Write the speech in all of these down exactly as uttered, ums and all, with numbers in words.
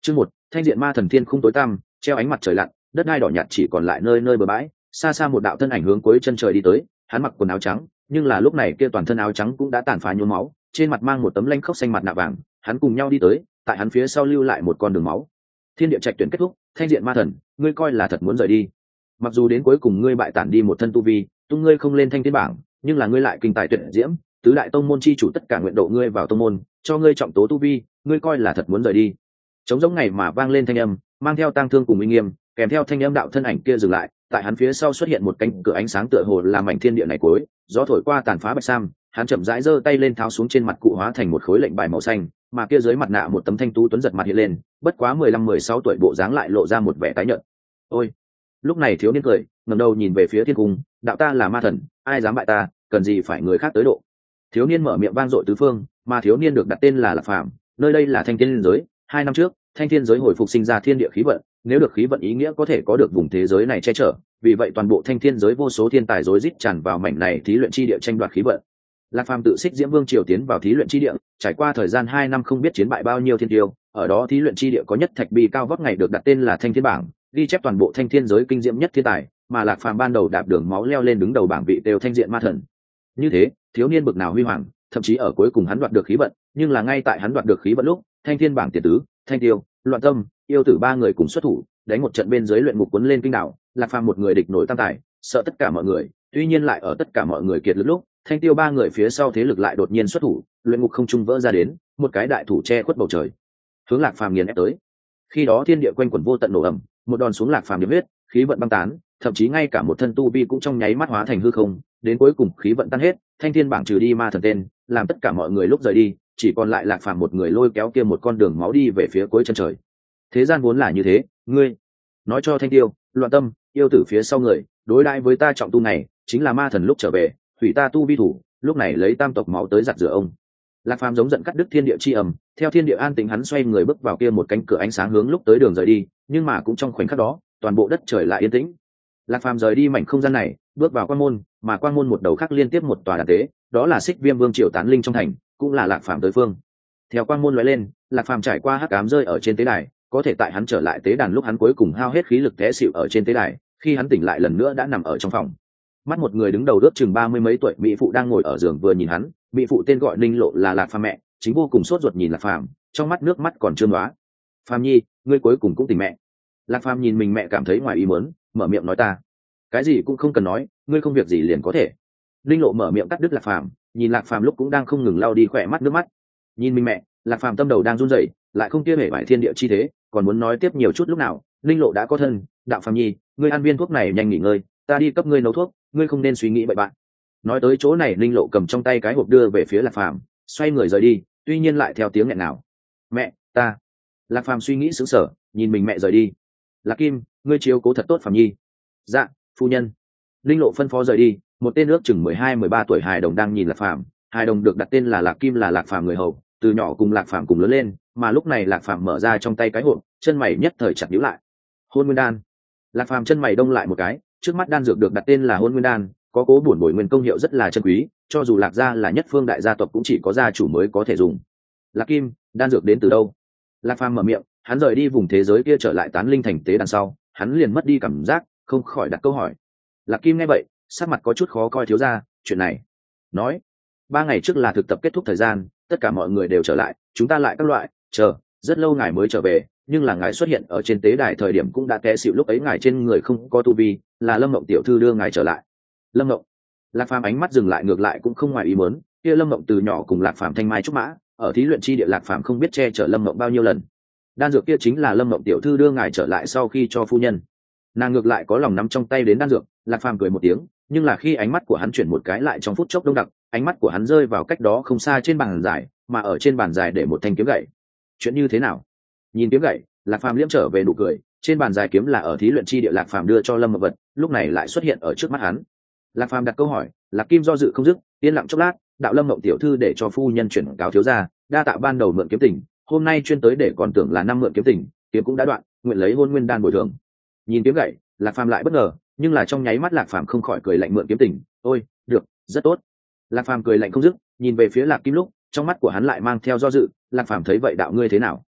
Chương một, thanh diện ma thần thiên khung tối tăm, treo ánh mặt trời lặn, đất đai đỏ nhạt chỉ còn lại nơi nơi bờ bãi, xa xa một đạo thân ảnh hướng cuối chân trời đi tới, hắn mặc quần áo trắng, nhưng là lúc này kia toàn thân áo trắng cũng đã tàn phá nhuốm máu, trên mặt mang một tấm lanh khốc xanh mặt nạ vàng, hắn cùng nhau đi tới, tại hắn phía sau lưu lại một con đường máu. Thiên địa trạch tuyển kết thúc, thanh diện ma thần, ngươi coi là thật muốn rời đi. Mặc dù đến cuối cùng ngươi bại tản đi một thân tu vi, tung ngươi không lên thanh thiên bảng, nhưng là ngươi lại kinh tài tuyệt diễm, tứ đại tông môn chi chủ tất cả nguyện độ ngươi vào tông môn, cho ngươi trọng tố tu vi, ngươi coi là thật muốn rời đi. Trống giống ngày mà vang lên thanh âm, mang theo tang thương cùng uy nghiêm, kèm theo thanh âm đạo thân ảnh kia dừng lại, tại hắn phía sau xuất hiện một cánh cửa ánh sáng tựa hồ là mảnh thiên địa này cuối, gió thổi qua tàn phá bạch sam, hắn chậm rãi giơ tay lên tháo xuống trên mặt cụ hóa thành một khối lệnh bài màu xanh, mà kia dưới mặt nạ một tấm thanh tú tuấn giật mặt hiện lên, bất quá mười lăm mười sáu tuổi bộ dáng lại lộ ra một vẻ tái nhợt. Ôi! Lúc này thiếu niên cười, ngẩng đầu nhìn về phía thiên cung, đạo ta là ma thần, ai dám bại ta, cần gì phải người khác tới độ. Thiếu niên mở miệng vang dội tứ phương, mà thiếu niên được đặt tên là Lạc Phàm, nơi đây là thanh thiên giới, hai năm trước, thanh thiên giới hồi phục sinh ra thiên địa khí vận, nếu được khí vận ý nghĩa có thể có được vùng thế giới này che chở, vì vậy toàn bộ thanh thiên giới vô số thiên tài rối rít tràn vào mảnh này thí luyện chi địa tranh đoạt khí vận. Lạc Phàm tự xích Diễm Vương triều tiến vào thí luyện chi địa, trải qua thời gian hai năm không biết chiến bại bao nhiêu thiên tiêu, ở đó thí luyện chi địa có nhất thạch bi cao vóc ngày được đặt tên là Thanh Thiên bảng, ghi chép toàn bộ thanh thiên giới kinh diễm nhất thiên tài, mà Lạc Phàm ban đầu đạp đường máu leo lên đứng đầu bảng vị đều thanh diện ma thần. Như thế, thiếu niên bực nào huy hoàng, thậm chí ở cuối cùng hắn đoạt được khí vận, nhưng là ngay tại hắn đoạt được khí vận lúc, Thanh Thiên bảng tiền tứ, Thanh Tiêu, Loạn Tâm, Yêu Tử ba người cùng xuất thủ, đánh một trận bên dưới luyện ngục cuốn lên kinh đảo, Lạc Phàm một người địch nổi tam tài, sợ tất cả mọi người, tuy nhiên lại ở tất cả mọi người kiệt lực lúc, Thanh Tiêu ba người phía sau thế lực lại đột nhiên xuất thủ, luyện ngục không trung vỡ ra đến, một cái đại thủ che khuất bầu trời, hướng Lạc Phàm nghiền ép tới. Khi đó thiên địa quanh quẩn vô tận nổ ầm, một đòn xuống Lạc Phàm điểm huyết, khí vận băng tán, thậm chí ngay cả một thân tu vi cũng trong nháy mắt hóa thành hư không, đến cuối cùng khí vận tan hết, Thanh Thiên bảng trừ đi ma thần tên, làm tất cả mọi người lúc rời đi, chỉ còn lại Lạc Phàm một người lôi kéo kia một con đường máu đi về phía cuối chân trời. Thế gian vốn là như thế, ngươi nói cho Thanh Tiêu, Loạn Tâm, Yêu Tử phía sau người, đối đãi với ta trọng tu này, chính là ma thần lúc trở về, hủy ta tu vi thủ, lúc này lấy tam tộc máu tới giặt rửa ông. Lạc Phàm giống giận cắt đứt thiên địa chi ầm, theo thiên địa an tĩnh hắn xoay người bước vào kia một cánh cửa ánh sáng hướng lúc tới đường rời đi, nhưng mà cũng trong khoảnh khắc đó, toàn bộ đất trời lại yên tĩnh. Lạc Phàm rời đi mảnh không gian này, bước vào quan môn, mà quan môn một đầu khác liên tiếp một tòa đàn tế, đó là Xích Viêm Vương triều tán linh trong thành, cũng là Lạc Phàm tới phương. Theo quan môn lóe lên, Lạc Phàm trải qua hắc ám rơi ở trên tế đài, có thể tại hắn trở lại tế đàn lúc hắn cuối cùng hao hết khí lực té xỉu ở trên tế đài, khi hắn tỉnh lại lần nữa đã nằm ở trong phòng. Mắt một người đứng đầu đớp chừng ba mươi mấy tuổi mỹ phụ đang ngồi ở giường vừa nhìn hắn, mỹ phụ tên gọi Ninh Lộ là Lạc Phàm mẹ, chính vô cùng sốt ruột nhìn Lạc Phàm, trong mắt nước mắt còn chưa lóa. Phàm nhi, ngươi cuối cùng cũng tỉnh mẹ. Lạc Phàm nhìn mình mẹ cảm thấy ngoài ý muốn, mở miệng nói ta, cái gì cũng không cần nói, ngươi không việc gì liền có thể. Ninh Lộ mở miệng cắt đứt Lạc Phàm, nhìn Lạc Phàm lúc cũng đang không ngừng lau đi khỏe mắt nước mắt. Nhìn mình mẹ, Lạc Phàm tâm đầu đang run rẩy, lại không kia hề bại thiên địa chi thế, còn muốn nói tiếp nhiều chút lúc nào, Ninh Lộ đã có thân, đạo Phàm nhi, ngươi ăn viên thuốc này nhanh nghỉ ngơi, ta đi cấp ngươi nấu thuốc, ngươi không nên suy nghĩ bậy bạn. Nói tới chỗ này, Ninh Lộ cầm trong tay cái hộp đưa về phía Lạc Phàm, xoay người rời đi, tuy nhiên lại theo tiếng nghẹn nào. Mẹ, ta. Lạc Phàm suy nghĩ sững sờ, nhìn mình mẹ rời đi. Lạc Kim, ngươi chiếu cố thật tốt Phàm nhi. Dạ, phu nhân. Ninh Lộ phân phó rời đi, một tên ước chừng mười hai mười ba tuổi hài đồng đang nhìn Lạc Phàm, hài đồng được đặt tên là Lạc Kim là Lạc Phàm người hầu, từ nhỏ cùng Lạc Phàm cùng lớn lên, mà lúc này Lạc Phàm mở ra trong tay cái hộp, chân mày nhất thời chặt nhíu lại. Hôn Nguyên đan. Lạc Phàm chân mày đông lại một cái, trước mắt đan dược được đặt tên là Hôn Nguyên đan, có cố bổn bồi nguyên công hiệu rất là chân quý, cho dù Lạc gia là nhất phương đại gia tộc cũng chỉ có gia chủ mới có thể dùng. Lạc Kim, đan dược đến từ đâu? Lạc Phàm mở miệng, hắn rời đi vùng thế giới kia trở lại tán linh thành tế đằng sau, hắn liền mất đi cảm giác, không khỏi đặt câu hỏi. Lạc Kim nghe vậy, sắc mặt có chút khó coi thiếu gia, chuyện này. Nói, ba ngày trước là thực tập kết thúc thời gian, tất cả mọi người đều trở lại, chúng ta lại các loại, chờ, rất lâu ngài mới trở về, nhưng là ngài xuất hiện ở trên tế đài thời điểm cũng đã té xịu, lúc ấy ngài trên người không có tu vi, là Lâm Mộng tiểu thư đưa ngài trở lại. Lâm Mộng. Lạc Phàm ánh mắt dừng lại, ngược lại cũng không ngoài ý muốn, kia Lâm Mộng từ nhỏ cùng Lạc Phàm thanh mai trúc mã, ở thí luyện chi địa Lạc Phàm không biết che chở Lâm Mộng bao nhiêu lần. Đan dược kia chính là Lâm Mộng tiểu thư đưa ngài trở lại sau khi cho phu nhân. Nàng ngược lại có lòng nắm trong tay đến đan dược. Lạc Phàm cười một tiếng, nhưng là khi ánh mắt của hắn chuyển một cái lại trong phút chốc đông đặc, ánh mắt của hắn rơi vào cách đó không xa trên bàn dài, mà ở trên bàn dài để một thanh kiếm gậy. Chuyện như thế nào? Nhìn kiếm gậy, Lạc Phàm liễm trở về nụ cười, trên bàn dài kiếm là ở thí luyện chi địa Lạc Phàm đưa cho Lâm Mộng vật, lúc này lại xuất hiện ở trước mắt hắn. Lạc Phàm đặt câu hỏi, Lạc Kim do dự không dứt, yên lặng chốc lát, đạo Lâm Mộng tiểu thư để cho phu nhân chuyển cáo thiếu gia, đa tạ ban đầu mượn kiếm tình, hôm nay chuyên tới để còn tưởng là năm mượn kiếm tình, kiếm cũng đã đoạn, nguyện lấy Hôn Nguyên đan bồi thường. Nhìn kiếm gậy, Lạc Phàm lại bất ngờ, nhưng là trong nháy mắt Lạc Phàm không khỏi cười lạnh, mượn kiếm tình, ôi, được, rất tốt. Lạc Phàm cười lạnh không dứt, nhìn về phía Lạc Kim lúc, trong mắt của hắn lại mang theo do dự. Lạc Phàm thấy vậy đạo, ngươi thế nào?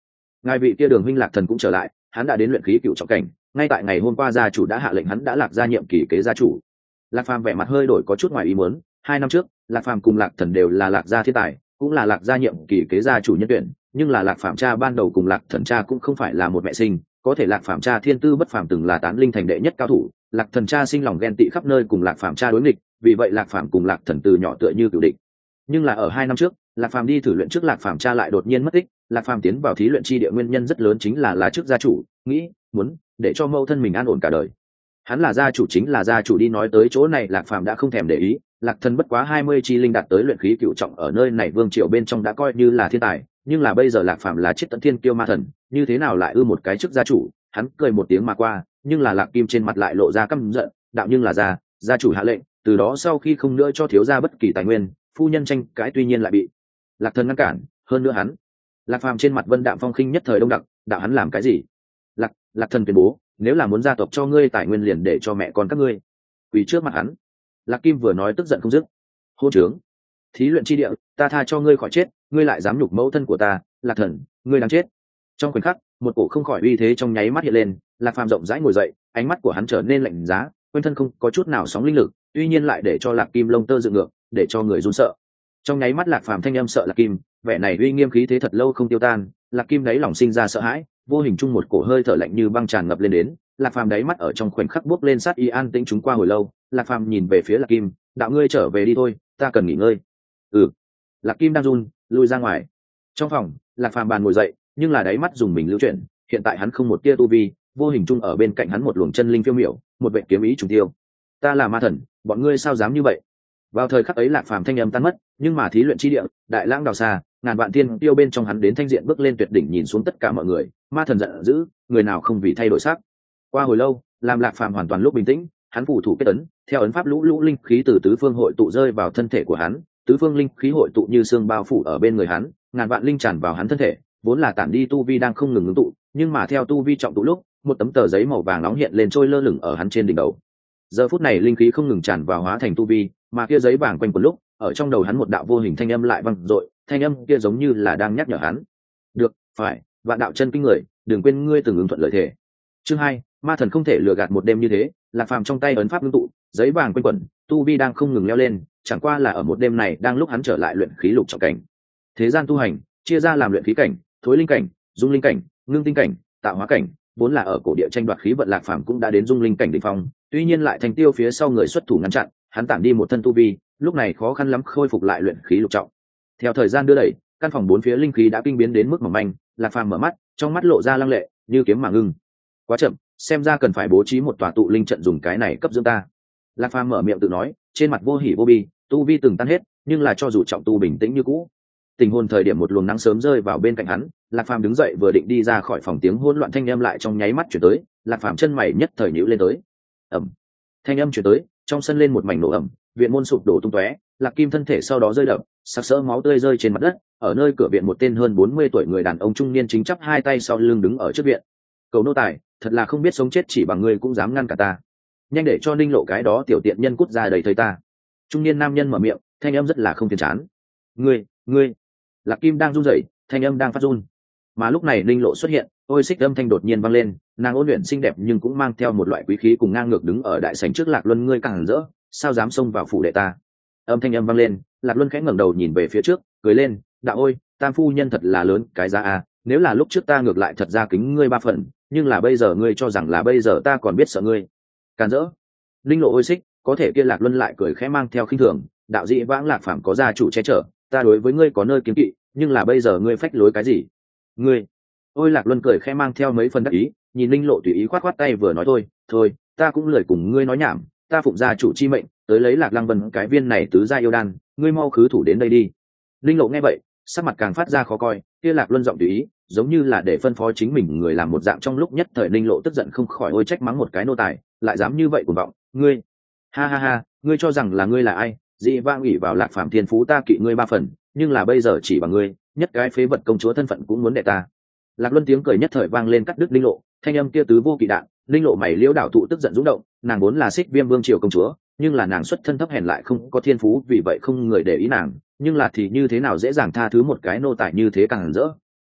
ngài vị kia Đường huynh Lạc Thần cũng trở lại, hắn đã đến luyện khí cựu trọng cảnh, ngay tại ngày hôm qua gia chủ đã hạ lệnh hắn đã lạc gia nhiệm kỳ kế gia chủ. Lạc Phàm vẻ mặt hơi đổi có chút ngoài ý muốn, hai năm trước Lạc Phàm cùng Lạc Thần đều là Lạc gia thiên tài, cũng là Lạc gia nhiệm kỳ kế gia chủ nhân tuyển, nhưng là Lạc Phàm cha ban đầu cùng Lạc Thần cha cũng không phải là một mẹ sinh, có thể Lạc Phàm cha thiên tư bất phàm từng là tán linh thành đệ nhất cao thủ, Lạc Thần cha sinh lòng ghen tị khắp nơi cùng Lạc Phàm cha đối nghịch, vì vậy Lạc Phàm cùng Lạc Thần từ nhỏ tựa như cửu địch. Nhưng là ở hai năm trước, Lạc Phàm đi thử luyện trước Lạc Phàm cha lại đột nhiên mất tích, Lạc Phàm tiến vào thí luyện chi địa nguyên nhân rất lớn chính là là trước gia chủ, nghĩ muốn để cho mẫu thân mình an ổn cả đời. Hắn là gia chủ chính là gia chủ đi nói tới chỗ này Lạc Phàm đã không thèm để ý, Lạc Thần bất quá hai mươi chi linh đạt tới luyện khí cửu trọng ở nơi này vương triều bên trong đã coi như là thiên tài, nhưng là bây giờ Lạc Phàm là chết tận thiên kiêu ma thần, như thế nào lại ư một cái trước gia chủ, hắn cười một tiếng mà qua, nhưng là Lạc Kim trên mặt lại lộ ra căm giận, đạo nhưng là gia, gia chủ hạ lệnh, từ đó sau khi không nữa cho thiếu gia bất kỳ tài nguyên, phu nhân tranh cãi tuy nhiên lại bị Lạc Thần ngăn cản, hơn nữa hắn Lạc Phàm trên mặt vân đạm phong khinh nhất thời đông đặc, đạo hắn làm cái gì? Lạc Lạc Thần tuyên bố, nếu là muốn gia tộc cho ngươi tài nguyên liền để cho mẹ con các ngươi. Quỳ trước mặt hắn, Lạc Kim vừa nói tức giận không dứt. Hôn trướng, thí luyện chi địa, ta tha cho ngươi khỏi chết, ngươi lại dám nhục mẫu thân của ta, Lạc Thần, ngươi đáng chết. Trong khoảnh khắc, một cổ không khỏi uy thế trong nháy mắt hiện lên, Lạc Phàm rộng rãi ngồi dậy, ánh mắt của hắn trở nên lạnh giá, quanh thân không có chút nào sóng linh lực, tuy nhiên lại để cho Lạc Kim lông tơ dựng ngược, để cho người run sợ. Trong nháy mắt Lạc Phàm thanh âm sợ Lạc Kim, vẻ này uy nghiêm khí thế thật lâu không tiêu tan, Lạc Kim đáy lòng sinh ra sợ hãi, vô hình chung một cổ hơi thở lạnh như băng tràn ngập lên đến, Lạc Phàm đáy mắt ở trong khoảnh khắc bước lên sát ý an tĩnh chúng qua hồi lâu, Lạc Phàm nhìn về phía Lạc Kim, đạo ngươi trở về đi thôi, ta cần nghỉ ngơi. Ừ. Lạc Kim đang run, lui ra ngoài. Trong phòng, Lạc Phàm bàn ngồi dậy, nhưng là đáy mắt dùng mình lưu chuyển, hiện tại hắn không một tia tu vi, vô hình chung ở bên cạnh hắn một luồng chân linh phiêu miểu, một vệ kiếm ý trùng tiêu. Ta là ma thần, bọn ngươi sao dám như vậy? Vào thời khắc ấy Lạc Phàm thanh âm tan mất, nhưng mà thí luyện chi địa, đại lãng đào xa, ngàn vạn thiên tiêu bên trong hắn đến thanh diện bước lên tuyệt đỉnh nhìn xuống tất cả mọi người, ma thần giận dữ, người nào không vì thay đổi sắc. Qua hồi lâu, làm Lạc Phàm hoàn toàn lúc bình tĩnh, hắn phủ thủ kết ấn, theo ấn pháp lũ lũ linh khí từ tứ phương hội tụ rơi vào thân thể của hắn, tứ phương linh khí hội tụ như xương bao phủ ở bên người hắn, ngàn vạn linh tràn vào hắn thân thể, vốn là tản đi tu vi đang không ngừng ngưng tụ, nhưng mà theo tu vi trọng tụ lúc, một tấm tờ giấy màu vàng nóng hiện lên trôi lơ lửng ở hắn trên đỉnh đầu. Giờ phút này linh khí không ngừng tràn vào hóa thành tu vi, mà kia giấy vàng quanh quẩn lúc, ở trong đầu hắn một đạo vô hình thanh âm lại vang dội, thanh âm kia giống như là đang nhắc nhở hắn. Được, phải, vạn đạo chân kinh người, đừng quên ngươi từng ứng thuận lời thề. Chương hai, ma thần không thể lừa gạt một đêm như thế, Lạc Phàm trong tay ấn pháp ngưng tụ, giấy vàng quanh quẩn, tu vi đang không ngừng leo lên, chẳng qua là ở một đêm này đang lúc hắn trở lại luyện khí lục trọng cảnh. Thế gian tu hành, chia ra làm luyện khí cảnh, thối linh cảnh, dung linh cảnh, ngưng tinh cảnh, tạo hóa cảnh, vốn là ở cổ địa tranh đoạt khí vận Lạc Phàm cũng đã đến dung linh cảnh đỉnh phong, tuy nhiên lại thành tiêu phía sau người xuất thủ ngăn chặn, hắn tản đi một thân tu vi, lúc này khó khăn lắm khôi phục lại luyện khí lục trọng. Theo thời gian đưa đẩy, căn phòng bốn phía linh khí đã kinh biến đến mức mỏng manh, Lạc Phàm mở mắt, trong mắt lộ ra lăng lệ, như kiếm mà ngưng. Quá chậm, xem ra cần phải bố trí một tòa tụ linh trận dùng cái này cấp dưỡng ta. Lạc Phàm mở miệng tự nói, trên mặt vô hỉ vô bi, tu vi từng tan hết, nhưng là cho dù trọng tu bình tĩnh như cũ. Tình hồn thời điểm một luồng nắng sớm rơi vào bên cạnh hắn, Lạc Phàm đứng dậy vừa định đi ra khỏi phòng, tiếng hỗn loạn thanh âm lại trong nháy mắt chuyển tới, Lạc Phàm chân mày nhất thời nhíu lên tới. Ầm. Thanh âm chuyển tới, trong sân lên một mảnh nổ ầm, viện môn sụp đổ tung tóe, Lạc Kim thân thể sau đó rơi đập, sặc sỡ máu tươi rơi trên mặt đất, ở nơi cửa viện một tên hơn bốn mươi tuổi người đàn ông trung niên chính chắp hai tay sau lưng đứng ở trước viện. Cầu nô tài, thật là không biết sống chết chỉ bằng ngươi cũng dám ngăn cả ta. Nhanh để cho Ninh Lộ cái đó tiểu tiện nhân cút ra đầy thấy ta. Trung niên nam nhân mở miệng, thanh âm rất là không phiền chán. Ngươi, ngươi. Lạc Kim đang run rẩy, thanh âm đang phát run. Mà lúc này Ninh Lộ xuất hiện, ôi xích âm thanh đột nhiên vang lên, nàng ôn luyện xinh đẹp nhưng cũng mang theo một loại quý khí cùng ngang ngược đứng ở đại sảnh trước Lạc Luân, ngươi càng rỡ, sao dám xông vào phủ đệ ta. Âm thanh âm vang lên, Lạc Luân khẽ ngẩng đầu nhìn về phía trước, cười lên, đạo ôi, tam phu nhân thật là lớn cái giá a, nếu là lúc trước ta ngược lại thật ra kính ngươi ba phần, nhưng là bây giờ ngươi cho rằng là bây giờ ta còn biết sợ ngươi. Càn rỡ. Linh Lộ ôi xích, có thể kia Lạc Luân lại cười khẽ mang theo khinh thường, đạo dị vãng Lạc Phàm có gia chủ che chở, ta đối với ngươi có nơi kiếm kỵ, nhưng là bây giờ ngươi phách lối cái gì? Ngươi. Ôi Lạc Luân cười khẽ mang theo mấy phần đắc ý, nhìn Linh Lộ tùy ý khoát khoát tay vừa nói thôi, thôi, ta cũng lười cùng ngươi nói nhảm, ta phụng gia chủ chi mệnh, tới lấy Lạc Lăng Vân cái viên này tứ gia yêu đan, ngươi mau khứ thủ đến đây đi. Linh Lộ nghe vậy, sắc mặt càng phát ra khó coi, kia Lạc Luân giọng tùy ý, giống như là để phân phó chính mình người làm một dạng, trong lúc nhất thời Linh Lộ tức giận không khỏi ôi trách mắng một cái nô tài, lại dám như vậy cuồng vọng, ngươi, ha ha ha, ngươi cho rằng là ngươi là ai? Dị vang ủy vào Lạc Phàm thiên phú ta kỵ ngươi ba phần, nhưng là bây giờ chỉ bằng ngươi, nhất cái phế vật công chúa thân phận cũng muốn đệ ta. Lạc Luân tiếng cười nhất thời vang lên cắt đứt Linh Lộ, thanh âm kia tứ vô kỵ đạn, Linh Lộ mày liễu đảo thụ tức giận rung động, nàng vốn là Xích Viêm vương triều công chúa, nhưng là nàng xuất thân thấp hèn lại không có thiên phú, vì vậy không người để ý nàng, nhưng là thì như thế nào dễ dàng tha thứ một cái nô tài như thế càng rỡ.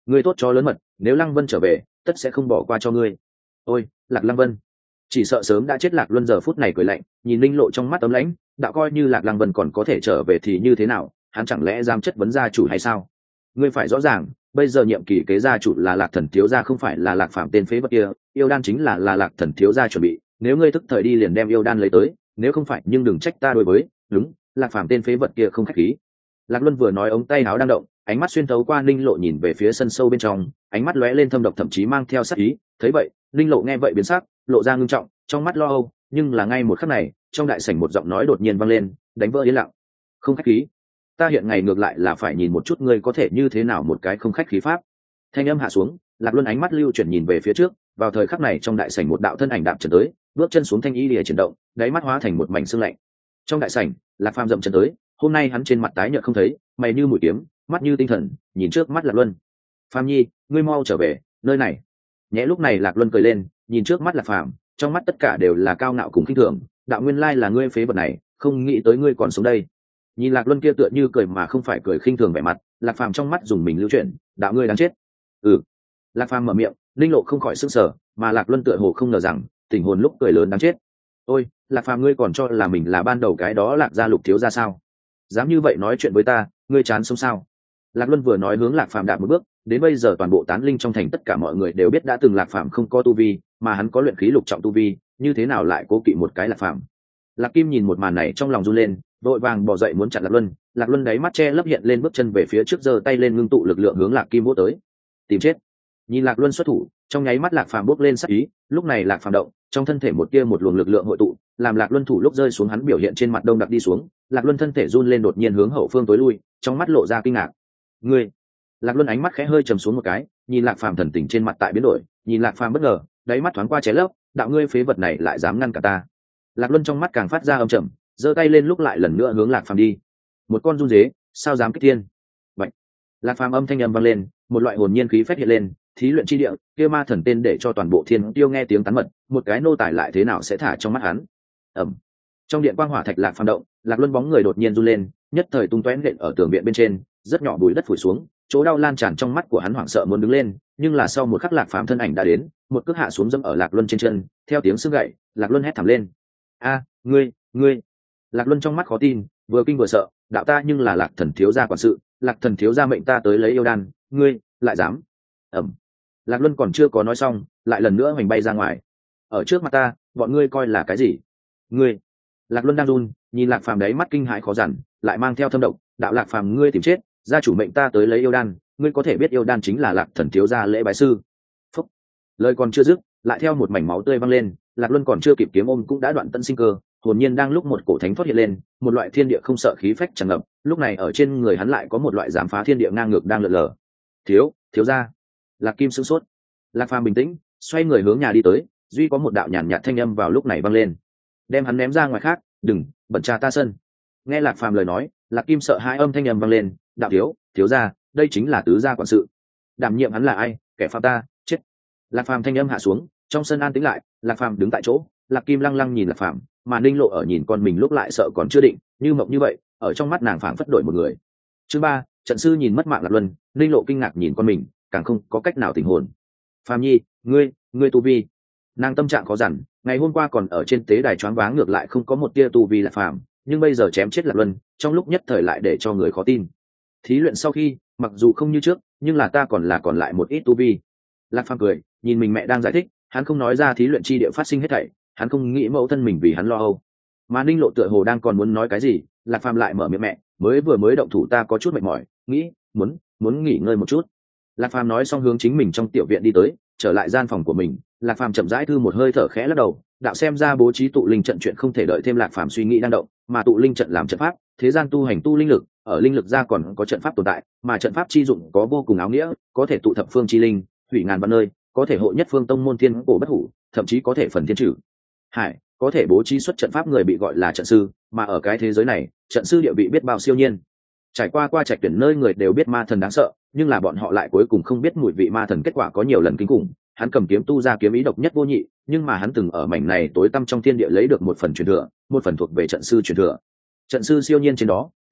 ngươi tốt cho lớn mật, nếu Lăng Vân trở về tất sẽ không bỏ qua cho ngươi. Ôi Lạc Lăng Vân, chỉ sợ sớm đã chết Lạc Luân giờ phút này cười lạnh, nhìn Linh Lộ trong mắt ấm lãnh, đạo coi như Lạc Lăng Vân còn có thể trở về thì như thế nào, hắn chẳng lẽ dám chất vấn gia chủ hay sao? Ngươi phải rõ ràng, bây giờ nhiệm kỳ kế gia chủ là Lạc Thần thiếu gia, không phải là Lạc Phạm tên phế vật kia, yêu đan chính là là Lạc Thần thiếu gia chuẩn bị, nếu ngươi tức thời đi liền đem yêu đan lấy tới, nếu không phải nhưng đừng trách ta đối với, đúng, Lạc Phạm tên phế vật kia không khách khí. Lạc Luân vừa nói ống tay áo đang động, ánh mắt xuyên thấu qua Linh Lộ nhìn về phía sân sâu bên trong, ánh mắt lóe lên thâm độc thậm chí mang theo sát ý, thấy vậy, Linh Lộ nghe vậy biến sắc, lộ ra ngưng trọng, trong mắt lo âu, nhưng là ngay một khắc này, trong đại sảnh một giọng nói đột nhiên vang lên, đánh vỡ yên lặng. Không khách khí, ta hiện ngày ngược lại là phải nhìn một chút ngươi có thể như thế nào một cái không khách khí pháp. Thanh âm hạ xuống, Lạc Luân ánh mắt lưu chuyển nhìn về phía trước, vào thời khắc này trong đại sảnh một đạo thân ảnh đạp chân tới, bước chân xuống thanh y lìa chuyển động, đáy mắt hóa thành một mảnh sương lạnh. Trong đại sảnh, Lạc Phàm dậm chân tới, hôm nay hắn trên mặt tái nhợt không thấy, mày như mũi kiếm, mắt như tinh thần, nhìn trước mắt Lạc Luân. Phàm nhi, ngươi mau trở về, nơi này. Nhẽ lúc này Lạc Luân cười lên, nhìn trước mắt Lạc Phàm, trong mắt tất cả đều là cao ngạo cùng khinh thường, đạo nguyên lai là ngươi phế vật này, không nghĩ tới ngươi còn sống đây. Nhìn Lạc Luân kia tựa như cười mà không phải cười khinh thường vẻ mặt, Lạc Phàm trong mắt dùng mình lưu chuyển, đạo ngươi đáng chết. Ừ. Lạc Phàm mở miệng, Linh Lộ không khỏi sững sờ, mà Lạc Luân tựa hồ không ngờ rằng, tình hồn lúc cười lớn đáng chết. Ôi, Lạc Phàm ngươi còn cho là mình là ban đầu cái đó Lạc gia Lục thiếu gia sao? Dám như vậy nói chuyện với ta, ngươi chán sống sao? Lạc Luân vừa nói hướng Lạc Phàm đạp một bước, đến bây giờ toàn bộ tán linh trong thành tất cả mọi người đều biết đã từng Lạc Phàm không có tu vi, mà hắn có luyện khí lục trọng tu vi, như thế nào lại cố kỵ một cái Lạc Phàm? Lạc Kim nhìn một màn này trong lòng run lên, vội vàng bỏ dậy muốn chặn Lạc Luân. Lạc Luân đáy mắt che lấp hiện lên bước chân về phía trước, giơ tay lên ngưng tụ lực lượng hướng Lạc Kim vỗ tới. Tìm chết! Nhìn Lạc Luân xuất thủ, trong nháy mắt Lạc Phàm bốc lên sắc ý, lúc này Lạc Phàm động, trong thân thể một tia một luồng lực lượng hội tụ, làm Lạc Luân thủ lúc rơi xuống hắn biểu hiện trên mặt đông đặc đi xuống, Lạc Luân thân thể run lên đột nhiên hướng hậu phương tối lui, trong mắt lộ ra kinh ngạc. Ngươi! Lạc Luân ánh mắt khẽ hơi trầm xuống một cái, nhìn Lạc Phàm thần tình trên mặt tại biến đổi, nhìn Lạc Phàm bất ngờ, đáy mắt thoáng qua cháy lấp, đạo ngươi phế vật này lại dám ngăn cả ta. Lạc Luân trong mắt càng phát ra âm trầm, giơ tay lên lúc lại lần nữa hướng Lạc Phàm đi. Một con run dế, sao dám kích thiên? Bạch. Lạc Phàm âm thanh âm vang lên, một loại hồn nhiên khí phách hiện lên, thí luyện chi địa, kia ma thần tên để cho toàn bộ thiên tiêu nghe tiếng tán mật, một cái nô tài lại thế nào sẽ thả trong mắt hắn. Ầm. Trong điện quang hỏa thạch Lạc Phàm động, Lạc Luân bóng người đột nhiên run lên, nhất thời tung tóe nện ở tường viện bên trên, rất nhỏ bụi đất phủi xuống, chỗ đau lan tràn trong mắt của hắn hoảng sợ muốn đứng lên, nhưng là sau một khắc Lạc Phàm thân ảnh đã đến, một cước hạ xuống dẫm ở Lạc Luân trên chân, theo tiếng xương gậy, Lạc Luân hét thảm lên. A, ngươi, ngươi! Lạc Luân trong mắt khó tin, vừa kinh vừa sợ, đạo ta nhưng là Lạc Thần thiếu gia quản sự, Lạc Thần thiếu gia mệnh ta tới lấy yêu đan, ngươi lại dám? Ẩm. Lạc Luân còn chưa có nói xong, lại lần nữa hoành bay ra ngoài. Ở trước mặt ta, bọn ngươi coi là cái gì? Ngươi! Lạc Luân đang run, nhìn Lạc Phàm đấy mắt kinh hãi khó dằn, lại mang theo thâm độc, đạo Lạc Phàm ngươi tìm chết, gia chủ mệnh ta tới lấy yêu đan, ngươi có thể biết yêu đan chính là Lạc Thần thiếu gia lễ bái sư. Phúc. Lời còn chưa dứt, lại theo một mảnh máu tươi văng lên, Lạc Luân còn chưa kịp kiếm ôm cũng đã đoạn tận sinh cơ, hồn nhiên đang lúc một cổ thánh thoát hiện lên, một loại thiên địa không sợ khí phách tràn ngập, lúc này ở trên người hắn lại có một loại dám phá thiên địa ngang ngược đang lượn lờ. Thiếu, thiếu gia. Lạc Kim sửng sốt. Lạc Phàm bình tĩnh, xoay người hướng nhà đi tới, duy có một đạo nhàn nhạt thanh âm vào lúc này vang lên, đem hắn ném ra ngoài khác, đừng bẩn trà ta sân. Nghe Lạc Phàm lời nói, Lạc Kim sợ hai âm thanh âm vang lên, đạo thiếu, thiếu gia, đây chính là tứ gia quản sự. Đảm nhiệm hắn là ai? Kẻ phạm ta, chết. Lạc Phàm thanh âm hạ xuống, trong sân an tĩnh lại, Lạc Phàm đứng tại chỗ, Lạc Kim lăng lăng nhìn Lạc Phàm, mà Ninh Lộ ở nhìn con mình lúc lại sợ còn chưa định, như mộng như vậy, ở trong mắt nàng phảng phất đổi một người. Chương ba, trận sư nhìn mất mạng Lạc Luân, Ninh Lộ kinh ngạc nhìn con mình, càng không có cách nào tỉnh hồn. Phàm nhi, ngươi, ngươi tu vi. Nàng tâm trạng khó dằn, ngày hôm qua còn ở trên tế đài choáng váng ngược lại không có một tia tu vi Lạc Phàm, nhưng bây giờ chém chết Lạc Luân, trong lúc nhất thời lại để cho người khó tin. Thí luyện sau khi, mặc dù không như trước, nhưng là ta còn là còn lại một ít tu vi. Lạc Phàm cười, nhìn mình mẹ đang giải thích, hắn không nói ra thí luyện chi địa phát sinh hết thảy, hắn không nghĩ mẫu thân mình vì hắn lo âu. Mà Ninh Lộ tựa hồ đang còn muốn nói cái gì, Lạc Phàm lại mở miệng, mẹ, mới vừa mới động thủ ta có chút mệt mỏi, nghĩ, muốn, muốn nghỉ ngơi một chút. Lạc Phàm nói xong hướng chính mình trong tiểu viện đi tới, trở lại gian phòng của mình, Lạc Phàm chậm rãi thư một hơi thở khẽ lắc đầu, đạo xem ra bố trí tụ linh trận chuyện không thể đợi thêm. Lạc Phàm suy nghĩ đang động, mà tụ linh trận làm trận pháp, thế gian tu hành tu linh lực, ở linh lực ra còn có trận pháp tồn tại, mà trận pháp chi dụng có vô cùng áo nghĩa, có thể tụ thập phương chi linh, hủy ngàn vạn nơi, có thể hộ nhất phương tông môn thiên cổ bất hủ, thậm chí có thể phần thiên trừ hải, có thể bố trí xuất trận pháp người bị gọi là trận sư, mà ở cái thế giới này, trận sư địa vị biết bao siêu nhiên. Trải qua qua trạch tuyển nơi người đều biết ma thần đáng sợ, nhưng là bọn họ lại cuối cùng không biết mùi vị ma thần, kết quả có nhiều lần kinh khủng. Hắn cầm kiếm tu ra kiếm ý độc nhất vô nhị, nhưng mà hắn từng ở mảnh này tối tăm trong thiên địa lấy được một phần truyền thừa, một phần thuộc về trận sư truyền thừa. Trận sư siêu nhiên trên đó,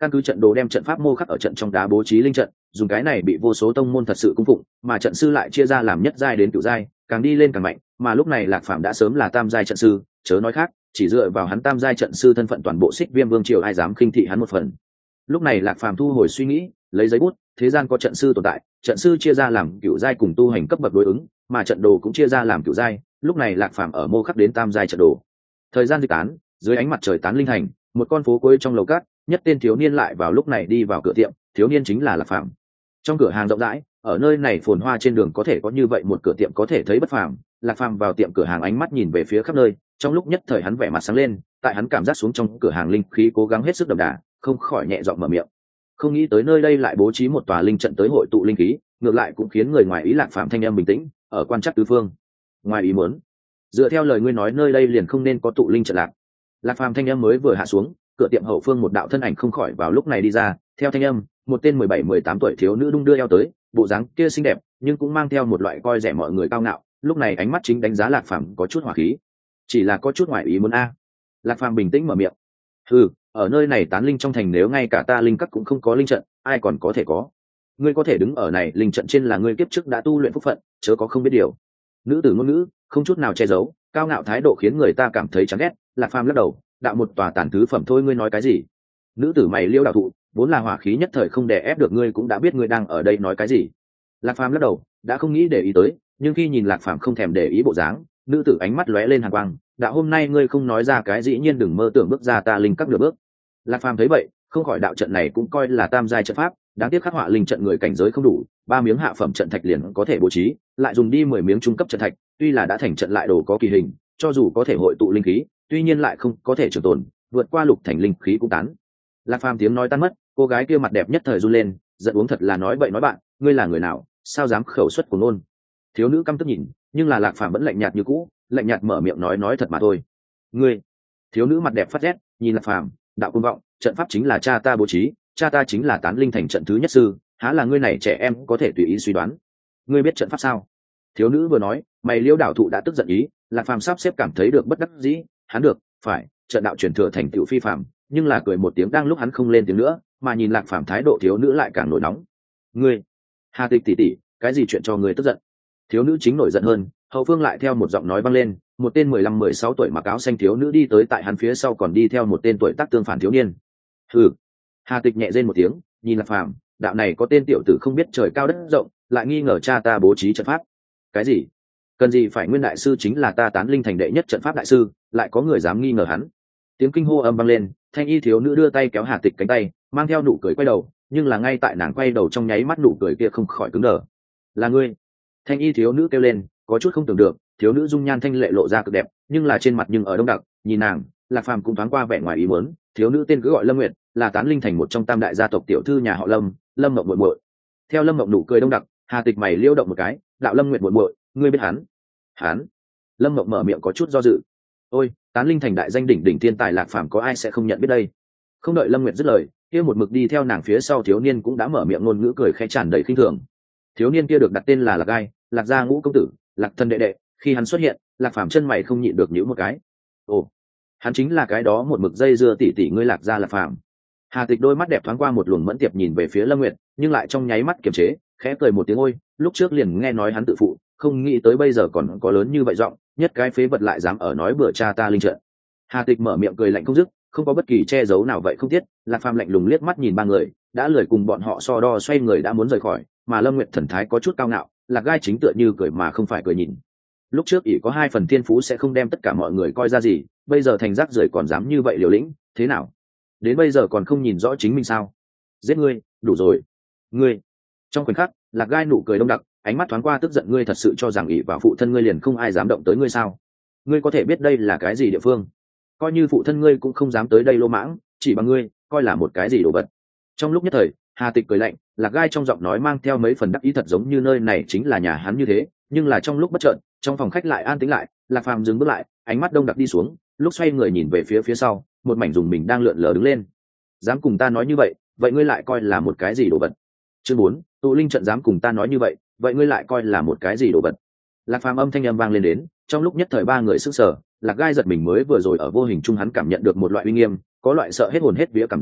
căn cứ trận đồ đem trận pháp mô khắc ở trận trong đá bố trí linh trận, dùng cái này bị vô số tông môn thật sự cung phụng, mà trận sư lại chia ra làm nhất giai đến cửu giai, càng đi lên càng mạnh, mà lúc này Lạc Phàm đã sớm là tam giai trận sư, chớ nói khác, chỉ dựa vào hắn tam giai trận sư thân phận toàn bộ Xích Viêm Vương triều ai dám khinh thị hắn một phần. Lúc này Lạc Phàm thu hồi suy nghĩ, lấy giấy bút, thế gian có trận sư tồn tại, trận sư chia ra làm cửu giai cùng tu hành cấp bậc đối ứng, mà trận đồ cũng chia ra làm cửu giai, lúc này Lạc Phàm ở mô khắc đến tam giai trận đồ. Thời gian di tán, dưới ánh mặt trời tán linh thành, một con phố cuối trong lầu cát, nhất tên thiếu niên lại vào lúc này đi vào cửa tiệm, thiếu niên chính là Lạc Phàm. Trong cửa hàng rộng rãi, ở nơi này phồn hoa trên đường có thể có như vậy một cửa tiệm có thể thấy bất phàm. Lạc Phàm vào tiệm cửa hàng ánh mắt nhìn về phía khắp nơi, trong lúc nhất thời hắn vẻ mặt sáng lên, tại hắn cảm giác xuống trong cửa hàng linh khí cố gắng hết sức đậm đà, không khỏi nhẹ giọng mở miệng. Không nghĩ tới nơi đây lại bố trí một tòa linh trận tới hội tụ linh khí, ngược lại cũng khiến người ngoài ý Lạc Phàm thanh âm bình tĩnh, ở quan chắc tứ phương. Ngoài ý muốn, dựa theo lời ngươi nói nơi đây liền không nên có tụ linh trận lạc. Lạc Phàm thanh âm mới vừa hạ xuống, cửa tiệm hậu phương một đạo thân ảnh không khỏi vào lúc này đi ra, theo thanh âm, một tên mười bảy mười tám tuổi thiếu nữ đung đưa eo tới, bộ dáng kia xinh đẹp, nhưng cũng mang theo một loại coi rẻ mọi người cao ngạo, lúc này ánh mắt chính đánh giá Lạc Phàm có chút hỏa khí. Chỉ là có chút ngoại ý muốn a. Lạc Phàm bình tĩnh mở miệng. Ừ, ở nơi này tán linh trong thành nếu ngay cả ta linh các cũng không có linh trận, ai còn có thể có. Ngươi có thể đứng ở này linh trận trên là ngươi kiếp trước đã tu luyện phúc phận, chớ có không biết điều. Nữ tử ngôn ngữ, không chút nào che giấu, cao ngạo thái độ khiến người ta cảm thấy chán ghét. Lạc Phàm lắc đầu, đạo một tòa tàn thứ phẩm thôi, ngươi nói cái gì? Nữ tử mày liêu đạo thụ, vốn là hỏa khí nhất thời không đè ép được ngươi cũng đã biết ngươi đang ở đây nói cái gì. Lạc Phàm lắc đầu, đã không nghĩ để ý tới, nhưng khi nhìn Lạc Phàm không thèm để ý bộ dáng, nữ tử ánh mắt lóe lên hàn quang, đạo hôm nay ngươi không nói ra cái dĩ nhiên đừng mơ tưởng bước ra ta linh các nửa bước. Lạc Phàm thấy vậy, không khỏi đạo trận này cũng coi là tam giai trận pháp, đáng tiếc khắc họa linh trận người cảnh giới không đủ, ba miếng hạ phẩm trận thạch liền có thể bố trí, lại dùng đi mười miếng trung cấp trận thạch, tuy là đã thành trận lại đồ có kỳ hình, cho dù có thể hội tụ linh khí, tuy nhiên lại không có thể trường tồn, vượt qua lục thành linh khí cũng tán. Lạc Phàm tiếng nói tan mất, cô gái kia mặt đẹp nhất thời run lên, giận uống thật là nói bậy nói bạn, ngươi là người nào, sao dám khẩu xuất của ngôn. Thiếu nữ căm tức nhìn, nhưng là Lạc Phàm vẫn lạnh nhạt như cũ, lạnh nhạt mở miệng nói nói thật mà thôi. Ngươi. Thiếu nữ mặt đẹp phát rét, nhìn Lạc Phàm, đạo côn vọng, trận pháp chính là cha ta bố trí, cha ta chính là tán linh thành trận thứ nhất sư, há là ngươi này trẻ em có thể tùy ý suy đoán. Ngươi biết trận pháp sao? Thiếu nữ vừa nói, mày liêu đảo thụ đã tức giận ý, Lạc Phàm sắp xếp cảm thấy được bất đắc dĩ, hắn được, phải, trận đạo truyền thừa thành tựu phi phàm, nhưng là cười một tiếng đang lúc hắn không lên tiếng nữa, mà nhìn Lạc Phàm thái độ thiếu nữ lại càng nổi nóng. Ngươi, Hà Tịch tỷ tỷ, cái gì chuyện cho ngươi tức giận? Thiếu nữ chính nổi giận hơn, hậu phương lại theo một giọng nói vang lên, một tên mười lăm mười sáu tuổi mặc áo xanh thiếu nữ đi tới, tại hắn phía sau còn đi theo một tên tuổi tác tương phản thiếu niên. Hừ. Hà Tịch nhẹ rên một tiếng, nhìn Lạc Phàm, đạo này có tên tiểu tử không biết trời cao đất rộng, lại nghi ngờ cha ta bố trí trận pháp. Cái gì? Cần gì phải nguyên đại sư chính là ta tán linh thành đệ nhất trận pháp đại sư, lại có người dám nghi ngờ hắn. Tiếng kinh hô âm vang lên, thanh y thiếu nữ đưa tay kéo Hà Tịch cánh tay, mang theo nụ cười quay đầu, nhưng là ngay tại nàng quay đầu trong nháy mắt nụ cười kia không khỏi cứng đờ. Là ngươi? Thanh y thiếu nữ kêu lên, có chút không tưởng được, thiếu nữ dung nhan thanh lệ lộ ra cực đẹp, nhưng là trên mặt nhưng ở đông đặc, nhìn nàng, Lạc Phàm cũng thoáng qua vẻ ngoài ý muốn, thiếu nữ tên cứ gọi Lâm Nguyệt, là tán linh thành một trong tam đại gia tộc tiểu thư nhà họ Lâm, Lâm Mộng muội muội. Theo Lâm Mộng nụ cười đông đặc, Hà Tịch mày liêu động một cái, đạo Lâm Nguyệt muội muội, ngươi biết hắn? Hắn? Lâm Mộng mở miệng có chút do dự. Ôi, tán linh thành đại danh đỉnh đỉnh thiên tài Lạc Phàm có ai sẽ không nhận biết đây? Không đợi Lâm Nguyệt dứt lời, kia một mực đi theo nàng phía sau thiếu niên cũng đã mở miệng ngôn ngữ cười khẽ tràn đầy khinh thường. Thiếu niên kia được đặt tên là Lạc Gai, Lạc gia ngũ công tử, Lạc thân đệ đệ, khi hắn xuất hiện, Lạc Phàm chân mày không nhịn được nhíu một cái. Ồ, hắn chính là cái đó một mực dây dưa tỉ tỉ ngươi Lạc gia Lạc Phàm. Hà Tịch đôi mắt đẹp thoáng qua một luồng mẫn tiệp nhìn về phía Lâm Nguyệt, nhưng lại trong nháy mắt kiềm chế, khẽ cười một tiếng ôi, lúc trước liền nghe nói hắn tự phụ, không nghĩ tới bây giờ còn có lớn như vậy giọng, nhất cái phế vật lại dám ở nói bừa cha ta linh trận. Hà Tịch mở miệng cười lạnh không dứt, không có bất kỳ che giấu nào vậy không tiếc. Lạc Phàm lạnh lùng liếc mắt nhìn ba người, đã lười cùng bọn họ so đo, xoay người đã muốn rời khỏi, mà Lâm Nguyệt thần thái có chút cao ngạo, Lạc Gai chính tựa như cười mà không phải cười nhìn. Lúc trước ỷ có hai phần thiên phú sẽ không đem tất cả mọi người coi ra gì, bây giờ thành rác rưởi còn dám như vậy liều lĩnh, thế nào? Đến bây giờ còn không nhìn rõ chính mình sao? Giết ngươi, đủ rồi. Ngươi. Trong khoảnh khắc, Lạc Gai nụ cười đông đặc, ánh mắt thoáng qua tức giận, ngươi thật sự cho rằng ỷ vào phụ thân ngươi liền không ai dám động tới ngươi sao? Ngươi có thể biết đây là cái gì địa phương? Coi như phụ thân ngươi cũng không dám tới đây lô mãng, chỉ bằng ngươi, coi là một cái gì đồ vật. Trong lúc nhất thời, Hà Tịch cười lạnh, Lạc Gai trong giọng nói mang theo mấy phần đắc ý, thật giống như nơi này chính là nhà hắn như thế, nhưng là trong lúc bất chợt, trong phòng khách lại an tĩnh lại, Lạc Phàm dừng bước lại, ánh mắt đông đặc đi xuống, lúc xoay người nhìn về phía phía sau, một mảnh dùng mình đang lượn lờ đứng lên. Dám cùng ta nói như vậy, vậy ngươi lại coi là một cái gì đồ vật? Chương bốn, tụ linh trận dám cùng ta nói như vậy, vậy ngươi lại coi là một cái gì đồ vật? Lạc Phàm âm thanh âm vang lên đến, trong lúc nhất thời ba người sững sờ, Lạc Gai giật mình, mới vừa rồi ở vô hình chung hắn cảm nhận được một loại uy nghiêm, có loại sợ hết hồn hết vía cảm giác,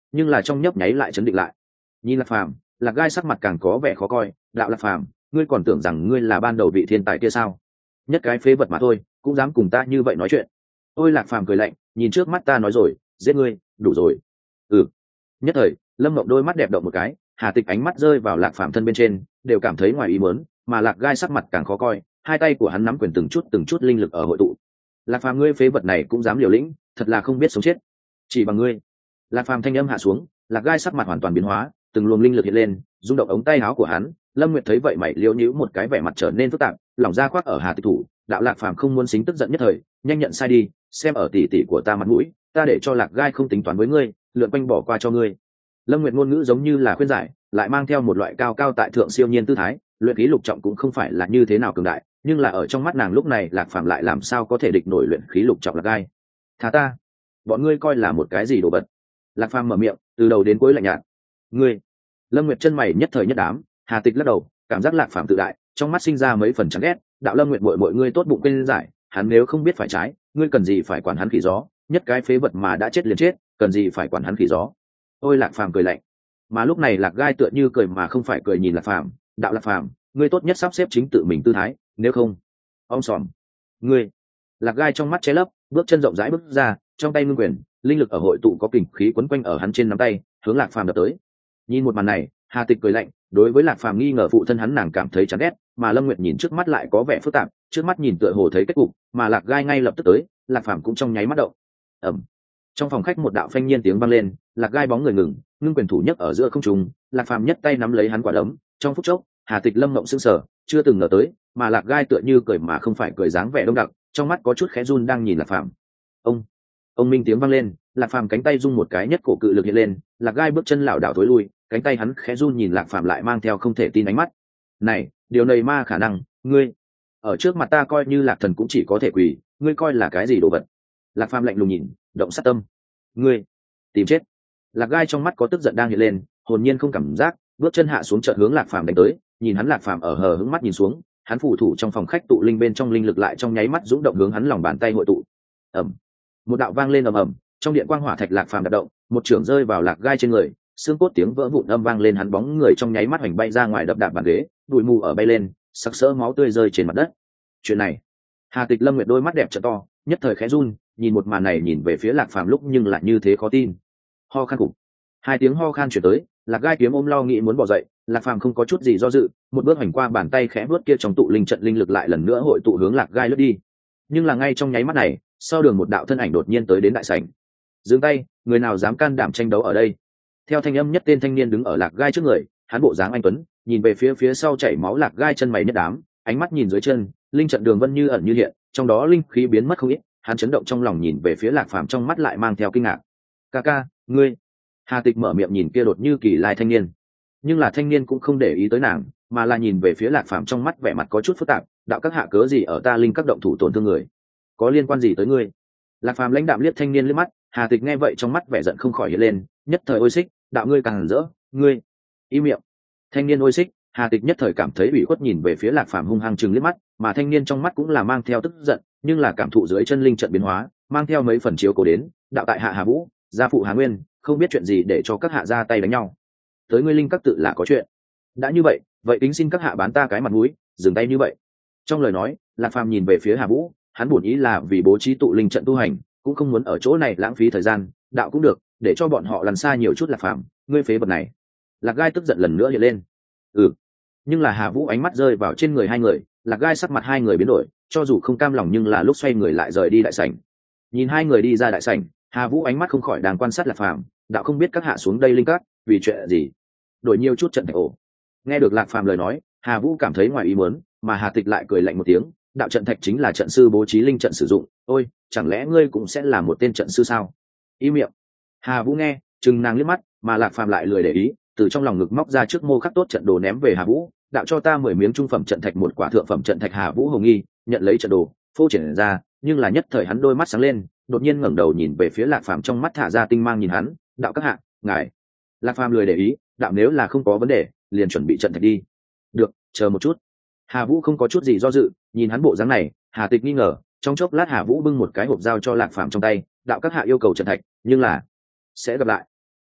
nhưng là trong nhấp nháy lại chấn định lại. Nhìn Lạc Phàm, Lạc Gai sắc mặt càng có vẻ khó coi. Đạo Lạc Phàm, ngươi còn tưởng rằng ngươi là ban đầu vị thiên tài kia sao? Nhất cái phế vật mà thôi, cũng dám cùng ta như vậy nói chuyện. Ôi Lạc Phàm cười lạnh, nhìn trước mắt ta nói rồi, giết ngươi, đủ rồi. Ừ. Nhất thời, Lâm Mộng đôi mắt đẹp động một cái, Hà Tịch ánh mắt rơi vào Lạc Phàm thân bên trên, đều cảm thấy ngoài ý muốn, mà Lạc Gai sắc mặt càng khó coi, hai tay của hắn nắm quyền từng chút từng chút linh lực ở hội tụ. Lạc Phàm, ngươi phế vật này cũng dám liều lĩnh, thật là không biết sống chết. Chỉ bằng ngươi. Lạc Phàm thanh âm hạ xuống, Lạc Gai sắc mặt hoàn toàn biến hóa, từng luồng linh lực hiện lên, rung động ống tay áo của hắn. Lâm Nguyệt thấy vậy mày liễu nhíu một cái, vẻ mặt trở nên phức tạp, lòng ra khoác ở Hà Tịch thủ. Đạo Lạc Phàm không muốn xính tức giận nhất thời, nhanh nhận sai đi, xem ở tỷ tỷ của ta mặt mũi, ta để cho Lạc Gai không tính toán với ngươi, lượn quanh bỏ qua cho ngươi. Lâm Nguyệt ngôn ngữ giống như là khuyên giải, lại mang theo một loại cao cao tại thượng siêu nhiên tư thái. Luyện khí lục trọng cũng không phải là như thế nào cường đại, nhưng là ở trong mắt nàng lúc này Lạc Phàm lại làm sao có thể địch nổi luyện khí lục trọng Lạc Gai. Thà ta, bọn ngươi coi là một cái gì đồ vật? Lạc Phàm mở miệng, từ đầu đến cuối lạnh nhạt. Ngươi. Lâm Nguyệt chân mày nhất thời nhất đám, Hà Tịch lắc đầu, cảm giác Lạc Phàm tự đại, trong mắt sinh ra mấy phần chán ghét. Đạo Lâm Nguyệt muội muội ngươi tốt bụng quên giải, hắn nếu không biết phải trái, ngươi cần gì phải quản hắn khỉ gió, nhất cái phế vật mà đã chết liền chết, cần gì phải quản hắn khỉ gió. Ôi Lạc Phàm cười lạnh. Mà lúc này Lạc Gai tựa như cười mà không phải cười nhìn Lạc Phàm. Đạo Lạc Phàm, ngươi tốt nhất sắp xếp chính tự mình tư thái, nếu không ông sòm. Ngươi. Lạc Gai trong mắt che lấp, bước chân rộng rãi bước ra, trong tay ngưng quyền, linh lực ở hội tụ có kình khí quấn quanh ở hắn trên nắm tay, hướng Lạc Phàm đập tới. Nhìn một màn này, Hà Tịch cười lạnh, đối với Lạc Phàm nghi ngờ phụ thân hắn nàng cảm thấy chán ghét, mà Lâm Nguyệt nhìn trước mắt lại có vẻ phức tạp, trước mắt nhìn tựa hồ thấy kết cục, mà Lạc Gai ngay lập tức tới, Lạc Phàm cũng trong nháy mắt động. Ầm. Trong phòng khách một đạo phanh nhiên tiếng vang lên, Lạc Gai bóng người ngừng, ngưng quyền thủ nhấc ở giữa không trung, Lạc Phàm nhất tay nắm lấy hắn quả đấm, trong phút chốc, Hà Tịch Lâm Mộng sững sờ, chưa từng ngờ tới, mà Lạc Gai tựa như cười mà không phải cười dáng vẻ đông đặc, trong mắt có chút khẽ run đang nhìn Lạc Phàm. Ông, ông minh tiếng vang lên, Lạc Phàm cánh tay rung một cái, nhất cổ cự lực hiện lên, Lạc Gai bước chân lảo đảo thối lui, cánh tay hắn khẽ run nhìn Lạc Phàm lại mang theo không thể tin ánh mắt. Này, điều này ma khả năng, ngươi ở trước mặt ta coi như Lạc thần cũng chỉ có thể quỳ, ngươi coi là cái gì đồ vật? Lạc Phàm lạnh lùng nhìn, động sát tâm. Ngươi tìm chết. Lạc Gai trong mắt có tức giận đang hiện lên, hồn nhiên không cảm giác, bước chân hạ xuống chợt hướng Lạc Phàm đánh tới, nhìn hắn Lạc Phàm ở hờ hững mắt nhìn xuống, hắn phủ thủ trong phòng khách tụ linh bên trong linh lực lại trong nháy mắt dũng động hướng hắn lòng bàn tay hội tụ. Ầm. Một đạo vang lên ầm ầm, trong điện quang hỏa thạch Lạc Phàm đạp động, một chưởng rơi vào Lạc Gai trên người, xương cốt tiếng vỡ vụn âm vang lên, hắn bóng người trong nháy mắt hoành bay ra ngoài đập đạp bàn ghế, bụi mù ở bay lên, sắc sỡ máu tươi rơi trên mặt đất. Chuyện này, Hà Tịch Lâm Nguyệt đôi mắt đẹp trợ to, nhất thời khẽ run, nhìn một màn này nhìn về phía Lạc Phàm lúc nhưng lại như thế khó tin. Ho khan cục. Hai tiếng ho khan chuyển tới, Lạc Gai kiếm ôm lo nghĩ muốn bỏ dậy, Lạc Phàm không có chút gì do dự, một bước hành qua bàn tay khẽ bước kia trong tụ linh trận linh lực lại lần nữa hội tụ hướng Lạc Gai lướt đi. Nhưng là ngay trong nháy mắt này, sau đường một đạo thân ảnh đột nhiên tới đến đại sảnh. Dừng tay, người nào dám can đảm tranh đấu ở đây? Theo thanh âm nhất tên thanh niên đứng ở Lạc Gai trước người, hắn bộ dáng anh tuấn, nhìn về phía phía sau chảy máu Lạc Gai chân mày nhất đám, ánh mắt nhìn dưới chân, linh trận đường vân như ẩn như hiện, trong đó linh khí biến mất không ít, hắn chấn động trong lòng nhìn về phía Lạc Phàm trong mắt lại mang theo kinh ngạc. "Ca ca, ngươi?" Hà Tịch mở miệng nhìn kia đột như kỳ lai thanh niên, nhưng là thanh niên cũng không để ý tới nàng, mà là nhìn về phía Lạc Phàm trong mắt vẻ mặt có chút phức tạp. "Đạo các hạ cớ gì ở ta linh các động thủ tổn thương người? Có liên quan gì tới ngươi?" Lạc Phàm lãnh đạm liếc thanh niên liếc mắt, Hà Tịch nghe vậy trong mắt vẻ giận không khỏi hiện lên, nhất thời ôi xích, "Đạo ngươi càng rỡ, ngươi im miệng." Thanh niên ôi xích, Hà Tịch nhất thời cảm thấy ủy khuất nhìn về phía Lạc Phàm hung hăng trừng liếc mắt, mà thanh niên trong mắt cũng là mang theo tức giận, nhưng là cảm thụ dưới chân linh trận biến hóa, mang theo mấy phần chiếu cố đến, "Đạo tại hạ Hà Vũ, gia phụ Hà Nguyên, không biết chuyện gì để cho các hạ ra tay đánh nhau. Tới ngươi linh các tự là có chuyện. Đã như vậy, vậy kính xin các hạ bán ta cái mặt mũi, dừng tay như vậy." Trong lời nói, Lạc Phàm nhìn về phía Hà Vũ, hắn bổn ý là vì bố trí tụ linh trận tu hành, cũng không muốn ở chỗ này lãng phí thời gian, đạo cũng được, để cho bọn họ lăn xa nhiều chút. Lạc Phàm, ngươi phế vật này. Lạc Gai tức giận lần nữa hiện lên. Ừ. Nhưng là Hà Vũ ánh mắt rơi vào trên người hai người, Lạc Gai sắc mặt hai người biến đổi, cho dù không cam lòng nhưng là lúc xoay người lại rời đi đại sảnh. Nhìn hai người đi ra đại sảnh, Hà Vũ ánh mắt không khỏi đang quan sát Lạc Phàm, đạo không biết các hạ xuống đây linh các vì chuyện gì? Đổi nhiều chút trận thạch ổ. Nghe được Lạc Phàm lời nói, Hà Vũ cảm thấy ngoài ý muốn, mà Hà Tịch lại cười lạnh một tiếng, đạo trận thạch chính là trận sư bố trí linh trận sử dụng, ôi, chẳng lẽ ngươi cũng sẽ là một tên trận sư sao? Im miệng. Hà Vũ nghe, chừng nàng liếc mắt, mà Lạc Phàm lại lười để ý, từ trong lòng ngực móc ra trước mô khắc tốt trận đồ ném về Hà Vũ, đạo cho ta mười miếng trung phẩm trận thạch một quả thượng phẩm trận thạch. Hà Vũ hồng nghi, nhận lấy trận đồ, phô triển ra, nhưng là nhất thời hắn đôi mắt sáng lên, đột nhiên ngẩng đầu nhìn về phía Lạc Phàm, trong mắt thả ra tinh mang nhìn hắn, đạo các hạ, ngài. Lạc Phàm lười để ý, đạo nếu là không có vấn đề, liền chuẩn bị trận thạch đi. Được, chờ một chút. Hà Vũ không có chút gì do dự, nhìn hắn bộ dáng này, Hà Tịch nghi ngờ, trong chốc lát Hà Vũ bưng một cái hộp dao cho Lạc Phàm trong tay, đạo các hạ yêu cầu trận thạch, nhưng là sẽ gặp lại.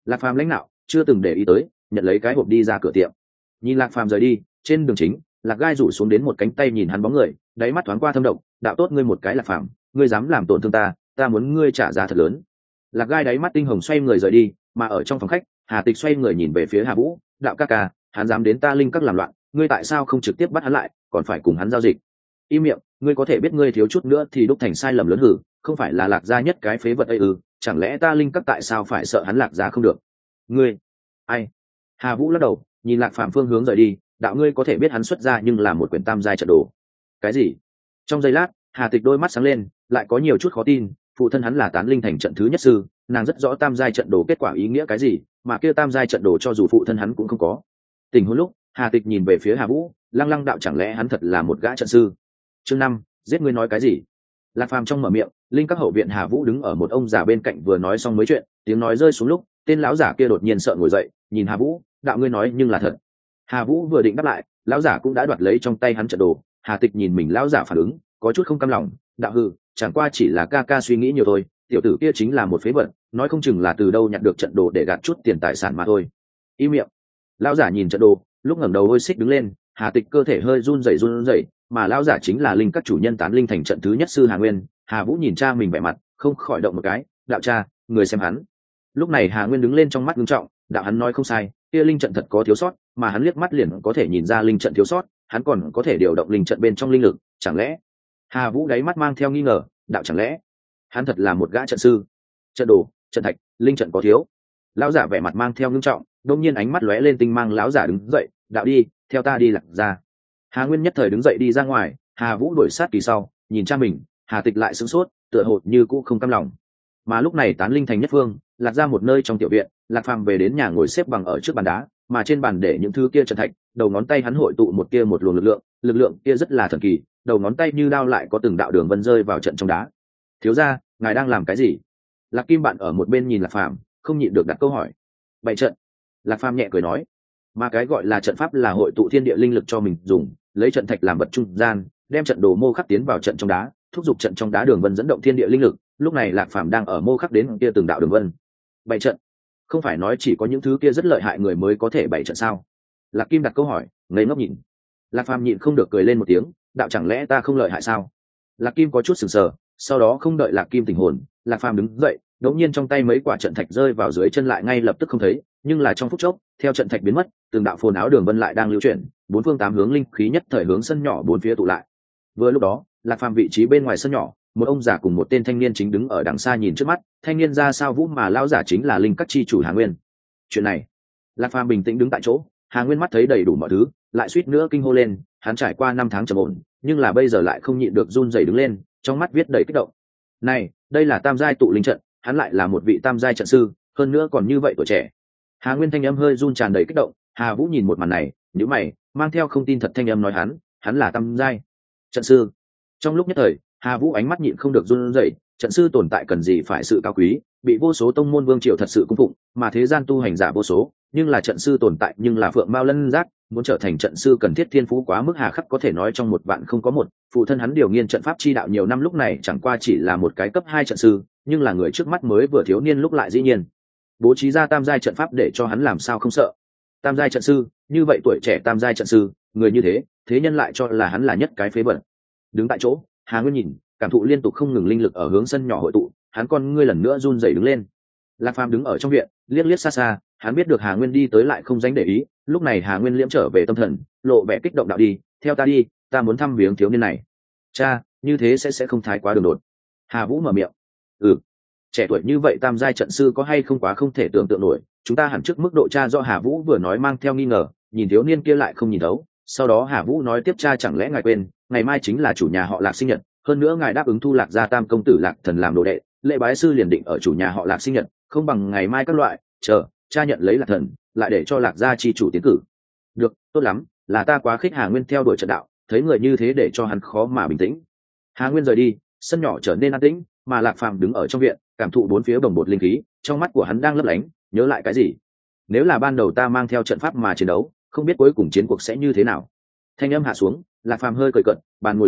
Lạc Phàm lãnh đạo chưa từng để ý tới, nhận lấy cái hộp đi ra cửa tiệm. Nhìn Lạc Phàm rời đi, trên đường chính, Lạc Gai rủ xuống đến một cánh tay nhìn hắn bóng người, đáy mắt thoáng qua thâm động, đạo tốt ngươi một cái Lạc Phàm, ngươi dám làm tổn thương ta, ta muốn ngươi trả giá thật lớn. Lạc Gai đáy mắt tinh hồng xoay người rời đi, mà ở trong phòng khách, Hà Tịch xoay người nhìn về phía Hà Vũ, đạo ca ca, hắn dám đến ta linh các làm loạn, ngươi tại sao không trực tiếp bắt hắn lại, còn phải cùng hắn giao dịch? Im miệng, ngươi có thể biết ngươi thiếu chút nữa thì đúc thành sai lầm lớn hử, không phải là Lạc gia nhất cái phế vật ấy ư? Chẳng lẽ ta linh các tại sao phải sợ hắn Lạc gia không được? Ngươi, ai? Hà Vũ lắc đầu, nhìn Lạc Phàm phương hướng rời đi, đạo ngươi có thể biết hắn xuất ra nhưng là một quyển tam giai trận đồ. Cái gì? Trong giây lát, Hà Tịch đôi mắt sáng lên, lại có nhiều chút khó tin, phụ thân hắn là tán linh thành trận thứ nhất sư, nàng rất rõ tam giai trận đồ kết quả ý nghĩa cái gì, mà kia tam giai trận đồ cho dù phụ thân hắn cũng không có. Tình huống lúc, Hà Tịch nhìn về phía Hà Vũ, lăng lăng đạo chẳng lẽ hắn thật là một gã trận sư? Chương năm, giết ngươi nói cái gì? Lạc Phàm trong mở miệng, linh các hậu viện Hà Vũ đứng ở một ông già bên cạnh vừa nói xong mấy chuyện, tiếng nói rơi xuống lúc, tên lão giả kia đột nhiên sợ ngồi dậy, nhìn Hà Vũ, đạo ngươi nói nhưng là thật. Hà Vũ vừa định đáp lại, lão giả cũng đã đoạt lấy trong tay hắn trận đồ. Hà Tịch nhìn mình lão giả phản ứng, có chút không cam lòng, đạo hừ, chẳng qua chỉ là ca ca suy nghĩ nhiều thôi, tiểu tử kia chính là một phế vật, nói không chừng là từ đâu nhặt được trận đồ để gạt chút tiền tài sản mà thôi. Im miệng. Lão giả nhìn trận đồ, lúc ngẩng đầu hôi xích đứng lên, Hà Tịch cơ thể hơi run rẩy run rẩy, mà lão giả chính là linh các chủ nhân tán linh thành trận thứ nhất sư Hà Nguyên. Hà Vũ nhìn cha mình vẻ mặt, không khỏi động một cái, đạo cha, người xem hắn. Lúc này Hà Nguyên đứng lên trong mắt nghiêm trọng, đạo hắn nói không sai, kia linh trận thật có thiếu sót, mà hắn liếc mắt liền có thể nhìn ra linh trận thiếu sót, hắn còn có thể điều động linh trận bên trong linh lực, chẳng lẽ? Hà Vũ đáy mắt mang theo nghi ngờ, đạo chẳng lẽ hắn thật là một gã trận sư? Trận đồ, trận thạch, linh trận có thiếu. Lão giả vẻ mặt mang theo ngưng trọng, đột nhiên ánh mắt lóe lên tinh mang, lão giả đứng dậy, đạo đi, theo ta đi Lạc ra. Hà Nguyên nhất thời đứng dậy đi ra ngoài, Hà Vũ đuổi sát kỳ sau, nhìn cha mình, Hà Tịch lại sửng sốt, tựa hồ như cũ không cam lòng. Mà lúc này tán linh thành nhất phương, Lạc ra một nơi trong tiểu viện, Lạc Phàm về đến nhà ngồi xếp bằng ở trước bàn đá, mà trên bàn để những thứ kia trận thạch, đầu ngón tay hắn hội tụ một kia một luồng lực lượng, lực lượng kia rất là thần kỳ, đầu ngón tay như đao lại có từng đạo đường vân rơi vào trận trong đá. Thiếu gia, ngài đang làm cái gì? Lạc Kim bạn ở một bên nhìn Lạc Phàm, không nhịn được đặt câu hỏi. Bày trận. Lạc Phàm nhẹ cười nói, mà cái gọi là trận pháp là hội tụ thiên địa linh lực cho mình dùng, lấy trận thạch làm vật trung gian, đem trận đồ mô khắc tiến vào trận trong đá, thúc giục trận trong đá đường vân dẫn động thiên địa linh lực. Lúc này Lạc Phàm đang ở mô khắc đến kia từng đạo đường vân. Bày trận, không phải nói chỉ có những thứ kia rất lợi hại người mới có thể bày trận sao? Lạc Kim đặt câu hỏi, ngây ngốc nhìn. Lạc Phàm nhịn không được cười lên một tiếng, đạo chẳng lẽ ta không lợi hại sao? Lạc Kim có chút sừng sờ, sau đó không đợi Lạc Kim tỉnh hồn, Lạc Phàm đứng dậy, đột nhiên trong tay mấy quả trận thạch rơi vào dưới chân lại ngay lập tức không thấy, nhưng là trong phút chốc, theo trận thạch biến mất, từng đạo phồn áo đường vân lại đang lưu chuyển, bốn phương tám hướng linh khí nhất thời hướng sân nhỏ bốn phía tụ lại. Vừa lúc đó, Lạc Phàm vị trí bên ngoài sân nhỏ, một ông già cùng một tên thanh niên chính đứng ở đằng xa nhìn trước mắt, thanh niên ra sao Vũ mà lão giả chính là linh các chi chủ Hà Nguyên. Chuyện này, Lạc Phàm bình tĩnh đứng tại chỗ, Hà Nguyên mắt thấy đầy đủ mọi thứ, lại suýt nữa kinh hô lên, hắn trải qua năm tháng trầm ổn, nhưng là bây giờ lại không nhịn được run rẩy đứng lên, trong mắt viết đầy kích động. Này, đây là tam giai tụ linh trận, hắn lại là một vị tam giai trận sư, hơn nữa còn như vậy tuổi trẻ. Hà Nguyên thanh âm hơi run tràn đầy kích động, Hà Vũ nhìn một màn này, nhíu mày, mang theo không tin thật thanh âm nói hắn, hắn là tam giai trận sư. Trong lúc nhất thời, Hà Vũ ánh mắt nhịn không được run rẩy, trận sư tồn tại cần gì phải sự cao quý, bị vô số tông môn vương triều thật sự cung phụng, mà thế gian tu hành giả vô số, nhưng là trận sư tồn tại nhưng là phượng mao lân giác, muốn trở thành trận sư cần thiết thiên phú quá mức hà khắc, có thể nói trong một vạn không có một. Phụ thân hắn điều nghiên trận pháp chi đạo nhiều năm, lúc này chẳng qua chỉ là một cái cấp hai trận sư, nhưng là người trước mắt mới vừa thiếu niên lúc lại dĩ nhiên bố trí ra tam giai trận pháp để cho hắn làm sao không sợ. Tam giai trận sư, như vậy tuổi trẻ tam giai trận sư, người như thế, thế nhân lại cho là hắn là nhất cái phế vật. Đứng tại chỗ, Hà Nguyên nhìn, cảm thụ liên tục không ngừng linh lực ở hướng sân nhỏ hội tụ, hắn con ngươi lần nữa run rẩy đứng lên. Lạc Phàm đứng ở trong viện, liếc liếc xa xa, hắn biết được Hà Nguyên đi tới lại không dánh để ý, lúc này Hà Nguyên liễm trở về tâm thần, lộ vẻ kích động đạo đi, theo ta đi, ta muốn thăm viếng thiếu niên này. Cha, như thế sẽ sẽ không thái quá đường đột. Hà Vũ mở miệng. Ừ, trẻ tuổi như vậy tam giai trận sư có hay không quá không thể tưởng tượng nổi, chúng ta hẳn trước mức độ cha. Do Hà Vũ vừa nói mang theo nghi ngờ, nhìn thiếu niên kia lại không nhìn thấu. Sau đó Hà Vũ nói tiếp, cha chẳng lẽ ngài quên, ngày mai chính là chủ nhà họ Lạc sinh nhật, hơn nữa ngài đáp ứng thu Lạc gia tam công tử Lạc Thần làm đồ đệ, lễ bái sư liền định ở chủ nhà họ Lạc sinh nhật, không bằng ngày mai các loại, chờ cha nhận lấy Lạc Thần, lại để cho Lạc gia chi chủ tiến cử. Được, tốt lắm, là ta quá khích. Hà Nguyên theo đuổi trận đạo, thấy người như thế để cho hắn khó mà bình tĩnh. Hà Nguyên rời đi, sân nhỏ trở nên an tĩnh, mà Lạc Phàm đứng ở trong viện, cảm thụ bốn phía bồng bột linh khí, trong mắt của hắn đang lấp lánh, nhớ lại cái gì. Nếu là ban đầu ta mang theo trận pháp mà chiến đấu, không biết cuối cùng chiến cuộc sẽ như thế nào. Thanh âm hạ xuống, Lạc Phàm hơi cười cợt, bàn ngồi dậy,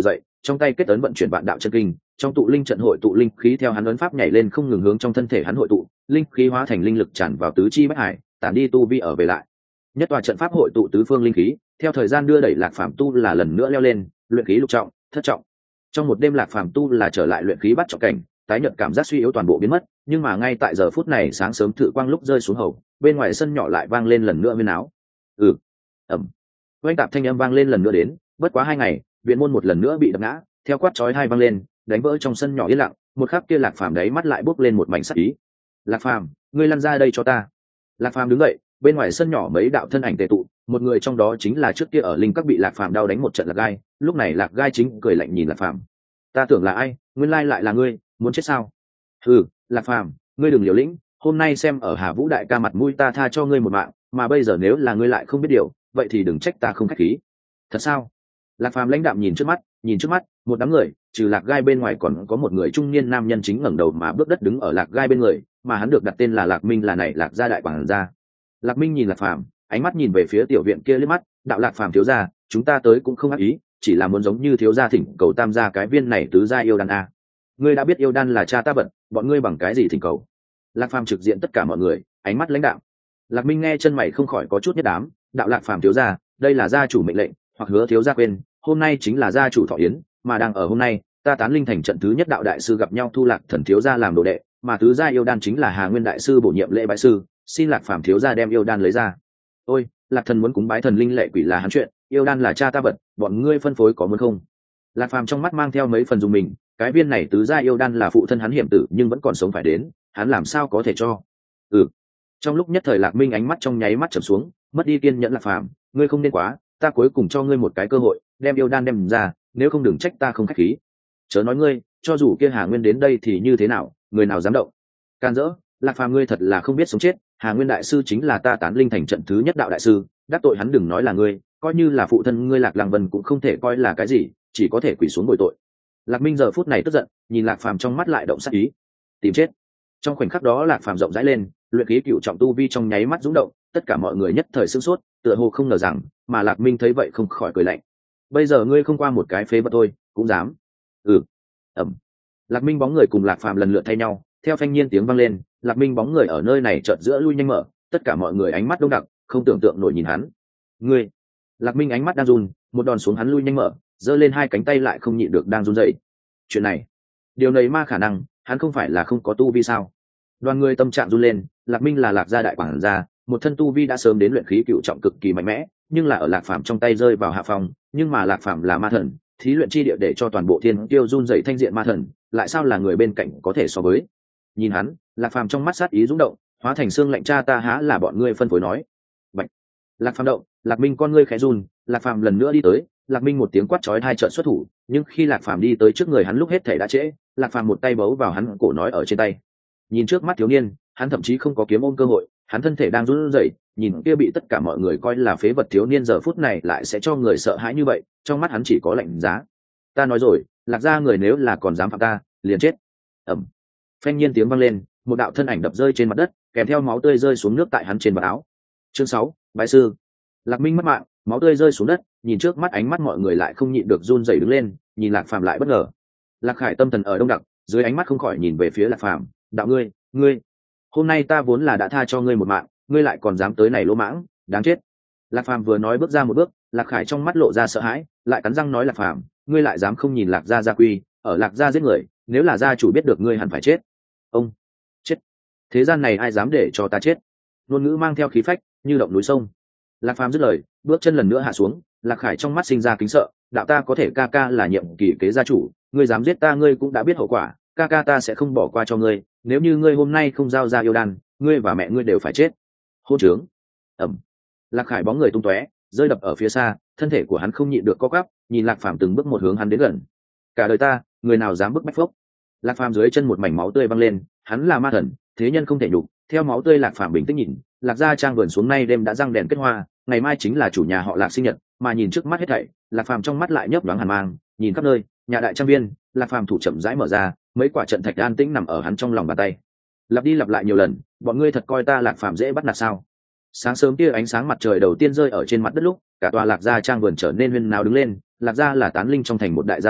trong tay kết ấn vận chuyển vạn đạo chân kinh, trong tụ linh trận hội tụ linh khí theo hắn ấn pháp nhảy lên không ngừng hướng trong thân thể hắn hội tụ, linh khí hóa thành linh lực tràn vào tứ chi bách hải, tản đi tu vi ở về lại. Nhất tòa trận pháp hội tụ tứ phương linh khí, theo thời gian đưa đẩy Lạc Phàm tu là lần nữa leo lên, luyện khí lục trọng, thất trọng. Trong một đêm Lạc Phàm tu là trở lại luyện khí bắt trọng cảnh, tái nhợt cảm giác suy yếu toàn bộ biến mất, nhưng mà ngay tại giờ phút này sáng sớm thử quang lúc rơi xuống hầu, bên ngoài sân nhỏ lại vang lên lần nữa huyên áo. Ừ, ầm. Oanh tạp thanh âm vang lên lần nữa đến, bất quá hai ngày, viện môn một lần nữa bị đập ngã, theo quát chói hai vang lên, đánh vỡ trong sân nhỏ yên lặng, một khắc kia Lạc Phàm đấy mắt lại bốc lên một mảnh sắc ý. Lạc Phàm, ngươi lăn ra đây cho ta. Lạc Phàm đứng dậy, bên ngoài sân nhỏ mấy đạo thân ảnh tề tụ, một người trong đó chính là trước kia ở linh các bị Lạc Phàm đau đánh một trận Lạc Gai, lúc này Lạc Gai chính cười lạnh nhìn Lạc Phàm. Ta tưởng là ai, nguyên lai lại là ngươi, muốn chết sao? Ừ, Lạc Phàm, ngươi đừng liều lĩnh, hôm nay xem ở Hà Vũ đại ca mặt mũi ta tha cho ngươi một mạng, mà bây giờ nếu là ngươi lại không biết điều, vậy thì đừng trách ta không khách khí. Thật sao? Lạc Phàm lãnh đạm nhìn trước mắt, nhìn trước mắt, một đám người, trừ Lạc Gai bên ngoài còn có một người trung niên nam nhân chính ngẩng đầu mà bước đất đứng ở Lạc Gai bên người, mà hắn được đặt tên là Lạc Minh, là này Lạc gia đại quản gia. Lạc Minh nhìn Lạc Phàm, ánh mắt nhìn về phía tiểu viện kia liếc mắt, đạo Lạc Phàm thiếu gia, chúng ta tới cũng không ác ý, chỉ là muốn giống như thiếu gia thỉnh cầu tam gia cái viên này tứ gia yêu đan a. Ngươi đã biết yêu đan là cha ta vận, bọn ngươi bằng cái gì thỉnh cầu? Lạc Phàm trực diện tất cả mọi người, ánh mắt lãnh đạm. Lạc Minh nghe chân mày không khỏi có chút nhất đám, đạo Lạc Phàm thiếu gia, đây là gia chủ mệnh lệnh, hoặc hứa thiếu gia quên, hôm nay chính là gia chủ thọ yến, mà đang ở hôm nay, ta tán linh thành trận thứ nhất đạo đại sư gặp nhau thu Lạc thần thiếu gia làm đồ đệ, mà tứ gia yêu đan chính là Hà Nguyên đại sư bổ nhiệm lễ bái sư, xin Lạc Phàm thiếu gia đem yêu đan lấy ra. Ôi, Lạc thần muốn cúng bái thần linh lệ quỷ là hắn chuyện, yêu đan là cha ta vật, bọn ngươi phân phối có muốn không? Lạc Phàm trong mắt mang theo mấy phần dùng mình, cái viên này tứ gia yêu đan là phụ thân hắn hiểm tử nhưng vẫn còn sống phải đến, hắn làm sao có thể cho? Ừ. Trong lúc nhất thời Lạc Minh ánh mắt trong nháy mắt trầm xuống, mất đi kiên nhẫn Lạc Phàm, ngươi không nên quá, ta cuối cùng cho ngươi một cái cơ hội, đem yêu đan đem ra, nếu không đừng trách ta không khách khí. Chớ nói ngươi, cho dù kia Hà Nguyên đến đây thì như thế nào, người nào dám động? Can dỡ, Lạc Phàm ngươi thật là không biết sống chết, Hà Nguyên đại sư chính là ta tán linh thành trận thứ nhất đạo đại sư, đắc tội hắn đừng nói là ngươi, coi như là phụ thân ngươi Lạc Lăng Vân cũng không thể coi là cái gì, chỉ có thể quỳ xuống bồi tội. Lạc Minh giờ phút này tức giận, nhìn Lạc Phàm trong mắt lại động sát ý, tìm chết. Trong khoảnh khắc đó Lạc Phàm rộng rãi lên, luyện khí cựu trọng tu vi trong nháy mắt rung động, tất cả mọi người nhất thời sửng sốt, tựa hồ không ngờ rằng, mà Lạc Minh thấy vậy không khỏi cười lạnh. Bây giờ ngươi không qua một cái phế vật thôi, cũng dám? Ừ. Ẩm. Lạc Minh bóng người cùng Lạc Phàm lần lượt thay nhau, theo phanh nhiên tiếng vang lên, Lạc Minh bóng người ở nơi này chợt giữa lui nhanh mở, tất cả mọi người ánh mắt đông đặc, không tưởng tượng nổi nhìn hắn. Ngươi. Lạc Minh ánh mắt đang run, một đòn xuống hắn lui nhanh mở, giơ lên hai cánh tay lại không nhịn được đang run rẩy. Chuyện này, điều này ma khả năng, hắn không phải là không có tu vi sao? Đoàn người tâm trạng run lên, Lạc Minh là Lạc gia đại quản gia, một thân tu vi đã sớm đến luyện khí cựu trọng cực kỳ mạnh mẽ, nhưng là ở Lạc Phàm trong tay rơi vào hạ phòng, nhưng mà Lạc Phàm là ma thần, thí luyện chi địa để cho toàn bộ thiên tiêu run rẩy thanh diện ma thần, lại sao là người bên cạnh có thể so với? Nhìn hắn, Lạc Phàm trong mắt sát ý rung động, hóa thành xương lạnh cha ta há là bọn ngươi phân phối nói. Bạch. Lạc Phàm động, Lạc Minh con ngươi khẽ run, Lạc Phàm lần nữa đi tới, Lạc Minh một tiếng quát chói hai trợn xuất thủ, nhưng khi Lạc Phàm đi tới trước người hắn lúc hết thể đã trễ, Lạc Phàm một tay bấu vào hắn cổ nói ở trên tay. Nhìn trước mắt thiếu niên, hắn thậm chí không có kiếm ôm cơ hội, hắn thân thể đang run rẩy, nhìn kia bị tất cả mọi người coi là phế vật thiếu niên giờ phút này lại sẽ cho người sợ hãi như vậy, trong mắt hắn chỉ có lạnh giá. Ta nói rồi, Lạc gia người nếu là còn dám phạm ta, liền chết. Ầm. Phanh nhiên tiếng vang lên, một đạo thân ảnh đập rơi trên mặt đất, kèm theo máu tươi rơi xuống nước tại hắn trên vạt áo. Chương sáu, bái sư. Lạc Minh mất mạng, máu tươi rơi xuống đất, nhìn trước mắt ánh mắt mọi người lại không nhịn được run rẩy đứng lên, nhìn Lạc Phàm lại bất ngờ. Lạc Khải tâm thần ở đông đặc, dưới ánh mắt không khỏi nhìn về phía Lạc Phàm, đạo ngươi, ngươi, hôm nay ta vốn là đã tha cho ngươi một mạng, ngươi lại còn dám tới này lỗ mãng, đáng chết. Lạc Phàm vừa nói bước ra một bước, Lạc Khải trong mắt lộ ra sợ hãi, lại cắn răng nói Lạc Phàm, ngươi lại dám không nhìn Lạc gia gia quy, ở Lạc gia giết người, nếu là gia chủ biết được ngươi hẳn phải chết. Ông, chết. Thế gian này ai dám để cho ta chết? Ngôn ngữ mang theo khí phách, như động núi sông. Lạc Phàm dứt lời, bước chân lần nữa hạ xuống, Lạc Khải trong mắt sinh ra kính sợ, đạo ta có thể ca ca là nhiệm kỳ kế gia chủ, ngươi dám giết ta ngươi cũng đã biết hậu quả, ca ca ta sẽ không bỏ qua cho ngươi, nếu như ngươi hôm nay không giao ra yêu đan, ngươi và mẹ ngươi đều phải chết. Hôn trướng. Ẩm. Lạc Khải bóng người tung tóe, rơi đập ở phía xa, thân thể của hắn không nhịn được co quắp, nhìn Lạc Phàm từng bước một hướng hắn đến gần. Cả đời ta, người nào dám bức bách phốc. Lạc Phàm dưới chân một mảnh máu tươi văng lên, hắn là ma thần, thế nhân không thể nhục. Theo máu tươi Lạc Phàm bình tĩnh nhìn, Lạc gia trang vườn xuống nay đêm đã răng đèn kết hoa, ngày mai chính là chủ nhà họ Lạc sinh nhật, mà nhìn trước mắt hết thảy, Lạc Phàm trong mắt lại nhấp nhoáng hàn mang, nhìn khắp nơi, nhà đại trang viên, Lạc Phàm thủ chậm rãi mở ra, mấy quả trận thạch an tĩnh nằm ở hắn trong lòng bàn tay. Lặp đi lặp lại nhiều lần, bọn ngươi thật coi ta Lạc Phàm dễ bắt nạt sao? Sáng sớm kia ánh sáng mặt trời đầu tiên rơi ở trên mặt đất lúc, cả tòa Lạc gia trang vườn trở nên huyên náo đứng lên. Lạc gia là tán linh trong thành một đại gia tộc,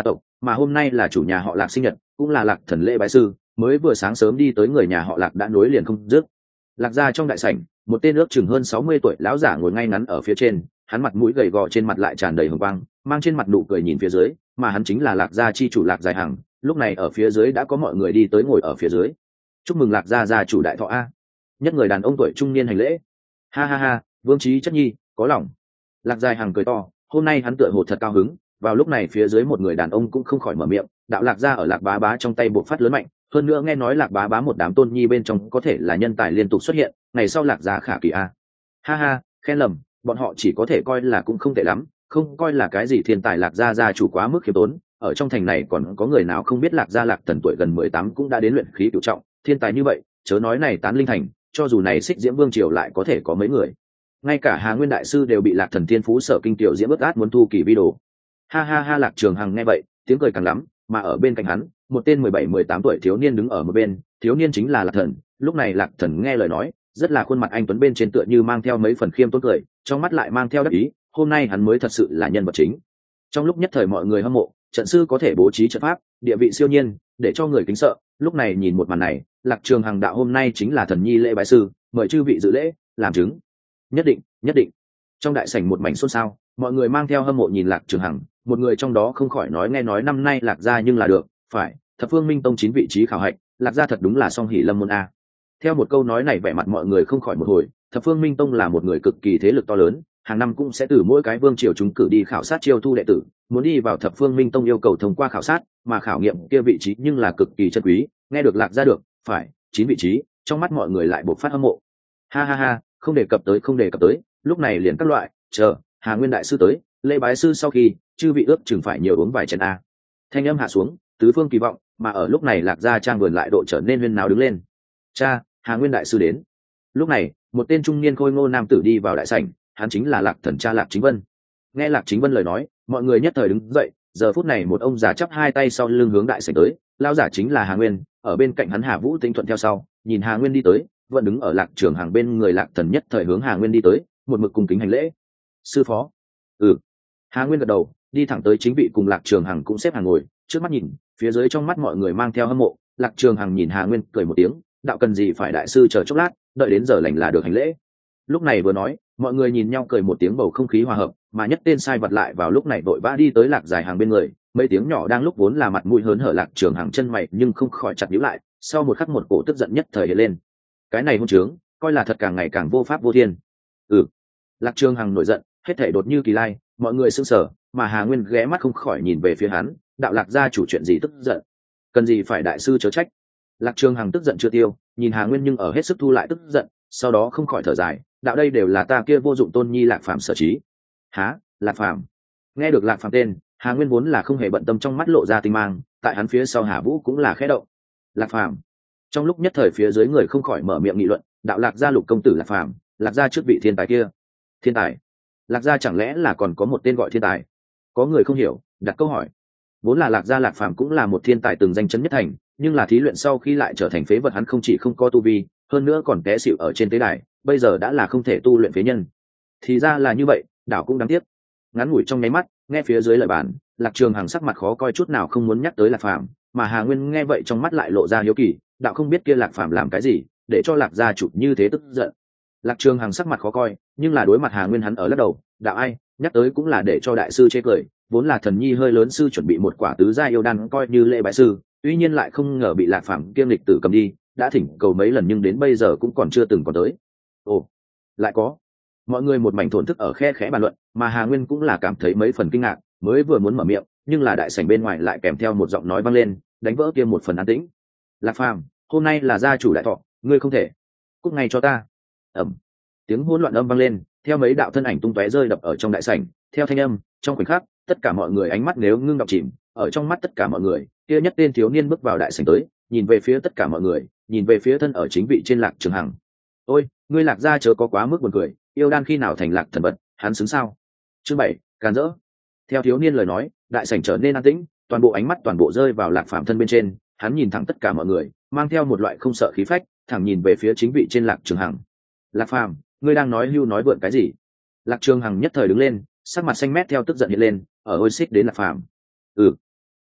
mà hôm nay là chủ nhà họ Lạc sinh nhật, cũng là Lạc Thần lễ bái sư, mới vừa sáng sớm đi tới người nhà họ Lạc đã nối liền không dứt. Lạc gia trong đại sảnh, một tên ước chừng hơn sáu mươi tuổi lão giả ngồi ngay ngắn ở phía trên, hắn mặt mũi gầy gò, trên mặt lại tràn đầy hồng quang, mang trên mặt nụ cười nhìn phía dưới, mà hắn chính là Lạc gia chi chủ Lạc Dài Hằng. Lúc này ở phía dưới đã có mọi người đi tới ngồi ở phía dưới. Chúc mừng Lạc gia gia chủ đại thọ a. Nhất người đàn ông tuổi trung niên hành lễ. Ha ha ha, Vương Trí Chất Nhi, có lòng. Lạc Dài Hằng cười to, hôm nay hắn tựa hồ thật cao hứng. Vào lúc này phía dưới một người đàn ông cũng không khỏi mở miệng, đạo Lạc gia ở Lạc Bá Bá trong tay bộc phát lớn mạnh, hơn nữa nghe nói Lạc Bá Bá một đám tôn nhi bên trong có thể là nhân tài liên tục xuất hiện, ngày sau Lạc gia khả kỳ a. Ha ha, khen lầm, bọn họ chỉ có thể coi là cũng không tệ lắm, không coi là cái gì thiên tài. Lạc gia gia chủ quá mức khiêm tốn, ở trong thành này còn có người nào không biết Lạc gia Lạc Thần tuổi gần mười tám cũng đã đến luyện khí cửu trọng, thiên tài như vậy, chớ nói này Tán Linh thành, cho dù này Xích Diễm Vương triều lại có thể có mấy người. Ngay cả Hà Nguyên đại sư đều bị Lạc Thần thiên phú sở kinh tiểu diễm ướt át muốn thu kỳ vi đồ. Ha ha ha, Lạc Trường Hằng nghe vậy, tiếng cười càng lắm, mà ở bên cạnh hắn, một tên mười bảy mười tám tuổi thiếu niên đứng ở một bên, thiếu niên chính là Lạc Thần. Lúc này Lạc Thần nghe lời nói, rất là khuôn mặt anh tuấn bên trên tựa như mang theo mấy phần khiêm tốn cười, trong mắt lại mang theo đắc ý, hôm nay hắn mới thật sự là nhân vật chính. Trong lúc nhất thời mọi người hâm mộ, trận sư có thể bố trí trận pháp, địa vị siêu nhiên, để cho người kính sợ. Lúc này nhìn một màn này, Lạc Trường Hằng đạo hôm nay chính là thần nhi lễ bái sư, mời chư vị dự lễ, làm chứng. Nhất định, nhất định. Trong đại sảnh một mảnh xôn xao, mọi người mang theo hâm mộ nhìn Lạc Trường Hằng, một người trong đó không khỏi nói, nghe nói năm nay Lạc gia nhưng là được, phải, Thập Phương Minh Tông chín vị trí khảo hạch, Lạc gia thật đúng là song hỷ lâm môn a. Theo một câu nói này, vẻ mặt mọi người không khỏi một hồi. Thập Phương Minh Tông là một người cực kỳ thế lực to lớn, hàng năm cũng sẽ từ mỗi cái vương triều chúng cử đi khảo sát chiêu thu đệ tử, muốn đi vào Thập Phương Minh Tông yêu cầu thông qua khảo sát, mà khảo nghiệm kia vị trí nhưng là cực kỳ chân quý. Nghe được Lạc gia được, phải, chín vị trí, trong mắt mọi người lại bộc phát hâm mộ. Ha ha ha, không đề cập tới, không đề cập tới, lúc này liền các loại, chờ Hà Nguyên đại sư tới, lễ bái sư sau khi, chư vị ước chừng phải nhiều uống vài chén a. Thanh âm hạ xuống, tứ phương kỳ vọng, mà ở lúc này Lạc gia trang vườn lại độ trở nên huyên náo đứng lên. Cha, Hà Nguyên đại sư đến. Lúc này, một tên trung niên khôi ngô nam tử đi vào đại sảnh, hắn chính là Lạc Thần cha Lạc Chính Vân. Nghe Lạc Chính Vân lời nói, mọi người nhất thời đứng dậy. Giờ phút này một ông già chắp hai tay sau lưng hướng đại sảnh tới, lão giả chính là Hà Nguyên, ở bên cạnh hắn Hà Vũ Tinh thuận theo sau, nhìn Hà Nguyên đi tới, vẫn đứng ở Lạc Trường Hằng bên người. Lạc Thần nhất thời hướng Hà Nguyên đi tới, một mực cung kính hành lễ. Sư phó. Ừ. Hà Nguyên gật đầu, đi thẳng tới chính vị, cùng Lạc Trường Hằng cũng xếp hàng ngồi, trước mắt nhìn, phía dưới trong mắt mọi người mang theo hâm mộ. Lạc Trường Hằng nhìn Hà Nguyên cười một tiếng, đạo cần gì phải đại sư chờ chốc lát, đợi đến giờ lành là được hành lễ. Lúc này vừa nói, mọi người nhìn nhau cười một tiếng, bầu không khí hòa hợp, mà nhất tên sai vật lại vào lúc này vội vã đi tới Lạc Dài Hằng bên người, mấy tiếng nhỏ đang lúc vốn là mặt mũi hớn hở Lạc Trường Hằng chân mày nhưng không khỏi chặt nhíu lại, sau một khắc một cổ tức giận nhất thời hiện lên. Cái này hôn trướng, coi là thật càng ngày càng vô pháp vô thiên. Ừ. Lạc Trường Hằng nổi giận, hết thảy đột như kỳ lai, mọi người sững sờ, mà Hà Nguyên ghé mắt không khỏi nhìn về phía hắn, đạo Lạc gia chủ chuyện gì tức giận, cần gì phải đại sư chớ trách. Lạc Trường Hằng tức giận chưa tiêu, nhìn Hà Nguyên nhưng ở hết sức thu lại tức giận, sau đó không khỏi thở dài, đạo đây đều là ta kia vô dụng tôn nhi Lạc Phàm sở trí. Há, Lạc Phàm. Nghe được Lạc Phàm tên, Hà Nguyên vốn là không hề bận tâm, trong mắt lộ ra tinh mang, tại hắn phía sau Hà Vũ cũng là khẽ động. Lạc Phàm. Trong lúc nhất thời phía dưới người không khỏi mở miệng nghị luận, đạo Lạc gia lục công tử Lạc Phàm, Lạc gia trước vị thiên tài kia. Thiên tài? Lạc gia chẳng lẽ là còn có một tên gọi thiên tài? Có người không hiểu, đặt câu hỏi. Vốn là Lạc gia Lạc Phàm cũng là một thiên tài từng danh chấn nhất thành, nhưng là thí luyện sau khi lại trở thành phế vật, hắn không chỉ không có tu vi, hơn nữa còn té xỉu ở trên tế đài, bây giờ đã là không thể tu luyện phế nhân. Thì ra là như vậy, đảo cũng đáng tiếc. Ngắn ngủi trong nháy mắt, nghe phía dưới lời bàn, Lạc Trường Hằng sắc mặt khó coi chút nào không muốn nhắc tới Lạc Phàm, mà Hà Nguyên nghe vậy trong mắt lại lộ ra hiếu kỳ, đạo không biết kia Lạc Phàm làm cái gì, để cho Lạc gia chủ như thế tức giận. Lạc Trường Hằng sắc mặt khó coi, nhưng là đối mặt Hà Nguyên hắn ở lắc đầu, đạo ai, nhắc tới cũng là để cho đại sư chê cười, vốn là thần nhi hơi lớn sư chuẩn bị một quả tứ gia yêu đan coi như lễ bái sư, tuy nhiên lại không ngờ bị Lạc Phàm kiêm lịch tử cầm đi, đã thỉnh cầu mấy lần nhưng đến bây giờ cũng còn chưa từng có tới. Ồ, lại có. Mọi người một mảnh thổn thức ở khe khẽ bàn luận, mà Hà Nguyên cũng là cảm thấy mấy phần kinh ngạc, mới vừa muốn mở miệng, nhưng là đại sảnh bên ngoài lại kèm theo một giọng nói vang lên, đánh vỡ kia một phần an tĩnh. Lạc Phàm, hôm nay là gia chủ đại thọ, ngươi không thể. Cút ngay cho ta. Ầm. Tiếng hỗn loạn âm vang lên, theo mấy đạo thân ảnh tung tóe rơi đập ở trong đại sảnh, theo thanh âm, trong khoảnh khắc, tất cả mọi người ánh mắt nếu ngưng đọng chìm, ở trong mắt tất cả mọi người, kia nhất tên thiếu niên bước vào đại sảnh tới, nhìn về phía tất cả mọi người, nhìn về phía thân ở chính vị trên Lạc Trường Hằng. Ôi, ngươi Lạc gia chớ có quá mức buồn cười, yêu đan khi nào thành Lạc thần vật, hắn xứng sao? Chương bảy, càn rỡ. Theo thiếu niên lời nói, đại sảnh trở nên an tĩnh, toàn bộ ánh mắt toàn bộ rơi vào Lạc Phàm thân bên trên, hắn nhìn thẳng tất cả mọi người, mang theo một loại không sợ khí phách, thẳng nhìn về phía chính vị trên Lạc Trường Hằng. Lạc Phàm, ngươi đang nói hưu nói vượn cái gì? Lạc Trường Hằng nhất thời đứng lên, sắc mặt xanh mét theo tức giận hiện lên, ở ôi xích đến Lạc Phàm. Ừ.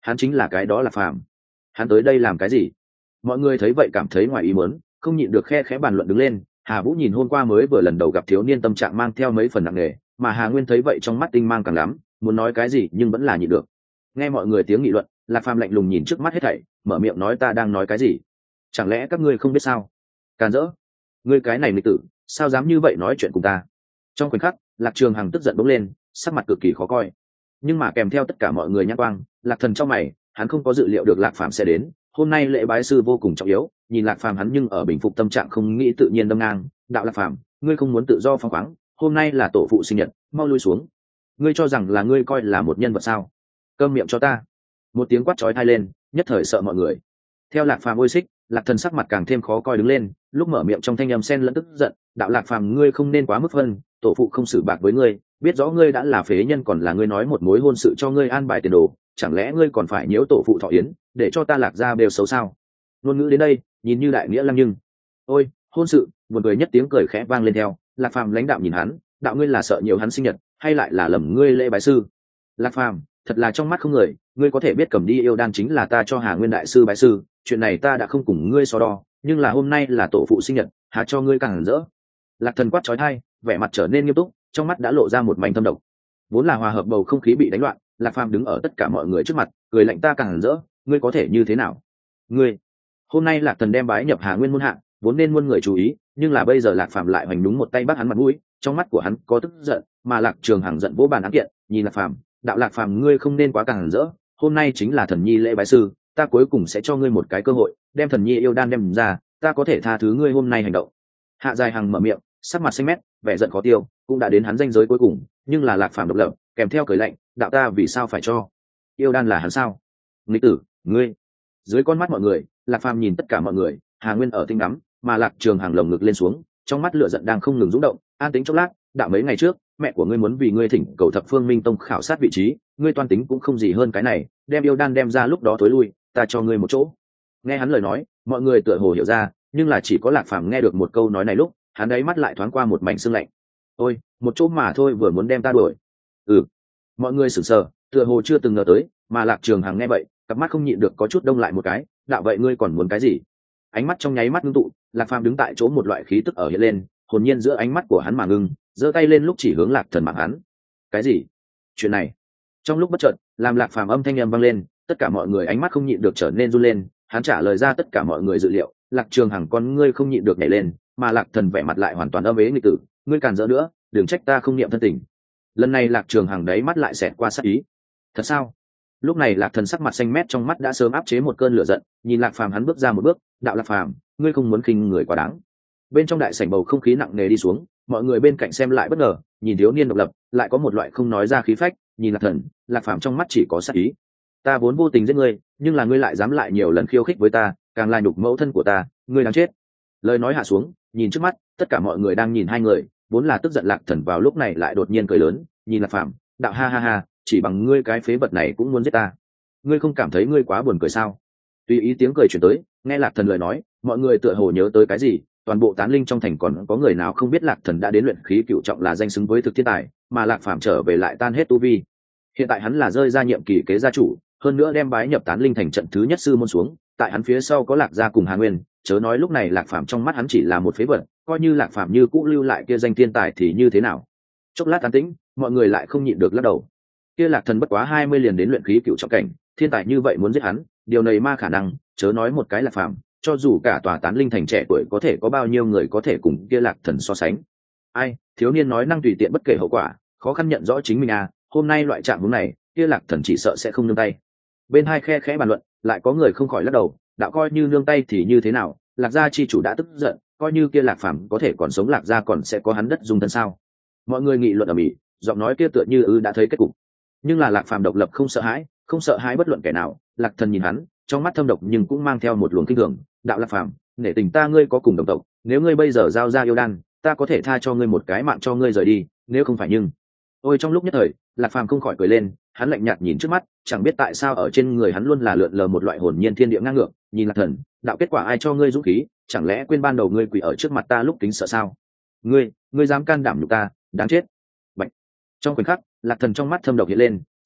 hắn chính là cái đó Lạc Phàm. Hắn tới đây làm cái gì? Mọi người thấy vậy cảm thấy ngoài ý muốn, không nhịn được khe khẽ bàn luận đứng lên. Hà Vũ nhìn hôm qua mới vừa lần đầu gặp thiếu niên tâm trạng mang theo mấy phần nặng nề, mà Hà Nguyên thấy vậy trong mắt tinh mang càng lắm, muốn nói cái gì nhưng vẫn là nhịn được. Nghe mọi người tiếng nghị luận, Lạc Phàm lạnh lùng nhìn trước mắt hết thảy, mở miệng nói ta đang nói cái gì? Chẳng lẽ các ngươi không biết sao? Càn rỡ, ngươi cái này nghịch tử, sao dám như vậy nói chuyện cùng ta? Trong khoảnh khắc, Lạc Trường Hằng tức giận bốc lên, sắc mặt cực kỳ khó coi. Nhưng mà kèm theo tất cả mọi người nhãn quang, Lạc Thần trong mày, hắn không có dự liệu được Lạc Phàm sẽ đến. Hôm nay lễ bái sư vô cùng trọng yếu, nhìn Lạc Phàm hắn nhưng ở bình phục tâm trạng không nghĩ tự nhiên đâm ngang, đạo Lạc Phàm, ngươi không muốn tự do phóng khoáng, hôm nay là tổ phụ sinh nhật, mau lui xuống. Ngươi cho rằng là ngươi coi là một nhân vật sao? Câm miệng cho ta. Một tiếng quát chói tai lên, nhất thời sợ mọi người. Theo Lạc Phàm ôi xích, Lạc Thần sắc mặt càng thêm khó coi đứng lên, lúc mở miệng trong thanh âm xen lẫn tức giận, đạo Lạc Phàm ngươi không nên quá mức phân, tổ phụ không xử bạc với ngươi, biết rõ ngươi đã là phế nhân còn là ngươi nói một mối hôn sự cho ngươi an bài tiền đồ, chẳng lẽ ngươi còn phải nhiễu tổ phụ thọ yến, để cho ta Lạc gia đều xấu sao? Ngôn ngữ đến đây, nhìn như đại nghĩa lăng nhưng, ôi, hôn sự, một người nhất tiếng cười khẽ vang lên theo, Lạc Phàm lãnh đạo nhìn hắn, đạo ngươi là sợ nhiều hắn sinh nhật, hay lại là lầm ngươi lễ bái sư? Lạc Phàm, thật là trong mắt không người, ngươi có thể biết cầm đi yêu đan chính là ta cho Hà Nguyên đại sư bái sư, chuyện này ta đã không cùng ngươi so đo, nhưng là hôm nay là tổ phụ sinh nhật, hà cho ngươi càng rỡ. Lạc Thần quát chói tai, vẻ mặt trở nên nghiêm túc, trong mắt đã lộ ra một mảnh thâm độc. Vốn là hòa hợp bầu không khí bị đánh loạn, Lạc Phàm đứng ở tất cả mọi người trước mặt, cười lạnh ta càng rỡ, ngươi có thể như thế nào? Ngươi, hôm nay Lạc Thần đem bái nhập Hà Nguyên môn hạ, vốn nên muôn người chú ý, nhưng là bây giờ Lạc Phàm lại hoành đúng một tay bắt hắn mặt mũi, trong mắt của hắn có tức giận, mà Lạc Trường Hằng giận vỗ bàn án kiện, nhìn Lạc Phàm, đạo Lạc Phàm ngươi không nên quá càng rỡ, hôm nay chính là thần nhi lễ bái sư, ta cuối cùng sẽ cho ngươi một cái cơ hội, đem thần nhi yêu đan đem ra, ta có thể tha thứ ngươi hôm nay hành động. Hạ Dài Hằng mở miệng, sắc mặt xanh mét, vẻ giận khó tiêu, cũng đã đến hắn danh giới cuối cùng, nhưng là Lạc Phàm độc lập, kèm theo cười lạnh, đạo ta vì sao phải cho? Yêu đan là hắn sao? Nghịch tử, ngươi. Dưới con mắt mọi người, Lạc Phàm nhìn tất cả mọi người, Hà Nguyên ở tinh đắm, mà Lạc Trường Hằng lồng ngực lên xuống, trong mắt lửa giận đang không ngừng rung động, an tĩnh chốc lát, đạo mấy ngày trước, mẹ của ngươi muốn vì ngươi thỉnh cầu thập phương minh tông khảo sát vị trí, ngươi toan tính cũng không gì hơn cái này, đem yêu đan đem ra lúc đó tối lui, ta cho ngươi một chỗ. Nghe hắn lời nói, mọi người tựa hồ hiểu ra, nhưng là chỉ có Lạc Phàm nghe được một câu nói này lúc, hắn ấy mắt lại thoáng qua một mảnh sương lạnh. Ôi, một chỗ mà thôi vừa muốn đem ta đuổi. Ừ. Mọi người sửng sờ, tựa hồ chưa từng ngờ tới, mà Lạc Trường Hằng nghe vậy, cặp mắt không nhịn được có chút đông lại một cái, đạo vậy ngươi còn muốn cái gì? Ánh mắt trong nháy mắt ngưng tụ, Lạc Phàm đứng tại chỗ một loại khí tức ở hiện lên, hồn nhiên giữa ánh mắt của hắn mà ngưng, giơ tay lên lúc chỉ hướng Lạc Thần mạng hắn. Cái gì? Chuyện này? Trong lúc bất chợt, làm Lạc Phàm âm thanh âm vang lên, tất cả mọi người ánh mắt không nhịn được trở nên run lên, hắn trả lời ra tất cả mọi người dự liệu, Lạc Trường Hằng con ngươi không nhịn được nhảy lên, mà Lạc Thần vẻ mặt lại hoàn toàn âm ế nghịch tử, ngươi càn rỡ nữa, đừng trách ta không niệm thân tình. Lần này Lạc Trường Hằng đấy mắt lại xẹt qua sát ý. Thật sao? Lúc này Lạc Thần sắc mặt xanh mét trong mắt đã sớm áp chế một cơn lửa giận, nhìn Lạc Phàm hắn bước ra một bước, đạo Lạc Phàm, ngươi không muốn khinh người quá đáng. Bên trong đại sảnh bầu không khí nặng nề đi xuống, mọi người bên cạnh xem lại bất ngờ, nhìn thiếu niên độc lập, lại có một loại không nói ra khí phách, nhìn Lạc Thần, Lạc Phàm trong mắt chỉ có sát ý. Ta vốn vô tình giết ngươi, nhưng là ngươi lại dám lại nhiều lần khiêu khích với ta, càng là nhục mẫu thân của ta, ngươi đáng chết. Lời nói hạ xuống, nhìn trước mắt, tất cả mọi người đang nhìn hai người, vốn là tức giận Lạc Thần vào lúc này lại đột nhiên cười lớn, nhìn Lạc Phàm, đạo ha ha ha, chỉ bằng ngươi cái phế vật này cũng muốn giết ta. Ngươi không cảm thấy ngươi quá buồn cười sao? Tùy ý tiếng cười truyền tới, nghe Lạc Thần lời nói, mọi người tựa hồ nhớ tới cái gì, toàn bộ tán linh trong thành còn có người nào không biết Lạc Thần đã đến luyện khí cựu trọng là danh xứng với thực thiên tài, mà Lạc Phàm trở về lại tan hết tu vi. Hiện tại hắn là rơi ra nhiệm kỳ kế gia chủ, hơn nữa đem bái nhập tán linh thành trận thứ nhất sư môn xuống, tại hắn phía sau có Lạc gia cùng Hà Nguyên, chớ nói lúc này Lạc Phàm trong mắt hắn chỉ là một phế vật, coi như Lạc Phàm như cũ lưu lại kia danh thiên tài thì như thế nào? Chốc lát an tĩnh, mọi người lại không nhịn được lắc đầu. Kia Lạc Thần bất quá hai mươi liền đến luyện khí cựu trọng cảnh, thiên tài như vậy muốn giết hắn, điều này ma khả năng, chớ nói một cái Lạc Phàm, cho dù cả tòa tán linh thành trẻ tuổi có thể có bao nhiêu người có thể cùng kia Lạc Thần so sánh. Ai, thiếu niên nói năng tùy tiện bất kể hậu quả, khó khăn nhận rõ chính mình à, hôm nay loại trạng huống này, kia Lạc Thần chỉ sợ sẽ không nương tay. Bên hai khe khẽ bàn luận, lại có người không khỏi lắc đầu, đạo coi như nương tay thì như thế nào, Lạc gia chi chủ đã tức giận, coi như kia Lạc Phàm có thể còn sống Lạc gia còn sẽ có hắn đất dung thân sao? Mọi người nghị luận ở mỹ, giọng nói kia tựa như ư đã thấy kết cục. Nhưng là Lạc Phàm độc lập không sợ hãi, không sợ hãi bất luận kẻ nào. Lạc Thần nhìn hắn, trong mắt thâm độc nhưng cũng mang theo một luồng kinh thường, đạo Lạc Phàm, nể tình ta ngươi có cùng đồng tộc, nếu ngươi bây giờ giao ra yêu đan, ta có thể tha cho ngươi một cái mạng cho ngươi rời đi, nếu không phải nhưng. Ôi trong lúc nhất thời, Lạc Phàm không khỏi cười lên, hắn lạnh nhạt nhìn trước mắt, chẳng biết tại sao ở trên người hắn luôn là lượn lờ một loại hồn nhiên thiên địa ngang ngược, nhìn Lạc Thần, đạo kết quả ai cho ngươi dũng khí, chẳng lẽ quên ban đầu ngươi quỳ ở trước mặt ta lúc kính sợ sao? Ngươi, ngươi dám can đảm nhục ta, đáng chết. Bạch. Trong khoảnh khắc, Lạc Thần trong mắt thâm độc hiện lên,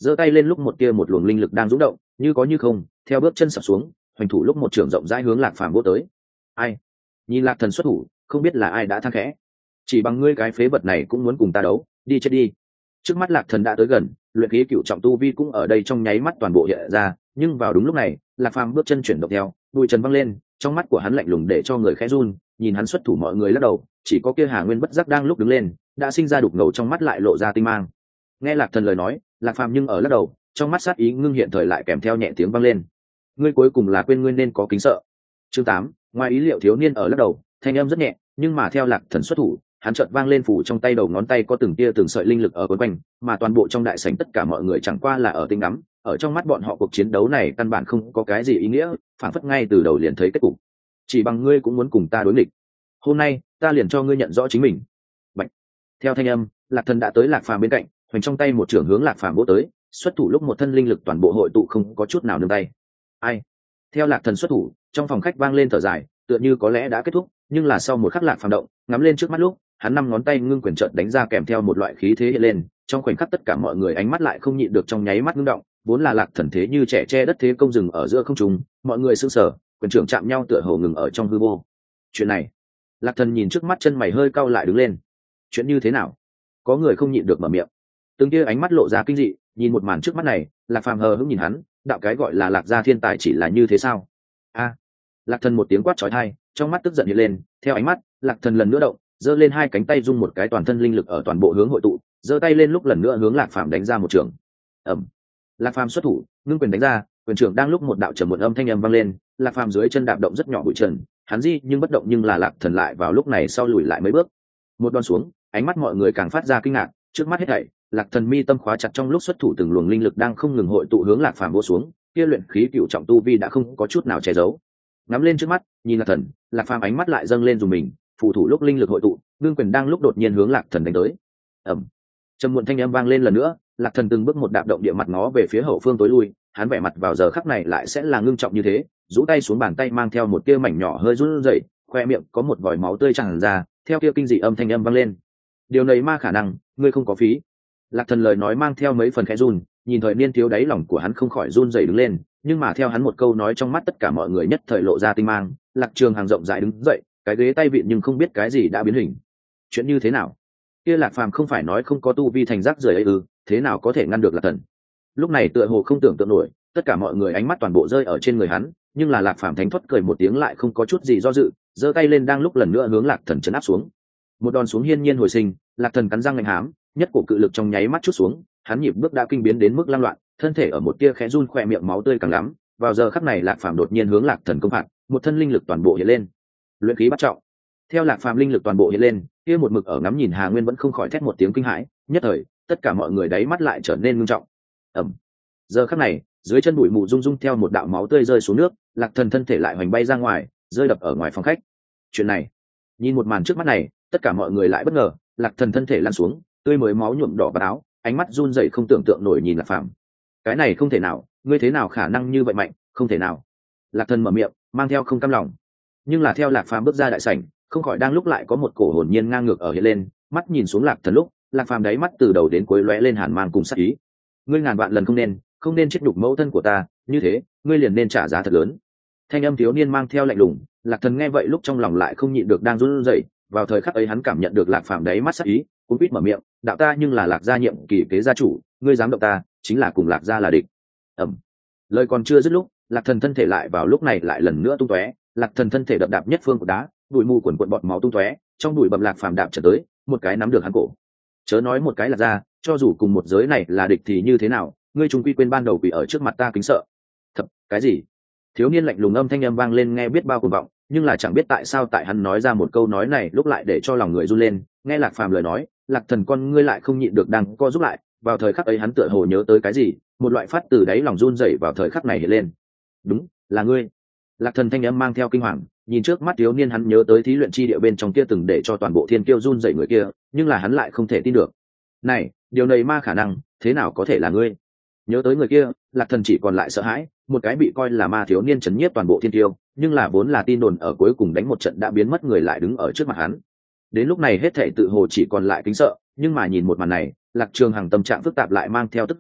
giơ tay lên lúc một tia một luồng linh lực đang rung động, như có như không, theo bước chân sập xuống, hoành thủ lúc một trường rộng rãi hướng Lạc Phàm vỗ tới. Ai? Nhìn Lạc Thần xuất thủ, không biết là ai đã than khẽ. Chỉ bằng ngươi cái phế vật này cũng muốn cùng ta đấu, đi chết đi. Trước mắt Lạc Thần đã tới gần, luyện khí cựu trọng tu vi cũng ở đây trong nháy mắt toàn bộ hiện ra, nhưng vào đúng lúc này, Lạc Phàm bước chân chuyển động theo, bụi trần văng lên, trong mắt của hắn lạnh lùng để cho người khẽ run, nhìn hắn xuất thủ mọi người lắc đầu, chỉ có kia Hà Nguyên bất giác đang lúc đứng lên, đã sinh ra đục ngầu trong mắt lại lộ ra tinh mang. Nghe Lạc Thần lời nói, Lạc Phàm nhưng ở lắc đầu, trong mắt sát ý ngưng hiện thời lại kèm theo nhẹ tiếng vang lên. Ngươi cuối cùng là quên ngươi nên có kính sợ. Chương tám, ngoài ý liệu thiếu niên ở lắc đầu, thanh âm rất nhẹ, nhưng mà theo Lạc Thần xuất thủ, hắn chợt vang lên phủ trong tay đầu ngón tay có từng tia từng sợi linh lực ở quấn quanh, mà toàn bộ trong đại sảnh tất cả mọi người chẳng qua là ở tinh ngắm, ở trong mắt bọn họ cuộc chiến đấu này căn bản không có cái gì ý nghĩa, phản phất ngay từ đầu liền thấy kết cục. Chỉ bằng ngươi cũng muốn cùng ta đối nghịch. Hôm nay, ta liền cho ngươi nhận rõ chính mình. Bạch. Theo thanh âm, Lạc Thần đã tới Lạc Phàm bên cạnh, hoành trong tay một trường hướng Lạc Phàm vỗ tới, xuất thủ lúc một thân linh lực toàn bộ hội tụ không có chút nào nương tay. Ai? Theo Lạc Thần xuất thủ, trong phòng khách vang lên thở dài, tựa như có lẽ đã kết thúc, nhưng là sau một khắc Lạc Phàm động, ngắm lên trước mắt lúc, hắn năm ngón tay ngưng quyền trợn đánh ra kèm theo một loại khí thế hiện lên, trong khoảnh khắc tất cả mọi người ánh mắt lại không nhịn được trong nháy mắt ngưng động, vốn là Lạc Thần thế như trẻ che đất thế công rừng ở giữa không trung, mọi người sững sờ, quyền trưởng chạm nhau tựa hồ ngừng ở trong hư vô. Chuyện này, Lạc Thần nhìn trước mắt chân mày hơi cau lại đứng lên. Chuyện như thế nào? Có người không nhịn được mở miệng. Từng kia ánh mắt lộ ra kinh dị, nhìn một màn trước mắt này, Lạc Phàm hờ hững nhìn hắn, đạo cái gọi là Lạc gia thiên tài chỉ là như thế sao? A! Lạc Thần một tiếng quát chói tai, trong mắt tức giận hiện lên, theo ánh mắt, Lạc Thần lần nữa động, giơ lên hai cánh tay dung một cái toàn thân linh lực ở toàn bộ hướng hội tụ, giơ tay lên lúc lần nữa hướng Lạc Phàm đánh ra một trường. Ầm. Lạc Phàm xuất thủ, ngưng quyền đánh ra, quyền trưởng đang lúc một đạo trầm một âm thanh âm vang lên, Lạc Phàm dưới chân đạp động rất nhỏ bụi trần, hắn di nhưng bất động nhưng là Lạc Thần lại vào lúc này sau lùi lại mấy bước. Một đòn xuống, ánh mắt mọi người càng phát ra kinh ngạc, trước mắt hết thảy, Lạc Thần mi tâm khóa chặt trong lúc xuất thủ từng luồng linh lực đang không ngừng hội tụ hướng Lạc Phàm vỗ xuống, kia luyện khí cựu trọng tu vi đã không có chút nào che giấu. Ngắm lên trước mắt, nhìn Lạc Thần, Lạc Phàm ánh mắt lại dâng lên dùng mình, phụ thủ lúc linh lực hội tụ, ngưng quyền đang lúc đột nhiên hướng Lạc Thần đánh tới. Ầm. Trầm muộn thanh âm vang lên lần nữa, Lạc Thần từng bước một đạp động địa mặt ngó về phía hậu phương tối lui, hắn vẻ mặt vào giờ khắc này lại sẽ là ngưng trọng như thế, rũ tay xuống bàn tay mang theo một tia mảnh nhỏ hơi run rẩy, khoe miệng có một vòi máu tươi tràn ra, theo kia kinh dị âm thanh âm vang lên. Điều này ma khả năng, ngươi không có phí. Lạc Thần lời nói mang theo mấy phần khẽ run, nhìn thời niên thiếu đáy lòng của hắn không khỏi run rẩy đứng lên, nhưng mà theo hắn một câu nói trong mắt tất cả mọi người nhất thời lộ ra tinh mang, Lạc Trường Hàng rộng rãi đứng dậy, cái ghế tay vịn nhưng không biết cái gì đã biến hình. Chuyện như thế nào? Kia Lạc Phàm không phải nói không có tu vi thành rác rưởi ấy ư, thế nào có thể ngăn được Lạc Thần? Lúc này tựa hồ không tưởng tượng nổi, tất cả mọi người ánh mắt toàn bộ rơi ở trên người hắn, nhưng là Lạc Phàm thánh thoát cười một tiếng lại không có chút gì do dự, giơ tay lên đang lúc lần nữa hướng Lạc Thần chấn áp xuống. Một đòn xuống hiên nhiên hồi sinh, Lạc Thần cắn răng ngạnh hám, nhất cổ cự lực trong nháy mắt chút xuống, hắn nhịp bước đã kinh biến đến mức lang loạn, thân thể ở một tia khẽ run khỏe miệng máu tươi càng lắm. Vào giờ khắc này Lạc Phàm đột nhiên hướng Lạc Thần công phạt, một thân linh lực toàn bộ hiện lên. Luyện khí bắt trọng. Theo Lạc Phàm linh lực toàn bộ hiện lên, kia một mực ở ngắm nhìn Hà Nguyên vẫn không khỏi thét một tiếng kinh hãi, nhất thời, tất cả mọi người đáy mắt lại trở nên ngưng trọng. Ầm. Giờ khắc này, dưới chân bụi mù rung rung theo một đạo máu tươi rơi xuống nước, Lạc Thần thân thể lại hoành bay ra ngoài, rơi đập ở ngoài phòng khách. Chuyện này, nhìn một màn trước mắt này, tất cả mọi người lại bất ngờ, Lạc Thần thân thể lăn xuống, tươi mới máu nhuộm đỏ vào áo, ánh mắt run rẩy không tưởng tượng nổi nhìn Lạc Phàm. Cái này không thể nào, ngươi thế nào khả năng như vậy mạnh, không thể nào. Lạc Thần mở miệng, mang theo không cam lòng. Nhưng là theo Lạc Phàm bước ra đại sảnh, không khỏi đang lúc lại có một cổ hồn nhiên ngang ngược ở hiện lên, mắt nhìn xuống Lạc Thần lúc, Lạc Phàm đáy mắt từ đầu đến cuối lóe lên hàn mang cùng sát ý. Ngươi ngàn vạn lần không nên, không nên chết nhục mẫu thân của ta, như thế, ngươi liền nên trả giá thật lớn. Thanh âm thiếu niên mang theo lạnh lùng, Lạc Thần nghe vậy lúc trong lòng lại không nhịn được đang run rẩy, vào thời khắc ấy hắn cảm nhận được Lạc Phàm đáy mắt sát ý, cũng quýt mở miệng, đạo ta nhưng là Lạc gia nhiệm kỳ kế gia chủ, ngươi dám động ta, chính là cùng Lạc gia là địch. Ầm. Lời còn chưa dứt lúc, Lạc Thần thân thể lại vào lúc này lại lần nữa tung tóe, Lạc Thần thân thể đập đạp nhất phương của đá, bụi mù quần quần bọt máu tung tóe, trong bụi bầm Lạc Phàm đạp trở tới, một cái nắm được hắn cổ. Chớ nói một cái là ra, cho dù cùng một giới này là địch thì như thế nào, ngươi trung quy quên ban đầu quỷ ở trước mặt ta kính sợ. Thật, cái gì? Thiếu niên lạnh lùng âm thanh âm vang lên nghe biết bao cuồng vọng, nhưng là chẳng biết tại sao tại hắn nói ra một câu nói này lúc lại để cho lòng người run lên, nghe Lạc Phàm lời nói, Lạc Thần con ngươi lại không nhịn được đang co giúp lại, vào thời khắc ấy hắn tựa hồ nhớ tới cái gì, một loại phát từ đáy lòng run rẩy vào thời khắc này hiện lên. Đúng, là ngươi. Lạc Thần thanh âm mang theo kinh hoàng, nhìn trước mắt thiếu niên hắn nhớ tới thí luyện chi địa bên trong kia từng để cho toàn bộ thiên kiêu run rẩy người kia, nhưng là hắn lại không thể tin được. Này, điều này ma khả năng, thế nào có thể là ngươi? Nhớ tới người kia, Lạc Thần chỉ còn lại sợ hãi, một cái bị coi là ma thiếu niên chấn nhiếp toàn bộ thiên kiêu, nhưng là vốn là tin đồn ở cuối cùng đánh một trận đã biến mất người lại đứng ở trước mặt hắn. Đến lúc này hết thảy tự hồ chỉ còn lại kính sợ, nhưng mà nhìn một màn này, Lạc Trường Hằng tâm trạng phức tạp lại mang theo tức giận,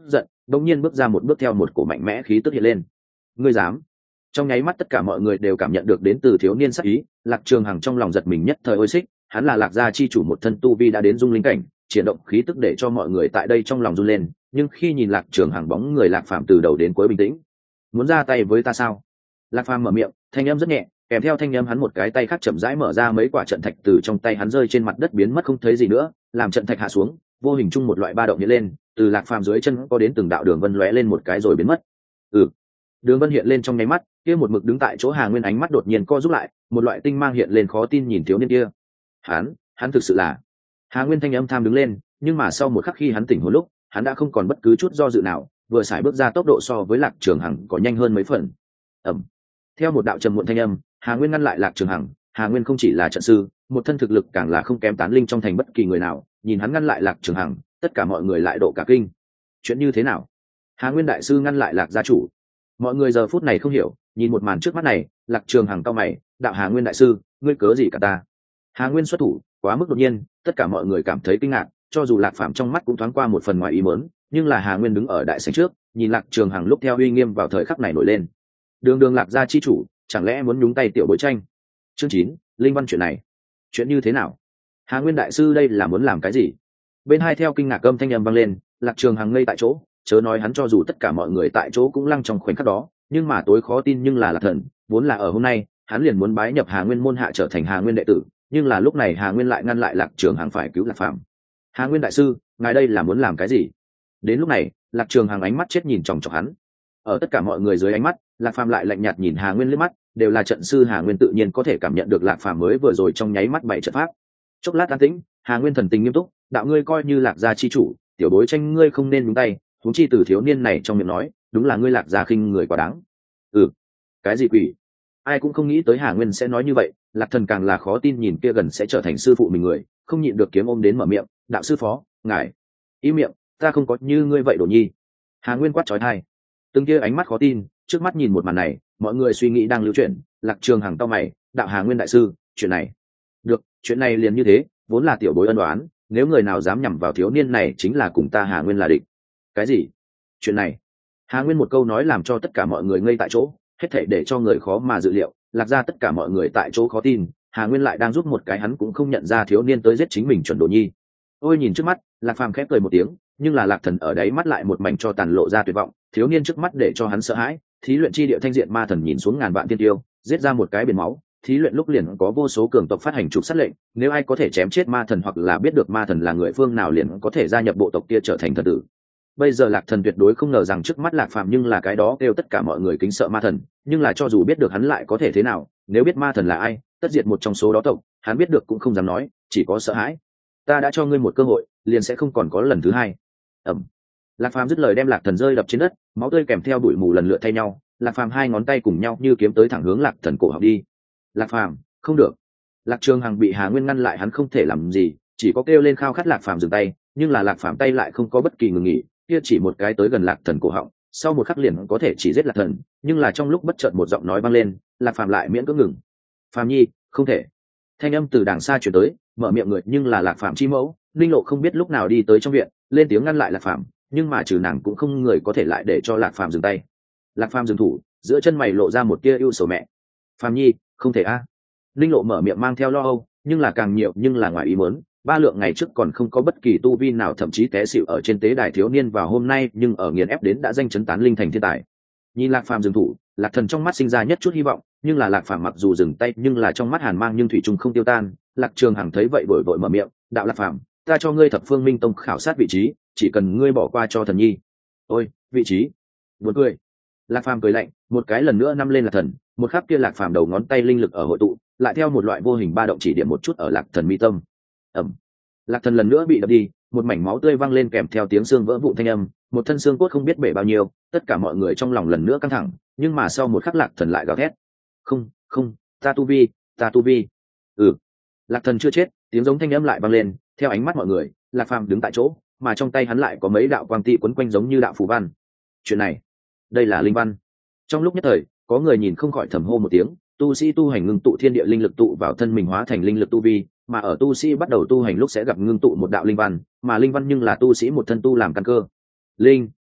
đột nhiên bước ra một bước theo một cổ mạnh mẽ khí tức hiện lên. Ngươi dám? Trong nháy mắt tất cả mọi người đều cảm nhận được đến từ thiếu niên sắc ý. Lạc Trường Hằng trong lòng giật mình nhất thời ôi xích, hắn là Lạc gia chi chủ một thân tu vi đã đến dung linh cảnh, triển động khí tức để cho mọi người tại đây trong lòng run lên. Nhưng khi nhìn Lạc Trường Hằng bóng người Lạc Phàm từ đầu đến cuối bình tĩnh, muốn ra tay với ta sao? Lạc Phàm mở miệng, thanh âm rất nhẹ, kèm theo thanh âm hắn một cái tay khác chậm rãi mở ra mấy quả trận thạch từ trong tay hắn rơi trên mặt đất biến mất không thấy gì nữa, làm trận thạch hạ xuống, vô hình chung một loại ba động hiện lên, từ Lạc Phàm dưới chân có đến từng đạo đường vân lóe lên một cái rồi biến mất. Ừ. Đường vân hiện lên trong nháy mắt, kia một mực đứng tại chỗ Hà Nguyên ánh mắt đột nhiên co rút lại, một loại tinh mang hiện lên khó tin nhìn thiếu niên kia. Hắn, hắn thực sự là. Hà Nguyên thanh âm tham đứng lên, nhưng mà sau một khắc khi hắn tỉnh hồn lúc, hắn đã không còn bất cứ chút do dự nào, vừa xài bước ra tốc độ so với Lạc Trường Hằng có nhanh hơn mấy phần. Ầm. Theo một đạo trầm muộn thanh âm, Hà Nguyên ngăn lại Lạc Trường Hằng. Hà Nguyên không chỉ là trận sư, một thân thực lực càng là không kém tán linh trong thành bất kỳ người nào, nhìn hắn ngăn lại Lạc Trường Hằng, tất cả mọi người lại độ cả kinh. Chuyện như thế nào? Hà Nguyên đại sư ngăn lại Lạc gia chủ. Mọi người giờ phút này không hiểu, nhìn một màn trước mắt này, Lạc Trường Hằng cau mày, đạo Hà Nguyên đại sư, ngươi cớ gì cả ta? Hà Nguyên xuất thủ, quá mức đột nhiên, tất cả mọi người cảm thấy kinh ngạc, cho dù Lạc Phàm trong mắt cũng thoáng qua một phần ngoài ý muốn, nhưng là Hà Nguyên đứng ở đại sảnh trước, nhìn Lạc Trường Hằng lúc theo uy nghiêm vào thời khắc này nổi lên. Đường Đường Lạc gia chi chủ, chẳng lẽ muốn nhúng tay tiểu bối tranh? Chương chín, linh văn chuyện này, chuyện như thế nào? Hà Nguyên đại sư đây là muốn làm cái gì? Bên hai theo kinh ngạc âm thanh âm vang lên, Lạc Trường Hằng ngây tại chỗ, chớ nói hắn cho dù tất cả mọi người tại chỗ cũng lăng trong khoảnh khắc đó, nhưng mà tối khó tin nhưng là Lạc Thần, vốn là ở hôm nay, hắn liền muốn bái nhập Hà Nguyên môn hạ trở thành Hà Nguyên đệ tử, nhưng là lúc này Hà Nguyên lại ngăn lại Lạc Trường Hằng phải cứu Lạc Phàm. Hà Nguyên đại sư, ngài đây là muốn làm cái gì? Đến lúc này, Lạc Trường Hằng ánh mắt chết nhìn chòng chọc hắn. Ở tất cả mọi người dưới ánh mắt, Lạc Phàm lại lạnh nhạt nhìn Hà Nguyên liếc mắt, đều là trận sư Hà Nguyên tự nhiên có thể cảm nhận được Lạc Phàm mới vừa rồi trong nháy mắt bảy trận pháp. Chốc lát an tĩnh, Hà Nguyên thần tình nghiêm túc, đạo ngươi coi như Lạc gia chi chủ, tiểu bối tranh ngươi không nên nhúng tay, huống chi từ thiếu niên này trong miệng nói, đúng là ngươi Lạc gia khinh người quá đáng. Ừ, cái gì quỷ? Ai cũng không nghĩ tới Hà Nguyên sẽ nói như vậy, Lạc Thần càng là khó tin nhìn kia gần sẽ trở thành sư phụ mình người, không nhịn được kiếm ôm đến mở miệng, đạo sư phó, ngài, im miệng, ta không có như ngươi vậy đồ nhi. Hà Nguyên quát chói tai. Từng kia ánh mắt khó tin, trước mắt nhìn một màn này, mọi người suy nghĩ đang lưu chuyển, Lạc Trường Hằng cau mày, đạo Hà Nguyên đại sư, chuyện này, được, chuyện này liền như thế, vốn là tiểu bối ân đoán, nếu người nào dám nhằm vào thiếu niên này chính là cùng ta Hà Nguyên là địch. Cái gì? Chuyện này? Hà Nguyên một câu nói làm cho tất cả mọi người ngây tại chỗ, hết thảy để cho người khó mà dự liệu, Lạc ra tất cả mọi người tại chỗ khó tin, Hà Nguyên lại đang giúp một cái hắn cũng không nhận ra thiếu niên tới giết chính mình chuẩn đồ nhi. Ôi nhìn trước mắt, Lạc Phàm khép cười một tiếng, nhưng là Lạc Thần ở đấy mắt lại một mảnh cho tàn lộ ra tuyệt vọng, thiếu niên trước mắt để cho hắn sợ hãi, thí luyện chi địa thanh diện ma thần nhìn xuống ngàn vạn tiên tiêu, giết ra một cái biển máu, thí luyện lúc liền có vô số cường tộc phát hành trục sát lệnh, nếu ai có thể chém chết ma thần hoặc là biết được ma thần là người phương nào liền có thể gia nhập bộ tộc kia trở thành thần tử. Bây giờ Lạc Thần tuyệt đối không ngờ rằng trước mắt Lạc Phàm nhưng là cái đó kêu tất cả mọi người kính sợ ma thần, nhưng là cho dù biết được hắn lại có thể thế nào, nếu biết ma thần là ai, tất diệt một trong số đó tộc, hắn biết được cũng không dám nói, chỉ có sợ hãi. Ta đã cho ngươi một cơ hội, liền sẽ không còn có lần thứ hai. Ẩm. Lạc Phàm dứt lời đem Lạc Thần rơi đập trên đất, máu tươi kèm theo bụi mù lần lượt thay nhau, Lạc Phàm hai ngón tay cùng nhau như kiếm tới thẳng hướng Lạc Thần cổ họng đi. Lạc Phàm, không được. Lạc Trường Hằng bị Hà Nguyên ngăn lại, hắn không thể làm gì, chỉ có kêu lên khao khát Lạc Phàm dừng tay, nhưng là Lạc Phàm tay lại không có bất kỳ ngừng nghỉ, kia chỉ một cái tới gần Lạc Thần cổ họng, sau một khắc liền có thể chỉ giết Lạc Thần, nhưng là trong lúc bất chợt một giọng nói vang lên, Lạc Phàm lại miễn cưỡng ngừng. Phàm nhi, không thể. Thanh âm từ đàng xa truyền tới, mở miệng người nhưng là Lạc Phàm chi mẫu, Linh Lộ không biết lúc nào đi tới trong viện, lên tiếng ngăn lại Lạc Phàm, nhưng mà trừ nàng cũng không người có thể lại để cho Lạc Phàm dừng tay. Lạc Phàm dừng thủ, giữa chân mày lộ ra một tia ưu sầu mẹ. Phàm nhi, không thể a. À. Linh Lộ mở miệng mang theo lo âu, nhưng là càng nhiều nhưng là ngoài ý muốn, ba lượng ngày trước còn không có bất kỳ tu vi nào thậm chí té xỉu ở trên tế đài thiếu niên vào hôm nay nhưng ở nghiền ép đến đã danh chấn tán linh thành thiên tài. Nhìn Lạc Phàm dừng thủ, Lạc Thần trong mắt sinh ra nhất chút hy vọng, nhưng là Lạc Phàm mặc dù dừng tay nhưng là trong mắt hàn mang nhưng thủy chung không tiêu tan. Lạc Trường Hằng thấy vậy vội vội mở miệng, đạo Lạc Phàm, ta cho ngươi thập phương minh tông khảo sát vị trí, chỉ cần ngươi bỏ qua cho thần nhi. Ôi, vị trí? Buồn cười. Lạc Phàm cười lạnh, một cái lần nữa năm lên Lạc Thần, một khắc kia Lạc Phàm đầu ngón tay linh lực ở hội tụ, lại theo một loại vô hình ba động chỉ điểm một chút ở Lạc Thần mi tâm. Ẩm. Lạc Thần lần nữa bị đập đi, một mảnh máu tươi văng lên kèm theo tiếng xương vỡ vụn thanh âm, một thân xương cốt không biết bể bao nhiêu, tất cả mọi người trong lòng lần nữa căng thẳng, nhưng mà sau một khắc Lạc Thần lại gào thét, không, không, ta tu vi, ta tu vi. Ừ. Lạc Thần chưa chết, tiếng giống thanh âm lại vang lên, theo ánh mắt mọi người, Lạc Phàm đứng tại chỗ, mà trong tay hắn lại có mấy đạo quang tị quấn quanh giống như đạo phù văn. Chuyện này, đây là linh văn. Trong lúc nhất thời, có người nhìn không khỏi thầm hô một tiếng, tu sĩ tu hành ngưng tụ thiên địa linh lực tụ vào thân mình hóa thành linh lực tu vi, mà ở tu sĩ bắt đầu tu hành lúc sẽ gặp ngưng tụ một đạo linh văn, mà linh văn nhưng là tu sĩ một thân tu làm căn cơ. Linh,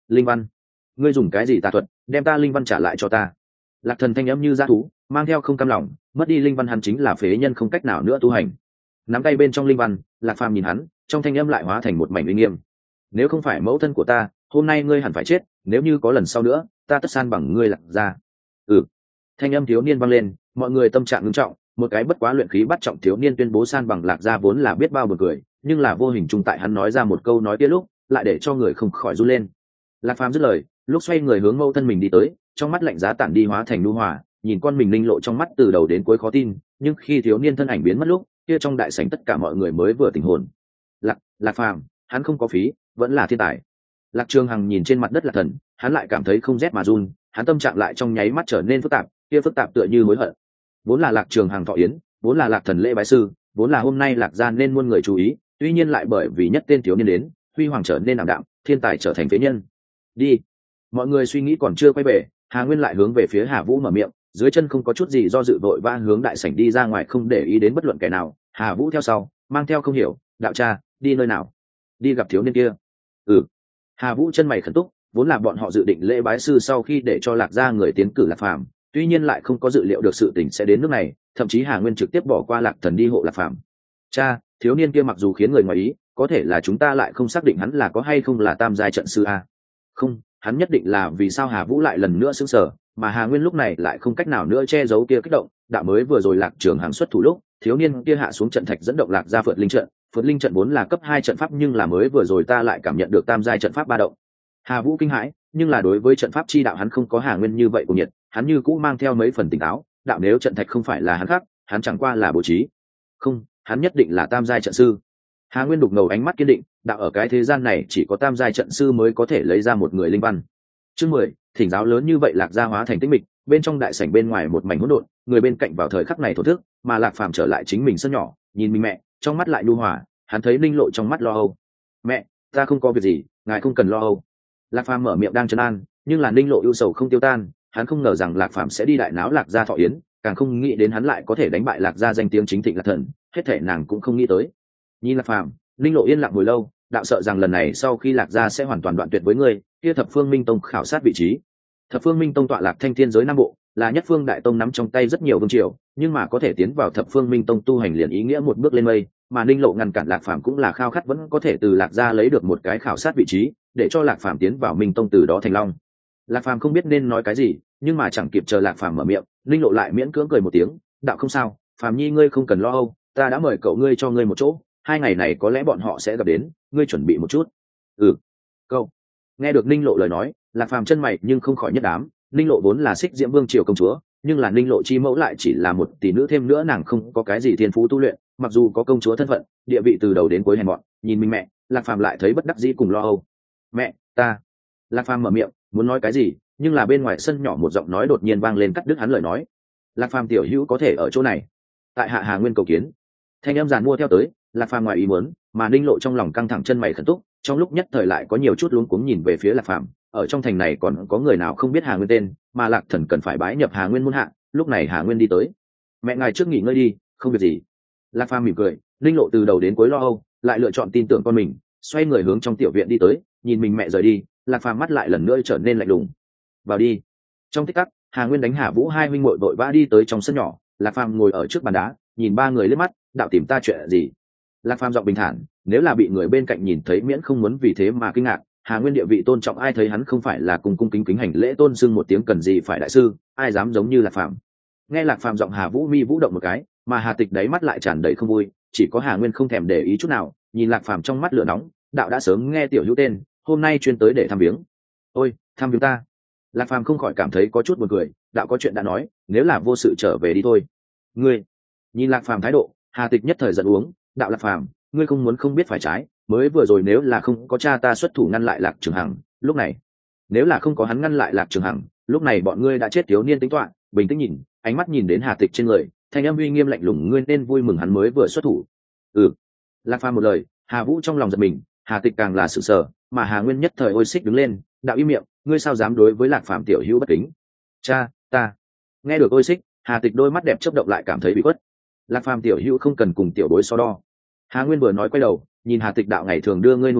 Linh văn, ngươi dùng cái gì tà thuật đem ta linh văn trả lại cho ta? Lạc thần thanh âm như dã thú, mang theo không cam lòng, mất đi linh văn hắn chính là phế nhân không cách nào nữa tu hành. Nắm tay bên trong linh văn, Lạc Phàm nhìn hắn, trong thanh âm lại hóa thành một mảnh uy nghiêm. Nếu không phải mẫu thân của ta, hôm nay ngươi hẳn phải chết, nếu như có lần sau nữa, ta tất san bằng ngươi Lạc gia. Ừ. Thanh âm thiếu niên vang lên, mọi người tâm trạng nghiêm trọng, một cái bất quá luyện khí bắt trọng thiếu niên tuyên bố san bằng Lạc gia vốn là biết bao buồn cười, nhưng là vô hình trung tại hắn nói ra một câu nói kia lúc, lại để cho người không khỏi run lên. Lạc Phàm dứt lời, lúc xoay người hướng mẫu thân mình đi tới, trong mắt lạnh giá tản đi hóa thành nhu hòa, nhìn con mình linh lộ trong mắt từ đầu đến cuối khó tin, nhưng khi thiếu niên thân ảnh biến mất lúc, kia trong đại sảnh tất cả mọi người mới vừa tỉnh hồn. Lạc, Lạc Phàm, hắn không có phí, vẫn là thiên tài. Lạc Trường Hằng nhìn trên mặt đất Lạc Thần, hắn lại cảm thấy không rét mà run, hắn tâm trạng lại trong nháy mắt trở nên phức tạp, kia phức tạp tựa như hối hận. Vốn là Lạc Trường Hằng thọ yến, vốn là Lạc Thần lễ bái sư, vốn là hôm nay Lạc gia nên muôn người chú ý, tuy nhiên lại bởi vì nhất tên thiếu niên đến, huy hoàng trở nên ảm đạm, thiên tài trở thành phế nhân. Đi. Mọi người suy nghĩ còn chưa quay về, Hà Nguyên lại hướng về phía Hà Vũ mở miệng, dưới chân không có chút gì do dự vội vã hướng đại sảnh đi ra ngoài không để ý đến bất luận kẻ nào. Hà Vũ theo sau, mang theo không hiểu, đạo cha, đi nơi nào? Đi gặp thiếu niên kia. Ừ. Hà Vũ chân mày khẩn túc, vốn là bọn họ dự định lễ bái sư sau khi để cho Lạc gia người tiến cử Lạc Phàm, tuy nhiên lại không có dự liệu được sự tình sẽ đến nước này, thậm chí Hà Nguyên trực tiếp bỏ qua Lạc Thần đi hộ Lạc Phàm. Cha, thiếu niên kia mặc dù khiến người ngoài ý, có thể là chúng ta lại không xác định hắn là có hay không là tam giai trận sư a. Không, hắn nhất định là vì sao Hà Vũ lại lần nữa sững sờ, mà Hà Nguyên lúc này lại không cách nào nữa che giấu kia kích động, đạo mới vừa rồi Lạc Trường Hằng xuất thủ lúc, thiếu niên kia hạ xuống trận thạch dẫn động Lạc gia phượt linh trận, phượt linh trận vốn là cấp hai trận pháp nhưng là mới vừa rồi ta lại cảm nhận được tam giai trận pháp ba động. Hà Vũ kinh hãi, nhưng là đối với trận pháp chi đạo hắn không có Hà Nguyên như vậy của nhiệt, hắn như cũ mang theo mấy phần tỉnh táo, đạo nếu trận thạch không phải là hắn khác, hắn chẳng qua là bố trí. Không, hắn nhất định là tam giai trận sư. Hà Nguyên đục ngầu ánh mắt kiên định, đạo ở cái thế gian này chỉ có tam giai trận sư mới có thể lấy ra một người linh văn. Chương mười, thỉnh giáo lớn như vậy Lạc gia hóa thành tĩnh mịch, bên trong đại sảnh bên ngoài một mảnh hỗn độn, người bên cạnh vào thời khắc này thổ thức, mà Lạc Phàm trở lại chính mình sân nhỏ, nhìn mình mẹ, trong mắt lại nhu hòa, hắn thấy Linh Lộ trong mắt lo âu. "Mẹ, ta không có việc gì, ngài không cần lo âu." Lạc Phàm mở miệng đang trấn an, nhưng là Linh Lộ ưu sầu không tiêu tan, hắn không ngờ rằng Lạc Phàm sẽ đi đại náo Lạc gia thọ yến, càng không nghĩ đến hắn lại có thể đánh bại Lạc gia danh tiếng chính thịnh Lạc Thần, hết thảy nàng cũng không nghĩ tới. Nhìn Lạc Phàm, Linh Lộ yên lặng hồi lâu, đạo sợ rằng lần này sau khi Lạc gia sẽ hoàn toàn đoạn tuyệt với ngươi, kia Thập Phương Minh Tông khảo sát vị trí. Thập Phương Minh Tông tọa lạc Thanh Thiên giới Nam Bộ, là nhất phương đại tông nắm trong tay rất nhiều vương triều, nhưng mà có thể tiến vào Thập Phương Minh Tông tu hành liền ý nghĩa một bước lên mây, mà Ninh Lộ ngăn cản Lạc Phàm cũng là khao khát vẫn có thể từ Lạc gia lấy được một cái khảo sát vị trí, để cho Lạc Phàm tiến vào Minh Tông từ đó thành long. Lạc Phàm không biết nên nói cái gì, nhưng mà chẳng kịp chờ Lạc Phàm mở miệng, Ninh Lộ lại miễn cưỡng cười một tiếng, đạo không sao, Phàm nhi ngươi không cần lo âu, ta đã mời cậu ngươi cho ngươi một chỗ, hai ngày này có lẽ bọn họ sẽ gặp đến, ngươi chuẩn bị một chút. Ừ. Cậu. Nghe được Ninh Lộ lời nói, Lạc Phàm chân mày nhưng không khỏi nhất đám, Ninh Lộ vốn là Xích Diễm Vương triều công chúa, nhưng là Ninh Lộ chi mẫu lại chỉ là một tỷ nữ thêm nữa nàng không có cái gì thiên phú tu luyện, mặc dù có công chúa thân phận, địa vị từ đầu đến cuối hèn mọn, nhìn mình mẹ, Lạc Phàm lại thấy bất đắc dĩ cùng lo âu. "Mẹ, ta." Lạc Phàm mở miệng, muốn nói cái gì, nhưng là bên ngoài sân nhỏ một giọng nói đột nhiên vang lên cắt đứt hắn lời nói. "Lạc Phàm tiểu hữu có thể ở chỗ này." Tại hạ Hà Nguyên cầu kiến. Thanh âm giàn mua theo tới, Lạc Phàm ngoài ý muốn, mà Ninh Lộ trong lòng căng thẳng chân mày khẩn túc, trong lúc nhất thời lại có nhiều chút luống cuống nhìn về phía Lạc Phàm, ở trong thành này còn có người nào không biết Hà Nguyên tên, mà Lạc Thần cần phải bái nhập Hà Nguyên môn hạ, lúc này Hà Nguyên đi tới. "Mẹ ngài trước nghỉ ngơi đi, không việc gì." Lạc Phàm mỉm cười, Ninh Lộ từ đầu đến cuối lo âu, lại lựa chọn tin tưởng con mình, xoay người hướng trong tiểu viện đi tới, nhìn mình mẹ rời đi, Lạc Phàm mắt lại lần nữa trở nên lạnh lùng. "Vào đi." Trong tích tắc, Hà Nguyên đánh Hà Vũ hai huynh muội vội vã đi tới trong sân nhỏ, Lạc Phàm ngồi ở trước bàn đá, nhìn ba người liếc mắt, đạo tìm ta chuyện gì? Lạc Phàm giọng bình thản, nếu là bị người bên cạnh nhìn thấy miễn không muốn vì thế mà kinh ngạc, Hà Nguyên địa vị tôn trọng ai thấy hắn không phải là cùng cung kính kính hành lễ tôn xưng một tiếng cần gì phải đại sư, ai dám giống như Lạc Phàm. Nghe Lạc Phàm giọng Hà Vũ mi vũ động một cái, mà Hà Tịch đáy mắt lại tràn đầy không vui, chỉ có Hà Nguyên không thèm để ý chút nào, nhìn Lạc Phàm trong mắt lửa nóng, đạo đã sớm nghe tiểu hữu tên, hôm nay chuyên tới để thăm viếng. Ôi, thăm viếng ta? Lạc Phàm không khỏi cảm thấy có chút buồn cười, đạo có chuyện đã nói, nếu là vô sự trở về đi thôi. Ngươi, nhìn Lạc Phàm thái độ, Hà Tịch nhất thời giận uống, đạo Lạc Phàm, ngươi không muốn không biết phải trái, mới vừa rồi nếu là không có cha ta xuất thủ ngăn lại Lạc Trường Hằng, lúc này, nếu là không có hắn ngăn lại Lạc Trường Hằng, lúc này bọn ngươi đã chết thiếu niên tính toán, bình tĩnh nhìn, ánh mắt nhìn đến Hà Tịch trên người, thanh âm uy nghiêm lạnh lùng, ngươi nên vui mừng hắn mới vừa xuất thủ. Ừ. Lạc Phàm một lời, Hà Vũ trong lòng giật mình, Hà Tịch càng là sự sở, mà Hà Nguyên nhất thời ôi xích đứng lên, đạo im miệng, ngươi sao dám đối với Lạc Phàm tiểu hữu bất kính? Cha, ta. Nghe được ôi xích, Hà Tịch đôi mắt đẹp chớp động lại cảm thấy bị khuất. Lạc Phàm tiểu hữu không cần cùng tiểu bối so đo. Hà Nguyên vừa nói quay đầu, nhìn Hà Tịch đạo ngày thường đưa ngươi nung chiều,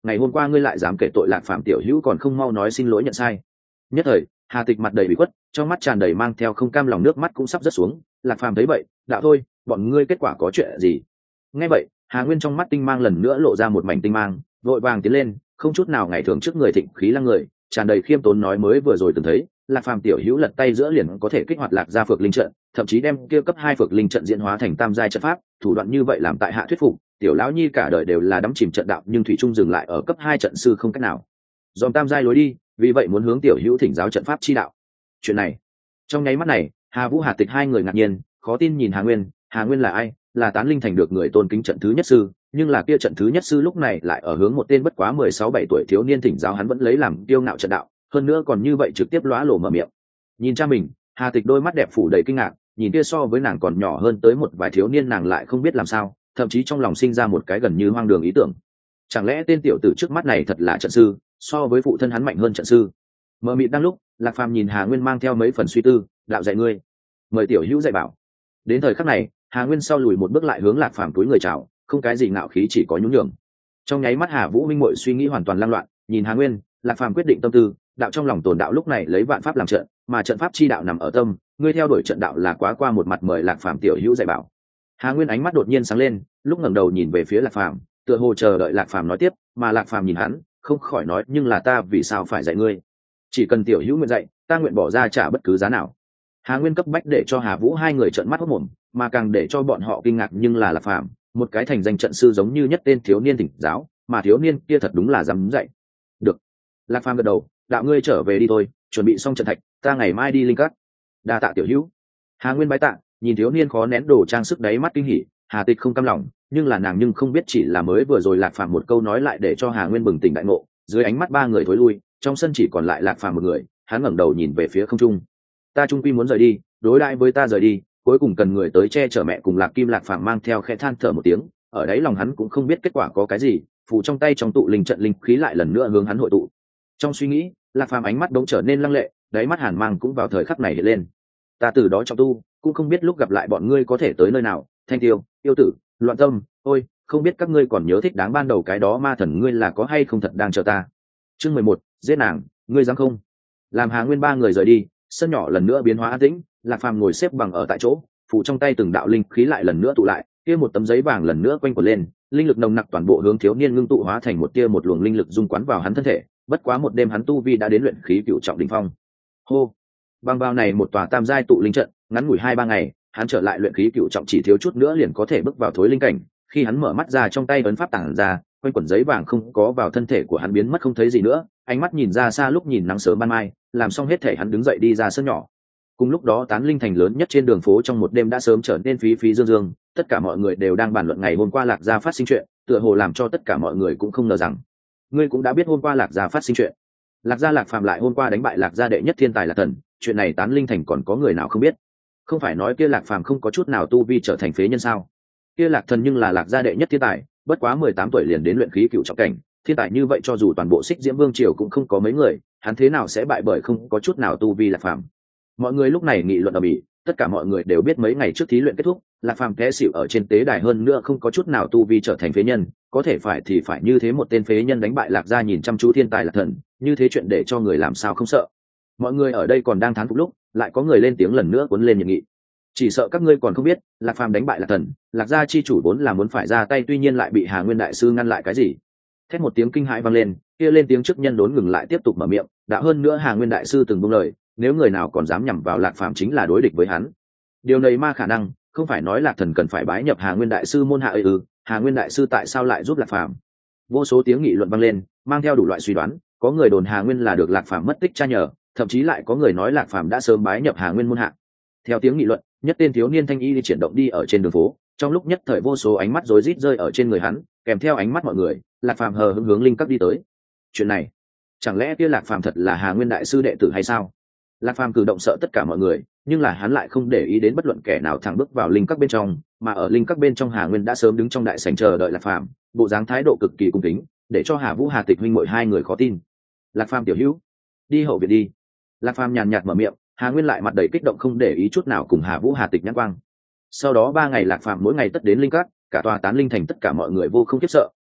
ngày hôm qua ngươi lại dám kể tội lạc phạm tiểu hữu, còn không mau nói xin lỗi nhận sai. Nhất thời Hà Tịch mặt đầy bị khuất, trong mắt tràn đầy mang theo không cam lòng, nước mắt cũng sắp rớt xuống. Lạc Phàm thấy vậy, đạo thôi, bọn ngươi kết quả có chuyện gì? Nghe vậy, Hà Nguyên trong mắt tinh mang lần nữa lộ ra một mảnh tinh mang, vội vàng tiến lên, không chút nào ngày thường trước người thịnh khí lăng người, tràn đầy khiêm tốn nói mới vừa rồi từng thấy, Lạc Phàm tiểu hữu lật tay giữa liền có thể kích hoạt Lạc gia Phược Linh trận, thậm chí đem kia cấp hai Phược Linh trận diễn hóa thành tam giai trận pháp, thủ đoạn như vậy làm tại hạ thuyết phục, tiểu lão nhi cả đời đều là đắm chìm trận đạo, nhưng thủy trung dừng lại ở cấp hai trận sư không cách nào dòm tam giai lối đi, vì vậy muốn hướng tiểu hữu thỉnh giáo trận pháp chi đạo. Chuyện này, trong nháy mắt này, Hà Vũ Hà Tịch hai người ngạc nhiên, khó tin nhìn Hà Nguyên. Hà Nguyên là ai? Là Tán Linh Thành được người tôn kính trận thứ nhất sư, nhưng là kia trận thứ nhất sư lúc này lại ở hướng một tên bất quá mười sáu bảy tuổi thiếu niên thỉnh giáo, hắn vẫn lấy làm kiêu ngạo trận đạo, hơn nữa còn như vậy trực tiếp lóa lổ mở miệng. Nhìn cha mình, Hà Tịch đôi mắt đẹp phủ đầy kinh ngạc, nhìn kia so với nàng còn nhỏ hơn tới một vài thiếu niên, nàng lại không biết làm sao, thậm chí trong lòng sinh ra một cái gần như hoang đường ý tưởng. Chẳng lẽ tên tiểu tử trước mắt này thật là trận sư, so với phụ thân hắn mạnh hơn trận sư? Mờ mịt đang lúc, Lạc Phàm nhìn Hà Nguyên mang theo mấy phần suy tư, đạo dạy ngươi, mời tiểu hữu dạy bảo. Đến thời khắc này, Hà Nguyên sau lùi một bước lại hướng Lạc Phàm túi người chào, không cái gì ngạo khí, chỉ có nhún nhường. Trong nháy mắt Hà Vũ minh muội suy nghĩ hoàn toàn lang loạn, nhìn Hà Nguyên, Lạc Phàm quyết định tâm tư, đạo trong lòng tồn đạo lúc này lấy vạn pháp làm trận, mà trận pháp chi đạo nằm ở tâm, ngươi theo đuổi trận đạo là quá qua một mặt, mời Lạc Phàm tiểu hữu dạy bảo. Hà Nguyên ánh mắt đột nhiên sáng lên, lúc ngẩng đầu nhìn về phía Lạc Phàm, tựa hồ chờ đợi Lạc Phàm nói tiếp, mà Lạc Phàm nhìn hắn, không khỏi nói, nhưng là ta vì sao phải dạy ngươi? Chỉ cần tiểu hữu nguyện dạy, ta nguyện bỏ ra trả bất cứ giá nào. Hà Nguyên cấp bách để cho Hà Vũ hai người trợn mắt hốt mồm, mà càng để cho bọn họ kinh ngạc nhưng là Lạc Phàm, một cái thành danh trận sư giống như nhất tên thiếu niên thỉnh giáo, mà thiếu niên kia thật đúng là dám dạy. Được. Lạc Phàm gật đầu, đạo ngươi trở về đi thôi, chuẩn bị xong trận thạch, ta ngày mai đi linh cát. Đa tạ tiểu hữu. Hà Nguyên bái tạ, nhìn thiếu niên khó nén đồ trang sức đáy mắt kinh hỉ, Hà Tịch không cam lòng, nhưng là nàng nhưng không biết chỉ là mới vừa rồi Lạc Phàm một câu nói lại để cho Hà Nguyên bừng tỉnh đại ngộ, dưới ánh mắt ba người thối lui, trong sân chỉ còn lại Lạc Phàm một người, hắn ngẩng đầu nhìn về phía không trung. Ta trung quy muốn rời đi, đối đãi với ta rời đi, cuối cùng cần người tới che chở mẹ cùng Lạc Kim. Lạc Phàm mang theo khẽ than thở một tiếng, ở đấy lòng hắn cũng không biết kết quả có cái gì, phù trong tay trong tụ linh trận linh khí lại lần nữa hướng hắn hội tụ. Trong suy nghĩ, Lạc Phàm ánh mắt đống trở nên lăng lệ, đáy mắt hàn mang cũng vào thời khắc này hiện lên. Ta từ đó trong tu, cũng không biết lúc gặp lại bọn ngươi có thể tới nơi nào, Thanh Tiêu, Yêu Tử, Loạn Tâm, ôi, không biết các ngươi còn nhớ thích đáng ban đầu cái đó ma thần ngươi là có hay không thật đang chờ ta. Chương mười một, giết nàng, ngươi dám không? Làm Hà Nguyên ba người rời đi, sân nhỏ lần nữa biến hóa an tĩnh, Lạc Phàm ngồi xếp bằng ở tại chỗ, phủ trong tay từng đạo linh khí lại lần nữa tụ lại, kia một tấm giấy vàng lần nữa quanh quẩn lên, linh lực nồng nặc toàn bộ hướng thiếu niên ngưng tụ hóa thành một tia một luồng linh lực dung quán vào hắn thân thể, bất quá một đêm hắn tu vi đã đến luyện khí cựu trọng đỉnh phong. Hô, bằng vào này một tòa tam giai tụ linh trận, ngắn ngủi hai ba ngày, hắn trở lại luyện khí cựu trọng, chỉ thiếu chút nữa liền có thể bước vào thối linh cảnh. Khi hắn mở mắt ra, trong tay ấn pháp tản ra, quanh quẩn giấy vàng không có vào thân thể của hắn biến mất không thấy gì nữa, ánh mắt nhìn ra xa lúc nhìn nắng sớm ban mai, làm xong hết thể hắn đứng dậy đi ra sân nhỏ. Cùng lúc đó Tán Linh Thành lớn nhất trên đường phố trong một đêm đã sớm trở nên phí phí dương dương, tất cả mọi người đều đang bàn luận ngày hôm qua Lạc gia phát sinh chuyện, tựa hồ làm cho tất cả mọi người cũng không ngờ rằng ngươi cũng đã biết hôm qua Lạc gia phát sinh chuyện. Lạc gia Lạc Phàm lại hôm qua đánh bại Lạc gia đệ nhất thiên tài Lạc Thần, chuyện này Tán Linh Thành còn có người nào không biết? Không phải nói kia Lạc Phàm không có chút nào tu vi trở thành phế nhân sao? Kia Lạc Thần nhưng là Lạc gia đệ nhất thiên tài, bất quá mười tám tuổi liền đến luyện khí cựu trọng cảnh, thiên tài như vậy cho dù toàn bộ Xích Diễm Vương triều cũng không có mấy người, hắn thế nào sẽ bại bởi không có chút nào tu vi Lạc Phàm? Mọi người lúc này nghị luận ầm ĩ, tất cả mọi người đều biết mấy ngày trước thí luyện kết thúc, Lạc Phàm té xỉu ở trên tế đài, hơn nữa không có chút nào tu vi trở thành phế nhân, có thể phải thì phải như thế một tên phế nhân đánh bại Lạc gia nhìn chăm chú thiên tài Lạc Thần, như thế chuyện để cho người làm sao không sợ. Mọi người ở đây còn đang thán phục lúc, lại có người lên tiếng lần nữa cuốn lên nhiệt nghị. Chỉ sợ các ngươi còn không biết, Lạc Phàm đánh bại Lạc Thần, Lạc gia chi chủ vốn là muốn phải ra tay, tuy nhiên lại bị Hà Nguyên đại sư ngăn lại. Cái gì? Thét một tiếng kinh hãi vang lên, kia lên tiếng trước nhân đốn ngừng lại tiếp tục mở miệng, đã hơn nữa Hà Nguyên đại sư từng buông lời, nếu người nào còn dám nhằm vào Lạc Phàm chính là đối địch với hắn. Điều này ma khả năng, không phải nói Lạc Thần cần phải bái nhập Hà Nguyên đại sư môn hạ ư? Ừ, Hà Nguyên đại sư tại sao lại giúp Lạc Phàm? Vô số tiếng nghị luận vang lên, mang theo đủ loại suy đoán, có người đồn Hà Nguyên là được Lạc Phàm mất tích tra nhờ, thậm chí lại có người nói Lạc Phàm đã sớm bái nhập Hà Nguyên môn hạ. Theo tiếng nghị luận, nhất tên thiếu niên thanh y đi chuyển động đi ở trên đường phố, trong lúc nhất thời vô số ánh mắt rối rít rơi ở trên người hắn, kèm theo ánh mắt mọi người, Lạc Phàm hờ hững hướng linh cấp đi tới. Chuyện này, chẳng lẽ kia Lạc Phàm thật là Hà Nguyên đại sư đệ tử hay sao? Lạc Phàm cử động sợ tất cả mọi người, nhưng là hắn lại không để ý đến bất luận kẻ nào, thẳng bước vào linh các bên trong, mà ở linh các bên trong Hà Nguyên đã sớm đứng trong đại sảnh chờ đợi Lạc Phàm, bộ dáng thái độ cực kỳ cung kính, để cho Hà Vũ Hà Tịch huynh muội hai người khó tin. Lạc Phàm tiểu hữu, đi hậu viện đi. Lạc Phàm nhàn nhạt mở miệng, Hà Nguyên lại mặt đầy kích động không để ý chút nào cùng Hà Vũ Hà Tịch nhãn quang. Sau đó ba ngày Lạc Phàm mỗi ngày tất đến linh các, cả tòa Tán Linh Thành tất cả mọi người vô không khiếp sợ,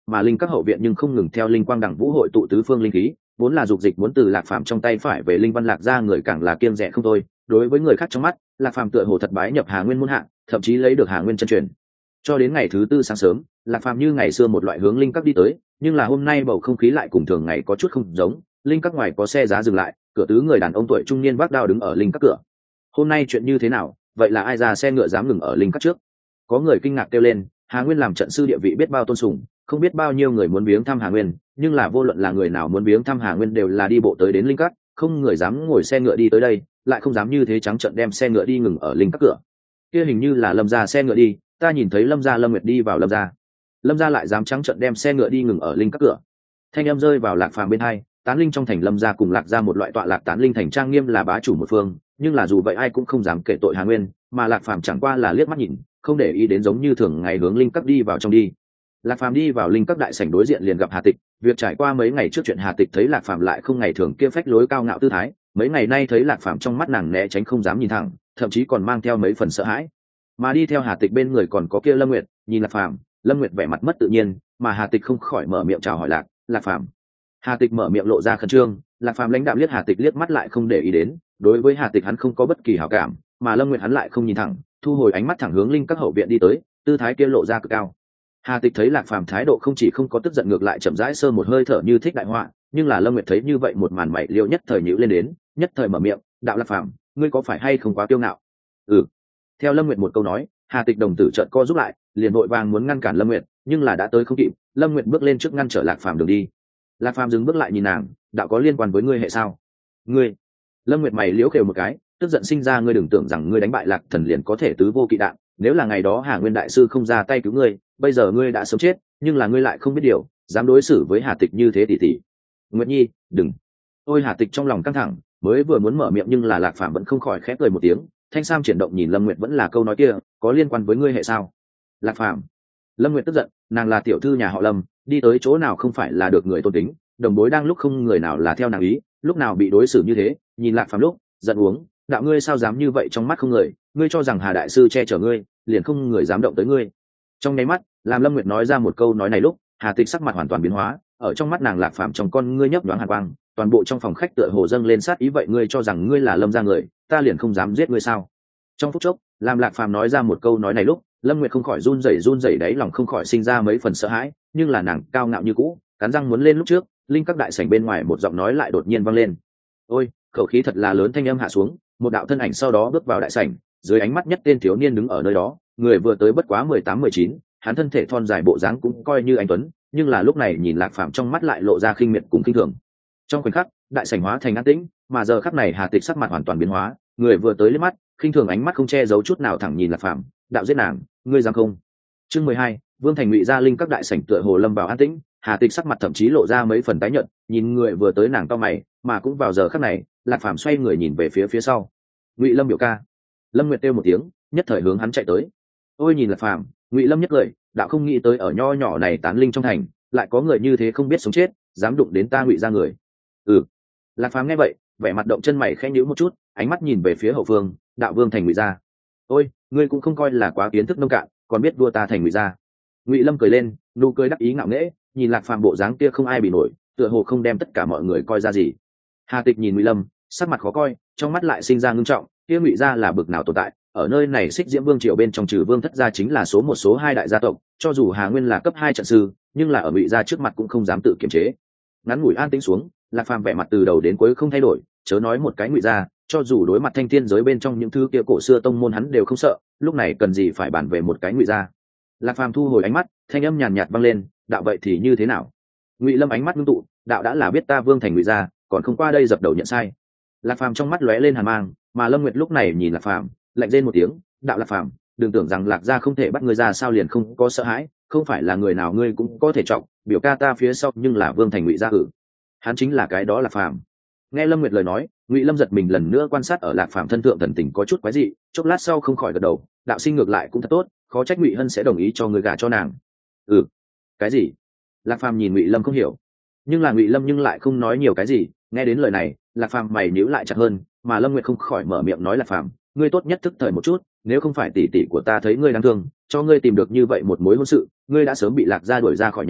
mà linh các hậu viện nhưng không ngừng theo linh quang đẳng vũ hội tụ tứ phương linh khí, vốn là dục dịch muốn từ Lạc Phàm trong tay phải về linh văn lạc ra người càng là kiêng dè không thôi. Đối với người khác trong mắt, Lạc Phàm tựa hồ thật bái nhập Hà Nguyên môn hạ, thậm chí lấy được Hà Nguyên chân truyền. Cho đến ngày thứ tư sáng sớm, Lạc Phàm như ngày xưa một loại hướng linh các đi tới, nhưng là hôm nay bầu không khí lại cùng thường ngày có chút không giống. Linh các ngoài có xe giá dừng lại, cửa tứ người đàn ông tuổi trung niên vác đao đứng ở linh các cửa. Hôm nay chuyện như thế nào? Vậy là ai ra xe ngựa dám ngừng ở linh các trước? Có người kinh ngạc kêu lên. Hà Nguyên làm trận sư địa vị biết bao tôn sùng, không biết bao nhiêu người muốn viếng thăm Hà Nguyên, nhưng là vô luận là người nào muốn viếng thăm Hà Nguyên đều là đi bộ tới đến linh các, không người dám ngồi xe ngựa đi tới đây, lại không dám như thế trắng trợn đem xe ngựa đi ngừng ở linh các cửa. Kia hình như là Lâm gia xe ngựa đi, ta nhìn thấy Lâm gia Lâm Nguyệt đi vào Lâm gia. Lâm gia lại dám trắng trợn đem xe ngựa đi ngừng ở linh các cửa. Thanh âm rơi vào Lạc Phàm bên hai, tán linh trong thành Lâm gia cùng Lạc gia một loại tọa lạc tán linh thành trang nghiêm là bá chủ một phương, nhưng là dù vậy ai cũng không dám kể tội Hà Nguyên, mà Lạc Phàm chẳng qua là liếc mắt nhìn, không để ý đến, giống như thường ngày hướng linh các đi vào trong đi. Lạc Phàm đi vào linh các đại sảnh đối diện liền gặp Hà Tịch, việc trải qua mấy ngày trước chuyện Hà Tịch thấy Lạc Phàm lại không ngày thường kia phách lối cao ngạo tư thái, mấy ngày nay thấy Lạc Phàm trong mắt nàng né tránh không dám nhìn thẳng, thậm chí còn mang theo mấy phần sợ hãi. Mà đi theo Hà Tịch bên người còn có kia Lâm Nguyệt, nhìn Lạc Phàm, Lâm Nguyệt vẻ mặt mất tự nhiên, mà Hà Tịch không khỏi mở miệng chào hỏi Lạc, Lạc Phàm. Hà Tịch mở miệng lộ ra khẩn trương, Lạc Phàm lãnh đạm liếc Hà Tịch liếc mắt lại không để ý đến, đối với Hà Tịch hắn không có bất kỳ hảo cảm, mà Lâm Nguyệt hắn lại không nhìn thẳng, thu hồi ánh mắt thẳng hướng linh các hậu viện đi tới, tư thái kia lộ ra cực cao. Hà Tịch thấy Lạc Phàm thái độ không chỉ không có tức giận, ngược lại chậm rãi sơ một hơi thở như thích đại họa, nhưng là Lâm Nguyệt thấy như vậy một màn mày liêu nhất thời nhíu lên đến, nhất thời mở miệng, đạo Lạc Phàm, ngươi có phải hay không quá kiêu ngạo? Ừ. Theo Lâm Nguyệt một câu nói, Hà Tịch đồng tử chợt co rút lại, liền vội vàng muốn ngăn cản Lâm Nguyệt, nhưng là đã tới không kịp, Lâm Nguyệt bước lên trước ngăn trở Lạc Phàm đường đi. Lạc Phàm dừng bước lại nhìn nàng, đạo có liên quan với ngươi hệ sao? Ngươi? Lâm Nguyệt mày liễu khều một cái, tức giận sinh ra, ngươi đừng tưởng rằng ngươi đánh bại Lạc Thần liền có thể tứ vô kỵ đạn, nếu là ngày đó Hà Nguyên đại sư không ra tay cứu ngươi, bây giờ ngươi đã sớm chết, nhưng là ngươi lại không biết điều, dám đối xử với Hà Tịch như thế tỷ tỷ. Nguyệt Nhi, đừng. Ôi Hà Tịch trong lòng căng thẳng, mới vừa muốn mở miệng nhưng là Lạc Phàm vẫn không khỏi khép cười một tiếng, thanh sam chuyển động nhìn Lâm Nguyệt vẫn là câu nói kia, có liên quan với ngươi hệ sao? Lạc Phàm. Lâm Nguyệt tức giận, nàng là tiểu thư nhà họ Lâm, đi tới chỗ nào không phải là được người tôn kính, đồng bối đang lúc không người nào là theo nàng ý, lúc nào bị đối xử như thế, nhìn Lạc Phàm lúc giận uống, đạo ngươi sao dám như vậy trong mắt không người, ngươi cho rằng Hà đại sư che chở ngươi, liền không người dám động tới ngươi. Trong nháy mắt, làm Lâm Nguyệt nói ra một câu nói này lúc, Hà Tịch sắc mặt hoàn toàn biến hóa, ở trong mắt nàng Lạc Phàm trong con ngươi nhấp nhoáng hàn quang, toàn bộ trong phòng khách tựa hồ dâng lên sát ý, vậy ngươi cho rằng ngươi là Lâm gia người, ta liền không dám giết ngươi sao? Trong phút chốc, làm Lạc Phàm nói ra một câu nói này lúc, Lâm Nguyệt không khỏi run rẩy run rẩy đáy lòng không khỏi sinh ra mấy phần sợ hãi, nhưng là nàng cao ngạo như cũ, cắn răng muốn lên lúc trước, linh các đại sảnh bên ngoài một giọng nói lại đột nhiên vang lên. Ôi, khẩu khí thật là lớn, thanh âm hạ xuống, một đạo thân ảnh sau đó bước vào đại sảnh, dưới ánh mắt nhất tên thiếu niên đứng ở nơi đó, người vừa tới bất quá mười tám mười chín, hắn thân thể thon dài bộ dáng cũng coi như anh tuấn, nhưng là lúc này nhìn Lạc Phàm trong mắt lại lộ ra khinh miệt cùng khinh thường. Trong khoảnh khắc, đại sảnh hóa thành an tĩnh, mà giờ khắc này Hà Tịch sắc mặt hoàn toàn biến hóa, người vừa tới liếc mắt, khinh thường ánh mắt không che giấu chút nào thẳng nhìn Lạc Phàm, đạo giết nàng, ngươi dám không? Chương mười hai, Vương Thành Ngụy gia linh các đại sảnh tựa hồ lâm vào an tĩnh, Hà Tịch sắc mặt thậm chí lộ ra mấy phần tái nhợt, nhìn người vừa tới nàng cau mày, mà cũng vào giờ khắc này, Lạc Phàm xoay người nhìn về phía phía sau. Ngụy Lâm biểu ca. Lâm Nguyệt kêu một tiếng, nhất thời hướng hắn chạy tới. Ôi nhìn Lạc Phàm, Ngụy Lâm nhất cười, đạo không nghĩ tới ở nho nhỏ này tán linh trong thành, lại có người như thế không biết sống chết, dám đụng đến ta Ngụy gia người. Ừ. Lạc Phàm nghe vậy, vẻ mặt động chân mày khẽ nhíu một chút, ánh mắt nhìn về phía hậu phương, đạo Vương Thành Ngụy gia. Ôi, ngươi cũng không coi là quá kiến thức nông cạn, còn biết đua ta thành Ngụy gia. Ngụy Lâm cười lên, nụ cười đắc ý ngạo nghễ, nhìn Lạc Phàm bộ dáng kia không ai bị nổi, tựa hồ không đem tất cả mọi người coi ra gì. Hà Tịch nhìn Ngụy Lâm, sắc mặt khó coi, trong mắt lại sinh ra ngưng trọng, kia Ngụy gia là bực nào tồn tại, ở nơi này Xích Diễm Vương triều bên trong trừ Vương thất gia chính là số một số hai đại gia tộc, cho dù Hà Nguyên là cấp hai trận sư, nhưng là ở Ngụy gia trước mặt cũng không dám tự kiềm chế. Ngắn ngủi an tĩnh xuống, Lạc Phàm vẻ mặt từ đầu đến cuối không thay đổi, chớ nói một cái Ngụy gia, cho dù đối mặt thanh thiên giới bên trong những thứ kia cổ xưa tông môn hắn đều không sợ, lúc này cần gì phải bàn về một cái Ngụy gia. Lạc Phàm thu hồi ánh mắt, thanh âm nhàn nhạt vang lên, đạo vậy thì như thế nào? Ngụy Lâm ánh mắt ngưng tụ, đạo đã là biết ta Vương Thành Ngụy gia, còn không qua đây dập đầu nhận sai. Lạc Phàm trong mắt lóe lên hàn mang, mà Lâm Nguyệt lúc này nhìn Lạc Phàm, lạnh rên một tiếng, đạo Lạc Phàm, đừng tưởng rằng Lạc gia không thể bắt ngươi ra sao liền không có sợ hãi, không phải là người nào ngươi cũng có thể trọng, biểu ca ta phía sau nhưng là Vương Thành Ngụy gia ử. Hắn chính là cái đó Lạc Phàm. Nghe Lâm Nguyệt lời nói, Ngụy Lâm giật mình lần nữa quan sát ở Lạc Phàm thân thượng thần tình có chút quái dị, chốc lát sau không khỏi gật đầu, đạo sinh ngược lại cũng thật tốt, khó trách Ngụy Hân sẽ đồng ý cho người gả cho nàng. Ừ, cái gì? Lạc Phàm nhìn Ngụy Lâm không hiểu, nhưng là Ngụy Lâm nhưng lại không nói nhiều cái gì. Nghe đến lời này, Lạc Phàm mày nhíu lại chặt hơn, mà Lâm Nguyệt không khỏi mở miệng nói Lạc Phàm, ngươi tốt nhất thức thời một chút, nếu không phải tỷ tỷ của ta thấy ngươi đáng thương, cho ngươi tìm được như vậy một mối hôn sự, ngươi đã sớm bị Lạc gia đuổi ra khỏi nhà,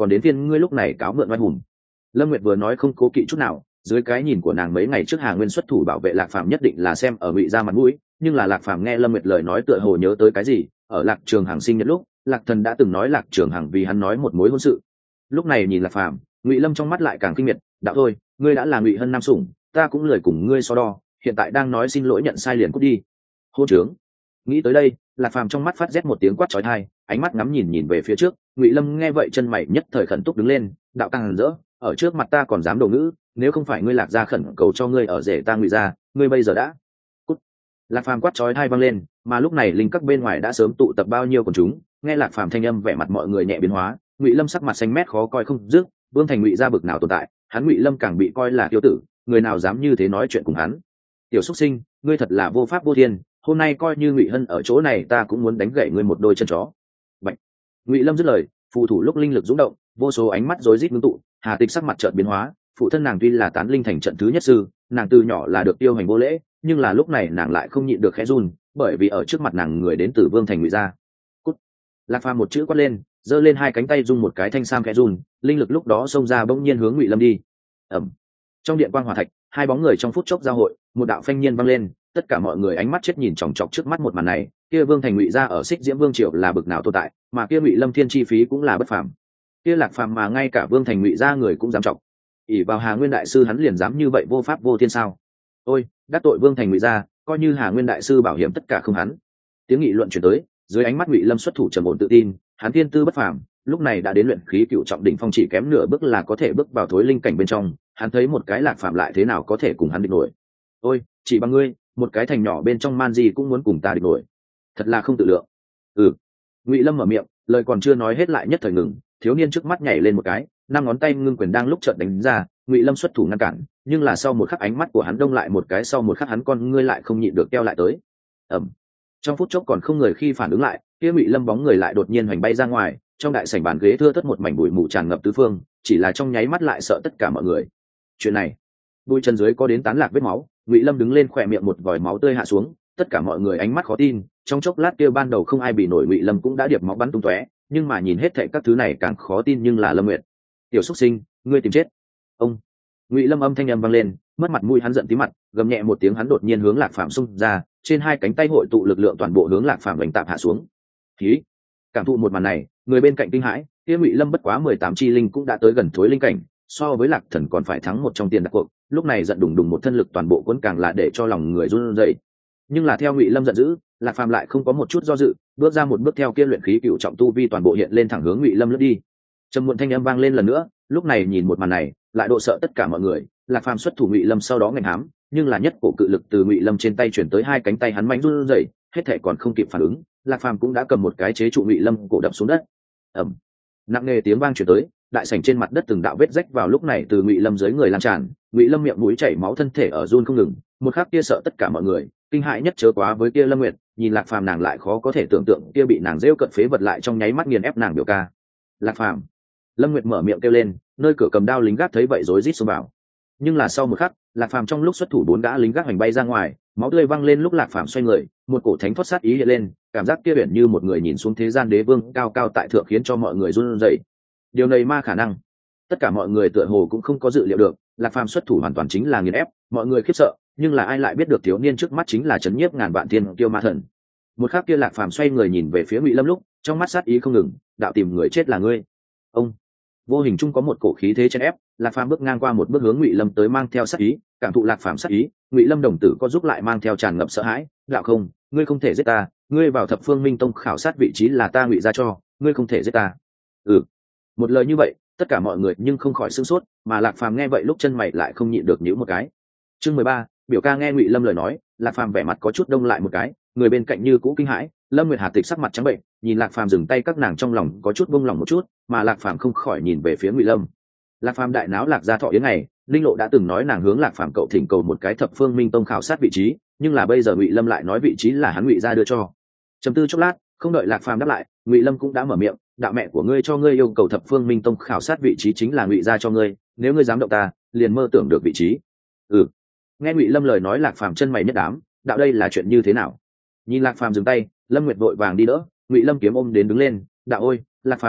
còn đến phiên ngươi lúc này cáo mượn oai hùng. Lâm Nguyệt vừa nói không cố kỵ chút nào, dưới cái nhìn của nàng mấy ngày trước Hà Nguyên xuất thủ bảo vệ Lạc Phàm nhất định là xem ở Ngụy gia mặt mũi, nhưng là Lạc Phàm nghe Lâm Nguyệt lời nói tựa hồ nhớ tới cái gì, ở Lạc Trường Hằng sinh nhật lúc, Lạc Thần đã từng nói Lạc Trường Hằng vì hắn nói một mối hôn sự. Lúc này nhìn Lạc Phàm, Ngụy Lâm trong mắt lại càng kinh miệt, đạo thôi, ngươi đã là Ngụy Hân Nam sủng, ta cũng lười cùng ngươi so đo, hiện tại đang nói xin lỗi nhận sai liền cút đi. Hôn trướng. Nghĩ tới đây, Lạc Phàm trong mắt phát rét một tiếng quát chói tai, ánh mắt ngắm nhìn nhìn về phía trước. Ngụy Lâm nghe vậy chân mày nhất thời khẩn túc đứng lên, đạo tăng hẳn rỡ, ở trước mặt ta còn dám đồ ngữ, nếu không phải ngươi Lạc gia khẩn cầu cho ngươi ở rể ta Ngụy gia, ngươi bây giờ đã cút. Lạc Phàm quát chói tai vang lên, mà lúc này linh các bên ngoài đã sớm tụ tập bao nhiêu quần chúng, nghe Lạc Phàm thanh âm vẻ mặt mọi người nhẹ biến hóa, Ngụy Lâm sắc mặt xanh mét khó coi không dứt, Vương Thành Ngụy gia bực nào tồn tại, hắn Ngụy Lâm càng bị coi là tiêu tử, người nào dám như thế nói chuyện cùng hắn. Tiểu xuất sinh, ngươi thật là vô pháp vô thiên, hôm nay coi như Ngụy Hân ở chỗ này ta cũng muốn đánh gãy ngươi một đôi chân chó. Bạch. Ngụy Lâm dứt lời, phù thủ lúc linh lực dũng động, vô số ánh mắt rối rít ngưng tụ, Hà Tịch sắc mặt chợt biến hóa, phụ thân nàng tuy là tán linh thành trận thứ nhất sư, nàng từ nhỏ là được tiêu hành vô lễ, nhưng là lúc này nàng lại không nhịn được khẽ run, bởi vì ở trước mặt nàng người đến từ Vương Thành Ngụy gia. Cút. Lạc Phàm một chữ quát lên, giơ lên hai cánh tay dung một cái thanh sam khẽ run, linh lực lúc đó xông ra bỗng nhiên hướng Ngụy Lâm đi. Ầm. Trong điện quang hỏa thạch, hai bóng người trong phút chốc giao hội, một đạo phanh nhiên vang lên, tất cả mọi người ánh mắt chết nhìn chòng chọc trước mắt một màn này, kia Vương Thành Ngụy gia ở Xích Diễm Vương triều là bực nào tồn tại, mà kia Ngụy Lâm thiên chi phí cũng là bất phàm. Kia Lạc Phàm mà ngay cả Vương Thành Ngụy gia người cũng dám chọc. ỷ vào Hà Nguyên đại sư hắn liền dám như vậy vô pháp vô thiên sao? Ôi, đắc tội Vương Thành Ngụy gia, coi như Hà Nguyên đại sư bảo hiểm tất cả không hắn. Tiếng nghị luận truyền tới, dưới ánh mắt Ngụy Lâm xuất thủ trầm ổn tự tin, hắn thiên tư bất phàm, lúc này đã đến luyện khí cựu trọng đỉnh phong chỉ kém nửa bước là có thể bước vào thối linh cảnh bên trong, hắn thấy một cái Lạc Phàm lại thế nào có thể cùng hắn địch nổi. Ôi, chỉ bằng ngươi, một cái thành nhỏ bên trong man gì cũng muốn cùng ta địch nổi, thật là không tự lượng. Ừ. Ngụy Lâm mở miệng, lời còn chưa nói hết lại nhất thời ngừng, thiếu niên trước mắt nhảy lên một cái, năm ngón tay ngưng quyền đang lúc chợt đánh ra, Ngụy Lâm xuất thủ ngăn cản, nhưng là sau một khắc ánh mắt của hắn đông lại một cái, sau một khắc hắn con ngươi lại không nhịn được keo lại tới. Ầm. Trong phút chốc còn không người khi phản ứng lại, kia Ngụy Lâm bóng người lại đột nhiên hoành bay ra ngoài, trong đại sảnh bàn ghế thưa thớt một mảnh bụi mù tràn ngập tứ phương, chỉ là trong nháy mắt lại sợ tất cả mọi người. Chuyện này, bụi chân dưới có đến tán lạc vết máu, Ngụy Lâm đứng lên khỏe miệng một vòi máu tươi hạ xuống, tất cả mọi người ánh mắt khó tin, trong chốc lát kia ban đầu không ai bị nổi Ngụy Lâm cũng đã điệp máu bắn tung tóe, nhưng mà nhìn hết thảy các thứ này càng khó tin nhưng là Lâm Nguyệt. Tiểu xuất sinh, ngươi tìm chết. Ông. Ngụy Lâm âm thanh âm vang lên, mất mặt mũi hắn giận tí mặt, gầm nhẹ một tiếng hắn đột nhiên hướng Lạc Phàm xung ra, trên hai cánh tay hội tụ lực lượng toàn bộ hướng Lạc Phàm đánh tạm hạ xuống. Khí. Cảm thụ một màn này, người bên cạnh kinh hãi, kia Ngụy Lâm bất quá mười tám chi linh cũng đã tới gần thối linh cảnh, so với Lạc Thần còn phải thắng một trong tiền đặt cuộc, lúc này giận đùng đùng một thân lực toàn bộ cuốn càng là để cho lòng người run rẩy. Nhưng là theo Ngụy Lâm giận dữ, Lạc Phàm lại không có một chút do dự, bước ra một bước theo kia luyện khí cựu trọng tu vi toàn bộ hiện lên thẳng hướng Ngụy Lâm lướt đi. Trầm muộn thanh âm vang lên lần nữa, lúc này nhìn một màn này, lại độ sợ tất cả mọi người, Lạc Phàm xuất thủ Ngụy Lâm sau đó ngành hám, nhưng là nhất cổ cự lực từ Ngụy Lâm trên tay chuyển tới hai cánh tay hắn mạnh run rẩy, hết thảy còn không kịp phản ứng, Lạc Phàm cũng đã cầm một cái chế trụ Ngụy Lâm cổ đập xuống đất. Ầm. Nặng nề tiếng vang truyền tới, đại sảnh trên mặt đất từng đạo vết rách vào lúc này từ Ngụy Lâm dưới người lan tràn, Ngụy Lâm miệng mũi chảy máu thân thể ở run không ngừng, một khắc kia sợ tất cả mọi người, kinh hãi nhất chớ quá với kia Lâm Nguyệt, nhìn Lạc Phàm nàng lại khó có thể tưởng tượng kia bị nàng rêu cận phế vật lại trong nháy mắt nghiền ép nàng biểu ca. Lạc Phàm. Lâm Nguyệt mở miệng kêu lên, nơi cửa cầm đao lính gác thấy vậy rối rít xông vào. Nhưng là sau một khắc, Lạc Phàm trong lúc xuất thủ bốn gã lính gác hoành bay ra ngoài, máu tươi văng lên lúc Lạc Phàm xoay người, một cổ thánh thoát sát ý hiện lên, cảm giác kia biển như một người nhìn xuống thế gian đế vương cao cao tại thượng khiến cho mọi người run rẩy. Điều này ma khả năng. Tất cả mọi người tựa hồ cũng không có dự liệu được, Lạc Phàm xuất thủ hoàn toàn chính là nghiền ép, mọi người khiếp sợ, nhưng là ai lại biết được thiếu niên trước mắt chính là chấn nhiếp ngàn vạn thiên kiêu ma thần. Một khắc kia Lạc Phàm xoay người nhìn về phía Ngụy Lâm lúc, trong mắt sát ý không ngừng, đạo tìm người chết là ngươi. Ông. Vô hình chung có một cổ khí thế chèn ép, Lạc Phàm bước ngang qua một bước hướng Ngụy Lâm tới mang theo sát ý, cảm thụ Lạc Phàm sát ý, Ngụy Lâm đồng tử có giúp lại mang theo tràn ngập sợ hãi, đạo không, ngươi không thể giết ta, ngươi vào Thập Phương Minh Tông khảo sát vị trí là ta Ngụy ra cho, ngươi không thể giết ta. Ừ. Một lời như vậy, tất cả mọi người nhưng không khỏi sửng sốt, mà Lạc Phàm nghe vậy lúc chân mày lại không nhịn được nhíu một cái. Chương mười ba, biểu ca nghe Ngụy Lâm lời nói, Lạc Phàm vẻ mặt có chút đông lại một cái, người bên cạnh như cũ kinh hãi, Lâm Nguyệt Hà Tịch sắc mặt trắng bệnh, nhìn Lạc Phàm dừng tay các nàng trong lòng có chút buông lòng một chút, mà Lạc Phàm không khỏi nhìn về phía Ngụy Lâm. Lạc Phàm đại náo Lạc gia thọ yến này, Linh Lộ đã từng nói nàng hướng Lạc Phàm cậu thỉnh cầu một cái Thập Phương Minh Tông khảo sát vị trí, nhưng là bây giờ Ngụy Lâm lại nói vị trí là hắn Ngụy gia đưa cho. Trầm tư chốc lát, không đợi Lạc Phàm đáp lại, Ngụy Lâm cũng đã mở miệng, đạo mẹ của ngươi cho ngươi yêu cầu Thập Phương Minh Tông khảo sát vị trí chính là Ngụy gia cho ngươi, nếu ngươi dám động ta, liền mơ tưởng được vị trí. Ừ. Nghe Ngụy Lâm lời nói Lạc Phàm chân mày nhất đám, đạo đây là chuyện như thế nào? Nhìn Lạc Phàm dừng tay, Lâm Nguyệt vội vàng đi đỡ, Ngụy Lâm kiếm ôm đến đứng lên, đạo ôi, Lạc Phàm,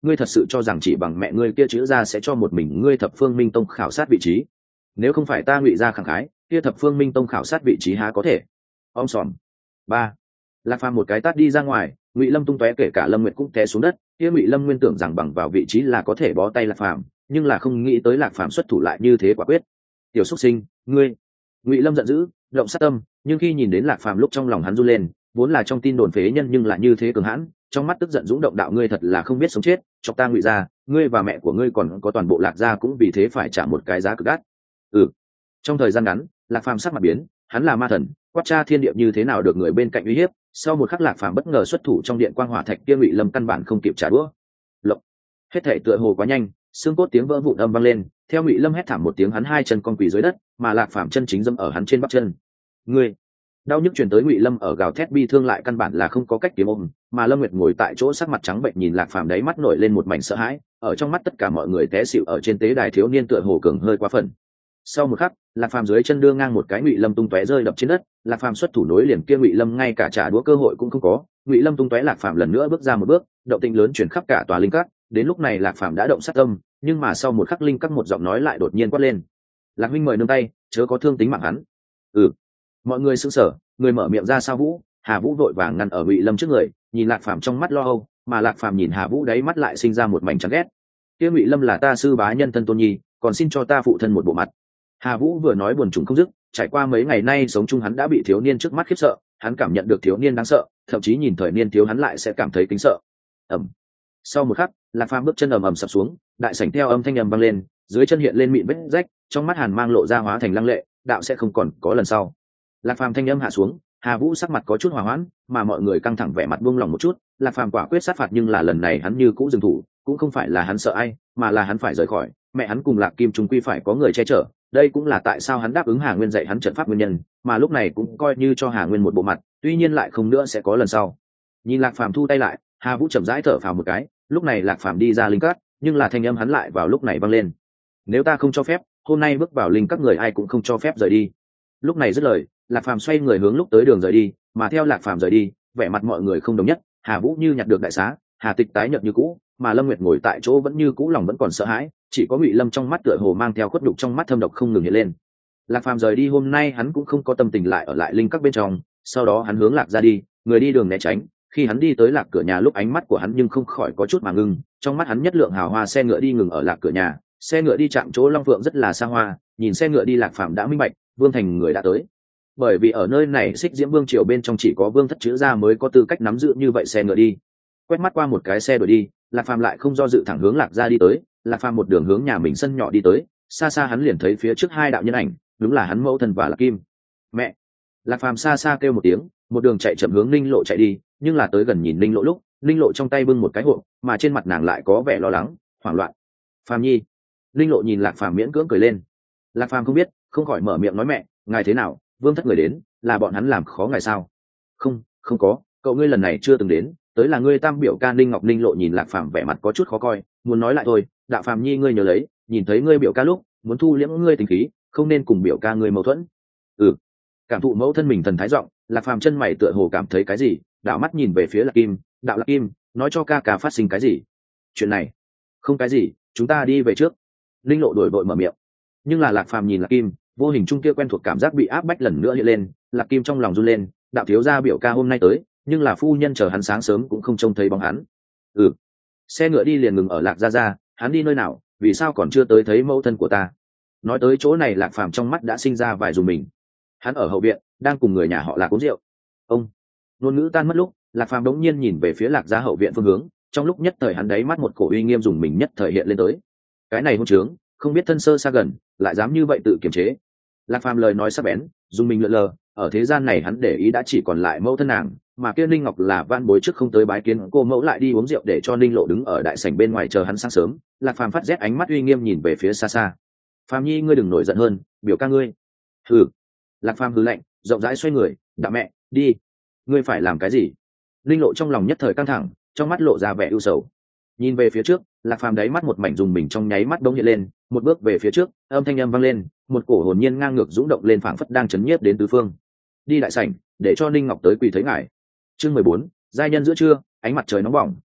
ngươi thật sự cho rằng chỉ bằng mẹ ngươi kia chữ ra sẽ cho một mình ngươi thập phương minh tông khảo sát vị trí? Nếu không phải ta ngụy ra khẳng khái, kia thập phương minh tông khảo sát vị trí há có thể? Om sòm. Ba. Lạc Phàm một cái tát đi ra ngoài, Ngụy Lâm tung tóe, kể cả Lâm Nguyệt cũng té xuống đất. Kia Ngụy Lâm nguyên tưởng rằng bằng vào vị trí là có thể bó tay Lạc Phàm, nhưng là không nghĩ tới Lạc Phàm xuất thủ lại như thế quả quyết. Tiểu xuất sinh, ngươi! Ngụy Lâm giận dữ, động sát tâm, nhưng khi nhìn đến Lạc Phàm lúc trong lòng hắn run lên, vốn là trong tin đồn phế nhân nhưng lại như thế cường hãn, trong mắt tức giận dũng động đạo, ngươi thật là không biết sống chết, chọc ta Ngụy gia, ngươi và mẹ của ngươi còn có toàn bộ Lạc gia cũng vì thế phải trả một cái giá cực đắt. Ừ. Trong thời gian ngắn, Lạc Phàm sắc mặt biến, hắn là ma thần, quát tra thiên địa như thế nào được người bên cạnh uy hiếp. Sau một khắc, Lạc Phàm bất ngờ xuất thủ, trong điện quang hỏa thạch kia Ngụy Lâm căn bản không kịp trả đũa. Lộc. Hết thể tựa hồ quá nhanh, xương cốt tiếng vỡ vụn âm vang lên, theo Ngụy Lâm hét thảm một tiếng, hắn hai chân cong quỳ dưới đất, mà Lạc Phàm chân chính dẫm ở hắn trên bắp chân. Ngươi! Đau nhức truyền tới, Ngụy Lâm ở gào thét bi thương lại căn bản là không có cách kiếm ôm, mà Lâm Nguyệt ngồi tại chỗ sắc mặt trắng bệnh nhìn Lạc Phàm, đáy mắt nổi lên một mảnh sợ hãi, ở trong mắt tất cả mọi người té xỉu ở trên tế đài thiếu niên tựa hồ cường hơi quá phần. Sau một khắc, Lạc Phàm dưới chân đưa ngang một cái, Ngụy Lâm tung tóe rơi đập trên đất. Lạc Phàm xuất thủ nối liền kia Ngụy Lâm ngay cả trả đũa cơ hội cũng không có. Ngụy Lâm tung tóe, Lạc Phàm lần nữa bước ra một bước, động tĩnh lớn chuyển khắp cả tòa linh các. Đến lúc này Lạc Phàm đã động sát tâm, nhưng mà sau một khắc linh các một giọng nói lại đột nhiên quát lên: Lạc huynh mời nương tay, chớ có thương tính mạng hắn. Ừ. Mọi người sững sờ, người mở miệng ra sao Vũ? Hà Vũ vội vàng ngăn ở Ngụy Lâm trước người, nhìn Lạc Phàm trong mắt lo âu, mà Lạc Phàm nhìn Hà Vũ đáy mắt lại sinh ra một mảnh chán ghét. Kia Ngụy Lâm là ta sư bá nhân thân tôn nhi, còn xin cho ta phụ thân một bộ mặt. Hà Vũ vừa nói buồn trùng không dứt, trải qua mấy ngày nay sống chung hắn đã bị thiếu niên trước mắt khiếp sợ, hắn cảm nhận được thiếu niên đáng sợ, thậm chí nhìn thời niên thiếu hắn lại sẽ cảm thấy kính sợ. Ầm. Sau một khắc, Lạc Phàm bước chân ầm ầm sập xuống, đại sảnh theo âm thanh ầm vang lên, dưới chân hiện lên mịn vết rách, trong mắt Hàn mang lộ ra hóa thành lăng lệ, đạo sẽ không còn có lần sau. Lạc Phàm thanh âm hạ xuống, Hà Vũ sắc mặt có chút hòa hoãn, mà mọi người căng thẳng vẻ mặt buông lỏng một chút. Lạc Phàm quả quyết sát phạt, nhưng là lần này hắn như cũ dừng thủ, cũng không phải là hắn sợ ai, mà là hắn phải rời khỏi. Mẹ hắn cùng Lạc Kim trung quy phải có người che chở, đây cũng là tại sao hắn đáp ứng Hà Nguyên dạy hắn trận pháp nguyên nhân, mà lúc này cũng coi như cho Hà Nguyên một bộ mặt, tuy nhiên lại không nữa sẽ có lần sau. Nhìn Lạc Phàm thu tay lại, Hà Vũ chậm rãi thở phào một cái, lúc này Lạc Phàm đi ra linh cát, nhưng là thanh âm hắn lại vào lúc này vang lên: nếu ta không cho phép, hôm nay bước vào linh các người ai cũng không cho phép rời đi. Lúc này dứt lời, Lạc Phàm xoay người hướng lúc tới đường rời đi, mà theo Lạc Phàm rời đi, vẻ mặt mọi người không đồng nhất. Hà Vũ như nhặt được đại xá, Hà Tịch tái nhợt như cũ, mà Lâm Nguyệt ngồi tại chỗ vẫn như cũ, lòng vẫn còn sợ hãi, chỉ có Ngụy Lâm trong mắt tựa hồ mang theo khuất nhục, trong mắt thâm độc không ngừng hiện lên. Lạc Phàm rời đi hôm nay hắn cũng không có tâm tình lại ở lại linh các bên trong, sau đó hắn hướng Lạc ra đi, người đi đường né tránh. Khi hắn đi tới Lạc cửa nhà lúc, ánh mắt của hắn nhưng không khỏi có chút mà ngưng, trong mắt hắn nhất lượng hào hoa xe ngựa đi ngừng ở Lạc cửa nhà, xe ngựa đi chạm chỗ Long Phượng rất là xa hoa, nhìn xe ngựa đi Lạc Phàm đã minh bạch, Vương Thành người đã tới. Bởi vì ở nơi này Xích Diễm Vương triều bên trong chỉ có Vương Thất chữ gia mới có tư cách nắm giữ như vậy xe ngựa đi. Quét mắt qua một cái xe đuổi đi, Lạc Phàm lại không do dự thẳng hướng Lạc ra đi tới. Lạc Phàm một đường hướng nhà mình sân nhỏ đi tới, xa xa hắn liền thấy phía trước hai đạo nhân ảnh, đúng là hắn mẫu thân và Lạc Kim. Mẹ! Lạc Phàm xa xa kêu một tiếng, một đường chạy chậm hướng Ninh Lộ chạy đi, nhưng là tới gần nhìn Ninh Lộ lúc, Ninh Lộ trong tay bưng một cái hộp, mà trên mặt nàng lại có vẻ lo lắng, hoảng loạn. Phàm nhi! Ninh Lộ nhìn Lạc Phàm miễn cưỡng cười lên. Lạc Phàm không biết, không khỏi mở miệng nói: mẹ, ngài thế nào? Vương Thất người đến, là bọn hắn làm khó ngài sao? Không, không có, cậu ngươi lần này chưa từng đến, tới là ngươi tam biểu ca Ninh Ngọc. Ninh Lộ nhìn Lạc Phàm vẻ mặt có chút khó coi, muốn nói lại thôi, đạo Phàm nhi ngươi nhớ lấy, nhìn thấy ngươi biểu ca lúc, muốn thu liễm ngươi tình khí, không nên cùng biểu ca ngươi mâu thuẫn. Ừ. Cảm thụ mẫu thân mình thần thái giọng, Lạc Phàm chân mày tựa hồ cảm thấy cái gì, đạo mắt nhìn về phía Lạc Kim, đạo Lạc Kim, nói cho ca ca phát sinh cái gì? Chuyện này, không cái gì, chúng ta đi về trước. Ninh Lộ đổi vội mở miệng, nhưng là Lạc Phàm nhìn Lạc Kim, vô hình trung kia quen thuộc cảm giác bị áp bách lần nữa hiện lên. Lạc Kim trong lòng run lên, đạo thiếu gia biểu ca hôm nay tới, nhưng là phu nhân chờ hắn sáng sớm cũng không trông thấy bóng hắn. Ừ. Xe ngựa đi liền ngừng ở Lạc gia gia, hắn đi nơi nào, vì sao còn chưa tới thấy mẫu thân của ta? Nói tới chỗ này, Lạc Phàm trong mắt đã sinh ra vài dùng mình. Hắn ở hậu viện đang cùng người nhà họ Lạc uống rượu. Ông ngôn ngữ tan mất lúc, Lạc Phàm đống nhiên nhìn về phía Lạc gia hậu viện phương hướng, trong lúc nhất thời hắn đáy mắt một cổ uy nghiêm dùng mình nhất thời hiện lên tới. Cái này hôn trướng, không biết thân sơ xa gần, lại dám như vậy tự kiềm chế. Lạc Phàm lời nói sắc bén, dùng mình lượn lờ, ở thế gian này hắn để ý đã chỉ còn lại mẫu thân nàng, mà kia Ninh Ngọc là van bối trước không tới bái kiến cô mẫu lại đi uống rượu, để cho Ninh Lộ đứng ở đại sảnh bên ngoài chờ hắn sáng sớm. Lạc Phàm phát rét ánh mắt uy nghiêm nhìn về phía xa xa. Phàm nhi ngươi đừng nổi giận hơn, biểu ca ngươi. Hừ. Lạc Phàm hừ lạnh, rộng rãi xoay người, đạo mẹ, đi. Ngươi phải làm cái gì? Ninh Lộ trong lòng nhất thời căng thẳng, trong mắt lộ ra vẻ ưu sầu. Nhìn về phía trước, Lạc Phàm đáy mắt một mảnh dùng mình trong nháy mắt đống hiện lên, một bước về phía trước, âm thanh âm vang lên, một cổ hồn nhiên ngang ngược dũng động lên, phảng phất đang chấn nhiếp đến tứ phương. Đi đại sảnh, để cho Ninh Ngọc tới quỳ thấy ngài. Chương mười bốn, giai nhân giữa trưa, ánh mặt trời nóng bỏng,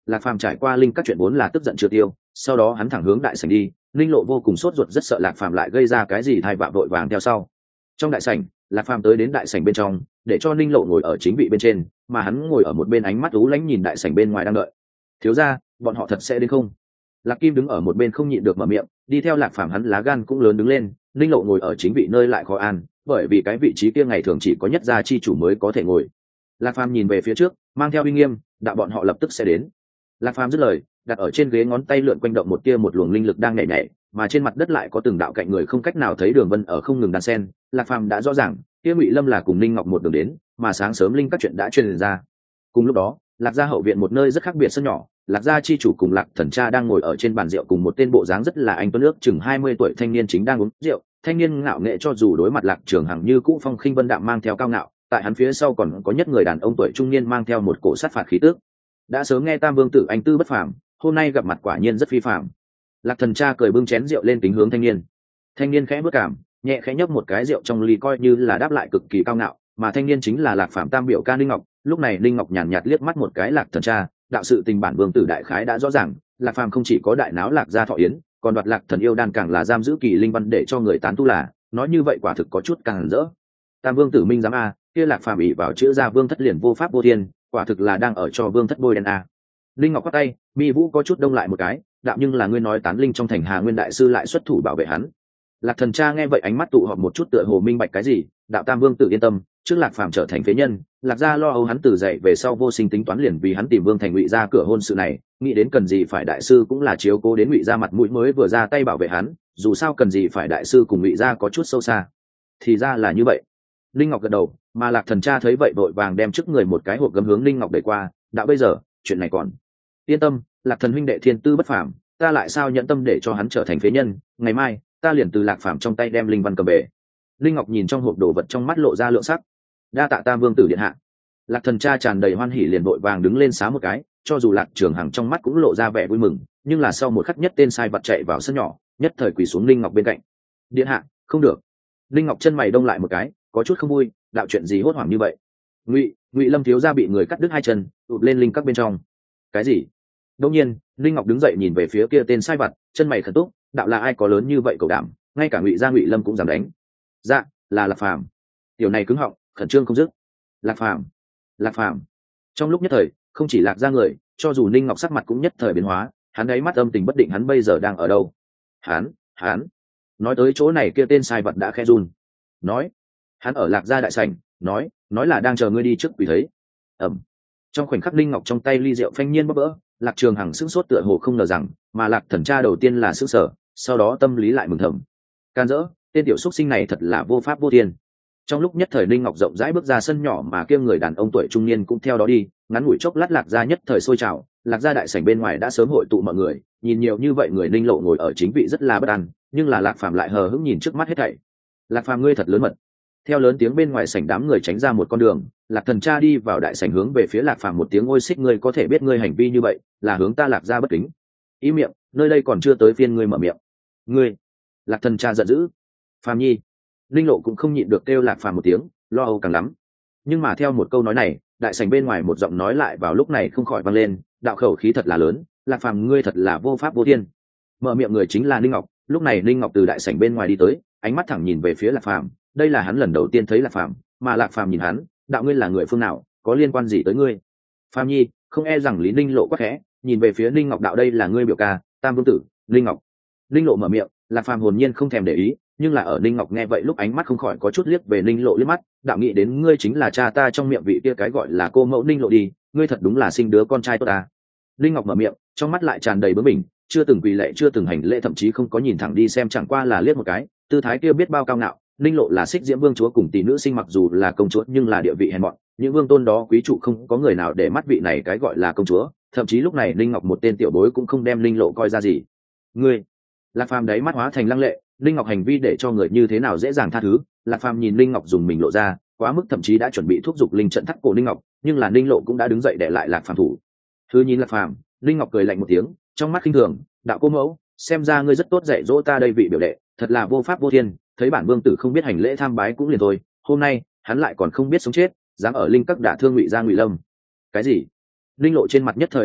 Lạc Phàm trải qua linh các chuyện vốn là tức giận chưa tiêu, sau đó hắn thẳng hướng đại sảnh đi. Linh Lộ vô cùng sốt ruột, rất sợ Lạc Phàm lại gây ra cái gì tai vạ, vội vàng theo sau. Trong đại sảnh, Lạc Phàm tới đến đại sảnh bên trong, để cho Linh Lộ ngồi ở chính vị bên trên, mà hắn ngồi ở một bên, ánh mắt u lãnh nhìn đại sảnh bên ngoài đang đợi. Thiếu gia, bọn họ thật sẽ đến không? Lạc Kim đứng ở một bên không nhịn được mở miệng, đi theo Lạc Phàm hắn lá gan cũng lớn đứng lên. Linh Lộ ngồi ở chính vị nơi lại khó an, bởi vì cái vị trí kia ngày thường chỉ có nhất gia chi chủ mới có thể ngồi. Lạc Phàm nhìn về phía trước, mang theo uy nghiêm, đạo bọn họ lập tức sẽ đến. Lạc Phàm dứt lời, đặt ở trên ghế ngón tay lượn quanh động một tia một luồng linh lực đang nhảy nhảy, mà trên mặt đất lại có từng đạo cạnh người không cách nào thấy đường vân ở không ngừng đan sen. Lạc Phàm đã rõ ràng, kia Ngụy Lâm là cùng Ninh Ngọc một đường đến, mà sáng sớm linh các chuyện đã truyền ra. Cùng lúc đó, Lạc gia hậu viện một nơi rất khác biệt sân nhỏ, Lạc gia chi chủ cùng Lạc Thần cha đang ngồi ở trên bàn rượu, cùng một tên bộ dáng rất là anh tuấn nước chừng hai mươi tuổi thanh niên chính đang uống rượu. Thanh niên ngạo nghệ cho dù đối mặt Lạc Trường Hằng như cũ phong khinh vân đạm, mang theo cao ngạo, tại hắn phía sau còn có nhất người đàn ông tuổi trung niên mang theo một cổ sát phạt khí tước. Đã sớm nghe Tam Vương tử anh tư bất phàm, hôm nay gặp mặt quả nhiên rất phi phàm. Lạc Thần cha cười bưng chén rượu lên kính hướng thanh niên. Thanh niên khẽ bước cảm, nhẹ khẽ nhấp một cái rượu trong ly, coi như là đáp lại cực kỳ cao ngạo, mà thanh niên chính là Lạc Phàm tam biểu ca Ninh Ngọc. Lúc này Ninh Ngọc nhàn nhạt liếc mắt một cái Lạc Thần cha, đạo sự tình bản Vương tử đại khái đã rõ ràng, Lạc Phàm không chỉ có đại náo Lạc gia thọ yến, còn đoạt Lạc thần yêu đan, càng là giam giữ kỳ linh văn để cho người tán tu, là nói như vậy quả thực có chút càng rỡ. Tam Vương tử minh giám a, kia Lạc Phàm ỷ vào chữ gia Vương thất liền vô pháp vô thiên, quả thực là đang ở cho Vương thất bôi đen a. Linh Ngọc quát tay, mi vũ có chút đông lại một cái, đạo nhưng là ngươi nói tán linh trong thành Hà Nguyên đại sư lại xuất thủ bảo vệ hắn. Lạc Thần cha nghe vậy ánh mắt tụ họp một chút, tựa hồ minh bạch cái gì. Đạo Tam Vương tự yên tâm, trước Lạc Phàm trở thành phế nhân, Lạc gia lo âu hắn từ dậy về sau vô sinh tính toán, liền vì hắn tìm Vương thành Ngụy ra cửa hôn sự này, nghĩ đến cần gì phải đại sư cũng là chiếu cố đến Ngụy ra mặt mũi mới vừa ra tay bảo vệ hắn, dù sao cần gì phải đại sư cùng Ngụy ra có chút sâu xa. Thì ra là như vậy. Linh Ngọc gật đầu, mà Lạc Thần cha thấy vậy vội vàng đem trước người một cái hộp gấm hướng Linh Ngọc đẩy qua, đạo bây giờ chuyện này còn yên tâm, Lạc thần huynh đệ thiên tư bất phàm, ta lại sao nhận tâm để cho hắn trở thành phế nhân, ngày mai ta liền từ Lạc Phàm trong tay đem linh văn cầm về. Linh Ngọc nhìn trong hộp đồ vật, trong mắt lộ ra lượng sắc. Đa tạ Tam Vương tử điện hạ. Lạc Thần cha tràn đầy hoan hỉ, liền vội vàng đứng lên xá một cái, cho dù Lạc Trường Hằng trong mắt cũng lộ ra vẻ vui mừng, nhưng là sau một khắc nhất tên sai vật chạy vào sân nhỏ, nhất thời quỳ xuống Linh Ngọc bên cạnh. Điện hạ, không được. Linh Ngọc chân mày đông lại một cái, có chút không vui, đạo chuyện gì hốt hoảng như vậy? Ngụy, Ngụy Lâm thiếu gia bị người cắt đứt hai chân, tụt lên linh các bên trong. Cái gì? Đột nhiên, Linh Ngọc đứng dậy nhìn về phía kia tên sai vặt, chân mày khẩn túc, đạo là ai có lớn như vậy cầu đảm, ngay cả Ngụy gia Ngụy Lâm cũng dám đánh. Dạ, là Lạc Phàm. Tiểu này cứng họng, khẩn trương không dứt. Lạc Phàm, Lạc Phàm. Trong lúc nhất thời, không chỉ Lạc gia người, cho dù Linh Ngọc sắc mặt cũng nhất thời biến hóa, hắn ấy mắt âm tình bất định, hắn bây giờ đang ở đâu? Hắn, hắn. Nói tới chỗ này, kia tên sai vật đã khẽ run. Nói, hắn ở Lạc gia đại sảnh, nói, nói là đang chờ ngươi đi trước quỷ thấy. Ẩm. Trong khoảnh khắc Linh Ngọc trong tay ly rượu phanh nhiên bốc vỡ, Lạc Trường Hằng sững sốt tựa hồ không ngờ rằng, mà Lạc Thần cha đầu tiên là sững sờ, sau đó tâm lý lại mừng thầm. Can dỡ, tên tiểu xuất sinh này thật là vô pháp vô thiên. Trong lúc nhất thời Linh Ngọc rộng rãi bước ra sân nhỏ, mà kia người đàn ông tuổi trung niên cũng theo đó đi, ngắn ngủi chốc lát Lạc gia nhất thời sôi trào, Lạc gia đại sảnh bên ngoài đã sớm hội tụ mọi người, nhìn nhiều như vậy người, Linh Lộ ngồi ở chính vị rất là bất an, nhưng là Lạc Phàm lại hờ hững nhìn trước mắt hết thảy. Lạc Phàm, ngươi thật lớn mật. Theo lớn tiếng bên ngoài sảnh, đám người tránh ra một con đường, Lạc Thần cha đi vào đại sảnh hướng về phía Lạc Phàm một tiếng ôi xích, ngươi có thể biết ngươi hành vi như vậy là hướng ta Lạc gia bất kính. Ý miệng, nơi đây còn chưa tới phiên ngươi mở miệng. Ngươi. Lạc Thần cha giận dữ. Phàm nhi. Linh Lộ cũng không nhịn được kêu Lạc Phàm một tiếng, lo âu càng lắm. Nhưng mà theo một câu nói này, đại sảnh bên ngoài một giọng nói lại vào lúc này không khỏi vang lên, đạo khẩu khí thật là lớn, Lạc Phàm ngươi thật là vô pháp vô thiên. Mở miệng người chính là Linh Ngọc. Lúc này Linh Ngọc từ đại sảnh bên ngoài đi tới, ánh mắt thẳng nhìn về phía Lạc Phàm, đây là hắn lần đầu tiên thấy Lạc Phàm, mà Lạc Phàm nhìn hắn, đạo ngươi là người phương nào, có liên quan gì tới ngươi? Phàm nhi, không e rằng Lý Ninh Lộ quắc khẽ, nhìn về phía Linh Ngọc, đạo đây là ngươi biểu ca, Tam Vương tử, Linh Ngọc. Linh Lộ mở miệng, Lạc Phàm hồn nhiên không thèm để ý, nhưng là ở Linh Ngọc nghe vậy lúc ánh mắt không khỏi có chút liếc về Linh Lộ liếc mắt, đạo nghĩ đến ngươi chính là cha ta trong miệng vị kia cái gọi là cô mẫu Linh Lộ đi, ngươi thật đúng là sinh đứa con trai tốt ta. Linh Ngọc mở miệng, trong mắt lại tràn đầy bướng bỉnh, chưa từng quỳ lệ, chưa từng hành lễ, thậm chí không có nhìn thẳng đi xem, chẳng qua là liếc một cái, tư thái kia biết bao cao ngạo. Linh Lộ là Xích Diễm Vương chúa cùng tỷ nữ sinh, mặc dù là công chúa nhưng là địa vị hèn mọn, những vương tôn đó quý trụ không có người nào để mắt vị này cái gọi là công chúa, thậm chí lúc này Linh Ngọc một tên tiểu bối cũng không đem Linh Lộ coi ra gì. Ngươi. Lạc Phàm đấy mắt hóa thành lăng lệ, Linh Ngọc hành vi để cho người như thế nào dễ dàng tha thứ. Lạc Phàm nhìn Linh Ngọc dùng mình lộ ra, quá mức, thậm chí đã chuẩn bị thúc giục linh trận thắt cổ Linh Ngọc, nhưng là Linh Lộ cũng đã đứng dậy để lại Lạc Phàm thủ. Thứ nhìn Lạc Phàm, Linh Ngọc cười lạnh một tiếng, trong mắt khinh thường, đạo cô mẫu, xem ra ngươi rất tốt dạy dỗ ta đây vị biểu đệ, thật là vô pháp vô thiên, thấy bản vương tử không biết hành lễ tham bái cũng liền thôi, hôm nay hắn lại còn không biết sống chết, dám ở linh các đả thương Ngụy gia Ngụy Lâm. Cái gì? Linh Lộ trên mặt nhất thời đông đặc,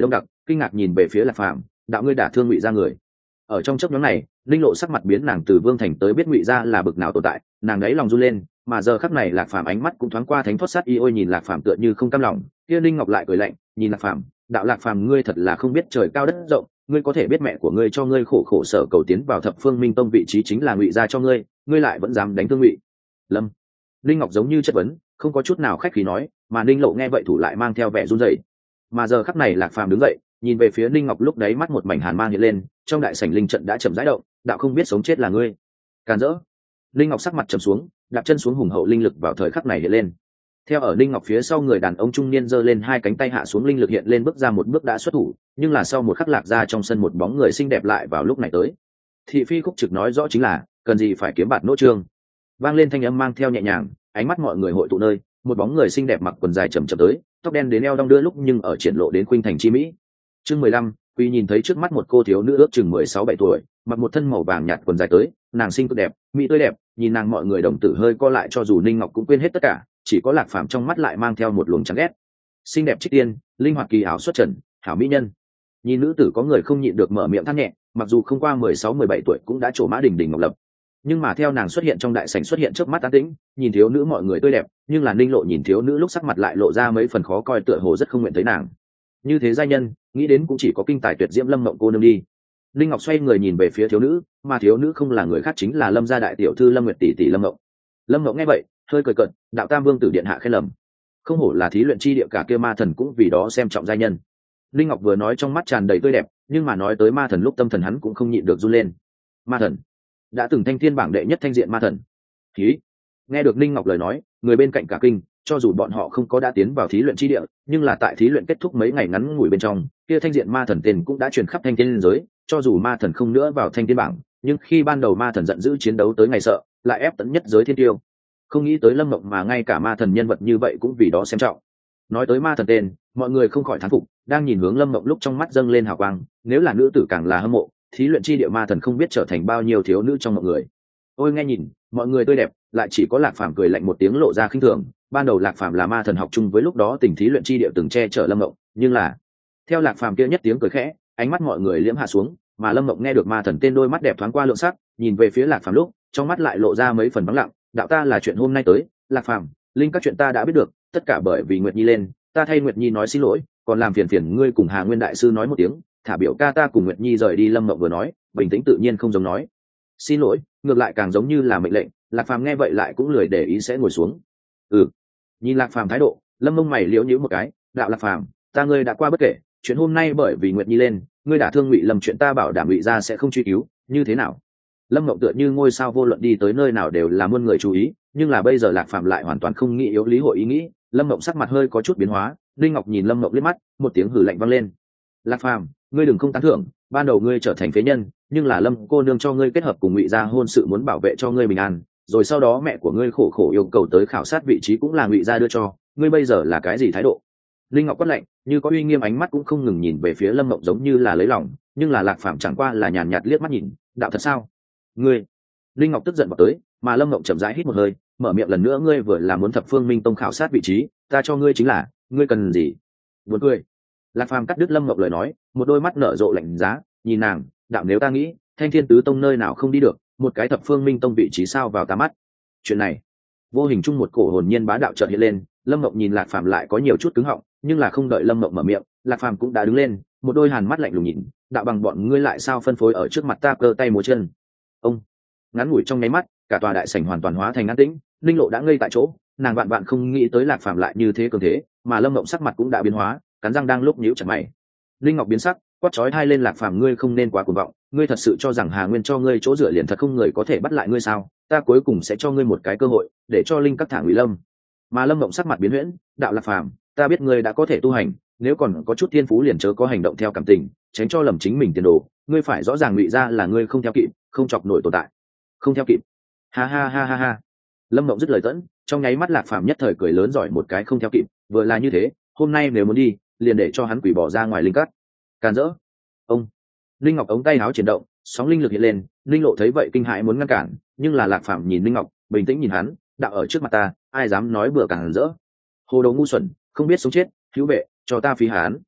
kinh ngạc nhìn về phía lạc phàm, đạo ngươi đả thương ngụy gia người. Ở trong chốc nhóm này, linh lộ sắc mặt biến, nàng từ vương thành tới biết ngụy gia là bực nào tồn tại, nàng đấy lòng run lên, mà giờ khắc này lạc phàm ánh mắt cũng thoáng qua thánh thoát sát y ôi nhìn lạc phàm tựa như không cam lòng. Kia linh ngọc lại cười lạnh, nhìn lạc phàm, đạo lạc phàm ngươi thật là không biết trời cao đất rộng, ngươi có thể biết mẹ của ngươi cho ngươi khổ khổ sở cầu tiến vào thập phương minh tông vị trí chính là ngụy gia cho ngươi, ngươi lại vẫn dám đánh thương ngụy lâm. Linh ngọc giống như chất vấn, không có chút nào khách khí nói, mà ninh lộ nghe vậy thủ lại mang theo vẻ run rẩy. Mà giờ khắc này lạc phàm đứng dậy, nhìn về phía ninh ngọc, lúc đấy mắt một mảnh hàn mang hiện lên, trong đại sảnh linh trận đã chậm rãi động, đạo không biết sống chết là ngươi. Càn rỡ. Linh ngọc sắc mặt trầm xuống, đạp chân xuống, hùng hậu linh lực vào thời khắc này hiện lên. Theo ở Linh ngọc phía sau, người đàn ông trung niên giơ lên hai cánh tay hạ xuống, linh lực hiện lên, bước ra một bước đã xuất thủ, nhưng là sau một khắc lạc ra trong sân một bóng người xinh đẹp lại vào lúc này tới. Thị phi khúc trực nói rõ chính là, cần gì phải kiếm bạt nỗ trương. Vang lên thanh âm mang theo nhẹ nhàng, ánh mắt mọi người hội tụ nơi, một bóng người xinh đẹp mặc quần dài chậm chậm tới, tóc đen đến eo đong đưa lúc nhưng ở triển lộ đến khuynh thành chi mỹ. Chương mười lăm, Quy nhìn thấy trước mắt một cô thiếu nữ ước chừng mười sáu bảy tuổi, mặc một thân màu vàng nhạt quần dài tới, nàng xinh cực đẹp, mỹ tươi đẹp, nhìn nàng mọi người đồng tử hơi co lại, cho dù Ninh Ngọc cũng quên hết tất cả, chỉ có Lạc Phàm trong mắt lại mang theo một luồng chán ghét. Xinh đẹp trích tiên, linh hoạt kỳ ảo xuất trần, hảo mỹ nhân. Nhìn nữ tử có người không nhịn được mở miệng than nhẹ, mặc dù không qua mười sáu mười bảy tuổi cũng đã trổ mã đỉnh đỉnh ngọc lập. Nhưng mà theo nàng xuất hiện trong đại sảnh, xuất hiện trước mắt an tĩnh, nhìn thiếu nữ mọi người tươi đẹp, nhưng là Ninh Lộ nhìn thiếu nữ lúc sắc mặt lại lộ ra mấy phần khó coi, tựa hồ rất không nguyện thấy nàng. Như thế giai nhân, nghĩ đến cũng chỉ có kinh tài tuyệt diễm Lâm Mộng cô nương đi. Linh ngọc xoay người nhìn về phía thiếu nữ, mà thiếu nữ không là người khác, chính là Lâm gia đại tiểu thư Lâm Nguyệt tỷ tỷ Lâm Mộng. Lâm Mộng nghe vậy hơi cười cợt, đạo tam vương tử điện hạ khen lầm, không hổ là thí luyện chi địa, cả kia ma thần cũng vì đó xem trọng giai nhân. Linh ngọc vừa nói trong mắt tràn đầy tươi đẹp, nhưng mà nói tới ma thần lúc tâm thần hắn cũng không nhịn được run lên. Ma thần đã từng thanh thiên bảng đệ nhất thanh diện ma thần. Khí. Nghe được Linh ngọc lời nói, người bên cạnh cả kinh, cho dù bọn họ không có đã tiến vào thí luyện chi địa, nhưng là tại thí luyện kết thúc mấy ngày ngắn ngủi bên trong, kia thanh diện ma thần tên cũng đã truyền khắp thanh thiên giới. Cho dù ma thần không nữa vào thanh thiên bảng, nhưng khi ban đầu ma thần giận dữ chiến đấu tới ngày sợ, lại ép tận nhất giới thiên tiêu. Không nghĩ tới Lâm Mộng mà ngay cả ma thần nhân vật như vậy cũng vì đó xem trọng. Nói tới ma thần tên, mọi người không khỏi thán phục, đang nhìn hướng Lâm Mộng lúc trong mắt dâng lên hào quang, nếu là nữ tử càng là hâm mộ, thí luyện chi địa ma thần không biết trở thành bao nhiêu thiếu nữ trong mọi người. Ôi nghe nhìn, mọi người tươi đẹp, lại chỉ có Lạc Phàm cười lạnh một tiếng lộ ra khinh thường. Ban đầu Lạc Phàm là ma thần học chung với lúc đó tình thí luyện chi địa từng che chở Lâm Mộng, nhưng là theo Lạc Phàm kia nhất tiếng cười khẽ, ánh mắt mọi người liễm hạ xuống, mà Lâm Mộng nghe được ma thần tên, đôi mắt đẹp thoáng qua lượng sắc, nhìn về phía Lạc Phàm lúc, trong mắt lại lộ ra mấy phần vắng lặng. Đạo ta là chuyện hôm nay tới, Lạc Phàm, linh các chuyện ta đã biết được, tất cả bởi vì Nguyệt Nhi lên, ta thay Nguyệt Nhi nói xin lỗi, còn làm phiền phiền ngươi cùng Hà Nguyên đại sư nói một tiếng, thả biểu ca ta cùng Nguyệt Nhi rời đi. Lâm Mộng vừa nói, bình tĩnh tự nhiên không giống nói xin lỗi, ngược lại càng giống như là mệnh lệnh. Lạc Phàm nghe vậy lại cũng lười để ý, sẽ ngồi xuống. Ừ. Nhìn Lạc Phàm thái độ, Lâm Mông mày liễu nhíu một cái, đạo Lạc Phàm, ta ngươi đã qua bất kể, chuyện hôm nay bởi vì Nguyệt Nhi lên, ngươi đã thương Ngụy Lâm, chuyện ta bảo đảm Ngụy gia sẽ không truy cứu, như thế nào? Lâm Mộng tựa như ngôi sao vô luận đi tới nơi nào đều là muôn người chú ý, nhưng là bây giờ Lạc Phàm lại hoàn toàn không nghĩ yếu lý hội ý nghĩ. Lâm Mộng sắc mặt hơi có chút biến hóa, Linh Ngọc nhìn Lâm Mộng liếc mắt, một tiếng hừ lạnh vang lên. Lạc Phàm, ngươi đừng không tán thưởng, ban đầu ngươi trở thành phế nhân, nhưng là Lâm cô nương cho ngươi kết hợp cùng Ngụy gia hôn sự, muốn bảo vệ cho ngươi bình an, rồi sau đó mẹ của ngươi khổ khổ yêu cầu tới khảo sát vị trí cũng là Ngụy gia đưa cho, ngươi bây giờ là cái gì thái độ? Linh Ngọc quát lạnh, như có uy nghiêm, ánh mắt cũng không ngừng nhìn về phía Lâm Mộng, giống như là lấy lòng, nhưng là Lạc Phàm chẳng qua là nhàn nhạt liếc mắt nhìn, đạo thật sao? Ngươi. Linh Ngọc tức giận vào tới, mà Lâm Mộng chậm rãi hít một hơi, mở miệng lần nữa, ngươi vừa là muốn thập phương minh tông khảo sát vị trí, ta cho ngươi chính là, ngươi cần gì? Buồn cười. Lạc Phàm cắt đứt Lâm Mộng lời nói, một đôi mắt nở rộ lạnh giá, nhìn nàng, đạo nếu ta nghĩ, Thanh Thiên Tứ Tông nơi nào không đi được, một cái thập phương minh tông vị trí sao vào ta mắt. Chuyện này, vô hình chung một cổ hồn nhiên bá đạo chợt hiện lên. Lâm Mộng nhìn Lạc Phàm lại có nhiều chút cứng họng, nhưng là không đợi Lâm Mộng mở miệng, Lạc Phàm cũng đã đứng lên, một đôi hàn mắt lạnh lùng nhìn, đạo bằng bọn ngươi lại sao phân phối ở trước mặt ta cơ tay múa chân. Ông. Ngắn ngủi trong nháy mắt, cả tòa đại sảnh hoàn toàn hóa thành an tĩnh. Linh Lộ đã ngây tại chỗ, nàng vạn vạn không nghĩ tới Lạc Phàm lại như thế cường thế, mà Lâm Mộng sắc mặt cũng đã biến hóa, cắn răng đang lúc nhíu chặt mày. Linh Ngọc biến sắc, quát chói tai lên, Lạc Phàm, ngươi không nên quá cuồng vọng, ngươi thật sự cho rằng Hà Nguyên cho ngươi chỗ dựa liền thật không người có thể bắt lại ngươi sao? Ta cuối cùng sẽ cho ngươi một cái cơ hội, để cho linh các thả Ngụy Lâm. Mà Lâm Mộng sắc mặt biến huyễn, đạo Lạc Phàm, ta biết ngươi đã có thể tu hành, nếu còn có chút thiên phú liền chớ có hành động theo cảm tình, tránh cho lầm chính mình tiền đồ, ngươi phải rõ ràng Ngụy gia là ngươi không theo kịp, không chọc nổi tồn tại. Không theo kịp. Ha ha ha ha ha. Lâm Mộng dứt lời dẫn, trong nháy mắt Lạc Phàm nhất thời cười lớn, giỏi một cái không theo kịp, vừa là như thế, hôm nay nếu muốn đi, liền để cho hắn quỷ bỏ ra ngoài linh cát. Càn rỡ. Ông. Linh Ngọc ống tay áo chuyển động, sóng linh lực hiện lên, Linh Lộ thấy vậy kinh hãi muốn ngăn cản, nhưng là Lạc Phàm nhìn Linh Ngọc, bình tĩnh nhìn hắn, đạo ở trước mặt ta, ai dám nói bừa càn rỡ. Hồ đồ ngu xuẩn, không biết sống chết, hữu vệ, cho ta phí hán.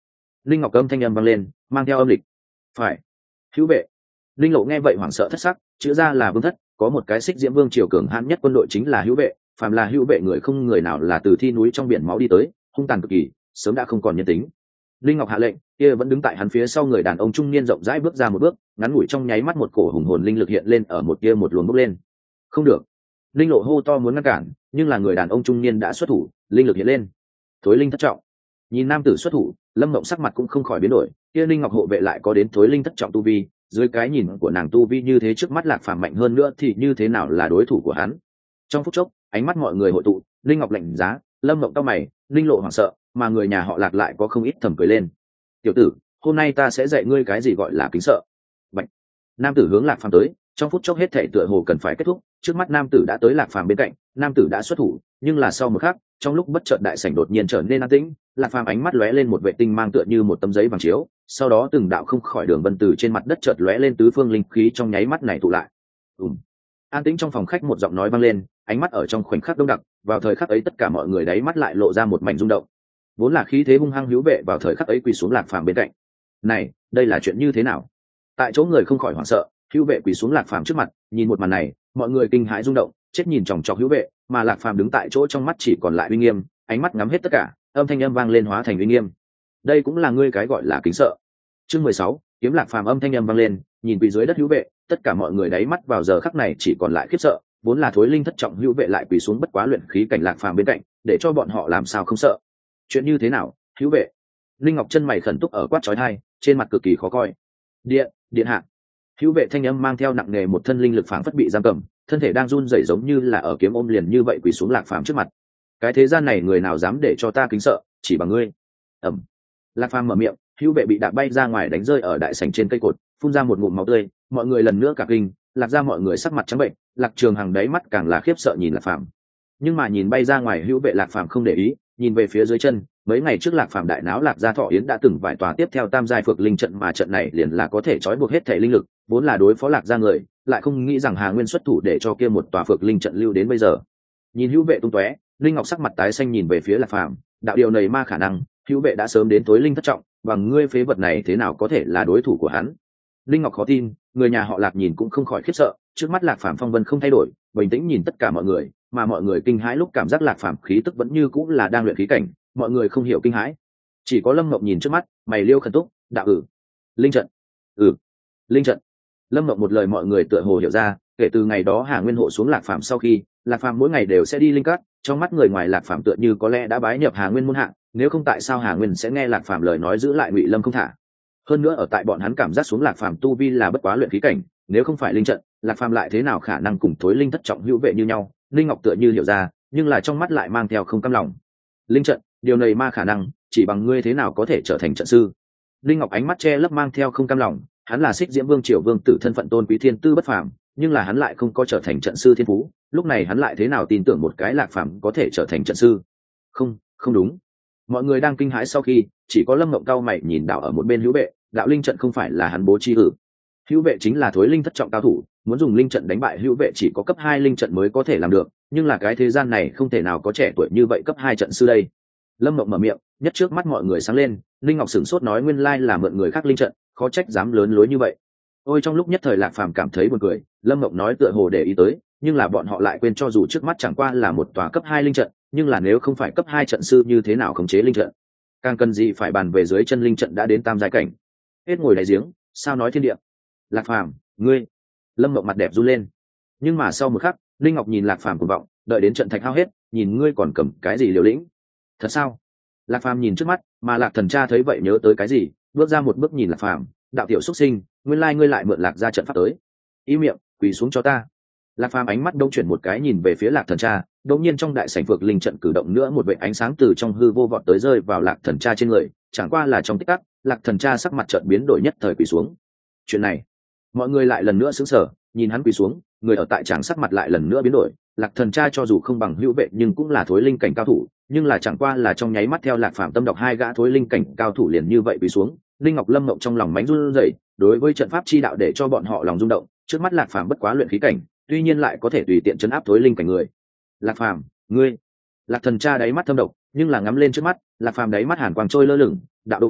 linh ngọc âm thanh âm vang lên mang theo âm lịch. Phải. Hữu vệ. Linh lộ nghe vậy hoảng sợ thất sắc, chữ ra là vương thất, có một cái xích diễm vương triều cường hãn nhất quân đội chính là hữu vệ, phàm là hữu vệ người không người nào là từ thi núi trong biển máu đi tới, hung tàn cực kỳ, sớm đã không còn nhân tính. Linh ngọc hạ lệnh, kia vẫn đứng tại hắn phía sau người đàn ông trung niên rộng rãi bước ra một bước, ngắn ngủi trong nháy mắt một cổ hùng hồn linh lực hiện lên ở một kia một luồng bốc lên. Không được. Linh lộ hô to muốn ngăn cản, nhưng là người đàn ông trung niên đã xuất thủ, linh lực hiện lên. Thối linh thất trọng. Nhìn nam tử xuất thủ, Lâm Mộng sắc mặt cũng không khỏi biến đổi, kia linh ngọc hộ vệ lại có đến thối linh thất trọng tu vi, dưới cái nhìn của nàng tu vi như thế trước mắt Lạc Phàm mạnh hơn nữa thì như thế nào là đối thủ của hắn. Trong phút chốc, ánh mắt mọi người hội tụ, linh ngọc lạnh giá, Lâm Mộng cau mày, linh lộ hoảng sợ, mà người nhà họ Lạc lại có không ít thầm cười lên. Tiểu tử, hôm nay ta sẽ dạy ngươi cái gì gọi là kính sợ. Bạch. Nam tử hướng Lạc Phàm tới, trong phút chốc hết thảy tựa hồ cần phải kết thúc, trước mắt nam tử đã tới Lạc Phàm bên cạnh, nam tử đã xuất thủ, nhưng là sau một khắc, trong lúc bất chợt đại sảnh đột nhiên trở nên an tĩnh, Lạc Phàm ánh mắt lóe lên một vệ tinh mang tựa như một tấm giấy vàng chiếu, sau đó từng đạo không khỏi đường vân từ trên mặt đất chợt lóe lên tứ phương linh khí trong nháy mắt này tụ lại. Ùm. An tĩnh trong phòng khách một giọng nói vang lên, ánh mắt ở trong khoảnh khắc đông đặc, vào thời khắc ấy tất cả mọi người đáy mắt lại lộ ra một mảnh rung động. Vốn là khí thế hung hăng hữu vệ vào thời khắc ấy quỳ xuống Lạc Phàm bên cạnh. Này, đây là chuyện như thế nào? Tại chỗ người không khỏi hoảng sợ, hữu vệ quỳ xuống Lạc Phàm trước mặt, nhìn một màn này, mọi người kinh hãi rung động, chết nhìn chòng chọc hữu vệ, mà Lạc Phàm đứng tại chỗ trong mắt chỉ còn lại uy nghiêm, ánh mắt ngắm hết tất cả, âm thanh âm vang lên hóa thành uy nghiêm. Đây cũng là ngươi cái gọi là kính sợ. Chương mười sáu, kiếm Lạc Phàm âm thanh âm vang lên, nhìn quỳ dưới đất hữu vệ, tất cả mọi người đáy mắt vào giờ khắc này chỉ còn lại khiếp sợ, vốn là thối linh thất trọng hữu vệ lại quỳ xuống bất quá luyện khí cảnh Lạc Phàm bên cạnh, để cho bọn họ làm sao không sợ. Chuyện như thế nào, hữu vệ? Linh ngọc chân mày khẩn túc ở quát chói tai, trên mặt cực kỳ khó coi. Điện, điện hạ. Hữu vệ thanh âm mang theo nặng nề một thân linh lực phảng phất bị giam cầm, thân thể đang run rẩy giống như là ở kiếm ôm liền như vậy quỳ xuống Lạc Phàm trước mặt. Cái thế gian này người nào dám để cho ta kính sợ, chỉ bằng ngươi. Ẩm. Lạc Phàm mở miệng, hữu vệ bị đạp bay ra ngoài đánh rơi ở đại sảnh trên cây cột, phun ra một ngụm máu tươi, mọi người lần nữa cả kinh, Lạc ra mọi người sắc mặt trắng bệnh, Lạc Trường Hằng đáy mắt càng là khiếp sợ nhìn Lạc Phàm. Nhưng mà nhìn bay ra ngoài hữu vệ Lạc Phàm không để ý, nhìn về phía dưới chân, mấy ngày trước Lạc Phàm đại náo Lạc gia Thọ Yến đã từng vài tòa tiếp theo tam giai phược linh trận mà trận này liền là có thể trói buộc hết thể linh lực, vốn là đối phó Lạc gia người, lại không nghĩ rằng Hà Nguyên xuất thủ để cho kia một tòa phược linh trận lưu đến bây giờ. Nhìn hữu vệ tung tóe, linh ngọc sắc mặt tái xanh nhìn về phía Lạc Phàm, đạo điều này ma khả năng, hữu vệ đã sớm đến tối linh thất trọng, bằng ngươi phế vật này thế nào có thể là đối thủ của hắn. Linh ngọc khó tin, người nhà họ Lạc nhìn cũng không khỏi khiếp sợ, trước mắt Lạc Phàm phong vân không thay đổi, bình tĩnh nhìn tất cả mọi người, mà mọi người kinh hãi lúc cảm giác Lạc Phàm khí tức vẫn như cũng là đang luyện khí cảnh, mọi người không hiểu kinh hãi. Chỉ có Lâm Ngọc nhìn trước mắt, mày liêu khẩn túc, đạo ừ, linh trận, ừ, linh trận. Lâm Ngọc một lời mọi người tựa hồ hiểu ra, kể từ ngày đó Hà Nguyên hộ xuống Lạc Phàm sau khi, Lạc Phàm mỗi ngày đều sẽ đi linh cát, trong mắt người ngoài Lạc Phàm tựa như có lẽ đã bái nhập Hà Nguyên môn hạ, nếu không tại sao Hà Nguyên sẽ nghe Lạc Phàm lời nói giữ lại Ngụy Lâm không thả. Hơn nữa ở tại bọn hắn cảm giác xuống Lạc Phàm tu vi là bất quá luyện khí cảnh, nếu không phải linh trận, Lạc Phàm lại thế nào khả năng cùng thối linh thất trọng hữu vệ như nhau. Linh Ngọc tựa như hiểu ra, nhưng là trong mắt lại mang theo không cam lòng. Linh trận, điều này ma khả năng, chỉ bằng ngươi thế nào có thể trở thành trận sư. Linh Ngọc ánh mắt che lấp mang theo không cam lòng, hắn là Xích Diễm Vương triều vương tử thân phận tôn quý thiên tư bất phàm, nhưng là hắn lại không có trở thành trận sư thiên phú, lúc này hắn lại thế nào tin tưởng một cái Lạc Phàm có thể trở thành trận sư. Không, không đúng. Mọi người đang kinh hãi sau khi, chỉ có Lâm Ngọc cao mày nhìn đạo ở một bên hữu vệ, đạo linh trận không phải là hắn bố trí ư? Hữu vệ chính là thối linh thất trọng cao thủ, muốn dùng linh trận đánh bại hữu vệ chỉ có cấp hai linh trận mới có thể làm được, nhưng là cái thế gian này không thể nào có trẻ tuổi như vậy cấp hai trận sư đây. Lâm Mộng mở miệng, nhất trước mắt mọi người sáng lên, Linh Ngọc sửng sốt nói nguyên lai là mượn người khác linh trận, khó trách dám lớn lối như vậy. Ôi trong lúc nhất thời Lạc Phàm cảm thấy buồn cười, Lâm Mộng nói tựa hồ để ý tới, nhưng là bọn họ lại quên cho dù trước mắt chẳng qua là một tòa cấp hai linh trận, nhưng là nếu không phải cấp hai trận sư như thế nào khống chế linh trận, càng cần gì phải bàn về dưới chân linh trận đã đến tam giai cảnh. Hết ngồi đáy giếng, sao nói thiên địa. Lạc Phàm, ngươi. Lâm Mộng mặt đẹp run lên. Nhưng mà sau một khắc, Linh Ngọc nhìn Lạc Phàm cuồng vọng, đợi đến trận thạch hao hết, nhìn ngươi còn cầm cái gì liều lĩnh. Thật sao? Lạc Phàm nhìn trước mắt, mà Lạc Thần Cha thấy vậy nhớ tới cái gì, bước ra một bước nhìn Lạc Phàm, đạo tiểu xuất sinh, nguyên lai ngươi lại mượn Lạc gia trận pháp tới. Ý miệng, quỳ xuống cho ta. Lạc Phàm ánh mắt đông chuyển một cái nhìn về phía Lạc Thần Cha, đột nhiên trong đại sảnh phược linh trận cử động nữa một vệt ánh sáng từ trong hư vô vọt tới rơi vào Lạc Thần Cha trên người, chẳng qua là trong tích tắc, Lạc Thần Cha sắc mặt chợt biến đổi nhất thời quỳ xuống. Chuyện này, mọi người lại lần nữa sững sờ, nhìn hắn quỳ xuống, người ở tại tràng sắc mặt lại lần nữa biến đổi. Lạc Thần Cha cho dù không bằng hữu vệ nhưng cũng là thối linh cảnh cao thủ, nhưng là chẳng qua là trong nháy mắt theo Lạc Phàm tâm đọc hai gã thối linh cảnh cao thủ liền như vậy quỳ xuống. Linh Ngọc Lâm Mộng trong lòng mánh run rẩy, đối với trận pháp chi đạo để cho bọn họ lòng rung động, trước mắt Lạc Phàm bất quá luyện khí cảnh, tuy nhiên lại có thể tùy tiện chấn áp thối linh cảnh người. Lạc Phàm, ngươi. Lạc Thần Cha đáy mắt thâm độc, nhưng là ngắm lên trước mắt, Lạc Phàm đáy mắt hàn quang trôi lơ lửng, đạo đô khốn,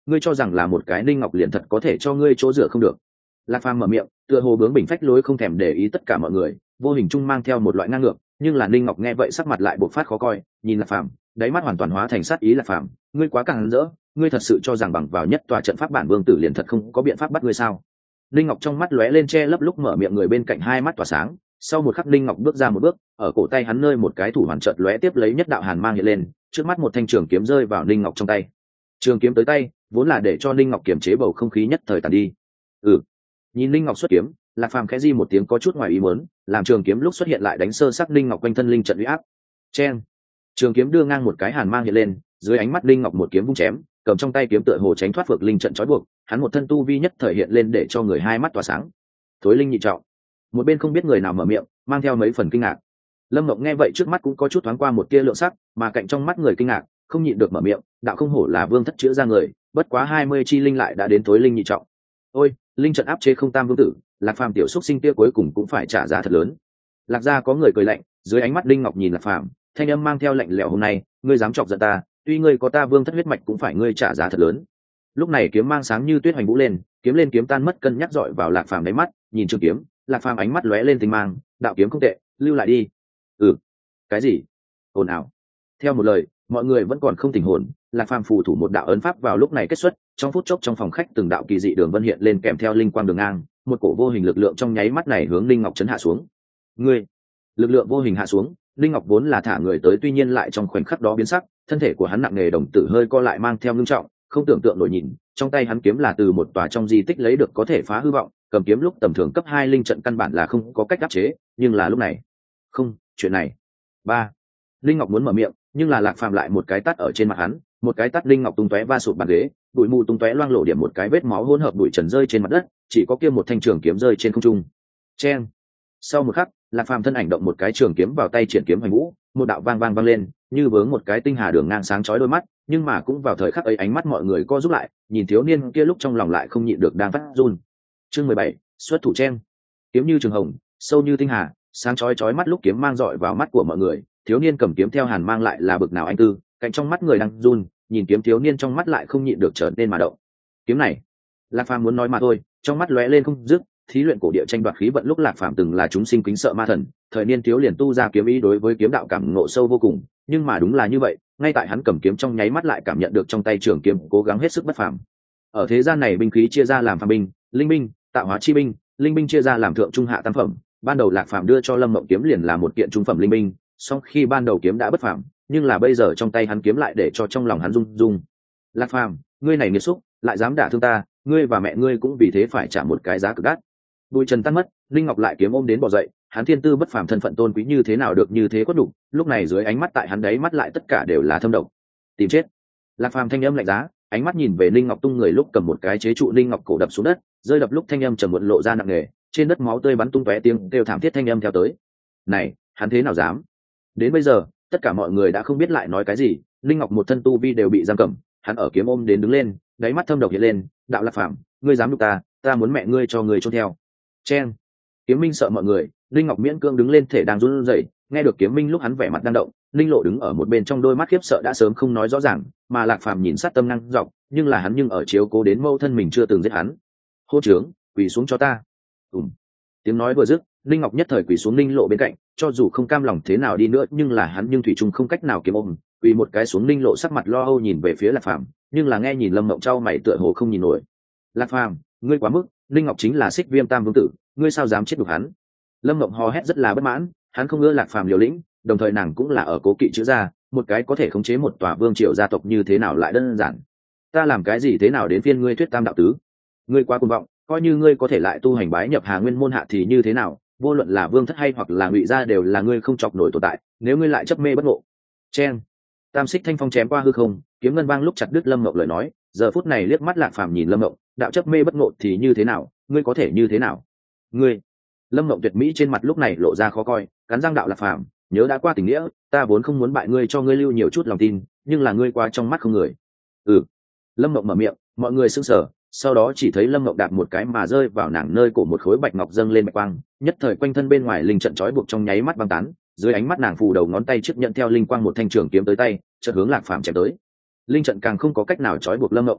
ngươi cho rằng là một cái Ninh Ngọc liền thật có thể cho ngươi chỗ dựa không được. Lạc Phàm mở miệng, tựa hồ bướng bỉnh phách lối không thèm để ý tất cả mọi người, vô hình chung mang theo một loại ngang ngược, nhưng là Ninh Ngọc nghe vậy sắc mặt lại bộc phát khó coi, nhìn Lạc Phàm, đáy mắt hoàn toàn hóa thành sát ý. Lạc Phàm, ngươi quá càng rỡ, ngươi thật sự cho rằng bằng vào nhất tòa trận pháp bản vương tử liền thật không có biện pháp bắt ngươi sao? Ninh Ngọc trong mắt lóe lên che lấp lúc mở miệng người bên cạnh hai mắt tỏa sáng, sau một khắc Ninh Ngọc bước ra một bước, ở cổ tay hắn nơi một cái thủ hoàn chợt lóe tiếp lấy nhất đạo hàn mang hiện lên, trước mắt một thanh trường kiếm rơi vào Ninh Ngọc trong tay. Trường kiếm tới tay, vốn là để cho Ninh Ngọc kiềm chế bầu không khí nhất thời tàn đi. Ừ. Nhìn Ninh Ngọc xuất kiếm, Lạc Phàm khẽ di một tiếng có chút ngoài ý muốn, làm trường kiếm lúc xuất hiện lại đánh sơ sắc Ninh Ngọc quanh thân linh trận uy áp. Chen. Trường kiếm đưa ngang một cái hàn mang hiện lên, dưới ánh mắt Ninh Ngọc một kiếm vung chém, cầm trong tay kiếm tựa hồ tránh thoát phược linh trận trói buộc, hắn một thân tu vi nhất thời hiện lên để cho người hai mắt tỏa sáng. Thối linh nhị trọng. Một bên không biết người nào mở miệng, mang theo mấy phần kinh ngạc. Lâm Ngọc nghe vậy trước mắt cũng có chút thoáng qua một tia lượng sắc, mà cạnh trong mắt người kinh ngạc, không nhịn được mở miệng, đạo không hổ là vương thất chữa ra người, bất quá hai mươi chi linh lại đã đến thối linh nhị trọng. Ôi, linh trận áp chế không tam vương tử, Lạc Phàm tiểu xúc sinh kia cuối cùng cũng phải trả giá thật lớn. Lạc gia có người cười lạnh, dưới ánh mắt Linh Ngọc nhìn Lạc Phàm, thanh âm mang theo lạnh lẽo, hôm nay, ngươi dám chọc giận ta, tuy ngươi có ta vương thất huyết mạch cũng phải ngươi trả giá thật lớn. Lúc này kiếm mang sáng như tuyết hoành vũ lên, kiếm lên kiếm tan mất cân nhắc dọi vào Lạc Phàm đáy mắt, nhìn trường kiếm, Lạc Phàm ánh mắt lóe lên tinh mang, đạo kiếm không tệ, lưu lại đi. Ừ. Cái gì? Ồn ào. Theo một lời, mọi người vẫn còn không tỉnh hồn, Lạc Phàm phù thủ một đạo ấn pháp vào lúc này kết xuất, trong phút chốc trong phòng khách từng đạo kỳ dị đường vân hiện lên kèm theo linh quang đường ngang, một cổ vô hình lực lượng trong nháy mắt này hướng Linh Ngọc chấn hạ xuống. Ngươi, lực lượng vô hình hạ xuống, Linh Ngọc vốn là thả người tới, tuy nhiên lại trong khoảnh khắc đó biến sắc, thân thể của hắn nặng nề đồng tử hơi co lại mang theo ngưng trọng, không tưởng tượng nổi nhìn, trong tay hắn kiếm là từ một tòa trong di tích lấy được có thể phá hư vọng, cầm kiếm lúc tầm thường cấp hai linh trận căn bản là không có cách áp chế, nhưng là lúc này, không, chuyện này. Ba. Linh Ngọc muốn mở miệng, nhưng là Lạc Phàm lại một cái tát ở trên mặt hắn, một cái tát Linh Ngọc tung tóe va sụp bàn ghế, bụi mù tung tóe loang lổ điểm một cái vết máu hỗn hợp bụi trần rơi trên mặt đất, chỉ có kia một thanh trường kiếm rơi trên không trung. Chen. Sau một khắc, Lạc Phàm thân ảnh động một cái trường kiếm vào tay triển kiếm hoành vũ, một đạo vang vang vang lên, như vướng một cái tinh hà đường ngang sáng chói đôi mắt, nhưng mà cũng vào thời khắc ấy ánh mắt mọi người co rút lại, nhìn thiếu niên kia lúc trong lòng lại không nhịn được đang phát run. Chương mười bảy, xuất thủ Chen. Kiếm như trường hồng, sâu như tinh hà, sáng chói chói mắt lúc kiếm mang dọi vào mắt của mọi người, thiếu niên cầm kiếm theo hàn mang lại là bực nào anh tư, cạnh trong mắt người đang run, nhìn kiếm thiếu niên trong mắt lại không nhịn được trở nên mà động. Kiếm này, Lạc Phàm muốn nói mà thôi, trong mắt lóe lên không dứt, thí luyện cổ địa tranh đoạt khí vận lúc Lạc Phàm từng là chúng sinh kính sợ ma thần, thời niên thiếu liền tu ra kiếm ý đối với kiếm đạo cảm ngộ sâu vô cùng, nhưng mà đúng là như vậy, ngay tại hắn cầm kiếm trong nháy mắt lại cảm nhận được trong tay trường kiếm cố gắng hết sức bất phàm. Ở thế gian này binh khí chia ra làm phàm binh, linh binh, tạo hóa chi binh, linh binh chia ra làm thượng trung hạ tam phẩm, ban đầu Lạc Phàm đưa cho Lâm Mộng kiếm liền là một kiện trung phẩm linh binh, song khi ban đầu kiếm đã bất phàm, nhưng là bây giờ trong tay hắn kiếm lại để cho trong lòng hắn rung rung. Lạc Phàm, ngươi này nghiệt xúc, lại dám đả thương ta, ngươi và mẹ ngươi cũng vì thế phải trả một cái giá cực đắt. Bùi trần tan mất, Linh Ngọc lại kiếm ôm đến bỏ dậy, hắn thiên tư bất phàm thân phận tôn quý như thế nào được như thế quất đủ, lúc này dưới ánh mắt tại hắn đấy mắt lại tất cả đều là thâm độc. Tìm chết. Lạc Phàm thanh âm lạnh giá, ánh mắt nhìn về Linh Ngọc tung người lúc cầm một cái chế trụ Linh Ngọc cổ đập xuống đất, rơi đập lúc thanh âm trầm muộn lộ ra nặng nề, trên đất máu tươi bắn tung tóe tiếng kêu thảm thiết thanh âm theo tới. Này, hắn thế nào dám? Đến bây giờ, tất cả mọi người đã không biết lại nói cái gì, Linh Ngọc một thân tu vi đều bị giam cầm, hắn ở kiếm ôm đến đứng lên, đáy mắt thâm độc hiện lên, đạo Lạc Phàm, ngươi dám đục ta, ta muốn mẹ ngươi cho ngươi trôn theo. Chen. Kiếm Minh sợ mọi người, Linh Ngọc miễn cương đứng lên thể đang run rẩy, nghe được Kiếm Minh lúc hắn vẻ mặt đang động, Linh Lộ đứng ở một bên trong đôi mắt khiếp sợ đã sớm không nói rõ ràng, mà Lạc Phàm nhìn sát tâm năng dọc, nhưng là hắn nhưng ở chiếu cố đến mâu thân mình chưa từng giết hắn. Hô trướng, quỳ xuống cho ta. Ừm. Tiếng nói vừa dứt, Linh Ngọc nhất thời quỳ xuống Linh Lộ bên cạnh, cho dù không cam lòng thế nào đi nữa, nhưng là hắn nhưng thủy chung không cách nào kiếm ôm, quỳ một cái xuống Linh Lộ sắc mặt lo âu nhìn về phía Lạc Phàm, nhưng là nghe nhìn Lâm Mộng trao mày tựa hồ không nhìn nổi. Lạc Phàm, ngươi quá mức, Linh Ngọc chính là Xích Viêm Tam vương tử, ngươi sao dám chết được hắn? Lâm Mộng hò hét rất là bất mãn, hắn không ngờ Lạc Phàm liều lĩnh, đồng thời nàng cũng là ở cố kỵ chữ gia, một cái có thể khống chế một tòa vương triều gia tộc như thế nào lại đơn giản. Ta làm cái gì thế nào đến phiên ngươi thuyết tam đạo tứ? Ngươi quá cuồng vọng, coi như ngươi có thể lại tu hành bái nhập Hà Nguyên môn hạ thì như thế nào, vô luận là vương thất hay hoặc là ngụy gia đều là ngươi không chọc nổi tồn tại, nếu ngươi lại chấp mê bất ngộ. Chen. Tam xích thanh phong chém qua hư không, kiếm ngân vang lúc chặt đứt Lâm Mộng lời nói, giờ phút này liếc mắt Lạc Phàm nhìn Lâm Mộng, đạo chấp mê bất ngộ thì như thế nào, ngươi có thể như thế nào? Ngươi. Lâm Mộng tuyệt mỹ trên mặt lúc này lộ ra khó coi, cắn răng đạo Lạc Phàm, nhớ đã qua tình nghĩa, ta vốn không muốn bại ngươi cho ngươi lưu nhiều chút lòng tin, nhưng là ngươi qua trong mắt không người. Ừ. Lâm Mộng mở miệng, mọi người sững sờ, sau đó chỉ thấy Lâm Mộng đạp một cái mà rơi vào nàng nơi cổ một khối bạch ngọc dâng lên bạch quang, nhất thời quanh thân bên ngoài linh trận trói buộc trong nháy mắt băng tán, dưới ánh mắt nàng phù đầu ngón tay trước nhận theo linh quang một thanh trường kiếm tới tay, chợt hướng Lạc Phàm chém tới. Linh trận càng không có cách nào trói buộc Lâm Mộng.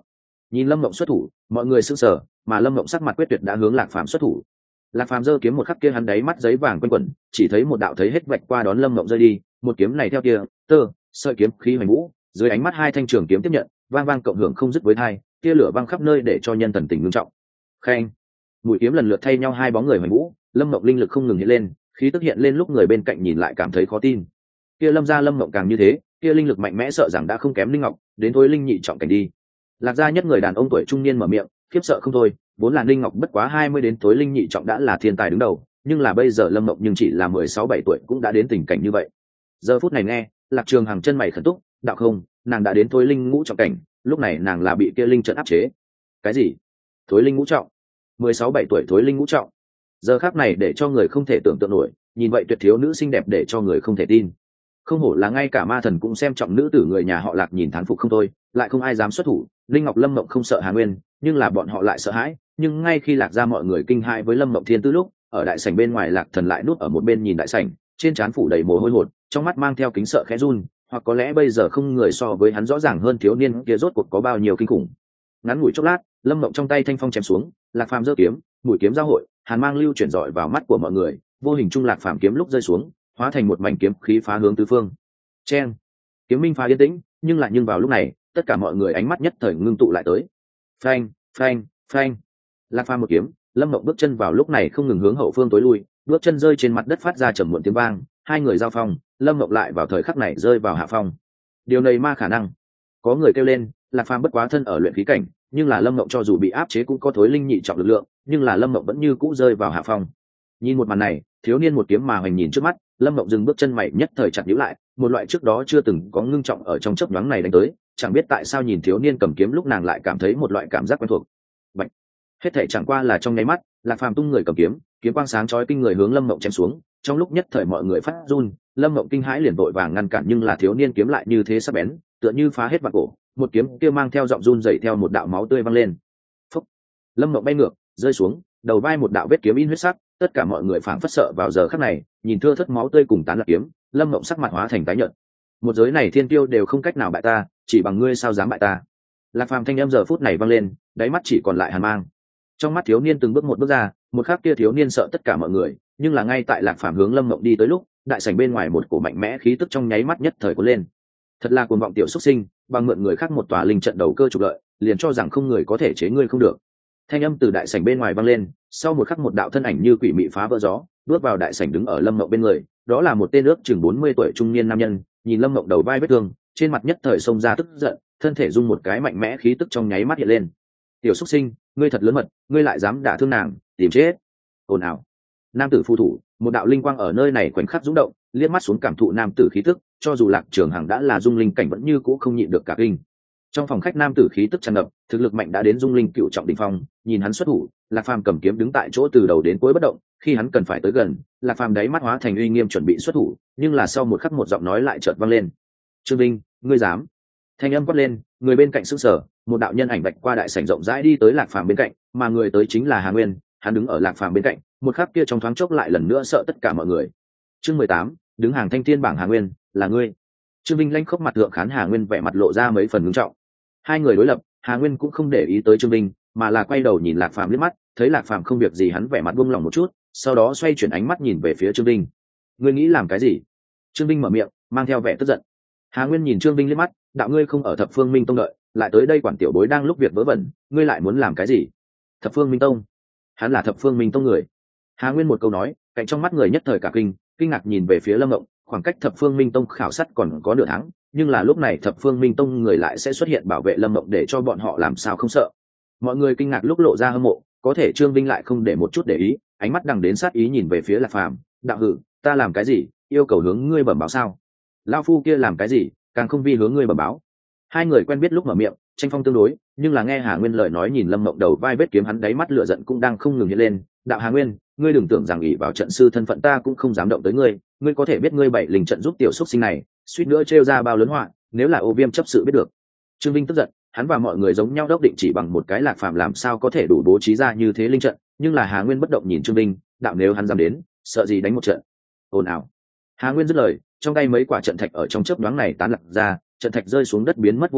Nhìn Lâm Mộng xuất thủ, mọi người sững sờ, mà Lâm Mộng sắc mặt quyết tuyệt đã hướng Lạc Phàm xuất thủ. Lạc Phàm giơ kiếm một khắc kia hắn đáy mắt giấy vàng quanh quẩn, chỉ thấy một đạo thấy hết vạch qua đón Lâm Mộng rơi đi, một kiếm này theo kia, tơ, sợi kiếm khí hoành vũ, dưới ánh mắt hai thanh trường kiếm tiếp nhận, vang vang cộng hưởng không dứt với hai, tia lửa vang khắp nơi để cho nhân thần tình ngưng trọng. Khen, mũi kiếm lần lượt thay nhau hai bóng người hoành vũ, Lâm Mộng linh lực không ngừng hiện lên, khí tức hiện lên lúc người bên cạnh nhìn lại cảm thấy khó tin. Kia Lâm gia Lâm Mộng càng như thế, kia linh lực mạnh mẽ sợ rằng đã không kém Linh Ngọc, đến thôi linh nhị trọng cảnh đi. Lạc gia nhất người đàn ông tuổi trung niên mở miệng, khiếp sợ không thôi, vốn là Linh Ngọc bất quá hai mươi đến tối linh nhị trọng đã là thiên tài đứng đầu, nhưng là bây giờ Lâm Mộng nhưng chỉ là mười sáu bảy tuổi cũng đã đến tình cảnh như vậy. Giờ phút này nghe, Lạc Trường Hàng chân mày khẩn túc, đạo không, nàng đã đến tối linh ngũ trọng cảnh, lúc này nàng là bị kia linh trận áp chế. Cái gì? Thối linh ngũ trọng? mười sáu bảy tuổi thối linh ngũ trọng? Giờ khắc này để cho người không thể tưởng tượng nổi, nhìn vậy tuyệt thiếu nữ xinh đẹp để cho người không thể tin. Không hổ là ngay cả ma thần cũng xem trọng nữ tử người nhà họ Lạc nhìn thán phục không thôi, lại không ai dám xuất thủ. Linh Ngọc Lâm Mộng không sợ Hà Nguyên, nhưng là bọn họ lại sợ hãi. Nhưng ngay khi Lạc gia mọi người kinh hãi với Lâm Mộng thiên tư lúc, ở đại sảnh bên ngoài Lạc Thần lại núp ở một bên nhìn đại sảnh, trên trán phủ đầy mồ hôi hột, trong mắt mang theo kính sợ khẽ run, hoặc có lẽ bây giờ không người so với hắn rõ ràng hơn thiếu niên kia rốt cuộc có bao nhiêu kinh khủng. Ngắn ngủi chốc lát, Lâm Mộng trong tay thanh phong chém xuống, Lạc Phàm giơ kiếm, mũi kiếm giao hội, hàn mang lưu chuyển rọi vào mắt của mọi người, vô hình trung Lạc Phàm kiếm lúc rơi xuống, hóa thành một mảnh kiếm khí phá hướng tứ phương. Chen, kiếm minh phá yên tĩnh, nhưng lại nhưng vào lúc này, tất cả mọi người ánh mắt nhất thời ngưng tụ lại tới. Phanh, phanh, phanh. Lạc Phàm một kiếm, Lâm Mộng bước chân vào lúc này không ngừng hướng hậu phương tối lui, bước chân rơi trên mặt đất phát ra trầm muộn tiếng vang, hai người giao phong, Lâm Mộng lại vào thời khắc này rơi vào hạ phong. Điều này ma khả năng. Có người kêu lên, Lạc Phàm bất quá thân ở luyện khí cảnh, nhưng là Lâm Mộng cho dù bị áp chế cũng có thối linh nhị trọng lực lượng, nhưng là Lâm Mộng vẫn như cũ rơi vào hạ phong. Nhìn một màn này, thiếu niên một kiếm mà hoành nhìn trước mắt, Lâm Mộng dừng bước chân mày nhất thời chặt nhíu lại, một loại trước đó chưa từng có ngưng trọng ở trong chớp nhoáng này đánh tới, chẳng biết tại sao nhìn thiếu niên cầm kiếm lúc nàng lại cảm thấy một loại cảm giác quen thuộc. Bạch. Hết thảy chẳng qua là trong nháy mắt, Lạc Phàm tung người cầm kiếm, kiếm quang sáng chói kinh người hướng Lâm Mộng chém xuống, trong lúc nhất thời mọi người phát run, Lâm Mộng kinh hãi liền vội vàng ngăn cản, nhưng là thiếu niên kiếm lại như thế sắc bén, tựa như phá hết vạn cổ, một kiếm kia mang theo giọng run rẩy theo một đạo máu tươi văng lên. Phúc. Lâm Mộng bay ngược, rơi xuống, đầu vai một đạo vết kiếm in huyết sắc, tất cả mọi người phảng phất sợ vào giờ khắc này, nhìn thưa thớt máu tươi cùng tán lạc kiếm, Lâm Mộng sắc mặt hóa thành tái nhợt. Một giới này thiên tiêu đều không cách nào bại ta, chỉ bằng ngươi sao dám bại ta? Lạc Phàm thanh âm giờ phút này vang lên, đáy mắt chỉ còn lại hàn mang. Trong mắt thiếu niên từng bước một bước ra, một khắc kia thiếu niên sợ tất cả mọi người, nhưng là ngay tại Lạc Phàm hướng Lâm Mộng đi tới lúc, đại sảnh bên ngoài một cổ mạnh mẽ khí tức trong nháy mắt nhất thời cuốn lên. Thật là cuồng vọng tiểu xuất sinh, bằng mượn người khác một tòa linh trận đầu cơ trục lợi, liền cho rằng không người có thể chế ngươi không được. Thanh âm từ đại sảnh bên ngoài vang lên, sau một khắc một đạo thân ảnh như quỷ mị phá vỡ gió, bước vào đại sảnh đứng ở Lâm Mộng bên người, đó là một tên ước chừng bốn mươi tuổi trung niên nam nhân, nhìn Lâm Mộng đầu vai vết thương, trên mặt nhất thời xông ra tức giận, thân thể rung một cái mạnh mẽ khí tức trong nháy mắt hiện lên. Tiểu xuất sinh, ngươi thật lớn mật, ngươi lại dám đả thương nàng, tìm chết. Ồn ào. Nam tử phù thủ, một đạo linh quang ở nơi này khoảnh khắc rung động, liếc mắt xuống cảm thụ nam tử khí tức, cho dù Lạc Trường Hằng đã là dung linh cảnh vẫn như cũ không nhịn được cả kinh. Trong phòng khách nam tử khí tức tràn ngập, thực lực mạnh đã đến dung linh cựu trọng đỉnh phong, nhìn hắn xuất thủ, Lạc Phàm cầm kiếm đứng tại chỗ từ đầu đến cuối bất động, khi hắn cần phải tới gần, Lạc Phàm đáy mắt hóa thành uy nghiêm chuẩn bị xuất thủ, nhưng là sau một khắc một giọng nói lại chợt vang lên. "Trương Vinh, ngươi dám?" Thanh âm quát lên, người bên cạnh sững sờ, một đạo nhân ảnh bạch qua đại sảnh rộng rãi đi tới Lạc Phàm bên cạnh, mà người tới chính là Hà Nguyên, hắn đứng ở Lạc Phàm bên cạnh, một khắc kia trong thoáng chốc lại lần nữa sợ tất cả mọi người. Chương mười tám, đứng hàng thanh thiên bảng Hà Nguyên, là ngươi. Trương Vinh lanh khốc mặt thượng khán Hà Nguyên vẻ mặt lộ ra mấy phần ngưng trọng. Hai người đối lập, Hà Nguyên cũng không để ý tới Trương Vinh, mà là quay đầu nhìn Lạc Phàm liếc mắt, thấy Lạc Phàm không việc gì hắn vẻ mặt buông lỏng một chút, sau đó xoay chuyển ánh mắt nhìn về phía Trương Vinh. Ngươi nghĩ làm cái gì? Trương Vinh mở miệng, mang theo vẻ tức giận. Hà Nguyên nhìn Trương Vinh liếc mắt, đạo ngươi không ở Thập Phương Minh Tông đợi, lại tới đây quản tiểu bối đang lúc việc vớ vẩn, ngươi lại muốn làm cái gì? Thập Phương Minh Tông? Hắn là Thập Phương Minh Tông người. Hà Nguyên một câu nói, cạnh trong mắt người nhất thời cả kinh, kinh ngạc nhìn về phía Lâm Mộng, khoảng cách Thập Phương Minh Tông khảo sát còn có nửa tháng, nhưng là lúc này Thập Phương Minh Tông người lại sẽ xuất hiện bảo vệ Lâm Mộng để cho bọn họ làm sao không sợ. Mọi người kinh ngạc lúc lộ ra hâm mộ, có thể Trương Vinh lại không để một chút để ý, ánh mắt đằng đến sát ý nhìn về phía Lạc Phàm, đạo hử, ta làm cái gì, yêu cầu hướng ngươi bẩm báo sao? Lão phu kia làm cái gì, càng không vi hướng ngươi bẩm báo. Hai người quen biết lúc mở miệng, tranh phong tương đối, nhưng là nghe Hà Nguyên lời nói nhìn Lâm Mộng đầu vai vết kiếm hắn đáy mắt lửa giận cũng đang không ngừng hiện lên. Đạo Hà Nguyên, ngươi đừng tưởng rằng ỷ vào trận sư thân phận ta cũng không dám động tới ngươi, ngươi có thể biết ngươi bảy linh trận giúp tiểu xuất sinh này, suýt nữa trêu ra bao lớn họa, nếu là Ô Viêm chấp sự biết được. Trương Vinh tức giận, hắn và mọi người giống nhau đốc định chỉ bằng một cái Lạc Phàm làm sao có thể đủ bố trí ra như thế linh trận, nhưng là Hà Nguyên bất động nhìn Trương Vinh, đạo nếu hắn dám đến, sợ gì đánh một trận. Ồn ào. Hà Nguyên dứt lời, trong tay mấy quả trận thạch ở trong chớp nhoáng này tán lạc ra, trận thạch rơi xuống đất biến mất vô hình,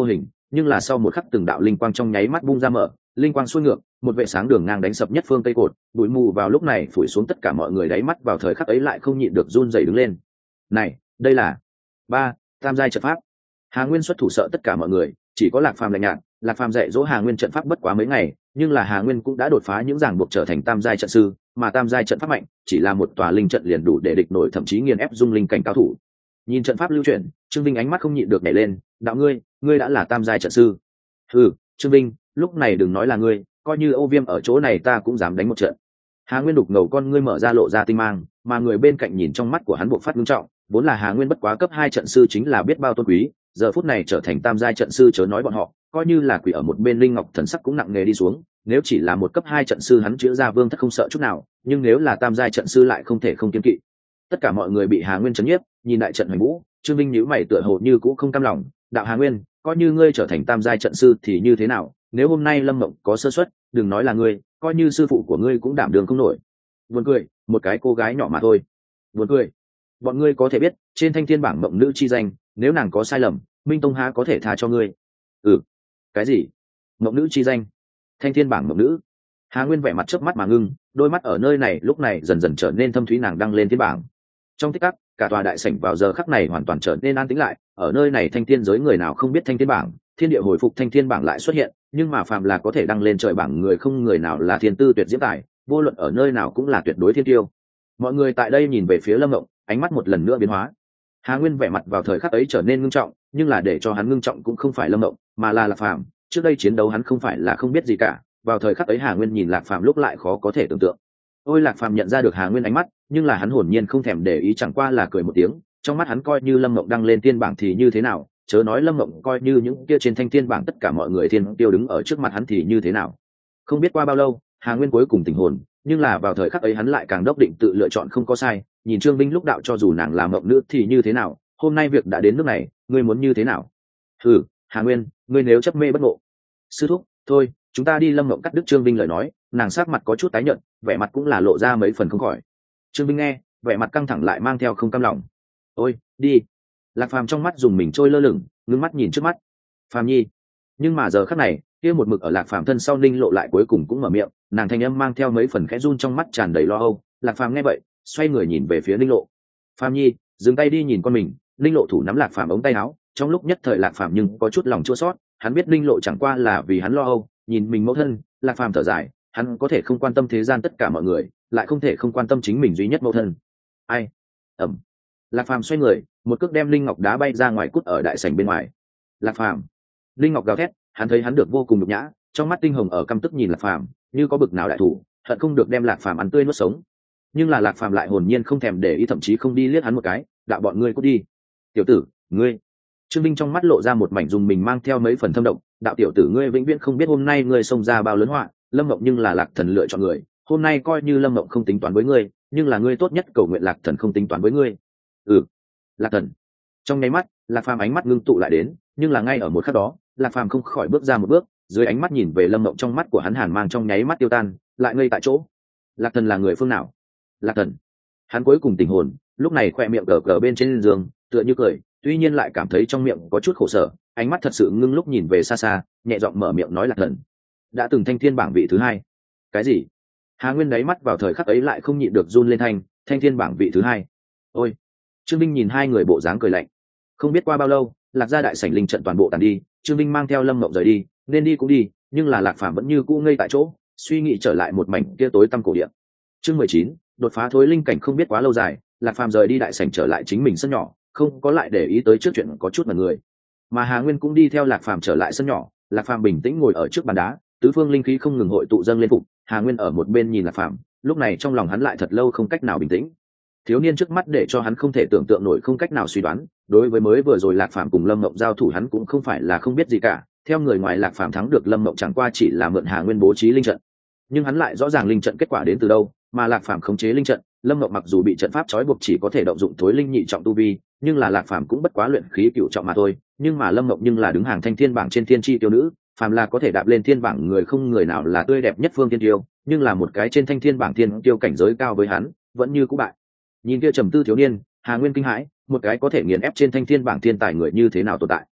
nhưng là sau một khắc từng đạo linh quang trong nháy mắt bung ra mở, linh quang xuôi ngược, một vệ sáng đường ngang đánh sập nhất phương cây cột, bụi mù vào lúc này phủi xuống tất cả mọi người, đáy mắt vào thời khắc ấy lại không nhịn được run rẩy đứng lên. Này, đây là ba tam giai trận pháp. Hà Nguyên xuất thủ sợ tất cả mọi người, chỉ có Lạc Phàm lạnh nhạt. Lạc Phàm dạy dỗ Hà Nguyên trận pháp bất quá mấy ngày, nhưng là Hà Nguyên cũng đã đột phá những ràng buộc trở thành tam giai trận sư, mà tam giai trận pháp mạnh, chỉ là một tòa linh trận liền đủ để địch nổi, thậm chí nghiền ép dung linh cảnh cao thủ. Nhìn trận pháp lưu chuyển, Trương Vinh ánh mắt không nhịn được nhảy lên, "Đạo ngươi, ngươi đã là tam giai trận sư?" "Ừ, Trương Vinh, lúc này đừng nói là ngươi, coi như Âu Viêm ở chỗ này ta cũng dám đánh một trận." Hà Nguyên đục ngầu con ngươi mở ra lộ ra tinh mang, mà người bên cạnh nhìn trong mắt của hắn bộc phát nghiêm trọng, vốn là Hà Nguyên bất quá cấp hai trận sư chính là biết bao tôn quý, giờ phút này trở thành tam giai trận sư chớ nói bọn họ, coi như là quỷ ở một bên linh ngọc thần sắc cũng nặng nề đi xuống, nếu chỉ là một cấp hai trận sư hắn chữa ra vương thất không sợ chút nào, nhưng nếu là tam giai trận sư lại không thể không kiêng kỵ. Tất cả mọi người bị Hà Nguyên chấn nhiếp, nhìn đại trận hoành vũ, Trương Vinh nhíu mày tựa hồ như cũng không cam lòng, "Đạo Hà Nguyên, coi như ngươi trở thành tam giai trận sư thì như thế nào, nếu hôm nay Lâm Mộng có sơ suất, đừng nói là ngươi, coi như sư phụ của ngươi cũng đảm đường không nổi." Buồn cười, một cái cô gái nhỏ mà thôi. Buồn cười. Bọn ngươi có thể biết, trên thanh thiên bảng mộng nữ chi danh, nếu nàng có sai lầm, Minh Tông há có thể tha cho ngươi. Ừ. Cái gì? Mộng nữ chi danh? Thanh thiên bảng mộng nữ? Hà Nguyên vẻ mặt chớp mắt mà ngưng, đôi mắt ở nơi này lúc này dần dần trở nên thâm thúy, nàng đăng lên thiên bảng. Trong tích tắc, cả tòa đại sảnh vào giờ khắc này hoàn toàn trở nên an tĩnh lại, ở nơi này thanh thiên giới người nào không biết thanh thiên bảng, thiên địa hồi phục thanh thiên bảng lại xuất hiện, nhưng mà phàm là có thể đăng lên trời bảng người không người nào là thiên tư tuyệt diễm tài, vô luận ở nơi nào cũng là tuyệt đối thiên tiêu. Mọi người tại đây nhìn về phía Lâm Mộng, ánh mắt một lần nữa biến hóa. Hà Nguyên vẻ mặt vào thời khắc ấy trở nên ngưng trọng, nhưng là để cho hắn ngưng trọng cũng không phải Lâm Mộng, mà là Lạc Phàm. Trước đây chiến đấu hắn không phải là không biết gì cả, vào thời khắc ấy Hà Nguyên nhìn Lạc Phàm lúc lại khó có thể tưởng tượng. Ôi, Lạc Phàm nhận ra được Hà Nguyên ánh mắt, nhưng là hắn hồn nhiên không thèm để ý, chẳng qua là cười một tiếng, trong mắt hắn coi như Lâm Mộng đăng lên tiên bảng thì như thế nào, chớ nói Lâm Mộng, coi như những kia trên thanh tiên bảng tất cả mọi người thiên tiêu đứng ở trước mặt hắn thì như thế nào. Không biết qua bao lâu, Hà Nguyên cuối cùng tỉnh hồn, nhưng là vào thời khắc ấy hắn lại càng đốc định tự lựa chọn không có sai, nhìn Trương Vinh lúc đạo cho dù nàng là mộng nữ thì như thế nào, hôm nay việc đã đến nước này, ngươi muốn như thế nào? Hừ, Hà Nguyên, ngươi nếu chấp mê bất ngộ. Sư thúc, thôi, chúng ta đi. Lâm Mộng cắt đứt Trương Vinh lời nói, nàng sắc mặt có chút tái nhợt, vẻ mặt cũng là lộ ra mấy phần không khỏi. Trương Vinh nghe, vẻ mặt căng thẳng lại mang theo không cam lòng. Ôi, đi. Lạc Phàm trong mắt dùng mình trôi lơ lửng, ngưng mắt nhìn trước mắt. Phàm nhi. Nhưng mà giờ khắc này, kia một mực ở Lạc Phàm thân sau Ninh Lộ lại cuối cùng cũng mở miệng, nàng thanh âm mang theo mấy phần khẽ run, trong mắt tràn đầy lo âu. Lạc Phàm nghe vậy, xoay người nhìn về phía Ninh Lộ. Phàm nhi, dừng tay đi, nhìn con mình. Ninh Lộ thủ nắm Lạc Phàm ống tay áo, trong lúc nhất thời Lạc Phàm nhưng có chút lòng chua xót, hắn biết Ninh Lộ chẳng qua là vì hắn lo âu, nhìn mình mẫu thân. Lạc Phàm thở dài, hắn có thể không quan tâm thế gian tất cả mọi người, lại không thể không quan tâm chính mình duy nhất mẫu thân. Ai? Ẩm. Lạc Phàm xoay người, một cước đem linh ngọc đá bay ra ngoài, cút ở đại sảnh bên ngoài. Lạc Phàm. Linh ngọc gào thét, hắn thấy hắn được vô cùng nhục nhã, trong mắt tinh hồng ở căm tức nhìn Lạc Phàm, như có bực nào đại thủ, hận không được đem Lạc Phàm ăn tươi nuốt sống. Nhưng là Lạc Phàm lại hồn nhiên không thèm để ý, thậm chí không đi liếc hắn một cái, đạo bọn ngươi cút đi. Tiểu tử, ngươi. Trương Vinh trong mắt lộ ra một mảnh dùng mình mang theo mấy phần thâm động, đạo tiểu tử ngươi vĩnh viễn không biết hôm nay ngươi xông ra bao lớn họa. Lâm Mộng nhưng là Lạc Thần lựa chọn người, hôm nay coi như Lâm Mộng không tính toán với ngươi, nhưng là ngươi tốt nhất cầu nguyện Lạc Thần không tính toán với ngươi. Ừ, Lạc Thần. Trong nháy mắt, Lạc Phàm ánh mắt ngưng tụ lại đến, nhưng là ngay ở một khắc đó, Lạc Phàm không khỏi bước ra một bước, dưới ánh mắt nhìn về Lâm Mộng, trong mắt của hắn hàn mang trong nháy mắt tiêu tan, lại ngây tại chỗ. Lạc Thần là người phương nào? Lạc Thần. Hắn cuối cùng tỉnh hồn, lúc này khoe miệng gờ gờ bên trên giường, tựa như cười, tuy nhiên lại cảm thấy trong miệng có chút khổ sở, ánh mắt thật sự ngưng lúc nhìn về xa xa, nhẹ giọng mở miệng nói Lạc Thần đã từng thanh thiên bảng vị thứ hai. Cái gì? Hà Nguyên đáy mắt vào thời khắc ấy lại không nhịn được run lên, thanh thanh thiên bảng vị thứ hai. Ôi. Trương Vinh nhìn hai người bộ dáng cười lạnh. Không biết qua bao lâu, Lạc gia đại sảnh linh trận toàn bộ tàn đi, Trương Vinh mang theo Lâm Mộng rời đi, nên đi cũng đi, nhưng là Lạc Phàm vẫn như cũ ngây tại chỗ, suy nghĩ trở lại một mảnh kia tối tăm cổ địa. Chương mười chín, đột phá thối linh cảnh. Không biết quá lâu dài, Lạc Phàm rời đi đại sảnh trở lại chính mình sân nhỏ, không có lại để ý tới trước chuyện có chút mà người. Mà Hà Nguyên cũng đi theo Lạc Phàm trở lại sân nhỏ, Lạc Phàm bình tĩnh ngồi ở trước bàn đá, tứ phương linh khí không ngừng hội tụ dâng lên phục. Hà Nguyên ở một bên nhìn Lạc Phàm, lúc này trong lòng hắn lại thật lâu không cách nào bình tĩnh. Thiếu niên trước mắt để cho hắn không thể tưởng tượng nổi, không cách nào suy đoán. Đối với mới vừa rồi Lạc Phàm cùng Lâm Mộng giao thủ, hắn cũng không phải là không biết gì cả. Theo người ngoài, Lạc Phàm thắng được Lâm Mộng chẳng qua chỉ là mượn Hà Nguyên bố trí linh trận, nhưng hắn lại rõ ràng linh trận kết quả đến từ đâu, mà Lạc Phàm khống chế linh trận. Lâm Mộng mặc dù bị trận pháp trói buộc, chỉ có thể động dụng thối linh nhị trọng tu vi, nhưng là Lạc Phàm cũng bất quá luyện khí cửu trọng mà thôi. Nhưng mà Lâm Mộng nhưng là đứng hàng thanh thiên bảng trên thiên chi tiêu nữ, phàm là có thể đạp lên thiên bảng người không người nào là tươi đẹp nhất phương thiên tiêu, nhưng là một cái trên thanh thiên bảng thiên tiêu cảnh giới cao với hắn, vẫn như cũ bại. Nhìn kia trầm tư thiếu niên, Hà Nguyên kinh hãi, một cái có thể nghiền ép trên thanh thiên bảng thiên tài người như thế nào tồn tại.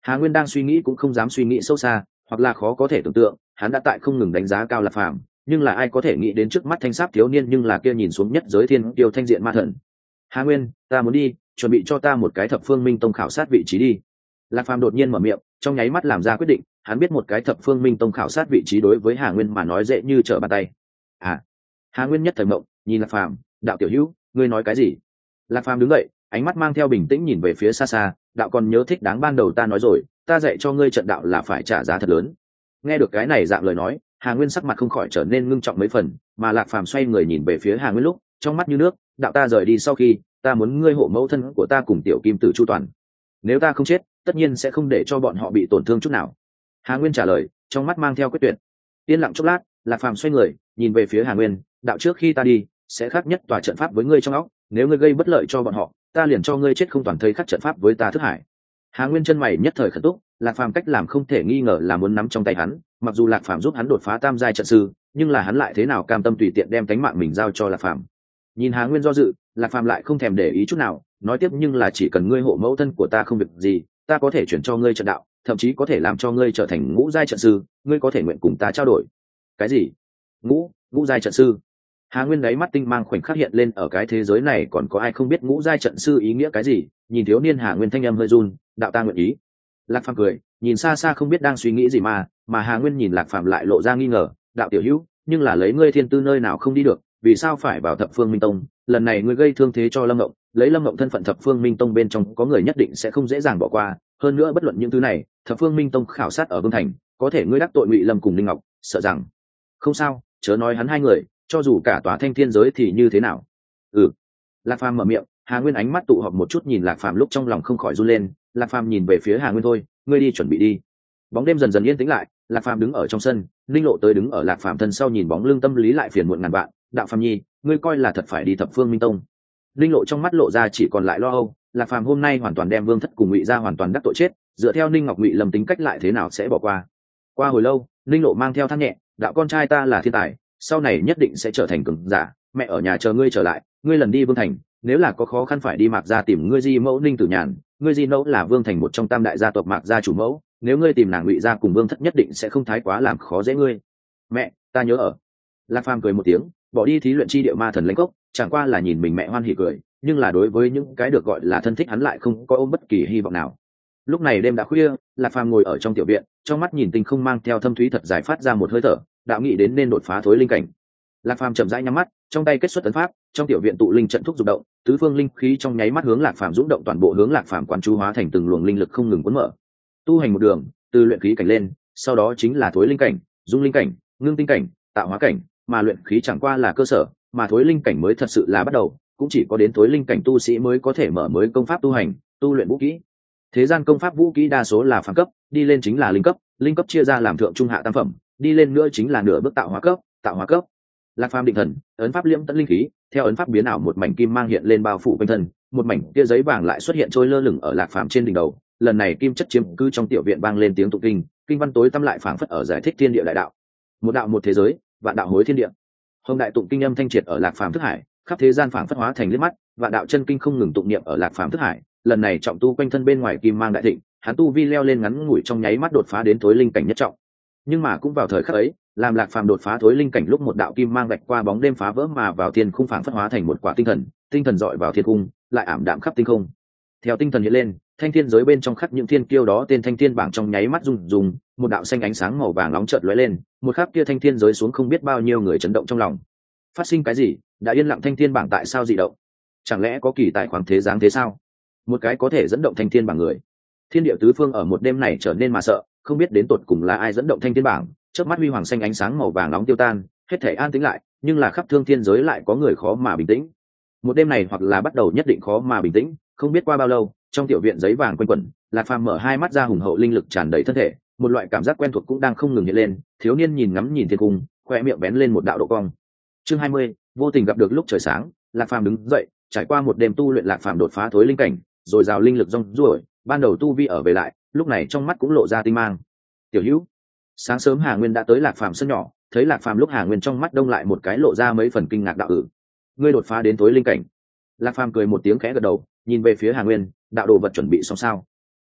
Hà Nguyên đang suy nghĩ cũng không dám suy nghĩ sâu xa, hoặc là khó có thể tưởng tượng, hắn đã tại không ngừng đánh giá cao Lạc Phàm, nhưng là ai có thể nghĩ đến trước mắt thanh sáp thiếu niên nhưng là kia nhìn xuống nhất giới thiên kiêu thanh diện ma thần. Hà Nguyên, ta muốn đi, chuẩn bị cho ta một cái thập phương minh tông khảo sát vị trí đi. Lạc Phàm đột nhiên mở miệng, trong nháy mắt làm ra quyết định, hắn biết một cái thập phương minh tông khảo sát vị trí đối với Hà Nguyên mà nói dễ như trở bàn tay. À, Hà Nguyên nhất thời mộng, nhìn Lạc Phàm, đạo tiểu hữu, ngươi nói cái gì? Lạc Phàm đứng dậy, ánh mắt mang theo bình tĩnh nhìn về phía xa xa, đạo còn nhớ thích đáng ban đầu ta nói rồi, ta dạy cho ngươi trận đạo là phải trả giá thật lớn. Nghe được cái này dạng lời nói, Hà Nguyên sắc mặt không khỏi trở nên ngưng trọng mấy phần, mà Lạc Phàm xoay người nhìn về phía Hà Nguyên lúc, trong mắt như nước, đạo ta rời đi sau khi, ta muốn ngươi hộ mẫu thân của ta cùng tiểu kim tử chu toàn. Nếu ta không chết, tất nhiên sẽ không để cho bọn họ bị tổn thương chút nào. Hà Nguyên trả lời, trong mắt mang theo quyết tuyệt. Yên lặng chốc lát, Lạc Phàm xoay người, nhìn về phía Hà Nguyên, đạo trước khi ta đi, sẽ khắc nhất tòa trận pháp với ngươi trong óc, nếu ngươi gây bất lợi cho bọn họ, ta liền cho ngươi chết không toàn thây khắc trận pháp với ta thức hải. Hà Nguyên chân mày nhất thời khẩn túc, Lạc Phàm cách làm không thể nghi ngờ là muốn nắm trong tay hắn, mặc dù Lạc Phàm giúp hắn đột phá tam giai trận sư, nhưng là hắn lại thế nào cam tâm tùy tiện đem cánh mạng mình giao cho Lạc Phàm. Nhìn Hà Nguyên do dự, Lạc Phàm lại không thèm để ý chút nào, nói tiếp nhưng là chỉ cần ngươi hộ mẫu thân của ta không việc gì, ta có thể chuyển cho ngươi trận đạo, thậm chí có thể làm cho ngươi trở thành ngũ giai trận sư, ngươi có thể nguyện cùng ta trao đổi. Cái gì? Ngũ, ngũ giai trận sư? Hà Nguyên đáy mắt tinh mang khoảnh khắc hiện lên, ở cái thế giới này còn có ai không biết ngũ giai trận sư ý nghĩa cái gì? Nhìn thiếu niên Hà Nguyên thanh âm hơi run, đạo ta nguyện ý. Lạc Phàm cười, nhìn xa xa không biết đang suy nghĩ gì mà, mà Hà Nguyên nhìn Lạc Phàm lại lộ ra nghi ngờ, đạo tiểu hữu, nhưng là lấy ngươi thiên tư nơi nào không đi được, vì sao phải vào thập phương minh tông? Lần này ngươi gây thương thế cho Lâm Ngộng, lấy Lâm Ngộng thân phận thập phương minh tông bên trong có người nhất định sẽ không dễ dàng bỏ qua, hơn nữa bất luận những thứ này, thập phương minh tông khảo sát ở Vương Thành, có thể ngươi đắc tội Ngụy Lâm cùng Linh Ngọc, sợ rằng không sao, chớ nói hắn hai người, cho dù cả tòa thanh thiên giới thì như thế nào. Ừ. Lạc Phàm mở miệng, Hà Nguyên ánh mắt tụ họp một chút nhìn Lạc Phàm lúc trong lòng không khỏi run lên, Lạc Phàm nhìn về phía Hà Nguyên thôi, ngươi đi chuẩn bị đi. Bóng đêm dần dần yên tĩnh lại, Lạc Phàm đứng ở trong sân, Linh Lộ tới đứng ở Lạc Phàm thân sau nhìn bóng lưng tâm lý lại phiền muộn ngàn vạn, đạo Phàm nhi, ngươi coi là thật phải đi thập phương minh tông? Linh Lộ trong mắt lộ ra chỉ còn lại lo âu, Lạc Phàm hôm nay hoàn toàn đem Vương Thất cùng Ngụy gia hoàn toàn đắc tội chết, dựa theo Ninh Ngọc Ngụy Lâm tính cách lại thế nào sẽ bỏ qua. Qua hồi lâu, Linh Lộ mang theo than nhẹ, đạo con trai ta là thiên tài, sau này nhất định sẽ trở thành cường giả, mẹ ở nhà chờ ngươi trở lại, ngươi lần đi Vương Thành, nếu là có khó khăn phải đi Mạc gia tìm ngươi Di mẫu Ninh Tử Nhàn, ngươi Di mẫu là Vương Thành một trong tam đại gia tộc Mạc gia chủ mẫu, nếu ngươi tìm nàng Ngụy gia cùng Vương Thất nhất định sẽ không thái quá làm khó dễ ngươi. Mẹ, ta nhớ ở. Lạc Phàm cười một tiếng, bỏ đi thí luyện chi địa ma thần lãnh cốc, chẳng qua là nhìn mình mẹ hoan hỉ cười, nhưng là đối với những cái được gọi là thân thích hắn lại không có ôm bất kỳ hy vọng nào. Lúc này đêm đã khuya, Lạc Phàm ngồi ở trong tiểu viện, trong mắt nhìn tinh không mang theo thâm thúy thật dài phát ra một hơi thở, đạo nghĩ đến nên đột phá thối linh cảnh. Lạc Phàm chậm rãi nhắm mắt, trong tay kết xuất ấn pháp, trong tiểu viện tụ linh trận thúc dục động, tứ phương linh khí trong nháy mắt hướng Lạc Phàm dũng động, toàn bộ hướng Lạc Phàm quán chú hóa thành từng luồng linh lực không ngừng cuốn mở. Tu hành một đường, từ luyện khí cảnh lên, sau đó chính là thối linh cảnh, dung linh cảnh, ngưng tinh cảnh, tạo hóa cảnh, mà luyện khí chẳng qua là cơ sở, mà thối linh cảnh mới thật sự là bắt đầu, cũng chỉ có đến thối linh cảnh tu sĩ mới có thể mở mới công pháp tu hành, tu luyện vũ kỹ. Thế gian công pháp vũ kỹ đa số là phàm cấp, đi lên chính là linh cấp, linh cấp chia ra làm thượng trung hạ tam phẩm, đi lên nữa chính là nửa bước tạo hóa cấp, tạo hóa cấp. Lạc Phàm định thần, ấn pháp liễm tận linh khí, theo ấn pháp biến ảo một mảnh kim mang hiện lên bao phủ quanh thân, một mảnh kia giấy vàng lại xuất hiện trôi lơ lửng ở Lạc Phàm trên đỉnh đầu. Lần này kim chất chiếm cư trong tiểu viện vang lên tiếng tụng kinh, kinh văn tối tăm lại phảng phất ở giải thích thiên địa đại đạo. Một đạo một thế giới, vạn đạo hối thiên địa. Hồng đại tụng kinh âm thanh triệt ở Lạc Phàm thức hải, khắp thế gian phảng phất hóa thành liếc mắt, vạn đạo chân kinh không ngừng tụng niệm ở Lạc Phàm thức hải. Lần này trọng tu quanh thân bên ngoài kim mang đại thịnh, hắn tu vi leo lên ngắn ngủi trong nháy mắt đột phá đến thối linh cảnh nhất trọng. Nhưng mà cũng vào thời khắc ấy, làm Lạc Phàm đột phá thối linh cảnh lúc một đạo kim mang vạch qua bóng đêm phá vỡ mà vào thiên khung phảng phất hóa thành một quả tinh thần, tinh thần dọi vào thiên cung, lại ảm đạm khắp tinh không. Theo tinh thần hiện lên, thanh thiên giới bên trong khắc những thiên kiêu đó tên thanh thiên bảng trong nháy mắt rung rung, một đạo xanh ánh sáng màu vàng nóng chợt lóe lên, một khắc kia thanh thiên giới xuống không biết bao nhiêu người chấn động trong lòng. Phát sinh cái gì? Đã yên lặng thanh thiên bảng tại sao dị động? Chẳng lẽ có kỳ tài khoáng thế dáng thế sao? Một cái có thể dẫn động thanh thiên bảng người. Thiên địa tứ phương ở một đêm này trở nên mà sợ, không biết đến tột cùng là ai dẫn động thanh thiên bảng. Chớp mắt huy hoàng xanh ánh sáng màu vàng nóng tiêu tan, hết thể an tĩnh lại, nhưng là khắp thương thiên giới lại có người khó mà bình tĩnh. Một đêm này hoặc là bắt đầu nhất định khó mà bình tĩnh, không biết qua bao lâu, trong tiểu viện giấy vàng quanh quẩn, Lạc Phàm mở hai mắt ra, hùng hậu linh lực tràn đầy thân thể, một loại cảm giác quen thuộc cũng đang không ngừng hiện lên. Thiếu niên nhìn ngắm nhìn thiên cung, khoe miệng bén lên một đạo độ cong. Chương hai mươi, vô tình gặp được lúc trời sáng. Lạc Phàm đứng dậy, trải qua một đêm tu luyện, Lạc Phàm đột phá thối linh cảnh, rồi rào linh lực rong ruổi, ban đầu tu vi ở về lại, lúc này trong mắt cũng lộ ra tinh mang. Tiểu Hữu. Sáng sớm Hà Nguyên đã tới Lạc Phàm sân nhỏ, thấy Lạc Phàm lúc Hà Nguyên trong mắt đông lại một cái lộ ra mấy phần kinh ngạc, đạo ử, ngươi đột phá đến thối linh cảnh. Lạc Phàm cười một tiếng khẽ gật đầu, nhìn về phía Hà Nguyên, đạo đồ vật chuẩn bị xong sao?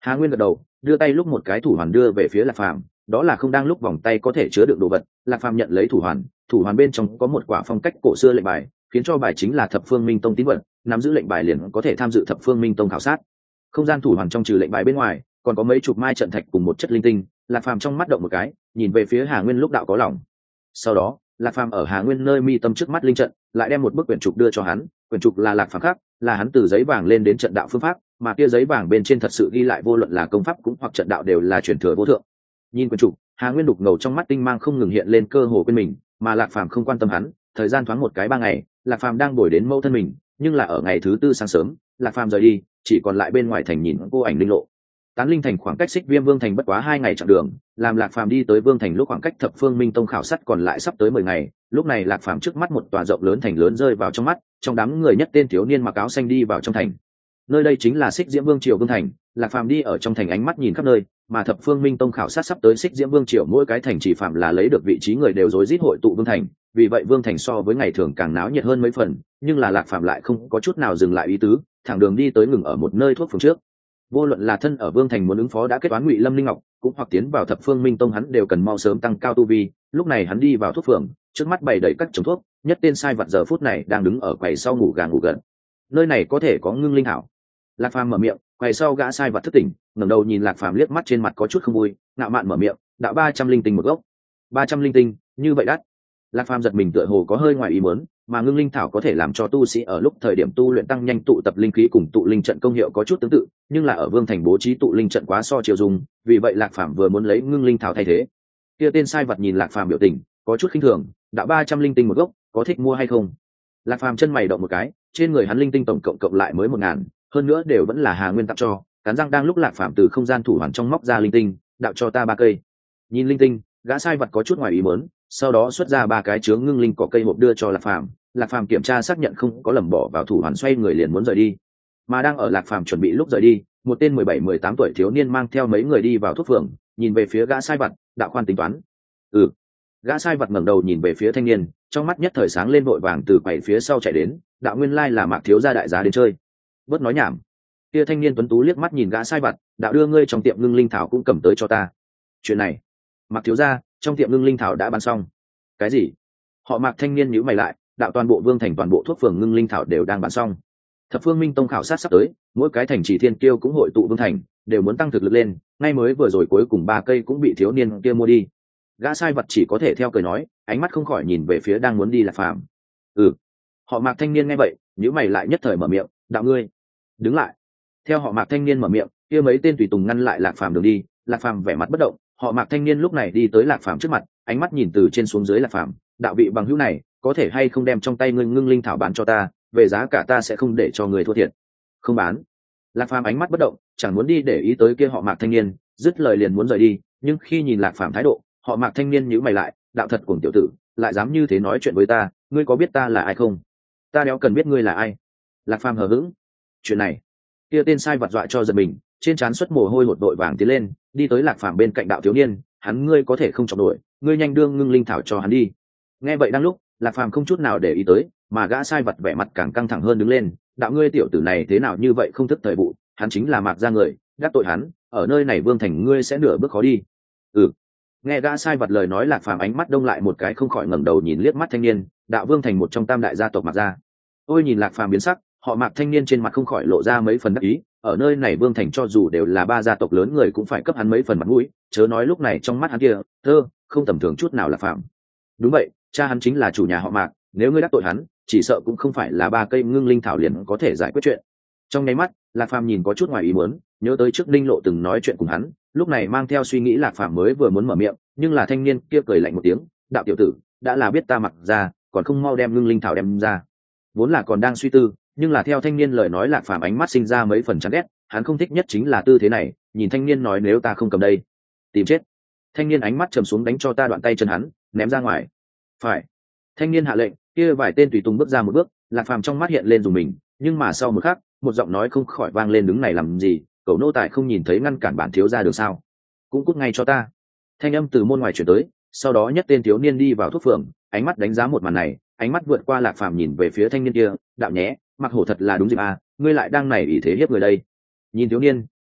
Hà Nguyên gật đầu, đưa tay lúc một cái thủ hoàn đưa về phía Lạc Phàm, đó là không đang lúc vòng tay có thể chứa đựng đồ vật. Lạc Phàm nhận lấy thủ hoàn, thủ hoàn bên trong có một quả phong cách cổ xưa lệnh bài, khiến cho bài chính là Thập Phương Minh Tông tín vật, nắm giữ lệnh bài liền có thể tham dự Thập Phương Minh Tông khảo sát. Không gian thủ hoàn trong trừ lệnh bài bên ngoài, còn có mấy chục mai trận thạch cùng một chất linh tinh. Lạc Phàm trong mắt động một cái, nhìn về phía Hà Nguyên lúc đạo có lòng. Sau đó, Lạc Phàm ở Hà Nguyên nơi mi tâm trước mắt linh trận, lại đem một bức quyển trục đưa cho hắn. Quyển trục là Lạc Phàm khác, là hắn từ giấy vàng lên đến trận đạo phương pháp, mà kia giấy vàng bên trên thật sự ghi lại vô luận là công pháp cũng hoặc trận đạo đều là truyền thừa vô thượng. Nhìn quyển trục, Hà Nguyên đục ngầu trong mắt tinh mang không ngừng hiện lên, cơ hồ quên mình, mà Lạc Phàm không quan tâm hắn. Thời gian thoáng một cái ba ngày, Lạc Phàm đang bồi đến mẫu thân mình, nhưng là ở ngày thứ tư sáng sớm, Lạc Phàm rời đi, chỉ còn lại bên ngoài thành nhìn cô ảnh linh lộ. Tán linh thành khoảng cách Xích Viêm Vương thành bất quá hai ngày chặng đường, làm Lạc Phàm đi tới Vương thành lúc khoảng cách Thập Phương Minh Tông khảo sát còn lại sắp tới mười ngày. Lúc này Lạc Phàm trước mắt một tòa rộng lớn thành lớn rơi vào trong mắt, trong đám người nhất tên thiếu niên mặc áo xanh đi vào trong thành. Nơi đây chính là Xích Diễm Vương triều Vương thành. Lạc Phàm đi ở trong thành, ánh mắt nhìn khắp nơi, mà Thập Phương Minh Tông khảo sát sắp tới Xích Diễm Vương triều, mỗi cái thành chỉ phạm là lấy được vị trí người đều rối rít hội tụ Vương thành, vì vậy Vương thành so với ngày thường càng náo nhiệt hơn mấy phần. Nhưng là Lạc Phàm lại không có chút nào dừng lại ý tứ, thẳng đường đi tới ngừng ở một nơi thuốc phường trước. Vô luận là thân ở Vương thành muốn ứng phó đã kết toán Ngụy Lâm Linh Ngọc, cũng hoặc tiến vào Thập Phương Minh Tông, hắn đều cần mau sớm tăng cao tu vi. Lúc này hắn đi vào thuốc phường, trước mắt bày đầy các chồng thuốc, nhất tên sai vật giờ phút này đang đứng ở quầy sau ngủ gà ngủ gật. Nơi này có thể có ngưng linh thảo. Lạc Phàm mở miệng, quầy sau gã sai vật thức tỉnh, ngẩng đầu nhìn Lạc Phàm liếc mắt, trên mặt có chút không vui, ngạo mạn mở miệng, đạo ba trăm linh tinh một gốc. Ba trăm linh tinh, như vậy đắt. Lạc Phàm giật mình, tựa hồ có hơi ngoài ý muốn, mà ngưng linh thảo có thể làm cho tu sĩ ở lúc thời điểm tu luyện tăng nhanh tụ tập linh khí, cùng tụ linh trận công hiệu có chút tương tự, nhưng là ở Vương thành bố trí tụ linh trận quá so chiều dùng, vì vậy Lạc Phàm vừa muốn lấy ngưng linh thảo thay thế. Kia tên sai vật nhìn Lạc Phàm biểu tình có chút khinh thường, đạo ba trăm linh tinh một gốc, có thích mua hay không? Lạc Phàm chân mày động một cái, trên người hắn linh tinh tổng cộng cộng lại mới một ngàn, hơn nữa đều vẫn là Hà Nguyên tặng cho. Cắn răng đang lúc Lạc Phàm từ không gian thủ hoàn trong móc ra linh tinh, đạo cho ta ba cây. Nhìn linh tinh, gã sai vật có chút ngoài ý muốn, sau đó xuất ra ba cái chướng ngưng linh cỏ cây hộp đưa cho Lạc Phàm. Lạc Phàm kiểm tra xác nhận không có lầm bỏ vào thủ hoàn, xoay người liền muốn rời đi. Mà đang ở Lạc Phàm chuẩn bị lúc rời đi, một tên mười bảy mười tám tuổi thiếu niên mang theo mấy người đi vào thuốc phường, nhìn về phía gã sai vật, đạo khoan tính toán. Ừ. Gã sai vật ngẩng đầu nhìn về phía thanh niên, trong mắt nhất thời sáng lên, vội vàng từ quầy phía sau chạy đến, đạo nguyên lai là Mạc thiếu gia đại giá đến chơi. Bớt nói nhảm. Kia thanh niên tuấn tú liếc mắt nhìn gã sai vật, đạo đưa ngươi trong tiệm ngưng linh thảo cũng cầm tới cho ta. Chuyện này, Mạc thiếu gia, trong tiệm ngưng linh thảo đã bán xong. Cái gì? Họ Mạc thanh niên nhíu mày lại, đạo toàn bộ Vương thành toàn bộ thuốc phường ngưng linh thảo đều đang bán xong. Thập Phương Minh Tông khảo sát sắp tới, mỗi cái thành chỉ thiên kiêu cũng hội tụ Vương thành, đều muốn tăng thực lực lên, ngay mới vừa rồi cuối cùng ba cây cũng bị thiếu niên kia mua đi. Gã sai vật chỉ có thể theo cười nói, ánh mắt không khỏi nhìn về phía đang muốn đi Lạc Phàm. Ừ. Họ Mạc thanh niên nghe vậy, nhíu mày lại, nhất thời mở miệng, đạo ngươi đứng lại. Theo họ Mạc thanh niên mở miệng, kia mấy tên tùy tùng ngăn lại Lạc Phàm đường đi. Lạc Phàm vẻ mặt bất động, họ Mạc thanh niên lúc này đi tới Lạc Phàm trước mặt, ánh mắt nhìn từ trên xuống dưới Lạc Phàm, đạo vị bằng hữu này, có thể hay không đem trong tay ngươi ngưng linh thảo bán cho ta, về giá cả ta sẽ không để cho người thua thiệt. Không bán. Lạc Phàm ánh mắt bất động, chẳng muốn đi để ý tới kia họ Mạc thanh niên, dứt lời liền muốn rời đi, nhưng khi nhìn Lạc Phàm thái độ, họ Mạc thanh niên nhíu mày lại, đạo thật cuồng tiểu tử, lại dám như thế nói chuyện với ta, ngươi có biết ta là ai không? Ta đéo cần biết ngươi là ai. Lạc Phàm hờ hững. Chuyện này, kia tên sai vật dọa cho giật mình, trên trán xuất mồ hôi hột, đội vàng tiến lên, đi tới Lạc Phàm bên cạnh, đạo thiếu niên, hắn ngươi có thể không chọc nổi, ngươi nhanh đương ngưng linh thảo cho hắn đi. Nghe vậy đang lúc, Lạc Phàm không chút nào để ý tới, mà gã sai vật vẻ mặt càng căng thẳng hơn, đứng lên, đạo ngươi tiểu tử này thế nào như vậy không thức thời vụ, hắn chính là Mạc gia người, đắc tội hắn, ở nơi này Vương thành ngươi sẽ nửa bước khó đi. Ừ. Nghe gã sai vật lời nói, Lạc Phàm ánh mắt đông lại một cái, không khỏi ngẩng đầu nhìn liếc mắt thanh niên, đạo Vương thành một trong tam đại gia tộc Mạc gia. Ôi nhìn Lạc Phàm biến sắc, họ Mạc thanh niên trên mặt không khỏi lộ ra mấy phần đắc ý, ở nơi này Vương thành cho dù đều là ba gia tộc lớn người cũng phải cấp hắn mấy phần mặt mũi, chớ nói lúc này trong mắt hắn kia, thơ, không tầm thường chút nào. Lạc Phàm. Đúng vậy, cha hắn chính là chủ nhà họ Mạc, nếu ngươi đắc tội hắn, chỉ sợ cũng không phải là ba cây ngưng linh thảo liền có thể giải quyết chuyện. Trong nháy mắt, Lạc Phàm nhìn có chút ngoài ý muốn, nhớ tới trước Ninh Lộ từng nói chuyện cùng hắn, lúc này mang theo suy nghĩ, Lạc Phàm mới vừa muốn mở miệng, nhưng là thanh niên kia cười lạnh một tiếng, đạo tiểu tử, đã là biết ta Mặc ra, còn không mau đem ngưng linh thảo đem ra. Vốn là còn đang suy tư, nhưng là theo thanh niên lời nói, Lạc Phàm ánh mắt sinh ra mấy phần chán ghét, hắn không thích nhất chính là tư thế này, nhìn thanh niên nói nếu ta không cầm đây, tìm chết. Thanh niên ánh mắt trầm xuống, đánh cho ta đoạn tay chân hắn, ném ra ngoài. Phải. Thanh niên hạ lệnh, kia vài tên tùy tùng bước ra một bước, Lạc Phàm trong mắt hiện lên dùng mình, nhưng mà sau một khắc, một giọng nói không khỏi vang lên, đứng này làm gì, cậu nô tài không nhìn thấy ngăn cản bản thiếu gia được sao? Cũng cút ngay cho ta. Thanh âm từ môn ngoài chuyển tới, sau đó nhất tên thiếu niên đi vào thuốc phường, ánh mắt đánh giá một màn này, ánh mắt vượt qua Lạc Phàm nhìn về phía thanh niên kia, đạo nhé, Mặc Hổ thật là đúng dịp à, ngươi lại đang này ý thế hiếp người đây. Nhìn thiếu niên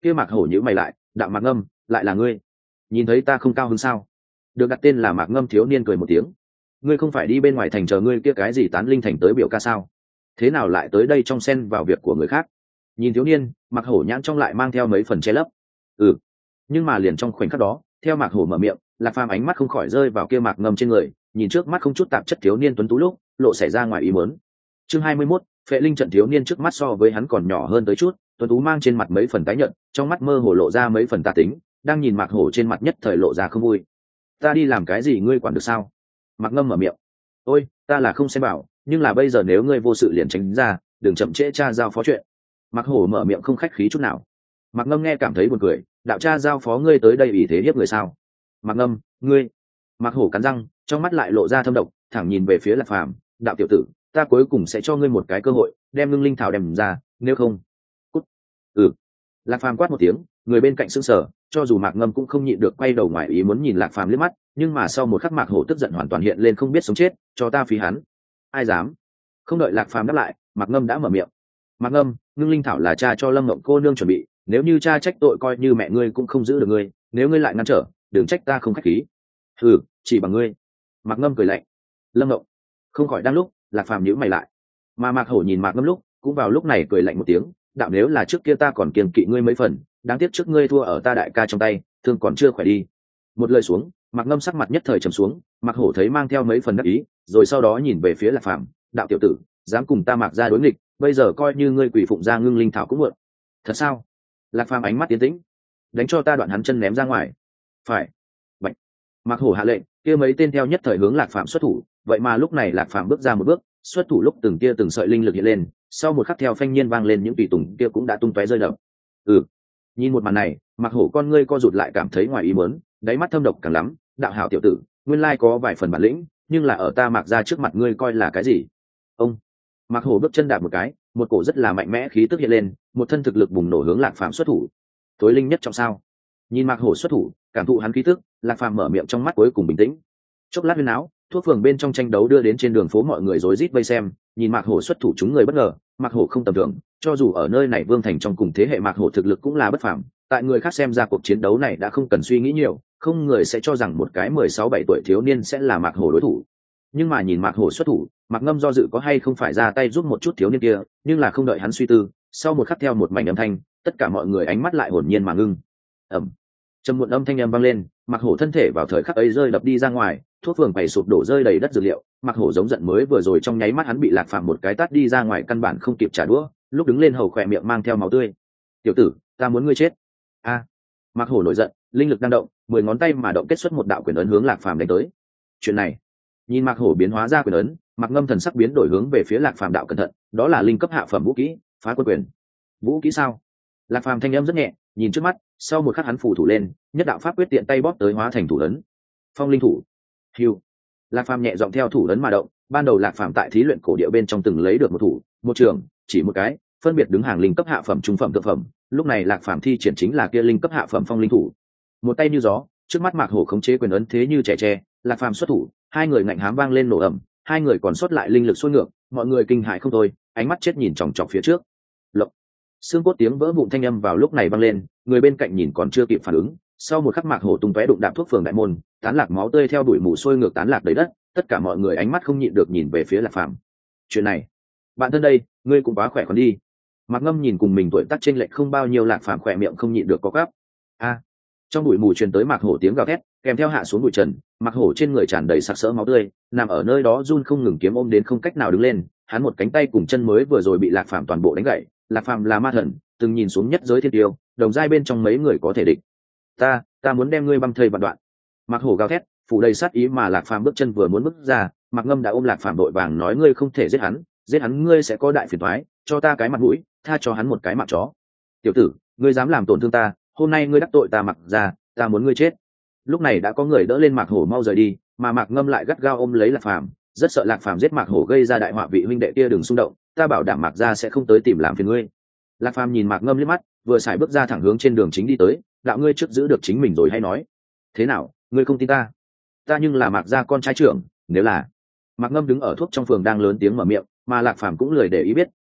kia mạc hổ nhữ mày lại, đạo mạc ngâm, lại là ngươi, nhìn thấy ta không cao hơn sao? Được đặt tên là mạc ngâm thiếu niên cười một tiếng, ngươi không phải đi bên ngoài thành chờ ngươi kia cái gì tán linh thành tới biểu ca sao, thế nào lại tới đây trong xen vào việc của người khác? Nhìn thiếu niên, mạc hổ nhãn trong lại mang theo mấy phần che lấp. Ừ, nhưng mà liền trong khoảnh khắc đó, theo mạc hổ mở miệng, lạc phàm ánh mắt không khỏi rơi vào kia mạc ngâm trên người, nhìn trước mắt không chút tạp chất thiếu niên tuấn tú lúc lộ xảy ra ngoài ý muốn. Chương hai mươi mốt, phệ linh trận. Thiếu niên trước mắt so với hắn còn nhỏ hơn tới chút, tuấn tú mang trên mặt mấy phần tái nhợt, trong mắt mơ hồ lộ ra mấy phần tà tính, đang nhìn mạc hổ trên mặt nhất thời lộ ra không vui. Ta đi làm cái gì ngươi quản được sao? Mạc ngâm mở miệng. Ôi, ta là không xem bảo, nhưng là bây giờ nếu ngươi vô sự liền tránh ra, đừng chậm trễ cha giao phó chuyện. Mạc hổ mở miệng không khách khí chút nào. Mạc ngâm nghe cảm thấy buồn cười, đạo cha giao phó ngươi tới đây vì thế hiếp người sao? Mạc ngâm, ngươi. Mạc hổ cắn răng, trong mắt lại lộ ra thâm độc, thẳng nhìn về phía lạc phàm, đạo tiểu tử, ta cuối cùng sẽ cho ngươi một cái cơ hội, đem ngưng linh thảo đem ra, nếu không cút. Ừ. Lạc phàm quát một tiếng, người bên cạnh sững sờ, cho dù mạc ngâm cũng không nhịn được quay đầu ngoài ý muốn nhìn lạc phàm liếc mắt, nhưng mà sau một khắc mạc hổ tức giận hoàn toàn hiện lên không biết sống chết, cho ta phí hắn. Ai dám? Không đợi lạc phàm đáp lại, mạc ngâm đã mở miệng. Mạc ngâm, ngưng linh thảo là cha cho lâm ngộng cô nương chuẩn bị, nếu như cha trách tội coi như mẹ ngươi cũng không giữ được ngươi, nếu ngươi lại ngăn trở, đừng trách ta không khách khí. Ừ, chỉ bằng ngươi. Mạc ngâm cười lạnh. Lâm ngộng. Không khỏi đang lúc, lạc phàm nhíu mày lại, mà mạc hổ nhìn mạc ngâm lúc cũng vào lúc này cười lạnh một tiếng, đạo nếu là trước kia ta còn kiêng kỵ ngươi mấy phần, đáng tiếc trước ngươi thua ở ta đại ca trong tay, thương còn chưa khỏe đi. Một lời xuống, mạc ngâm sắc mặt nhất thời trầm xuống, mạc hổ thấy mang theo mấy phần đắc ý, rồi sau đó nhìn về phía lạc phàm, đạo tiểu tử, dám cùng ta mạc ra đối nghịch, bây giờ coi như ngươi quỷ phụng ra ngưng linh thảo cũng muộn. Thật sao? Lạc phàm ánh mắt tiến tĩnh, đánh cho ta đoạn hắn chân ném ra ngoài. Phải. Bạch. Mạc hổ hạ lệnh, kia mấy tên theo nhất thời hướng lạc phàm xuất thủ, vậy mà lúc này lạc phàm bước ra một bước, xuất thủ lúc từng tia từng sợi linh lực hiện lên, sau một khắc theo phanh nhiên vang lên những tùy tùng kia cũng đã tung tóe rơi đập. Ừ. Nhìn một màn này, Mạc hổ con ngươi co rụt lại cảm thấy ngoài ý muốn, đáy mắt thâm độc càng lắm, đạo hảo tiểu tử, nguyên lai có vài phần bản lĩnh, nhưng là ở ta Mạc ra trước mặt ngươi coi là cái gì? Ông. Mạc hổ bước chân đạp một cái, một cổ rất là mạnh mẽ khí tức hiện lên, một thân thực lực bùng nổ hướng lạc phàm xuất thủ. Tối linh nhất trong sao? Nhìn Mạc hổ xuất thủ, cảm thụ hắn khí tức, lạc phàm mở miệng trong mắt cuối cùng bình tĩnh. Chốc lát huyên áo, thuốc phường bên trong tranh đấu đưa đến trên đường phố mọi người rối rít vây xem, nhìn mạc hổ xuất thủ chúng người bất ngờ, mạc hổ không tầm thường, cho dù ở nơi này vương thành trong cùng thế hệ mạc hổ thực lực cũng là bất phàm, tại người khác xem ra cuộc chiến đấu này đã không cần suy nghĩ nhiều, không người sẽ cho rằng một cái mười sáu bảy tuổi thiếu niên sẽ là mạc hổ đối thủ. Nhưng mà nhìn mạc hổ xuất thủ, mạc ngâm do dự có hay không phải ra tay giúp một chút thiếu niên kia, nhưng là không đợi hắn suy tư, sau một khắc theo một mảnh âm thanh, tất cả mọi người ánh mắt lại hồn nhiên mà ngưng. Ầm. Trầm muộn âm thanh âm vang lên, mạc hổ thân thể vào thời khắc ấy rơi đập đi ra ngoài, thuốc phường bày sụp đổ rơi đầy đất dược liệu, mạc hổ giống giận mới vừa rồi trong nháy mắt hắn bị lạc phàm một cái tát đi ra ngoài căn bản không kịp trả đũa, lúc đứng lên hầu khỏe miệng mang theo máu tươi. Tiểu tử, ta muốn ngươi chết. A. À. Mạc hổ nổi giận, linh lực đang động, mười ngón tay mà động kết xuất một đạo quyền ấn hướng lạc phàm đánh tới. Chuyện này, nhìn mạc hổ biến hóa ra quyền ấn, mạc ngâm thần sắc biến đổi hướng về phía lạc phàm, đạo cẩn thận, đó là linh cấp hạ phẩm vũ kỹ, phá quân quyền. Vũ kỹ sao? Lạc phàm thanh âm rất nhẹ, nhìn trước mắt, sau một khắc hắn phủ thủ lên, nhất đạo pháp quyết tiện tay bóp tới hóa thành thủ ấn. Phong linh thủ. Hiu. Lạc phàm nhẹ giọng theo thủ ấn mà động, ban đầu lạc phàm tại thí luyện cổ địa bên trong từng lấy được một thủ, một trường, chỉ một cái, phân biệt đứng hàng linh cấp hạ phẩm, trung phẩm, thượng phẩm, lúc này lạc phàm thi triển chính là kia linh cấp hạ phẩm phong linh thủ. Một tay như gió, trước mắt mạc hổ khống chế quyền ấn thế như trẻ tre, lạc phàm xuất thủ, hai người ngạnh hám vang lên nổ ầm, hai người còn sót lại linh lực xuôi ngược, mọi người kinh hãi không thôi, ánh mắt chết nhìn chòng chọc phía trước. Lộc. Xương cốt tiếng vỡ vụn thanh âm vào lúc này vang lên, người bên cạnh nhìn còn chưa kịp phản ứng, sau một khắc mạc hổ tung tóe đụng đạp thuốc phường đại môn, tán lạc máu tươi theo đuổi mù sôi ngược tán lạc đầy đất, tất cả mọi người ánh mắt không nhịn được nhìn về phía lạc phàm. Chuyện này, bạn thân đây, ngươi cũng quá khỏe còn đi. Mạc ngâm nhìn cùng mình tuổi tác chênh lệch không bao nhiêu lạc phàm khỏe miệng không nhịn được có gắp. A. Trong bụi mù truyền tới mạc hổ tiếng gào thét, kèm theo hạ xuống bụi trần, mạc hổ trên người tràn đầy sặc sỡ máu tươi, nằm ở nơi đó run không ngừng, kiếm ôm đến không cách nào đứng lên, hắn một cánh tay cùng chân mới vừa rồi bị lạc phàm toàn bộ đánh gãy. Lạc phàm là ma thần, từng nhìn xuống nhất giới thiên tiêu, đồng giai bên trong mấy người có thể địch. Ta, ta muốn đem ngươi băm thây vạn đoạn. Mạc hổ gào thét, phủ đầy sát ý, mà lạc phàm bước chân vừa muốn bước ra, mạc ngâm đã ôm lạc phàm đội vàng nói, ngươi không thể giết hắn, giết hắn ngươi sẽ có đại phiền toái, cho ta cái mặt mũi, tha cho hắn một cái mạng chó. Tiểu tử, ngươi dám làm tổn thương ta, hôm nay ngươi đắc tội ta Mạc ra, ta muốn ngươi chết. Lúc này đã có người đỡ lên mạc hổ mau rời đi, mà mạc ngâm lại gắt gao ôm lấy lạc phàm, rất sợ lạc phàm giết mạc hổ gây ra đại họa, vị huynh đệ kia đừng xung động, ta bảo đảm mạc ra sẽ không tới tìm làm phiền ngươi. Lạc phàm nhìn mạc ngâm liếc mắt, vừa xài bước ra thẳng hướng trên đường chính đi tới, đạo ngươi trước giữ được chính mình rồi hay nói. Thế nào, ngươi không tin ta? Ta nhưng là mạc gia con trai trưởng, nếu là. Mạc ngâm đứng ở thuốc trong phường đang lớn tiếng mở miệng, mà lạc phàm cũng lười để ý biết,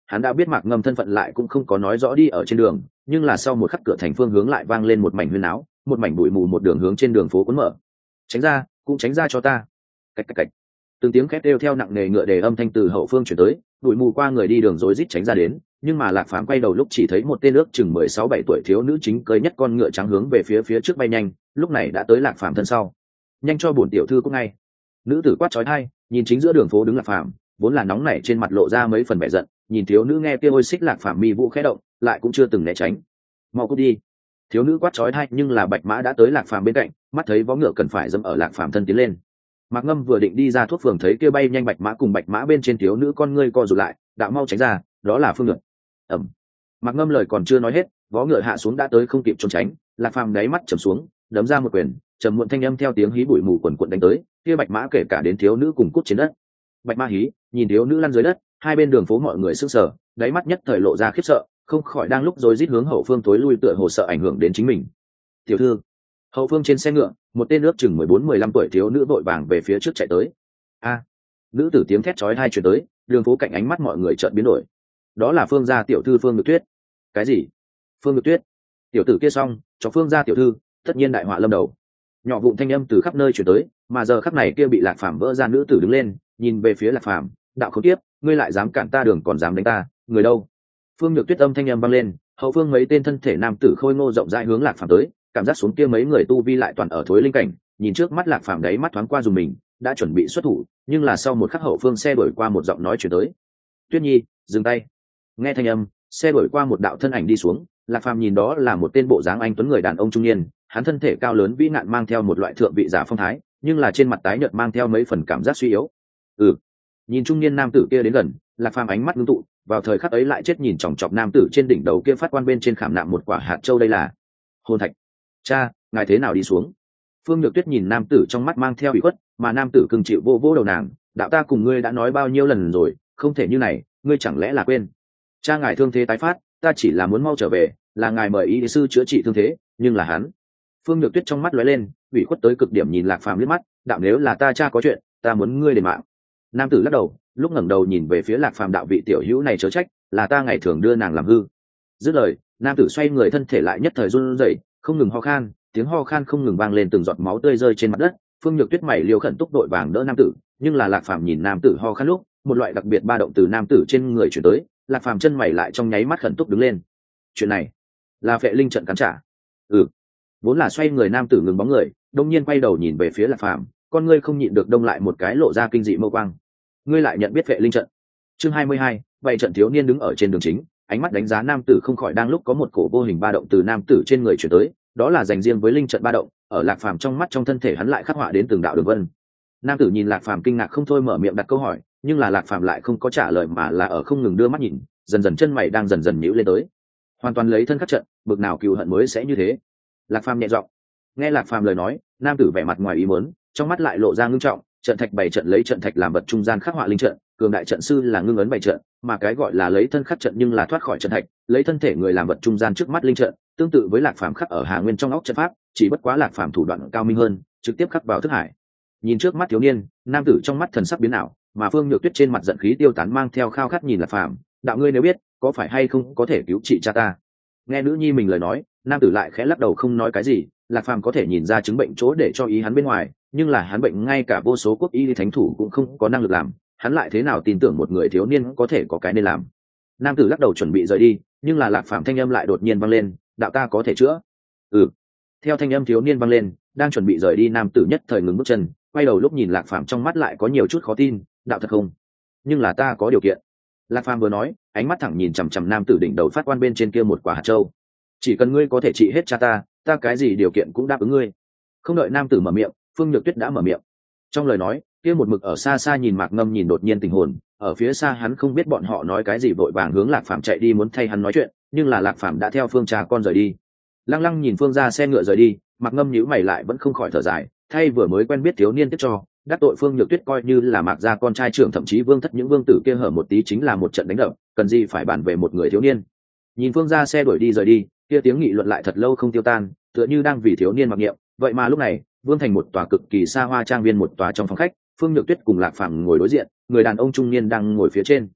hắn đã biết Mạc Ngâm thân phận lại cũng không có nói rõ đi ở trên đường, nhưng là sau một khắc cửa thành phương hướng lại vang lên một mảnh huyên áo, một mảnh bụi mù một đường hướng trên đường phố cuốn mở. Tránh ra, cũng tránh ra cho ta. Cạch cạch cạch. Từng tiếng khét đều theo nặng nề ngựa đề âm thanh từ hậu phương chuyển tới, bụi mù qua người đi đường rối rít tránh ra đến, nhưng mà Lạc Phàm quay đầu lúc chỉ thấy một tên ước chừng mười sáu bảy tuổi thiếu nữ chính cưỡi nhất con ngựa trắng hướng về phía phía trước bay nhanh, lúc này đã tới Lạc Phàm thân sau. Nhanh cho bổn tiểu thư cũng ngay. Nữ tử quát chói tai, nhìn chính giữa đường phố đứng Lạc Phàm, vốn là nóng nảy trên mặt lộ ra mấy phần vẻ giận, nhìn thiếu nữ nghe kia ôi xích Lạc Phàm mi vũ khẽ động, lại cũng chưa từng né tránh. Mau cút đi. Thiếu nữ quát chói tai, nhưng là Bạch Mã đã tới Lạc Phàm bên cạnh, mắt thấy vó ngựa cần phải dẫm ở Lạc Phàm thân tiến lên. Mạc Ngâm vừa định đi ra thuốc phường thấy kia bay nhanh Bạch Mã cùng Bạch Mã bên trên thiếu nữ con ngươi co rụt lại, đạo mau tránh ra, đó là Phương Nhược. Ẩm. Mạc Ngâm lời còn chưa nói hết, vó ngựa hạ xuống đã tới không kịp trốn tránh, Lạc Phàm đáy mắt trầm xuống, đấm ra một quyền, trầm muộn thanh âm theo tiếng hí bụi mù quần quần đánh tới, kia Bạch Mã kể cả đến thiếu nữ cùng cút trên đất. Bạch Mã hí, nhìn thiếu nữ lăn dưới đất, hai bên đường phố mọi người sững sờ, đáy mắt nhất thời lộ ra khiếp sợ, không khỏi đang lúc rối rít hướng hậu phương tối lui tựa hồ sợ ảnh hưởng đến chính mình. Tiểu thư. Hậu phương trên xe ngựa, một tên ước chừng mười bốn mười lăm tuổi thiếu nữ vội vàng về phía trước chạy tới. A. Nữ tử tiếng thét chói tai truyền tới, đường phố cạnh ánh mắt mọi người chợt biến đổi. Đó là Phương gia tiểu thư Phương Nhược Tuyết. Cái gì? Phương Nhược Tuyết? Tiểu tử kia xong, cho Phương gia tiểu thư, tất nhiên đại họa lâm đầu. Nhỏ vụn thanh âm từ khắp nơi truyền tới, mà giờ khắc này kia bị Lạc Phàm vỡ ra nữ tử đứng lên, nhìn về phía Lạc Phàm, đạo khốn kiếp, ngươi lại dám cản ta đường còn dám đánh ta, người đâu? Phương Nhược Tuyết âm thanh âm vang lên, hậu phương mấy tên thân thể nam tử khôi ngô rộng rãi hướng Lạc Phàm tới, cảm giác xuống kia mấy người tu vi lại toàn ở thối linh cảnh, nhìn trước mắt Lạc Phàm đấy mắt thoáng qua dùng mình, đã chuẩn bị xuất thủ, nhưng là sau một khắc hậu phương xe đuổi qua một giọng nói truyền tới. Tuyết Nhi, dừng tay. Nghe thanh âm, xe đuổi qua một đạo thân ảnh đi xuống, Lạc Phàm nhìn đó là một tên bộ dáng anh tuấn người đàn ông trung niên, hắn thân thể cao lớn vĩ ngạn mang theo một loại thượng vị giả phong thái, nhưng là trên mặt tái nhợt mang theo mấy phần cảm giác suy yếu. Ừ. Nhìn trung niên nam tử kia đến gần, Lạc Phàm ánh mắt ngưng tụ, vào thời khắc ấy lại chết nhìn chòng chọc nam tử trên đỉnh đầu kia phát quan bên trên khảm nạm một quả hạt châu, đây là hồn thạch. Cha, ngài thế nào đi xuống? Phương Nhược Tuyết nhìn nam tử trong mắt mang theo ủy khuất, mà nam tử cưng chịu vô vô đầu nàng, đạo ta cùng ngươi đã nói bao nhiêu lần rồi, không thể như này, ngươi chẳng lẽ là quên? Cha ngài thương thế tái phát, ta chỉ là muốn mau trở về, là ngài mời y sư chữa trị thương thế, nhưng là hắn. Phương Nhược Tuyết trong mắt lóe lên, ủy khuất tới cực điểm nhìn Lạc Phàm liếc mắt, đạo nếu là ta cha có chuyện, ta muốn ngươi đền mạng. Nam tử lắc đầu, lúc ngẩng đầu nhìn về phía Lạc Phàm, đạo vị tiểu hữu này chớ trách, là ta ngày thường đưa nàng làm hư. Dứt lời, nam tử xoay người thân thể lại nhất thời run rẩy, không ngừng ho khan, tiếng ho khan không ngừng vang lên, từng giọt máu tươi rơi trên mặt đất. Phương Nhược Tuyết mày liều khẩn túc đội vàng đỡ nam tử, nhưng là Lạc Phàm nhìn nam tử ho khan lúc, một loại đặc biệt ba động từ nam tử trên người chuyển tới, Lạc Phàm chân mày lại trong nháy mắt khẩn túc đứng lên. Chuyện này là Phệ Linh trận cắn trả. Ừ. Vốn là xoay người nam tử ngừng bóng người, đông nhiên quay đầu nhìn về phía Lạc Phàm, con ngươi không nhịn được đông lại một cái lộ ra kinh dị mâu quang. Ngươi lại nhận biết Phệ Linh trận? Chương hai mươi hai, vậy trận thiếu niên đứng ở trên đường chính, ánh mắt đánh giá nam tử không khỏi đang lúc có một cổ vô hình ba động từ nam tử trên người chuyển tới, đó là dành riêng với linh trận ba động, ở Lạc Phàm trong mắt trong thân thể hắn lại khắc họa đến từng đạo đường vân. Nam tử nhìn Lạc Phàm kinh ngạc không thôi, mở miệng đặt câu hỏi, nhưng là Lạc Phàm lại không có trả lời mà là ở không ngừng đưa mắt nhìn, dần dần chân mày đang dần dần nhíu lên tới. Hoàn toàn lấy thân khắc trận, bực nào cừu hận mới sẽ như thế? Lạc Phàm nhẹ giọng. Nghe Lạc Phàm lời nói, nam tử vẻ mặt ngoài ý muốn, trong mắt lại lộ ra ngưng trọng, trận thạch bày trận lấy trận thạch làm vật trung gian khắc họa linh trận, cường đại trận sư là ngưng ấn bày trận, mà cái gọi là lấy thân khắc trận nhưng là thoát khỏi trận thạch, lấy thân thể người làm vật trung gian trước mắt linh trận, tương tự với Lạc Phàm khắc ở Hà Nguyên trong óc trận pháp, chỉ bất quá Lạc Phàm thủ đoạn cao minh hơn, trực tiếp khắc vào thức hải. Nhìn trước mắt thiếu niên, nam tử trong mắt thần sắc biến ảo, mà Phương Nhược Tuyết trên mặt giận khí tiêu tán, mang theo khao khát nhìn Lạc Phàm, đạo ngươi nếu biết, có phải hay không có thể cứu trị cha ta? Nghe nữ nhi mình lời nói, nam tử lại khẽ lắc đầu không nói cái gì. Lạc Phàm có thể nhìn ra chứng bệnh chỗ để cho ý hắn bên ngoài, nhưng là hắn bệnh ngay cả vô số quốc y thánh thủ cũng không có năng lực làm, hắn lại thế nào tin tưởng một người thiếu niên có thể có cái nên làm? Nam tử lắc đầu chuẩn bị rời đi, nhưng là Lạc Phàm thanh âm lại đột nhiên vang lên, đạo ta có thể chữa. Ừ. Theo thanh âm thiếu niên vang lên, đang chuẩn bị rời đi nam tử nhất thời ngừng bước chân, quay đầu lúc nhìn Lạc Phàm trong mắt lại có nhiều chút khó tin, đạo thật không? Nhưng là ta có điều kiện. Lạc Phàm vừa nói, ánh mắt thẳng nhìn chằm chằm nam tử đỉnh đầu phát quan bên trên kia một quả hạt châu. Chỉ cần ngươi có thể trị hết cha ta, ta cái gì điều kiện cũng đáp ứng ngươi. Không đợi nam tử mở miệng, Phương Nhược Tuyết đã mở miệng. Trong lời nói, kia một mực ở xa xa nhìn Mạc Ngâm nhìn đột nhiên tình hồn, ở phía xa hắn không biết bọn họ nói cái gì, vội vàng hướng Lạc Phàm chạy đi muốn thay hắn nói chuyện, nhưng là Lạc Phàm đã theo Phương cha con rời đi. Lăng lăng nhìn Phương ra xe ngựa rời đi, Mạc Ngâm nhíu mày lại vẫn không khỏi thở dài, thay vừa mới quen biết thiếu niên tiếp cho, đắc tội Phương Nhược Tuyết coi như là Mạc gia con trai trưởng, thậm chí Vương thất những vương tử kia hở một tí chính là một trận đánh đập, cần gì phải bàn về một người thiếu niên. Nhìn Phương ra xe đuổi đi rời đi, kia tiếng nghị luận lại thật lâu không tiêu tan, tựa như đang vì thiếu niên mặc niệm. Vậy mà lúc này, Vương thành một tòa cực kỳ xa hoa trang viên một tòa trong phòng khách, Phương Nhược Tuyết cùng Lạc Phàm ngồi đối diện, người đàn ông trung niên đang ngồi phía trên.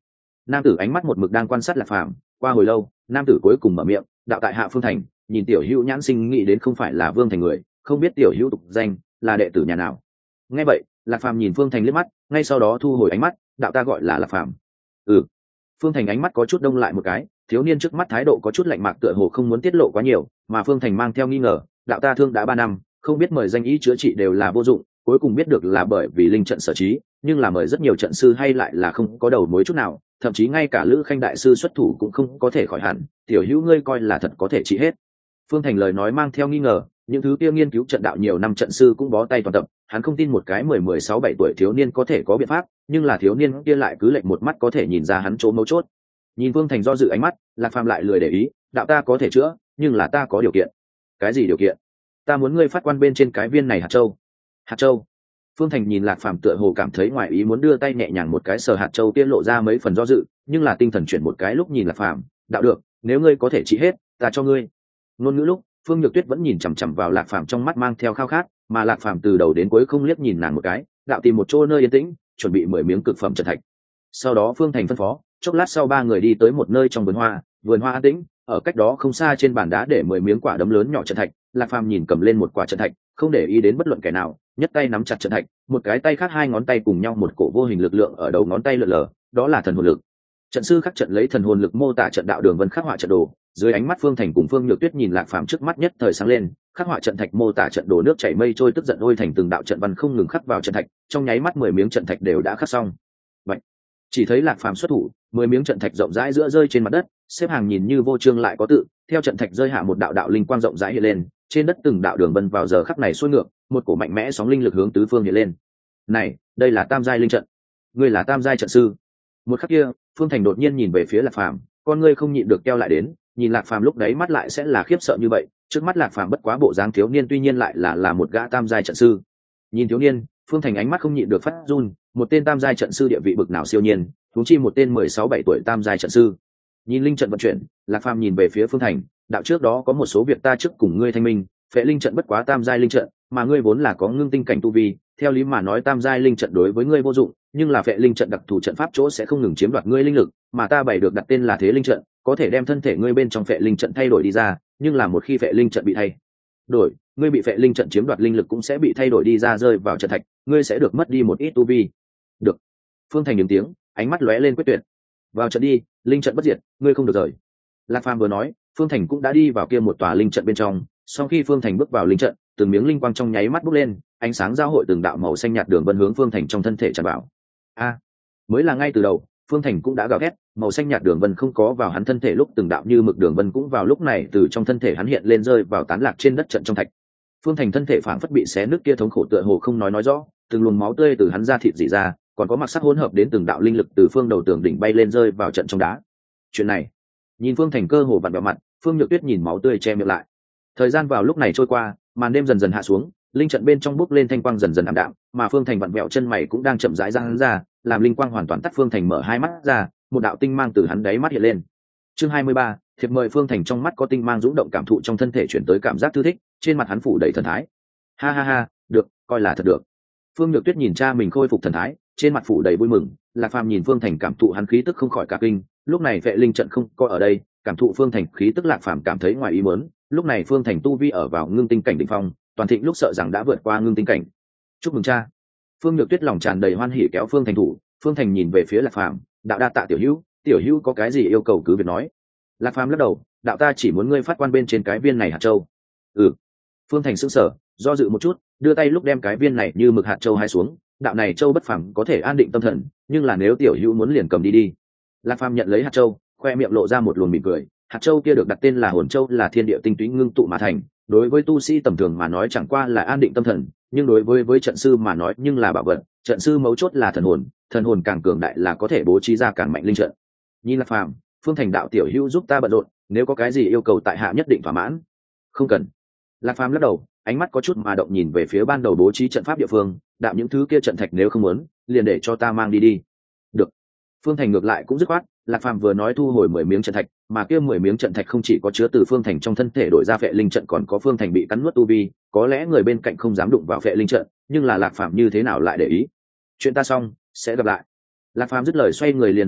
nam tử ánh mắt một mực đang quan sát Lạc Phàm. Qua hồi lâu, nam tử cuối cùng mở miệng, đạo tại hạ Phương Thành, nhìn tiểu hữu nhãn sinh nghĩ đến không phải là Vương Thành người, không biết tiểu hữu tục danh là đệ tử nhà nào. Nghe vậy, Lạc Phàm nhìn Phương Thành liếc mắt, ngay sau đó thu hồi ánh mắt, đạo ta gọi là Lạc Phàm. Ừ. Phương Thành ánh mắt có chút đông lại một cái, thiếu niên trước mắt thái độ có chút lạnh mạc, tựa hồ không muốn tiết lộ quá nhiều, mà Phương Thành mang theo nghi ngờ, đạo ta thương đã ba năm, không biết mời danh ý chữa trị đều là vô dụng, cuối cùng biết được là bởi vì linh trận sở trí, nhưng là mời rất nhiều trận sư hay lại là không có đầu mối chút nào, thậm chí ngay cả Lữ Khanh đại sư xuất thủ cũng không có thể khỏi hẳn, tiểu hữu ngươi coi là thật có thể trị hết. Phương Thành lời nói mang theo nghi ngờ, những thứ kia nghiên cứu trận đạo nhiều năm trận sư cũng bó tay toàn tập, hắn không tin một cái mười mười sáu bảy tuổi thiếu niên có thể có biện pháp, nhưng là thiếu niên kia lại cứ lệnh một mắt có thể nhìn ra hắn chỗ mấu chốt. Nhìn Phương Thành do dự ánh mắt, Lạc Phàm lại lười để ý, đạo ta có thể chữa, nhưng là ta có điều kiện. Cái gì điều kiện? Ta muốn ngươi phát quan bên trên cái viên này hạt châu. Hạt châu? Phương Thành nhìn Lạc Phàm tựa hồ cảm thấy ngoài ý muốn, đưa tay nhẹ nhàng một cái sờ hạt châu kia, lộ ra mấy phần do dự, nhưng là tinh thần chuyển một cái lúc nhìn Lạc Phàm, đạo được, nếu ngươi có thể trị hết, ta cho ngươi. Ngôn ngữ lúc, Phương Nhược Tuyết vẫn nhìn chằm chằm vào Lạc Phàm, trong mắt mang theo khao khát, mà Lạc Phàm từ đầu đến cuối không liếc nhìn nàng một cái, đạo tìm một chỗ nơi yên tĩnh, chuẩn bị mười miếng cực phẩm trận thạch. Sau đó Phương Thành phân phó, chốc lát sau ba người đi tới một nơi trong vườn hoa, vườn hoa an tĩnh, ở cách đó không xa trên bàn đá để mười miếng quả đấm lớn nhỏ trận thạch. Lạc Phàm nhìn cầm lên một quả trận thạch, không để ý đến bất luận kẻ nào, nhất tay nắm chặt trận thạch, một cái tay khác hai ngón tay cùng nhau, một cổ vô hình lực lượng ở đầu ngón tay lượn lờ, đó là thần hồn lực. Trận sư khắc trận lấy thần hồn lực mô tả trận đạo đường vân khắc họa trận đồ, dưới ánh mắt Phương Thành cùng Phương Nhược Tuyết nhìn Lạc Phàm trước mắt nhất thời sáng lên, khắc họa trận thạch mô tả trận đồ nước chảy mây trôi, tức giận ôi thành từng đạo trận văn không ngừng khắc vào trận thạch, trong nháy mắt mười miếng trận thạch đều đã khắc xong. Vậy, chỉ thấy Lạc Phàm xuất thủ, mười miếng trận thạch rộng rãi giữa rơi trên mặt đất, xếp hàng nhìn như vô chương lại có tự, theo trận thạch rơi hạ một đạo đạo linh quang rộng rãi hiện lên, trên đất từng đạo đường vân vào giờ khắc này xuôi ngược, một cổ mạnh mẽ sóng linh lực hướng tứ phương hiện lên. Này, đây là tam giai linh trận. Ngươi là tam giai trận sư. Một khắc kia, Phương Thành đột nhiên nhìn về phía Lạc Phàm, con ngươi không nhịn được keo lại đến, nhìn Lạc Phàm lúc đấy mắt lại sẽ là khiếp sợ như vậy, trước mắt Lạc Phàm bất quá bộ dáng thiếu niên, tuy nhiên lại là là một gã tam giai trận sư. Nhìn thiếu niên, Phương Thành ánh mắt không nhịn được phát run, một tên tam giai trận sư địa vị bực nào siêu nhiên, huống chi một tên mười sáu bảy tuổi tam giai trận sư. Nhìn linh trận vận chuyển, Lạc Phàm nhìn về phía Phương Thành, đạo trước đó có một số việc ta trước cùng ngươi thanh minh, phệ linh trận bất quá tam giai linh trận, mà ngươi vốn là có ngưng tinh cảnh tu vi, theo lý mà nói tam giai linh trận đối với ngươi vô dụng, nhưng là phệ linh trận đặc thù trận pháp chỗ sẽ không ngừng chiếm đoạt ngươi linh lực, mà ta bày được đặt tên là thế linh trận, có thể đem thân thể ngươi bên trong phệ linh trận thay đổi đi ra, nhưng là một khi phệ linh trận bị thay đổi, ngươi bị phệ linh trận chiếm đoạt linh lực cũng sẽ bị thay đổi đi ra, rơi vào trận thạch, ngươi sẽ được mất đi một ít tu vi. Được. Phương Thành những tiếng, ánh mắt lóe lên quyết tuyệt. Vào trận đi, linh trận bất diệt, ngươi không được rời. Lạc Phàm vừa nói, Phương Thành cũng đã đi vào kia một tòa linh trận bên trong. Sau khi Phương Thành bước vào linh trận, từng miếng linh quang trong nháy mắt bốc lên, ánh sáng giao hội từng đạo màu xanh nhạt đường vân hướng Phương Thành trong thân thể tràn vào. A, mới là ngay từ đầu, Phương Thành cũng đã gào thét, màu xanh nhạt đường vân không có vào hắn thân thể lúc từng đạo như mực đường vân cũng vào lúc này từ trong thân thể hắn hiện lên, rơi vào tán lạc trên đất trận trong thạch. Phương Thành thân thể phảng phất bị xé nứt, kia thống khổ tựa hồ không nói nói rõ, từng luồng máu tươi từ hắn ra thịt rỉ ra, còn có mặc sắc hỗn hợp đến từng đạo linh lực từ phương đầu tường đỉnh bay lên, rơi vào trận trong đá. Chuyện này, nhìn Phương Thành cơ hồ vặn vẹo mặt, Phương Nhược Tuyết nhìn máu tươi che miệng lại. Thời gian vào lúc này trôi qua, màn đêm dần dần hạ xuống, linh trận bên trong bốc lên thanh quang dần dần ảm đạm, mà Phương Thành vặn vẹo chân mày cũng đang chậm rãi ra hắn ra, làm linh quang hoàn toàn tắt. Phương Thành mở hai mắt ra, một đạo tinh mang từ hắn đáy mắt hiện lên. Chương hai mươi ba, thiệp mời. Phương Thành trong mắt có tinh mang dũng động, cảm thụ trong thân thể chuyển tới cảm giác thư thích, trên mặt hắn phủ đầy thần thái. Ha ha ha, được, coi là thật được. Phương Nhược Tuyết nhìn cha mình khôi phục thần thái, trên mặt phủ đầy vui mừng. Lạc Phàm nhìn Phương Thành cảm thụ hắn khí tức không khỏi cả kinh, lúc này vệ linh trận không có ở đây, cảm thụ Phương Thành khí tức, Lạc Phàm cảm thấy ngoài ý muốn. Lúc này Phương Thành tu vi ở vào ngưng tinh cảnh đỉnh phong, toàn thịnh lúc sợ rằng đã vượt qua ngưng tinh cảnh. Chúc mừng cha. Phương Nhược Tuyết lòng tràn đầy hoan hỉ kéo Phương Thành thủ. Phương Thành nhìn về phía Lạc Phàm, đạo đa tạ tiểu hữu, tiểu hữu có cái gì yêu cầu cứ việc nói. Lạc Phàm lắc đầu, đạo ta chỉ muốn ngươi phát quan bên trên cái viên này hạt châu. Ừ. Phương Thành sững sờ, do dự một chút, đưa tay lúc đem cái viên này như mực hạt châu hai xuống, đạo này châu bất phẳng, có thể an định tâm thần, nhưng là nếu tiểu hữu muốn liền cầm đi đi. Lạc Phàm nhận lấy hạt châu, khoe miệng lộ ra một luồng mỉm cười. Hạt châu kia được đặt tên là hồn châu, là thiên địa tinh túy ngưng tụ mà thành, đối với tu sĩ tầm thường mà nói chẳng qua là an định tâm thần, nhưng đối với với trận sư mà nói nhưng là bảo vật. Trận sư mấu chốt là thần hồn, thần hồn càng cường đại là có thể bố trí ra càng mạnh linh trận. Nhìn Lạc Phàm, Phương Thành đạo tiểu hữu giúp ta bận rộn, nếu có cái gì yêu cầu tại hạ nhất định thỏa mãn. Không cần. Lạc Phàm lắc đầu, ánh mắt có chút mà động nhìn về phía ban đầu bố trí trận pháp địa phương, đạo những thứ kia trận thạch nếu không muốn, liền để cho ta mang đi đi. Được. Phương Thành ngược lại cũng dứt khoát. Lạc Phàm vừa nói thu hồi mười miếng trận thạch, mà kia mười miếng trận thạch không chỉ có chứa từ Phương Thành trong thân thể đổi ra phệ linh trận, còn có Phương Thành bị cắn nuốt tu vi, có lẽ người bên cạnh không dám đụng vào phệ linh trận, nhưng là Lạc Phàm như thế nào lại để ý. Chuyện ta xong, sẽ gặp lại. Lạc Phàm dứt lời xoay người liền rời đi,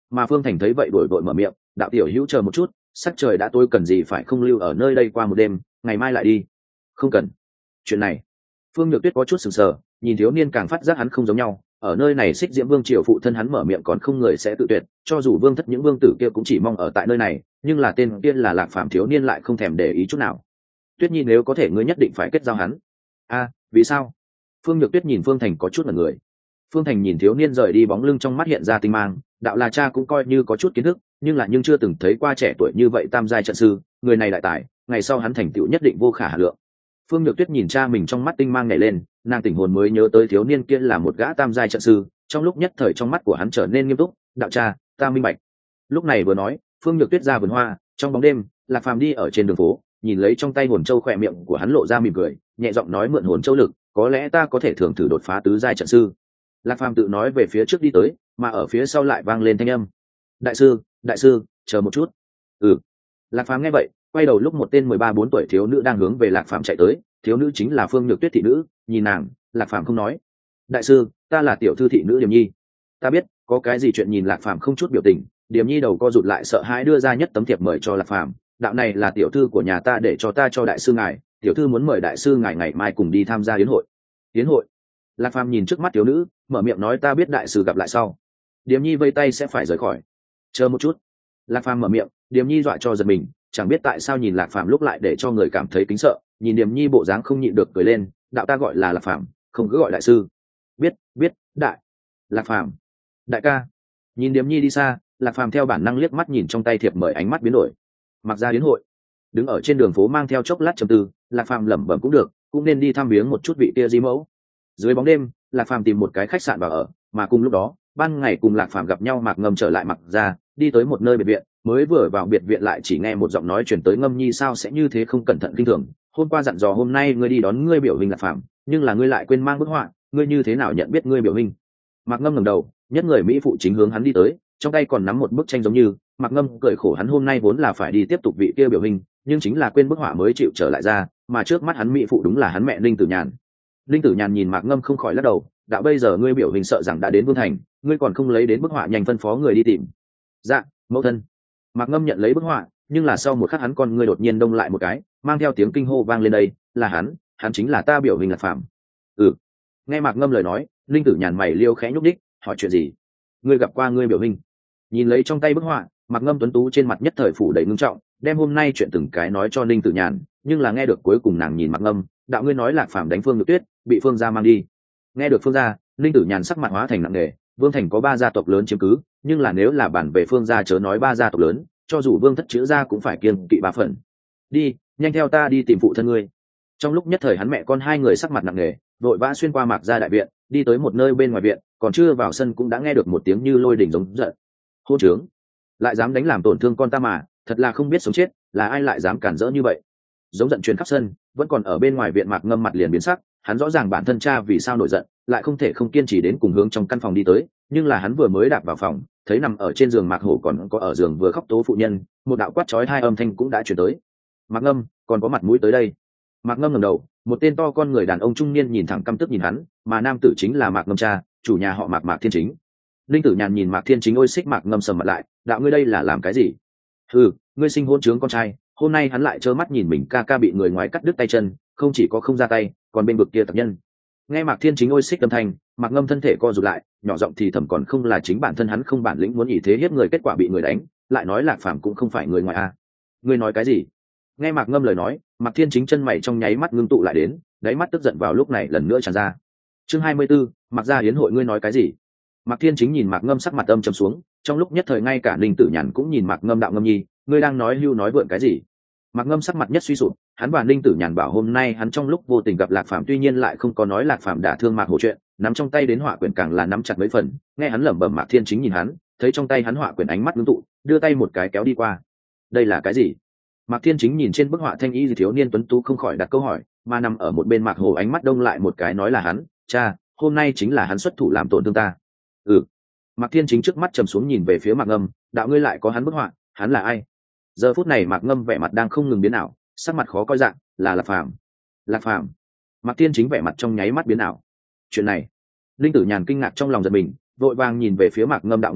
Mà Phương Thành thấy vậy đổi vội mở miệng, đạo tiểu hữu chờ một chút, sắc trời đã tối cần gì phải không lưu ở nơi đây qua một đêm, ngày mai lại đi. Không cần. Chuyện này, Phương Nhược Tuyết có chút sừng sờ, nhìn thiếu niên càng phát giác hắn không giống nhau, ở nơi này Xích Diễm Vương triều phụ thân hắn mở miệng còn không người sẽ tự tuyệt, cho dù vương thất những vương tử kia cũng chỉ mong ở tại nơi này, nhưng là tên kia là Lạc Phàm thiếu niên lại không thèm để ý chút nào. Tuyết Nhi nếu có thể ngươi nhất định phải kết giao hắn. A, vì sao? Phương Nhược Tuyết nhìn Phương Thành có chút ngẩn người. Phương Thành nhìn thiếu niên rời đi bóng lưng trong mắt hiện ra tinh mang, đạo là cha cũng coi như có chút kiến thức, nhưng là nhưng chưa từng thấy qua trẻ tuổi như vậy tam giai trận sư, người này đại tài, ngày sau hắn thành tựu nhất định vô khả hà lượng. Phương Nhược Tuyết nhìn cha mình trong mắt tinh mang nhảy lên, nàng tỉnh hồn mới nhớ tới thiếu niên kia là một gã tam giai trận sư, trong lúc nhất thời trong mắt của hắn trở nên nghiêm túc, đạo cha, ta minh bạch. Lúc này vừa nói, Phương Nhược Tuyết ra vườn hoa, trong bóng đêm, Lạc Phàm đi ở trên đường phố, nhìn lấy trong tay hồn châu, khỏe miệng của hắn lộ ra mỉm cười, nhẹ giọng nói mượn hồn châu lực, có lẽ ta có thể thường thử đột phá tứ giai trận sư. Lạc Phàm tự nói về phía trước đi tới, mà ở phía sau lại vang lên thanh âm, đại sư, đại sư, chờ một chút. Ừ. Lạc Phàm nghe vậy, quay đầu lúc một tên mười ba bốn tuổi thiếu nữ đang hướng về Lạc Phàm chạy tới, thiếu nữ chính là Phương Nhược Tuyết thị nữ, nhìn nàng, Lạc Phàm không nói, đại sư, ta là tiểu thư thị nữ Điềm Nhi. Ta biết, có cái gì chuyện. Nhìn Lạc Phàm không chút biểu tình, Điềm Nhi đầu co rụt lại sợ hãi đưa ra nhất tấm thiệp mời cho Lạc Phàm, đạo này là tiểu thư của nhà ta để cho ta cho đại sư ngài, tiểu thư muốn mời đại sư ngài ngày mai cùng đi tham gia yến hội. Yến hội? Lạc Phàm nhìn trước mắt thiếu nữ, mở miệng nói ta biết đại sư gặp lại sau. Điềm Nhi vây tay sẽ phải rời khỏi. Chờ một chút. Lạc Phàm mở miệng, Điềm Nhi dọa cho giật mình, chẳng biết tại sao nhìn Lạc Phàm lúc lại để cho người cảm thấy kính sợ, nhìn Điềm Nhi bộ dáng không nhịn được cười lên, đạo ta gọi là Lạc Phàm, không cứ gọi đại sư. Biết, biết, đại. Lạc Phàm. Đại ca. Nhìn Điềm Nhi đi xa, Lạc Phàm theo bản năng liếc mắt nhìn trong tay thiệp mời, ánh mắt biến đổi. Mặc ra yến hội. Đứng ở trên đường phố mang theo chốc lát trầm tư, Lạc Phàm lẩm bẩm cũng được, cũng nên đi thăm viếng một chút vị kia di mẫu. Dưới bóng đêm, Lạc Phàm tìm một cái khách sạn vào ở, mà cùng lúc đó, ban ngày cùng Lạc Phàm gặp nhau Mạc Ngâm trở lại Mặc ra, đi tới một nơi biệt viện, mới vừa vào biệt viện lại chỉ nghe một giọng nói truyền tới, Ngâm Nhi sao sẽ như thế không cẩn thận kinh thường, hôm qua dặn dò hôm nay ngươi đi đón ngươi biểu hình Lạc Phàm, nhưng là ngươi lại quên mang bức họa, ngươi như thế nào nhận biết ngươi biểu hình? Mạc Ngâm ngẩng đầu, nhất người mỹ phụ chính hướng hắn đi tới, trong tay còn nắm một bức tranh giống như. Mạc Ngâm cười khổ, hắn hôm nay vốn là phải đi tiếp tục vị kia biểu hình, nhưng chính là quên bức họa mới chịu trở lại ra, mà trước mắt hắn mỹ phụ đúng là hắn mẹ Linh Tử Nhàn. Linh Tử Nhàn nhìn Mạc Ngâm không khỏi lắc đầu, đạo bây giờ ngươi biểu hình sợ rằng đã đến Vương Thành, ngươi còn không lấy đến bức họa nhanh phân phó người đi tìm. Dạ, mẫu thân. Mạc Ngâm nhận lấy bức họa, nhưng là sau một khắc hắn con ngươi đột nhiên đông lại một cái, mang theo tiếng kinh hô vang lên, đây là hắn, hắn chính là ta biểu hình Lạc Phàm. Ừ. Nghe Mạc Ngâm lời nói, Linh Tử Nhàn mày liêu khẽ nhúc đích, hỏi chuyện gì? Ngươi gặp qua ngươi biểu hình? Nhìn lấy trong tay bức họa, Mạc Ngâm tuấn tú trên mặt nhất thời phủ đầy ngưng trọng, đem hôm nay chuyện từng cái nói cho Linh Tử Nhàn, nhưng là nghe được cuối cùng nàng nhìn Mạc Ngâm, đạo ngươi nói Lạc Phàm đánh Phương Nhược Tuyết, bị Phương gia mang đi. Nghe được Phương gia, Linh Tử Nhàn sắc mặt hóa thành nặng nề, Vương Thành có ba gia tộc lớn chiếm cứ, nhưng là nếu là bản về Phương gia chớ nói ba gia tộc lớn, cho dù Vương thất chữ gia cũng phải kiêng kỵ ba phần. Đi, nhanh theo ta đi tìm phụ thân ngươi. Trong lúc nhất thời hắn mẹ con hai người sắc mặt nặng nề, vội vã xuyên qua Mạc gia đại viện, đi tới một nơi bên ngoài viện, còn chưa vào sân cũng đã nghe được một tiếng như lôi đình giống giận. Hôn trướng, lại dám đánh làm tổn thương con ta mà, thật là không biết sống chết, là ai lại dám cản rỡ như vậy? Giống giận truyền khắp sân, vẫn còn ở bên ngoài viện Mạc Ngâm mặt liền biến sắc, hắn rõ ràng bản thân cha vì sao nổi giận, lại không thể không kiên trì đến cùng hướng trong căn phòng đi tới, nhưng là hắn vừa mới đạp vào phòng, thấy nằm ở trên giường Mạc Hổ còn có ở giường vừa khóc tố phụ nhân, một đạo quát chói hai âm thanh cũng đã truyền tới. Mạc Ngâm, còn có mặt mũi tới đây? Mạc Ngâm ngẩng đầu, một tên to con người đàn ông trung niên nhìn thẳng căm tức nhìn hắn, mà nam tử chính là Mạc Ngâm cha, chủ nhà họ Mạc, Mạc Thiên Chính. Linh Tử Nhàn nhìn Mạc Thiên Chính ôi xích Mạc Ngâm sầm mặt lại, đạo ngươi đây là làm cái gì? Ừ, ngươi sinh hôn trướng con trai, hôm nay hắn lại trơ mắt nhìn mình ca ca bị người ngoài cắt đứt tay chân, không chỉ có không ra tay, còn bên vực kia tập nhân. Nghe Mạc Thiên Chính ôi xích âm thanh, Mạc Ngâm thân thể co rụt lại, nhỏ giọng thì thầm, còn không là chính bản thân hắn không bản lĩnh muốn ỷ thế hiếp người, kết quả bị người đánh, lại nói Lạc Phàm cũng không phải người ngoài a. Ngươi nói cái gì? Nghe Mạc Ngâm lời nói, Mạc Thiên Chính chân mày trong nháy mắt ngưng tụ lại đến, đáy mắt tức giận vào lúc này lần nữa tràn ra. Chương hai mươi 24, Mạc gia yến hội, ngươi nói cái gì? Mạc Thiên Chính nhìn Mạc Ngâm sắc mặt âm trầm xuống, trong lúc nhất thời ngay cả Ninh Tử Nhàn cũng nhìn Mạc Ngâm, đạo Ngâm Nhi, ngươi đang nói hưu nói vượn cái gì? Mạc Ngâm sắc mặt nhất suy sụp, hắn và Ninh Tử Nhàn bảo hôm nay hắn trong lúc vô tình gặp Lạc Phàm, tuy nhiên lại không có nói Lạc Phàm đả thương Mạc Hổ chuyện, nắm trong tay đến họa quyển càng là nắm chặt mấy phần. Nghe hắn lẩm bẩm, Mạc Thiên Chính nhìn hắn, thấy trong tay hắn họa quyển ánh mắt ngưng tụ, đưa tay một cái kéo đi qua. Đây là cái gì? Mạc Thiên Chính nhìn trên bức họa thanh y thiếu niên tuấn tú không khỏi đặt câu hỏi, mà nằm ở một bên Mạc Hổ ánh mắt đông lại một cái, nói là hắn, cha, hôm nay chính là hắn xuất thủ làm tổn thương ta. Ừ. Mạc Thiên Chính trước mắt trầm xuống nhìn về phía Mạc Ngâm, đạo ngươi lại có hắn bức họa, hắn là ai? Giờ phút này Mạc Ngâm vẻ mặt đang không ngừng biến ảo, sắc mặt khó coi dạng, là Lạc Phàm. Lạc Phàm. Mạc Thiên Chính vẻ mặt trong nháy mắt biến ảo. Chuyện này, Linh Tử Nhàn kinh ngạc trong lòng giật mình, vội vàng nhìn về phía Mạc Ngâm, đạo Ngâm Nhi,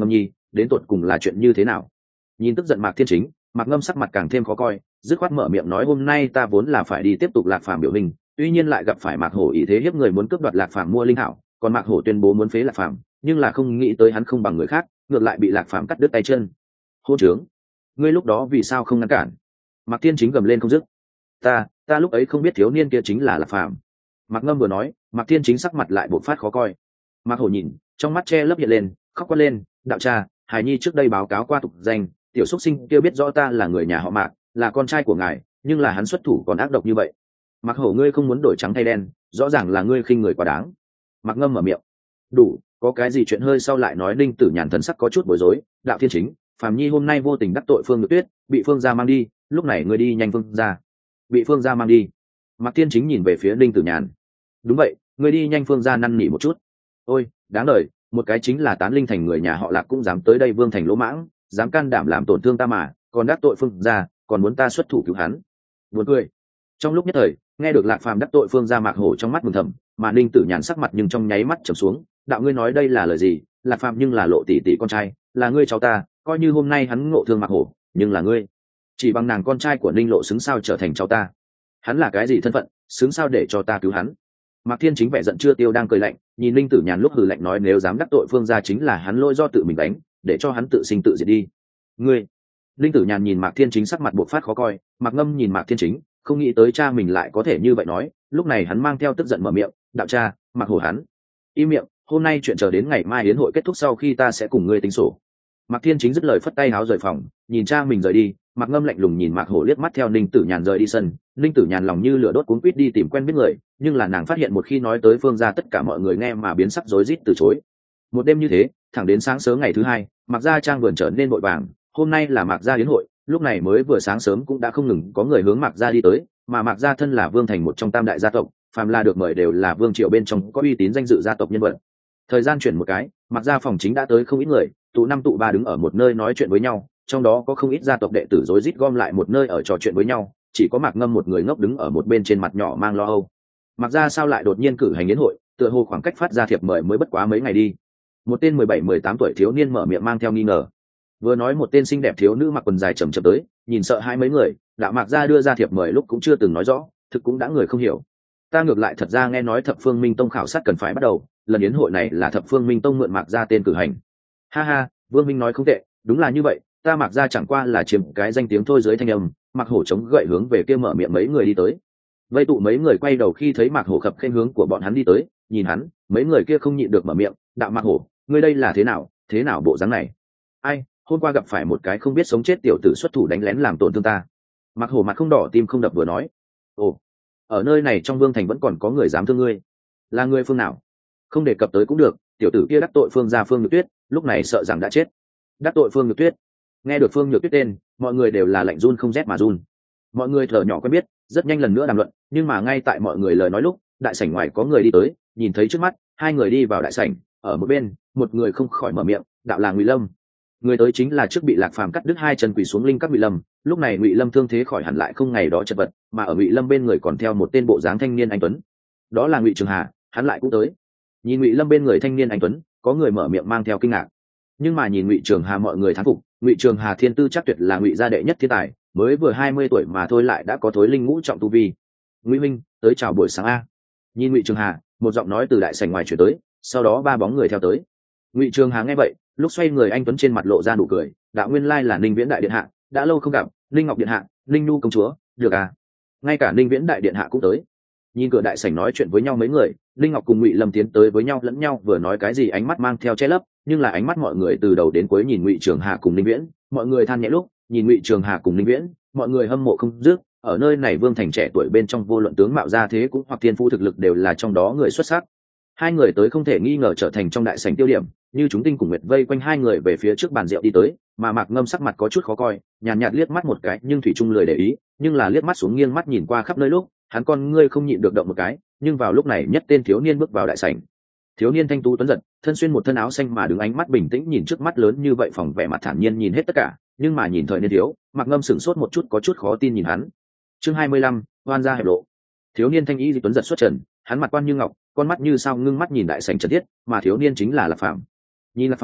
đến tột cùng là chuyện như thế nào? Nhìn tức giận Mạc Thiên Chính, Mạc Ngâm sắc mặt càng thêm khó coi, dứt khoát mở miệng nói hôm nay ta vốn là phải đi tiếp tục Lạc Phàm biểu hình, tuy nhiên lại gặp phải Mạc Hổ ý thế hiếp người muốn cướp đoạt Lạc Phàm mua linh hảo, còn Mạc Hổ tuyên bố muốn phế Lạc Phàm, nhưng là không nghĩ tới hắn không bằng người khác, ngược lại bị Lạc Phàm cắt đứt tay chân. Hôn trướng, ngươi lúc đó vì sao không ngăn cản? Mạc Thiên Chính gầm lên không dứt. Ta, ta lúc ấy không biết thiếu niên kia chính là Lạc Phàm. Mạc Ngâm vừa nói, Mạc Thiên Chính sắc mặt lại bộc phát khó coi. Mạc Hổ nhìn, trong mắt che lấp hiện lên, khóc quát lên, đạo cha, Hải Nhi trước đây báo cáo qua tục danh, tiểu xuất sinh kia biết rõ ta là người nhà họ Mạc, là con trai của ngài, nhưng là hắn xuất thủ còn ác độc như vậy. Mạc Hổ ngươi không muốn đổi trắng thay đen, rõ ràng là ngươi khinh người quá đáng. Mạc Ngâm mở miệng. Đủ, có cái gì chuyện hơi sau lại nói. Ninh Tử Nhàn thần sắc có chút bối rối, đạo Thiên Chính, Phàm Nhi hôm nay vô tình đắc tội Phương Nhược Tuyết, bị Phương gia mang đi, lúc này ngươi đi nhanh Phương gia. Bị Phương gia mang đi. Mạc Thiên Chính nhìn về phía Ninh Tử Nhàn. Đúng vậy, ngươi đi nhanh Phương gia năn nỉ một chút. Ôi, đáng đời, một cái chính là tán linh thành người nhà họ Lạc cũng dám tới đây Vương thành lỗ mãng, dám can đảm làm tổn thương ta mà, còn đắc tội Phương gia, còn muốn ta xuất thủ cứu hắn. Buồn cười. Trong lúc nhất thời, nghe được Lạc Phàm đắc tội Phương gia, Mạc Hổ trong mắt mừng thầm, mà Ninh Tử Nhàn sắc mặt nhưng trong nháy mắt trầm xuống. Đạo ngươi nói đây là lời gì? Lạc Phàm nhưng là Lộ tỷ tỷ con trai, là ngươi cháu ta, coi như hôm nay hắn ngộ thương Mạc Hổ, nhưng là ngươi, chỉ bằng nàng con trai của Ninh Lộ xứng sao trở thành cháu ta? Hắn là cái gì thân phận, xứng sao để cho ta cứu hắn? Mạc Thiên Chính vẻ giận chưa tiêu đang cười lạnh, nhìn Ninh Tử Nhàn lúc hừ lạnh nói nếu dám đắc tội Phương gia chính là hắn lỗi do tự mình đánh, để cho hắn tự sinh tự diệt đi. Ngươi. Ninh Tử Nhàn nhìn Mạc Thiên Chính sắc mặt bộc phát khó coi, Mạc Ngâm nhìn Mạc Thiên Chính, không nghĩ tới cha mình lại có thể như vậy nói, lúc này hắn mang theo tức giận mở miệng, đạo cha, Mạc Hổ hắn. Im miệng, hôm nay chuyện chờ đến ngày mai yến hội kết thúc sau khi ta sẽ cùng ngươi tính sổ. Mạc Thiên Chính dứt lời phất tay háo rời phòng, nhìn cha mình rời đi, Mạc Ngâm lạnh lùng nhìn Mạc Hổ liếc mắt theo Ninh Tử Nhàn rời đi sân. Ninh Tử Nhàn lòng như lửa đốt cuống quýt đi tìm quen biết người, nhưng là nàng phát hiện một khi nói tới Phương gia tất cả mọi người nghe mà biến sắc rối rít từ chối. Một đêm như thế, thẳng đến sáng sớm ngày thứ hai, Mạc gia trang vườn trở nên vội vàng. Hôm nay là Mạc gia yến hội, lúc này mới vừa sáng sớm cũng đã không ngừng có người hướng Mạc gia đi tới, mà Mạc gia thân là Vương thành một trong tam đại gia tộc, phàm là được mời đều là vương triều bên trong có uy tín danh dự gia tộc nhân vật. Thời gian chuyển một cái, Mạc gia phòng chính đã tới không ít người, tụ năm tụ ba đứng ở một nơi nói chuyện với nhau, trong đó có không ít gia tộc đệ tử rối rít gom lại một nơi ở trò chuyện với nhau, chỉ có Mạc Ngâm một người ngốc đứng ở một bên trên mặt nhỏ mang lo âu. Mạc gia sao lại đột nhiên cử hành yến hội, tựa hồ khoảng cách phát ra thiệp mời mới bất quá mấy ngày đi. Một tên mười bảy mười tám tuổi thiếu niên mở miệng mang theo nghi ngờ. Vừa nói một tên xinh đẹp thiếu nữ mặc quần dài chầm chậm tới, nhìn sợ hai mấy người, đạo Mạc gia đưa ra thiệp mời lúc cũng chưa từng nói rõ, thực cũng đã người không hiểu. Ta ngược lại thật ra nghe nói Thập Phương Minh Tông khảo sát cần phải bắt đầu, lần yến hội này là Thập Phương Minh Tông mượn Mạc gia tên cử hành. Ha ha, Vương Minh nói không tệ, đúng là như vậy, ta Mạc gia chẳng qua là chiếm cái danh tiếng thôi. Dưới thanh âm, Mạc Hổ chống gậy hướng về kia mở miệng mấy người đi tới. Vây tụ mấy người quay đầu khi thấy Mạc Hổ khập khênh hướng của bọn hắn đi tới, nhìn hắn, mấy người kia không nhịn được mở miệng, đạo Mạc Hổ, ngươi đây là thế nào, thế nào bộ dáng này? Ai, hôm qua gặp phải một cái không biết sống chết tiểu tử xuất thủ đánh lén làm tổn thương ta. Mạc Hổ mặt không đỏ tim không đập vừa nói, ồ, ở nơi này trong Vương thành vẫn còn có người dám thương ngươi, là ngươi phương nào? Không đề cập tới cũng được, tiểu tử kia đắc tội Phương gia Phương Nhược Tuyết, lúc này sợ rằng đã chết. Đắc tội Phương Nhược Tuyết? Nghe được Phương Nhược Tuyết tên, mọi người đều là lạnh run không rét mà run. Mọi người thở nhỏ quen biết, rất nhanh lần nữa đàm luận, nhưng mà ngay tại mọi người lời nói lúc, đại sảnh ngoài có người đi tới, nhìn thấy trước mắt, hai người đi vào đại sảnh, ở một bên, một người không khỏi mở miệng, đạo là Ngụy Lâm. Người tới chính là trước bị Lạc Phàm cắt đứt hai chân quỳ xuống linh các Ngụy Lâm, lúc này Ngụy Lâm thương thế khỏi hẳn lại không ngày đó chật vật, mà ở Ngụy Lâm bên người còn theo một tên bộ dáng thanh niên anh tuấn. Đó là Ngụy Trường Hà, hắn lại cũng tới. Nhìn Ngụy Lâm bên người thanh niên anh tuấn, có người mở miệng mang theo kinh ngạc. Nhưng mà nhìn Ngụy Trường Hà mọi người thán phục, Ngụy Trường Hà thiên tư chắc tuyệt là Ngụy gia đệ nhất thiên tài, mới vừa hai mươi tuổi mà thôi lại đã có thối linh ngũ trọng tu vi. Ngụy Minh, tới chào buổi sáng a. Nhìn Ngụy Trường Hà, một giọng nói từ đại sảnh ngoài truyền tới, sau đó ba bóng người theo tới. Ngụy Trường Hà nghe vậy, lúc xoay người anh tuấn trên mặt lộ ra nụ cười, đạo nguyên lai là Ninh Viễn đại điện hạ, đã lâu không gặp, Ninh Ngọc điện hạ, Ninh Nu công chúa, được à? Ngay cả Ninh Viễn đại điện hạ cũng tới. Nhìn cửa đại sảnh nói chuyện với nhau mấy người, Ninh Ngọc cùng Ngụy Lâm tiến tới với nhau lẫn nhau vừa nói cái gì ánh mắt mang theo che lấp, nhưng là ánh mắt mọi người từ đầu đến cuối nhìn Ngụy Trường Hà cùng Ninh Viễn, mọi người than nhẹ lúc, nhìn Ngụy Trường Hà cùng Ninh Viễn, mọi người hâm mộ không dứt. Ở nơi này Vương thành trẻ tuổi bên trong vô luận tướng mạo gia thế cũng hoặc thiên phú thực lực đều là trong đó người xuất sắc. Hai người tới không thể nghi ngờ trở thành trong đại sảnh tiêu điểm, như chúng tinh cùng nguyệt vây quanh hai người về phía trước bàn rượu đi tới, mà Mạc Ngâm sắc mặt có chút khó coi, nhàn nhạt, nhạt liếc mắt một cái, nhưng thủy trung lười để ý, nhưng là liếc mắt xuống nghiêng mắt nhìn qua khắp nơi lúc, hắn con ngươi không nhịn được động một cái, nhưng vào lúc này nhất tên thiếu niên bước vào đại sảnh. Thiếu niên thanh tú tuấn giật, thân xuyên một thân áo xanh mà đứng ánh mắt bình tĩnh nhìn trước mắt lớn như vậy phòng vẻ mặt thản nhiên nhìn hết tất cả, nhưng mà nhìn thời niên thiếu, Mạc Ngâm sửng sốt một chút có chút khó tin nhìn hắn. Chương hai mươi lăm, oan gia hẹp lộ. Thiếu niên thanh y dị tuấn giật xuất trần, hắn mặt quan như ngọc, con mắt như sao ngưng mắt nhìn đại sảnh trần thiết, mà thiếu niên chính là Lạc Phàm. Nhìn Lạc Phàm,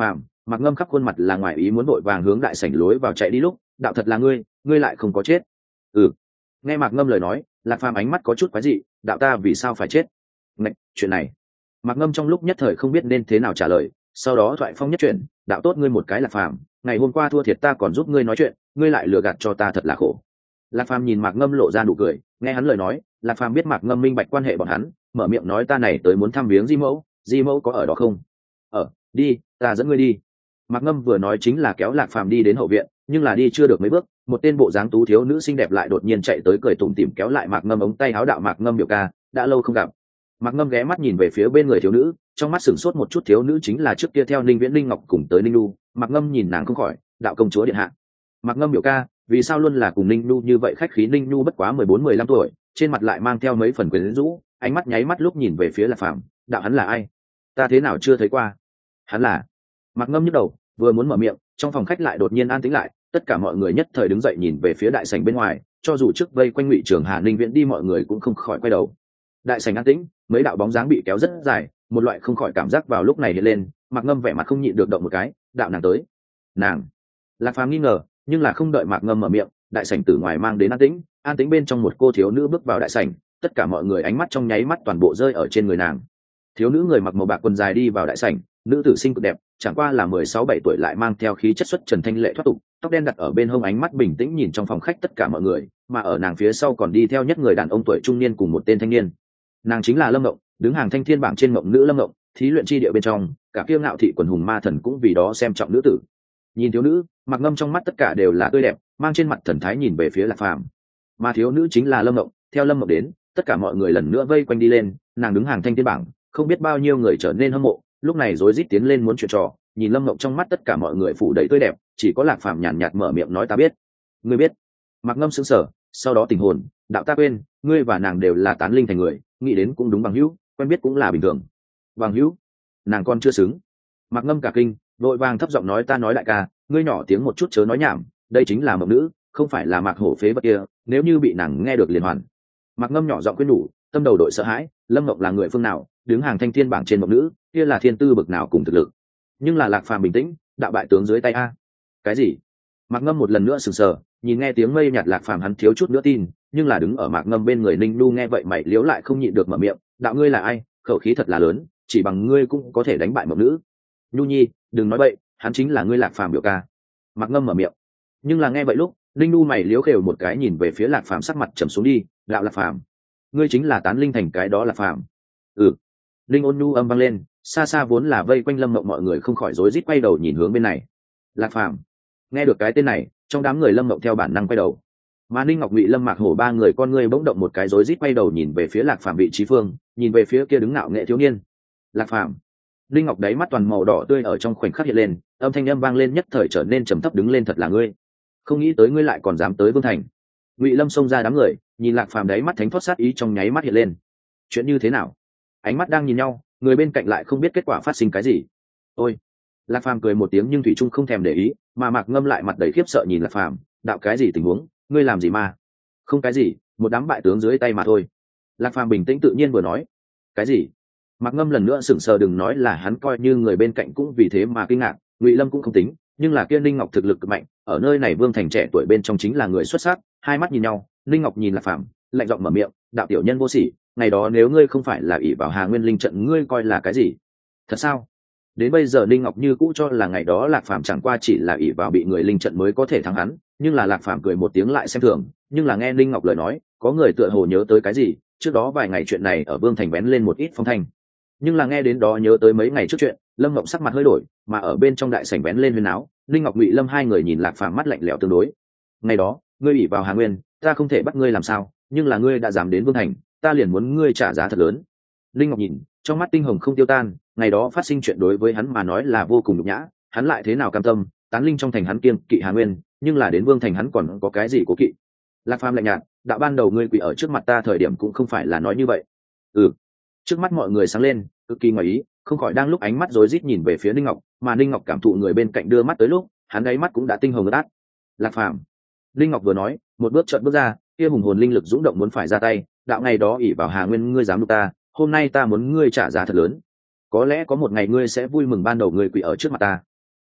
Mạc Ngâm khắp khuôn mặt là ngoài ý muốn vội vàng hướng đại sảnh lối vào chạy đi lúc, đạo thật là ngươi, ngươi lại không có chết. Ừ. Nghe Mạc Ngâm lời nói, Lạc Phàm ánh mắt có chút quái dị, đạo ta vì sao phải chết? Ngạch, chuyện này. Mạc Ngâm trong lúc nhất thời không biết nên thế nào trả lời, sau đó thoại phong nhất chuyện, đạo tốt ngươi một cái Lạc Phàm, ngày hôm qua thua thiệt ta còn giúp ngươi nói chuyện, ngươi lại lừa gạt cho ta thật là khổ. Lạc Phàm nhìn Mạc Ngâm lộ ra nụ cười, nghe hắn lời nói, Lạc Phàm biết Mạc Ngâm minh bạch quan hệ bọn hắn, mở miệng nói ta này tới muốn thăm viếng Di Mẫu, Di Mẫu có ở đó không? Ở, đi, ta dẫn ngươi đi. Mạc Ngâm vừa nói chính là kéo Lạc Phàm đi đến hậu viện, nhưng là đi chưa được mấy bước, một tên bộ dáng tú thiếu nữ xinh đẹp lại đột nhiên chạy tới cười tủm tỉm kéo lại Mạc Ngâm ống tay áo đạo Mạc Ngâm biểu ca, đã lâu không gặp. Mạc Ngâm ghé mắt nhìn về phía bên người thiếu nữ, trong mắt sửng sốt một chút, thiếu nữ chính là trước kia theo Ninh Viễn Linh Ngọc cùng tới Ninh Nu. Mạc Ngâm nhìn nàng không khỏi, đạo công chúa điện hạ. Mạc Ngâm biểu ca, vì sao luôn là cùng Ninh Nu như vậy khách khí? Ninh Nu bất quá mười bốn mười lăm tuổi, trên mặt lại mang theo mấy phần quyến rũ, ánh mắt nháy mắt lúc nhìn về phía Lạc Phàm, đạo hắn là ai? Ta thế nào chưa thấy qua? Hắn là. Mạc Ngâm nhức đầu, vừa muốn mở miệng, trong phòng khách lại đột nhiên an tĩnh lại, tất cả mọi người nhất thời đứng dậy nhìn về phía đại sảnh bên ngoài, cho dù trước vây quanh Ngụy Trường Hà Ninh Viễn đi mọi người cũng không khỏi quay đầu. Đại sảnh an tĩnh, mấy đạo bóng dáng bị kéo rất dài, một loại không khỏi cảm giác vào lúc này hiện lên. Mạc Ngâm vẻ mặt không nhịn được động một cái, đạo nàng tới. Nàng. Lạc Phàm nghi ngờ, nhưng là không đợi Mạc Ngâm mở miệng, đại sảnh từ ngoài mang đến an tĩnh, an tĩnh bên trong một cô thiếu nữ bước vào đại sảnh, tất cả mọi người ánh mắt trong nháy mắt toàn bộ rơi ở trên người nàng. Thiếu nữ người mặc màu bạc quần dài đi vào đại sảnh, nữ tử xinh cực đẹp, chẳng qua là mười sáu bảy tuổi lại mang theo khí chất xuất trần thanh lệ thoát tục, tóc đen đặt ở bên hông, ánh mắt bình tĩnh nhìn trong phòng khách tất cả mọi người, mà ở nàng phía sau còn đi theo nhất người đàn ông tuổi trung niên cùng một tên thanh niên. Nàng chính là Lâm Ngộng, đứng hàng thanh thiên bảng trên Ngộng nữ Lâm Ngộng, thí luyện chi địa bên trong, cả kiêu ngạo thị quần hùng ma thần cũng vì đó xem trọng nữ tử. Nhìn thiếu nữ, Mạc Ngâm trong mắt tất cả đều là tươi đẹp, mang trên mặt thần thái nhìn về phía Lạc Phàm. Mà thiếu nữ chính là Lâm Ngộng, theo Lâm Ngộng đến, tất cả mọi người lần nữa vây quanh đi lên, nàng đứng hàng thanh thiên bảng, không biết bao nhiêu người trở nên hâm mộ, lúc này rối rít tiến lên muốn chuyện trò, nhìn Lâm Ngộng trong mắt tất cả mọi người phủ đầy tươi đẹp, chỉ có Lạc Phàm nhàn nhạt mở miệng nói ta biết. Ngươi biết? Mạc Ngâm sững sờ, sau đó tình hồn, đạo ta quên, ngươi và nàng đều là tán linh thành người, nghĩ đến cũng đúng bằng hữu, quen biết cũng là bình thường. Bằng hữu? Nàng con chưa xứng. Mạc Ngâm cả kinh, vội vàng thấp giọng nói ta nói đại ca, ngươi nhỏ tiếng một chút chớ nói nhảm, đây chính là Mộng nữ, không phải là Mạc Hổ phế vật kia, nếu như bị nàng nghe được liền hoàn. Mạc Ngâm nhỏ giọng khuyên nhủ, tâm đầu đội sợ hãi, Lâm Ngộng là người phương nào, đứng hàng thanh thiên bảng trên Mộng nữ, kia là thiên tư bực nào cùng thực lực. Nhưng là Lạc Phàm bình tĩnh, đạo bại tướng dưới tay a. Cái gì? Mạc Ngâm một lần nữa sừng sờ, nhìn nghe tiếng mây nhạt Lạc Phàm hắn thiếu chút nữa tin, nhưng là đứng ở Mạc Ngâm bên người Ninh Nu nghe vậy mày liếu lại không nhịn được mở miệng, đạo ngươi là ai, khẩu khí thật là lớn, chỉ bằng ngươi cũng có thể đánh bại Mộng nữ. Nhu nhi, đừng nói bậy, hắn chính là ngươi Lạc Phàm biểu ca. Mạc Ngâm mở miệng, nhưng là nghe vậy lúc Ninh Nu mày liếu khều một cái nhìn về phía Lạc Phàm, sắc mặt trầm xuống đi, đạo Lạc Phàm, ngươi chính là tán linh thành cái đó Lạc Phàm? Ừ. Linh ôn nhu âm vang lên, xa xa vốn là vây quanh Lâm Mộng mọi người không khỏi rối rít quay đầu nhìn hướng bên này. Lạc Phàm. Nghe được cái tên này, trong đám người Lâm Mộng theo bản năng quay đầu. Mà Ninh Ngọc, Ngụy Lâm, Mạc Hổ ba người con ngươi bỗng động một cái, rối rít quay đầu nhìn về phía Lạc Phàm vị trí phương, nhìn về phía kia đứng ngạo nghệ thiếu niên. Lạc Phàm. Ninh Ngọc đáy mắt toàn màu đỏ tươi ở trong khoảnh khắc hiện lên, âm thanh âm vang lên nhất thời trở nên trầm thấp, đứng lên thật là ngươi. Không nghĩ tới ngươi lại còn dám tới Vương Thành. Ngụy Lâm xông ra đám người, nhìn Lạc Phàm đáy mắt thánh thoát sát ý trong nháy mắt hiện lên. Chuyện như thế nào? Ánh mắt đang nhìn nhau, người bên cạnh lại không biết kết quả phát sinh cái gì. Ôi. Lạc Phàm cười một tiếng nhưng thủy trung không thèm để ý, mà Mạc Ngâm lại mặt đầy khiếp sợ nhìn Lạc Phàm, đạo cái gì tình huống, ngươi làm gì mà? Không cái gì, một đám bại tướng dưới tay mà thôi. Lạc Phàm bình tĩnh tự nhiên vừa nói. Cái gì? Mạc Ngâm lần nữa sững sờ, đừng nói là hắn coi như người bên cạnh cũng vì thế mà kinh ngạc, Ngụy Lâm cũng không tính, nhưng là kia Ninh Ngọc thực lực cực mạnh, ở nơi này Vương Thành trẻ tuổi bên trong chính là người xuất sắc. Hai mắt nhìn nhau, Ninh Ngọc nhìn Lạc Phàm, lạnh giọng mở miệng, đạo tiểu nhân vô sỉ, ngày đó nếu ngươi không phải là ỷ vào Hà Nguyên Linh trận, ngươi coi là cái gì? Thật sao? Đến bây giờ Ninh Ngọc như cũ cho là ngày đó Lạc Phàm chẳng qua chỉ là ỷ vào bị người linh trận mới có thể thắng hắn, nhưng là Lạc Phàm cười một tiếng lại xem thường, nhưng là nghe Ninh Ngọc lời nói, có người tựa hồ nhớ tới cái gì, trước đó vài ngày chuyện này ở Vương Thành vén lên một ít phong thanh. Nhưng là nghe đến đó nhớ tới mấy ngày trước chuyện, Lâm Ngọc sắc mặt hơi đổi, mà ở bên trong đại sảnh vén lên huyên áo, Ninh Ngọc, Ngụy Lâm hai người nhìn Lạc Phàm mắt lạnh lẽo tương đối. Ngày đó, ngươi ỷ vào Hà Nguyên, ta không thể bắt ngươi làm sao, nhưng là ngươi đã dám đến Vương Thành, ta liền muốn ngươi trả giá thật lớn. Ninh Ngọc nhìn, trong mắt tinh hồng không tiêu tan, ngày đó phát sinh chuyện đối với hắn mà nói là vô cùng nhục nhã, hắn lại thế nào cam tâm, tán linh trong thành hắn kiêng kỵ Hà Nguyên, nhưng là đến Vương Thành hắn còn có cái gì cố kỵ. Lạc Phàm lạnh nhạt, đạo ban đầu ngươi quỳ ở trước mặt ta thời điểm cũng không phải là nói như vậy. Ừ. Trước mắt mọi người sáng lên, cực kỳ ngoài ý, không khỏi đang lúc ánh mắt rối rít nhìn về phía Ninh Ngọc, mà Ninh Ngọc cảm thụ người bên cạnh đưa mắt tới lúc, hắn đáy mắt cũng đã tinh hồng ướt át. Lạc Phàm. Ninh Ngọc vừa nói, một bước chợt bước ra, kia hùng hồn linh lực dũng động muốn phải ra tay, đạo ngày đó ỷ vào Hà Nguyên ngươi dám đụng ta, hôm nay ta muốn ngươi trả giá thật lớn. Có lẽ có một ngày ngươi sẽ vui mừng ban đầu ngươi quỳ ở trước mặt ta.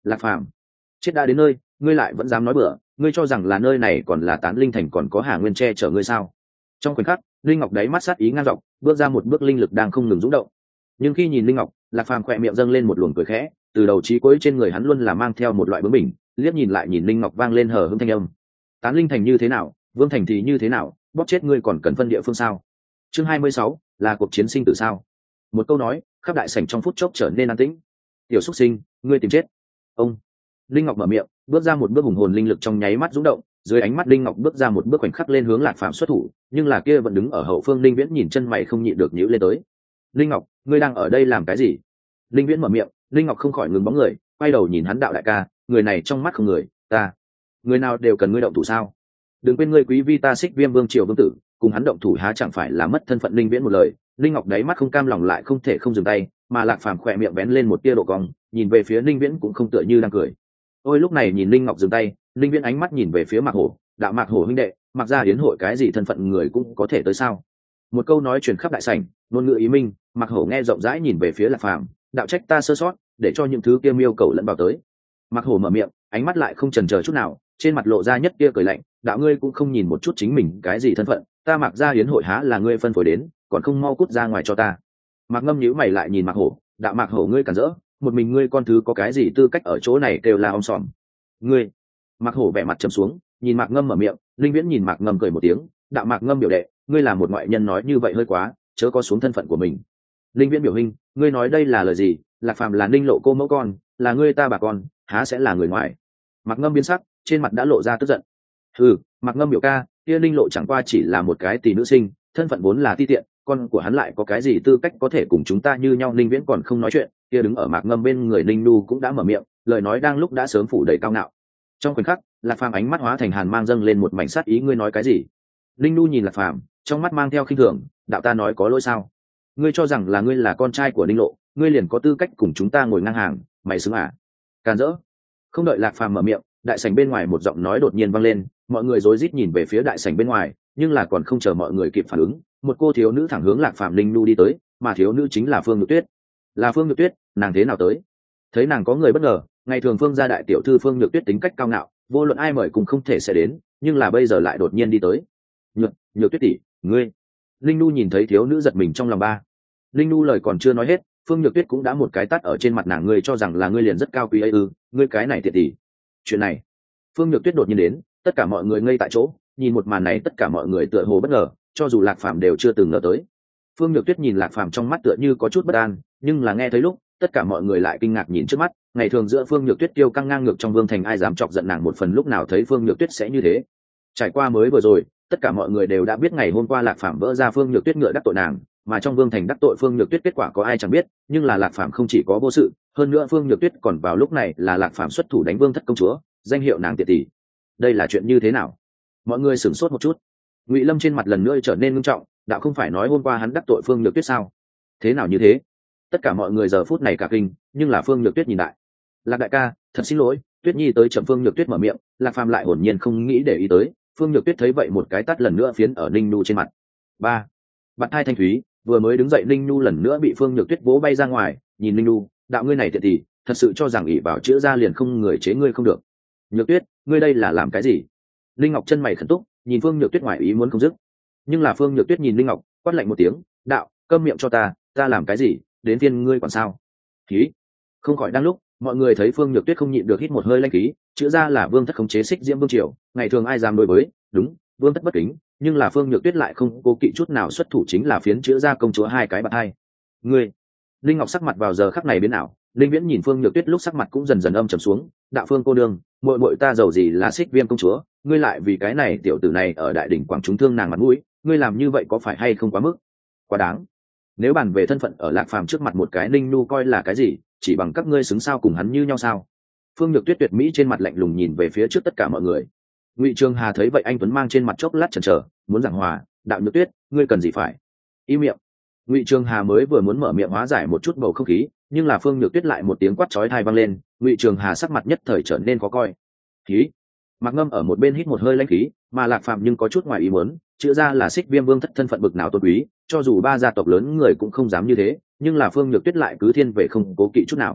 Lạc Phàm, chết đã đến nơi, ngươi lại vẫn dám nói bừa, ngươi cho rằng là nơi này còn là Tán Linh Thành còn có Hà Nguyên che chở ngươi sao? Trong khoảnh khắc, linh ngọc đáy mắt sát ý ngang dọc, bước ra một bước linh lực đang không ngừng rung động. Nhưng khi nhìn linh ngọc, Lạc Phàm khỏe miệng dâng lên một luồng cười khẽ, từ đầu chí cuối trên người hắn luôn là mang theo một loại bướng bỉnh, liếc nhìn lại nhìn linh ngọc vang lên hờ hững thanh âm. Tán Linh Thành như thế nào, Vương Thành thì như thế nào, bóp chết ngươi còn cần phân địa phương sao? Chương hai mươi sáu là cuộc chiến sinh tử sao? Một câu nói, khắp đại sảnh trong phút chốc trở nên an tĩnh. Tiểu Súc Sinh, ngươi tìm chết. Ông. Linh Ngọc mở miệng, bước ra một bước hùng hồn linh lực trong nháy mắt rung động, dưới ánh mắt Linh Ngọc bước ra một bước khoảnh khắc lên hướng Lạc Phàm xuất thủ, nhưng là kia vẫn đứng ở hậu phương Linh Viễn nhìn chân mày không nhịn được nhíu lên tới. Linh Ngọc, ngươi đang ở đây làm cái gì? Linh Viễn mở miệng, Linh Ngọc không khỏi ngừng bóng người, quay đầu nhìn hắn đạo đại ca, người này trong mắt không người, ta, người nào đều cần ngươi động thủ sao? Đừng quên ngươi quý vi ta Xích Viêm Vương triều vương tử, cùng hắn động thủ há chẳng phải là mất thân phận. Linh Viễn một lời, Linh Ngọc đáy mắt không cam lòng lại không thể không dừng tay, mà Lạc Phàm khỏe miệng vén lên một tia độ cong, nhìn về phía Linh Viễn cũng không tựa như đang cười. Ôi lúc này nhìn Linh Ngọc dừng tay, Linh Viễn ánh mắt nhìn về phía Mạc Hổ, đạo Mạc Hổ huynh đệ, Mặc ra yến hội cái gì thân phận người cũng có thể tới sao? Một câu nói truyền khắp đại sảnh, ngôn ngữ ý minh, Mạc Hổ nghe rộng rãi nhìn về phía Lạc Phàm, đạo trách ta sơ sót, để cho những thứ kia miêu cầu lẫn vào tới. Mạc Hổ mở miệng, ánh mắt lại không chần chờ chút nào, trên mặt lộ ra nhất kia cười lạnh, đạo ngươi cũng không nhìn một chút chính mình cái gì thân phận, ta Mạc ra yến hội há là ngươi phân phối đến, còn không mau cút ra ngoài cho ta. Mạc Ngâm nhíu mày lại nhìn Mạc Hổ, đạo Mạc Hổ ngươi cản rỡ, một mình ngươi con thứ có cái gì tư cách ở chỗ này kêu là om sòm? Ngươi. Mạc Hổ vẻ mặt trầm xuống, nhìn Mạc Ngâm mở miệng, Linh Viễn nhìn Mạc Ngâm cười một tiếng, đạo Mạc Ngâm biểu đệ, ngươi là một ngoại nhân nói như vậy hơi quá, chớ có xuống thân phận của mình. Linh Viễn biểu hình, ngươi nói đây là lời gì? Lạc Phàm là Ninh Lộ cô mẫu con, là ngươi ta bà con, há sẽ là người ngoài? Mạc Ngâm biến sắc, trên mặt đã lộ ra tức giận. Ừ, Mạc Ngâm biểu ca, kia Ninh Lộ chẳng qua chỉ là một cái tỷ nữ sinh, thân phận vốn là ti tiện, con của hắn lại có cái gì tư cách có thể cùng chúng ta như nhau? Linh Viễn còn không nói chuyện, kia đứng ở Mạc Ngâm bên người Linh Nu cũng đã mở miệng, lời nói đang lúc đã sớm phủ đầy cao ngạo. Trong khoảnh khắc, Lạc Phàm ánh mắt hóa thành hàn mang dâng lên một mảnh sát ý, ngươi nói cái gì? Linh Nu nhìn Lạc Phàm, trong mắt mang theo khinh thường, đạo ta nói có lỗi sao? Ngươi cho rằng là ngươi là con trai của Ninh Lộ, ngươi liền có tư cách cùng chúng ta ngồi ngang hàng, mày xứng à? Càn rỡ. Không đợi Lạc Phàm mở miệng, đại sảnh bên ngoài một giọng nói đột nhiên vang lên, mọi người rối rít nhìn về phía đại sảnh bên ngoài, nhưng là còn không chờ mọi người kịp phản ứng, một cô thiếu nữ thẳng hướng Lạc Phàm Linh Nu đi tới, mà thiếu nữ chính là Phương Nhược Tuyết. Là Phương Nhược Tuyết, nàng thế nào tới? Thấy nàng có người bất ngờ, ngày thường Phương gia đại tiểu thư Phương Nhược Tuyết tính cách cao ngạo, vô luận ai mời cũng không thể sẽ đến, nhưng là bây giờ lại đột nhiên đi tới. Nhược, Nhược Tuyết tỷ, ngươi. Linh Nu nhìn thấy thiếu nữ giật mình trong lòng ba. Linh Nu lời còn chưa nói hết, Phương Nhược Tuyết cũng đã một cái tát ở trên mặt nàng, ngươi cho rằng là ngươi liền rất cao quý ấy ư? Ngươi cái này tiện tỷ. Chuyện này, Phương Nhược Tuyết đột nhiên đến, tất cả mọi người ngây tại chỗ, nhìn một màn này tất cả mọi người tựa hồ bất ngờ, cho dù Lạc Phàm đều chưa từng ngờ tới. Phương Nhược Tuyết nhìn Lạc Phàm trong mắt tựa như có chút bất an, nhưng là nghe thấy lúc, tất cả mọi người lại kinh ngạc nhìn trước mắt, ngày thường giữa Phương Nhược Tuyết tiêu căng ngang ngược trong Vương Thành ai dám chọc giận nàng một phần, lúc nào thấy Phương Nhược Tuyết sẽ như thế. Trải qua mới vừa rồi, tất cả mọi người đều đã biết ngày hôm qua Lạc Phàm vỡ ra Phương Nhược Tuyết ngựa đắc tội nàng, mà trong Vương Thành đắc tội Phương Nhược Tuyết kết quả có ai chẳng biết, nhưng là Lạc Phàm không chỉ có vô sự, hơn nữa Phương Nhược Tuyết còn vào lúc này là Lạc Phàm xuất thủ đánh Vương thất công chúa, danh hiệu nàng tiện tỷ. Đây là chuyện như thế nào? Mọi người sửng sốt một chút. Ngụy Lâm trên mặt lần nữa trở nên nghiêm trọng, đạo không phải nói hôm qua hắn đắc tội Phương Nhược Tuyết sao? Thế nào như thế? Tất cả mọi người giờ phút này cả kinh, nhưng là Phương Nhược Tuyết nhìn lại. Lạc đại ca, thật xin lỗi, Tuyết Nhi tới chậm. Phương Nhược Tuyết mở miệng, Lạc Phàm lại hồn nhiên không nghĩ để ý tới. Phương Nhược Tuyết thấy vậy một cái tát lần nữa phiến ở Ninh Nu trên mặt. Ba. Bạn hai thanh thúy, vừa mới đứng dậy Ninh Nu lần nữa bị Phương Nhược Tuyết vỗ bay ra ngoài, nhìn Ninh Nu, đạo ngươi này tiện tỷ, thật sự cho rằng ỷ vào chữa ra liền không người chế ngươi không được. Nhược Tuyết, ngươi đây là làm cái gì? Linh Ngọc chân mày khẩn túc, nhìn Phương Nhược Tuyết ngoài ý muốn không dứt. Nhưng là Phương Nhược Tuyết nhìn Linh Ngọc, quát lạnh một tiếng, đạo, câm miệng cho ta, ta làm cái gì, đến phiên ngươi còn sao? Khí. Không khỏi đang lúc, mọi người thấy Phương Nhược Tuyết không nhịn được hít một hơi lanh khí, chữa ra là Vương thất khống chế Xích Diễm Vương triều, ngày thường ai dám đối với, đúng, Vương thất bất kính, nhưng là Phương Nhược Tuyết lại không cố kỵ chút nào xuất thủ, chính là phiến chữa ra công chúa hai cái bạt hai. Ngươi. Linh Ngọc sắc mặt vào giờ khắc này biến ảo, Linh Viễn nhìn Phương Nhược Tuyết lúc sắc mặt cũng dần dần âm trầm xuống, đạo Phương cô nương, muội muội ta giàu gì là Xích Viêm công chúa, ngươi lại vì cái này tiểu tử này ở đại đỉnh quảng chúng thương nàng mặt mũi, ngươi làm như vậy có phải hay không quá mức? Quá đáng. Nếu bàn về thân phận ở Lạc Phàm trước mặt một cái Ninh Nu coi là cái gì, chỉ bằng các ngươi xứng sao cùng hắn như nhau sao? Phương Nhược Tuyết tuyệt mỹ trên mặt lạnh lùng nhìn về phía trước tất cả mọi người. Ngụy Trường Hà thấy vậy anh tuấn mang trên mặt chốc lát chần chờ, muốn giảng hòa, đạo Nhược Tuyết, ngươi cần gì phải? Im miệng. Ngụy Trường Hà mới vừa muốn mở miệng hóa giải một chút bầu không khí, nhưng là Phương Nhược Tuyết lại một tiếng quát chói tai vang lên, Ngụy Trường Hà sắc mặt nhất thời trở nên khó coi. Khí. Mạc Ngâm ở một bên hít một hơi lãnh khí, mà Lạc Phàm nhưng có chút ngoài ý muốn, chữa ra là Xích Viêm Vương thất thân phận bực nào tôn quý, cho dù ba gia tộc lớn người cũng không dám như thế, nhưng là Phương Nhược Tuyết lại cứ thiên về không cố kỵ chút nào.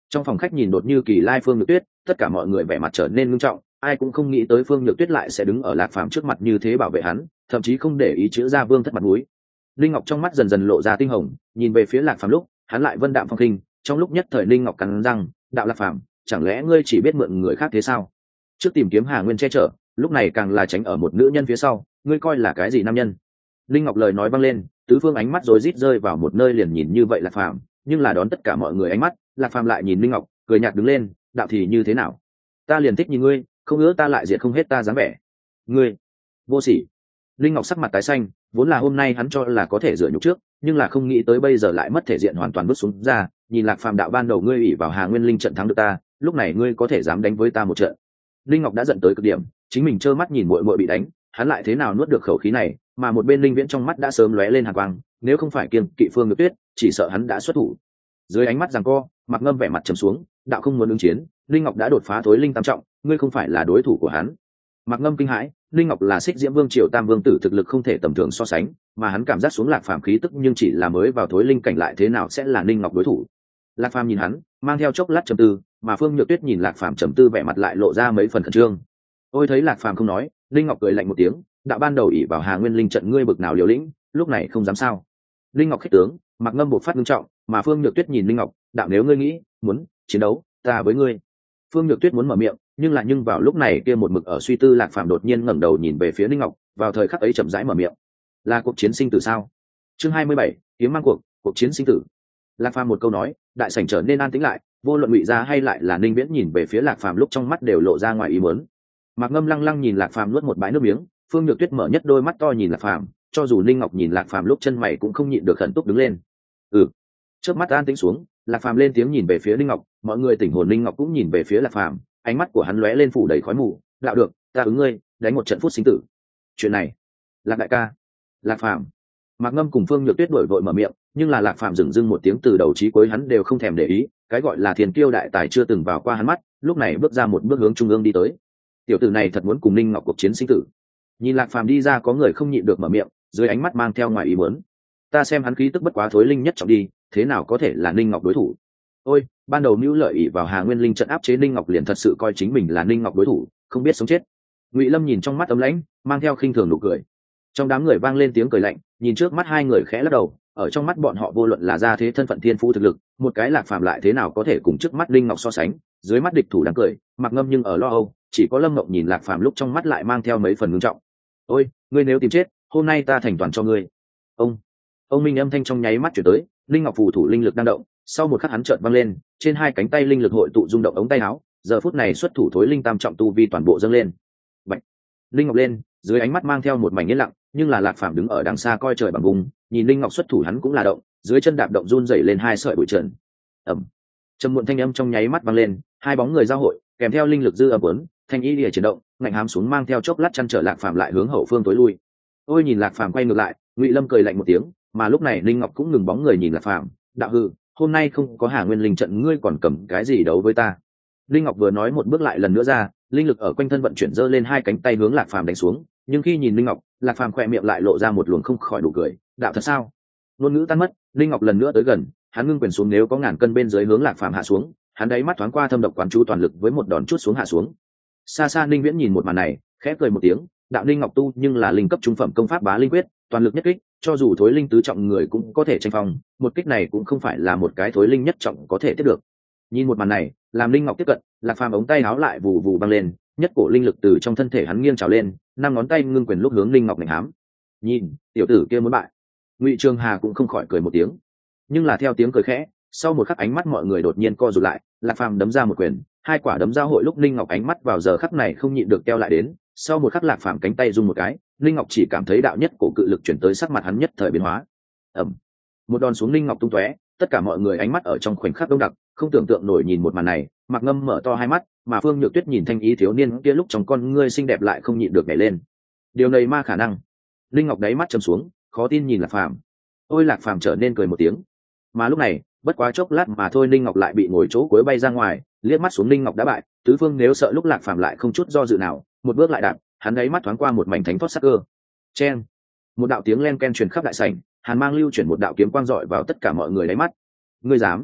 Trong phòng khách nhìn đột như kỳ lai Phương Nhược Tuyết, tất cả mọi người vẻ mặt trở nên nghiêm trọng, ai cũng không nghĩ tới Phương Nhược Tuyết lại sẽ đứng ở Lạc Phàm trước mặt như thế bảo vệ hắn, thậm chí không để ý chữ gia vương thất mặt mũi. Linh Ngọc trong mắt dần dần lộ ra tinh hồng, nhìn về phía Lạc Phàm lúc, hắn lại vân đạm phong khinh, trong lúc nhất thời Linh Ngọc cắn răng, đạo Lạc Phàm, chẳng lẽ ngươi chỉ biết mượn người khác thế sao? Trước tìm kiếm Hà Nguyên che chở, lúc này càng là tránh ở một nữ nhân phía sau, ngươi coi là cái gì nam nhân? Linh Ngọc lời nói vang lên, tứ phương ánh mắt rối rít rơi vào một nơi liền nhìn như vậy Lạc Phàm, nhưng là đón tất cả mọi người ánh mắt, Lạc Phàm lại nhìn Linh Ngọc, cười nhạt đứng lên, đạo thì như thế nào? Ta liền thích nhìn ngươi, không ngỡ ta lại diệt không hết ta dáng vẻ. Ngươi, vô sỉ. Linh Ngọc sắc mặt tái xanh, vốn là hôm nay hắn cho là có thể dựa nhục trước, nhưng là không nghĩ tới bây giờ lại mất thể diện hoàn toàn bước xuống ra, nhìn Lạc Phàm đạo ban đầu ngươi ủy vào Hà Nguyên Linh trận thắng được ta, lúc này ngươi có thể dám đánh với ta một trận. Linh Ngọc đã giận tới cực điểm, chính mình trơ mắt nhìn muội muội bị đánh, hắn lại thế nào nuốt được khẩu khí này, mà một bên Linh Viễn trong mắt đã sớm lóe lên hàn quang, nếu không phải kiêng kỵ Phương Nhược Tuyết, chỉ sợ hắn đã xuất thủ. Dưới ánh mắt giằng co, Mặc Ngâm vẻ mặt trầm xuống, đạo không muốn ứng chiến, Linh Ngọc đã đột phá thối linh tam trọng, ngươi không phải là đối thủ của hắn. Mặc Ngâm kinh hãi, Linh Ngọc là Xích Diễm Vương triều tam vương tử thực lực không thể tầm thường so sánh, mà hắn cảm giác xuống Lạc Phàm khí tức nhưng chỉ là mới vào thối linh cảnh lại thế nào sẽ là Linh Ngọc đối thủ. Lạc Phàm nhìn hắn, mang theo chốc lát trầm tư, mà Phương Nhược Tuyết nhìn Lạc Phàm trầm tư vẻ mặt lại lộ ra mấy phần khẩn trương. Ôi thấy Lạc Phàm không nói, Linh Ngọc cười lạnh một tiếng, đạo ban đầu ỷ vào Hà Nguyên Linh trận ngươi bực nào liều lĩnh, lúc này không dám sao? Linh Ngọc khích tướng, Mặc Ngâm bộc phát nghiêm trọng, mà Phương Nhược Tuyết nhìn Linh Ngọc, đạo nếu ngươi nghĩ muốn chiến đấu, ta với ngươi. Phương Nhược Tuyết muốn mở miệng, nhưng là nhưng vào lúc này kia một mực ở suy tư Lạc Phàm đột nhiên ngẩng đầu nhìn về phía Linh Ngọc, vào thời khắc ấy chậm rãi mở miệng. Là cuộc chiến sinh tử sao? Chương hai mươi bảy, kiếm mang cuộc, cuộc chiến sinh tử. Lạc Phàm một câu nói, đại sảnh trở nên an tĩnh lại, vô luận Ngụy Gia hay lại là Ninh Viễn nhìn về phía Lạc Phàm lúc trong mắt đều lộ ra ngoài ý muốn. Mạc Ngâm lăng lăng nhìn Lạc Phàm nuốt một bãi nước miếng, Phương Nhược Tuyết mở nhất đôi mắt to nhìn Lạc Phàm, cho dù Linh Ngọc nhìn Lạc Phàm lúc chân mày cũng không nhịn được khẩn túc đứng lên. Ừ. Chớp mắt an tĩnh xuống, Lạc Phàm lên tiếng nhìn về phía Linh Ngọc, mọi người tỉnh hồn Linh Ngọc cũng nhìn về phía Lạc Phàm, ánh mắt của hắn lóe lên phủ đầy khói mù, đạo được, ta ứng ngươi, đánh một trận phút sinh tử. Chuyện này, Lạc đại ca, Lạc Phàm. Mạc Ngâm cùng Phương Nhược Tuyết đổi vội mở miệng, nhưng là Lạc Phàm dừng dưng một tiếng từ đầu chí cuối hắn đều không thèm để ý, cái gọi là thiên kiêu đại tài chưa từng vào qua hắn mắt, lúc này bước ra một bước hướng trung ương đi tới. Tiểu tử này thật muốn cùng Linh Ngọc cuộc chiến sinh tử. Nhìn Lạc Phàm đi ra có người không nhịn được mở miệng, dưới ánh mắt mang theo ngoài ý muốn. Ta xem hắn khí tức bất quá thối linh nhất trọng đi, thế nào có thể là Linh Ngọc đối thủ? Ôi, ban đầu mưu lợi ỷ vào Hà Nguyên Linh trận áp chế Linh Ngọc liền thật sự coi chính mình là Linh Ngọc đối thủ, không biết sống chết. Ngụy Lâm nhìn trong mắt ấm lãnh, mang theo khinh thường nụ cười. Trong đám người vang lên tiếng cười lạnh, nhìn trước mắt hai người khẽ lắc đầu, ở trong mắt bọn họ vô luận là gia thế thân phận thiên phú thực lực, một cái Lạc Phàm lại thế nào có thể cùng trước mắt Linh Ngọc so sánh, dưới mắt địch thủ đang cười, Mặc Ngâm nhưng ở lo âu, chỉ có Lâm Ngọc nhìn Lạc Phàm lúc trong mắt lại mang theo mấy phần ngưng trọng. Ôi, ngươi nếu tìm chết, hôm nay ta thành toàn cho ngươi. Ông, ông minh âm thanh trong nháy mắt chuyển tới, Linh Ngọc phù thủ linh lực đang động, sau một khắc hắn chợt văng lên, trên hai cánh tay linh lực hội tụ rung động ống tay áo, giờ phút này xuất thủ thối linh tam trọng tu vi toàn bộ dâng lên. Bạch. Linh Ngọc lên, dưới ánh mắt mang theo một mảnh yên lặng, nhưng là Lạc Phàm đứng ở đằng xa coi trời bằng vùng, nhìn Linh Ngọc xuất thủ hắn cũng là động, dưới chân đạp động run rẩy lên hai sợi bụi trần. Ầm. Trầm muộn thanh âm trong nháy mắt vang lên, hai bóng người giao hội, kèm theo linh lực dư âm cuốn, thanh y lìa chuyển động, ngạnh hám xuống mang theo chốc lát chăn trở Lạc Phàm lại hướng hậu phương tối lui. Ôi nhìn Lạc Phàm quay ngược lại, Ngụy Lâm cười lạnh một tiếng, mà lúc này Linh Ngọc cũng ngừng bóng người nhìn Lạc Phàm, đạo hư, hôm nay không có Hà Nguyên Linh trận ngươi còn cầm cái gì đấu với ta? Linh Ngọc vừa nói một bước lại lần nữa ra, linh lực ở quanh thân vận chuyển dơ lên hai cánh tay hướng Lạc Phàm đánh xuống, nhưng khi nhìn Linh Ngọc, Lạc Phàm khỏe miệng lại lộ ra một luồng không khỏi đủ cười, đạo thật sao? Ngôn ngữ tan mất, Linh Ngọc lần nữa tới gần, hắn ngưng quyền xuống nếu có ngàn cân bên dưới hướng Lạc Phàm hạ xuống, hắn đáy mắt thoáng qua thâm độc quán chú toàn lực với một đòn chút xuống hạ xuống. Xa xa Ninh Viễn nhìn một màn này, khẽ cười một tiếng, đạo Linh Ngọc tu nhưng là linh cấp trung phẩm công pháp bá linh quyết, toàn lực nhất kích, cho dù thối linh tứ trọng người cũng có thể tranh phong, một kích này cũng không phải là một cái thối linh nhất trọng có thể tiếp được. Nhìn một màn này, làm Linh Ngọc tiếp cận, Lạc Phàm ống tay áo lại vù vù văng lên, nhất cổ linh lực từ trong thân thể hắn nghiêng trào lên, năm ngón tay ngưng quyền lúc hướng Linh Ngọc mạnh hám. Nhìn, tiểu tử kia muốn bại. Ngụy Trường Hà cũng không khỏi cười một tiếng, nhưng là theo tiếng cười khẽ, sau một khắc ánh mắt mọi người đột nhiên co rụt lại, Lạc Phàm đấm ra một quyền, hai quả đấm giao hội lúc Linh Ngọc ánh mắt vào giờ khắc này không nhịn được keo lại đến, sau một khắc Lạc Phàm cánh tay rung một cái, Linh Ngọc chỉ cảm thấy đạo nhất cổ cự lực chuyển tới sắc mặt hắn nhất thời biến hóa. Ầm. Một đòn xuống Linh Ngọc tung tóe, tất cả mọi người ánh mắt ở trong khoảnh khắc đông đặc, không tưởng tượng nổi nhìn một màn này, Mạc Ngâm mở to hai mắt, mà Phương Nhược Tuyết nhìn thanh ý thiếu niên kia lúc trong con ngươi xinh đẹp lại không nhịn được nhảy lên. Điều này ma khả năng. Linh Ngọc đáy mắt trầm xuống, khó tin nhìn Lạc Phàm. Ôi Lạc Phàm trở nên cười một tiếng. Mà lúc này, bất quá chốc lát mà thôi Linh Ngọc lại bị ngồi chỗ cuối bay ra ngoài, liếc mắt xuống Linh Ngọc đã bại, tứ phương nếu sợ lúc Lạc Phàm lại không chút do dự nào, một bước lại đạp, hắn đáy mắt thoáng qua một mảnh thánh thoát sắc cơ. Chen. Một đạo tiếng len ken truyền khắp đại sảnh, Hàn Mang lưu chuyển một đạo kiếm quang rọi vào tất cả mọi người đáy mắt. Ngươi dám?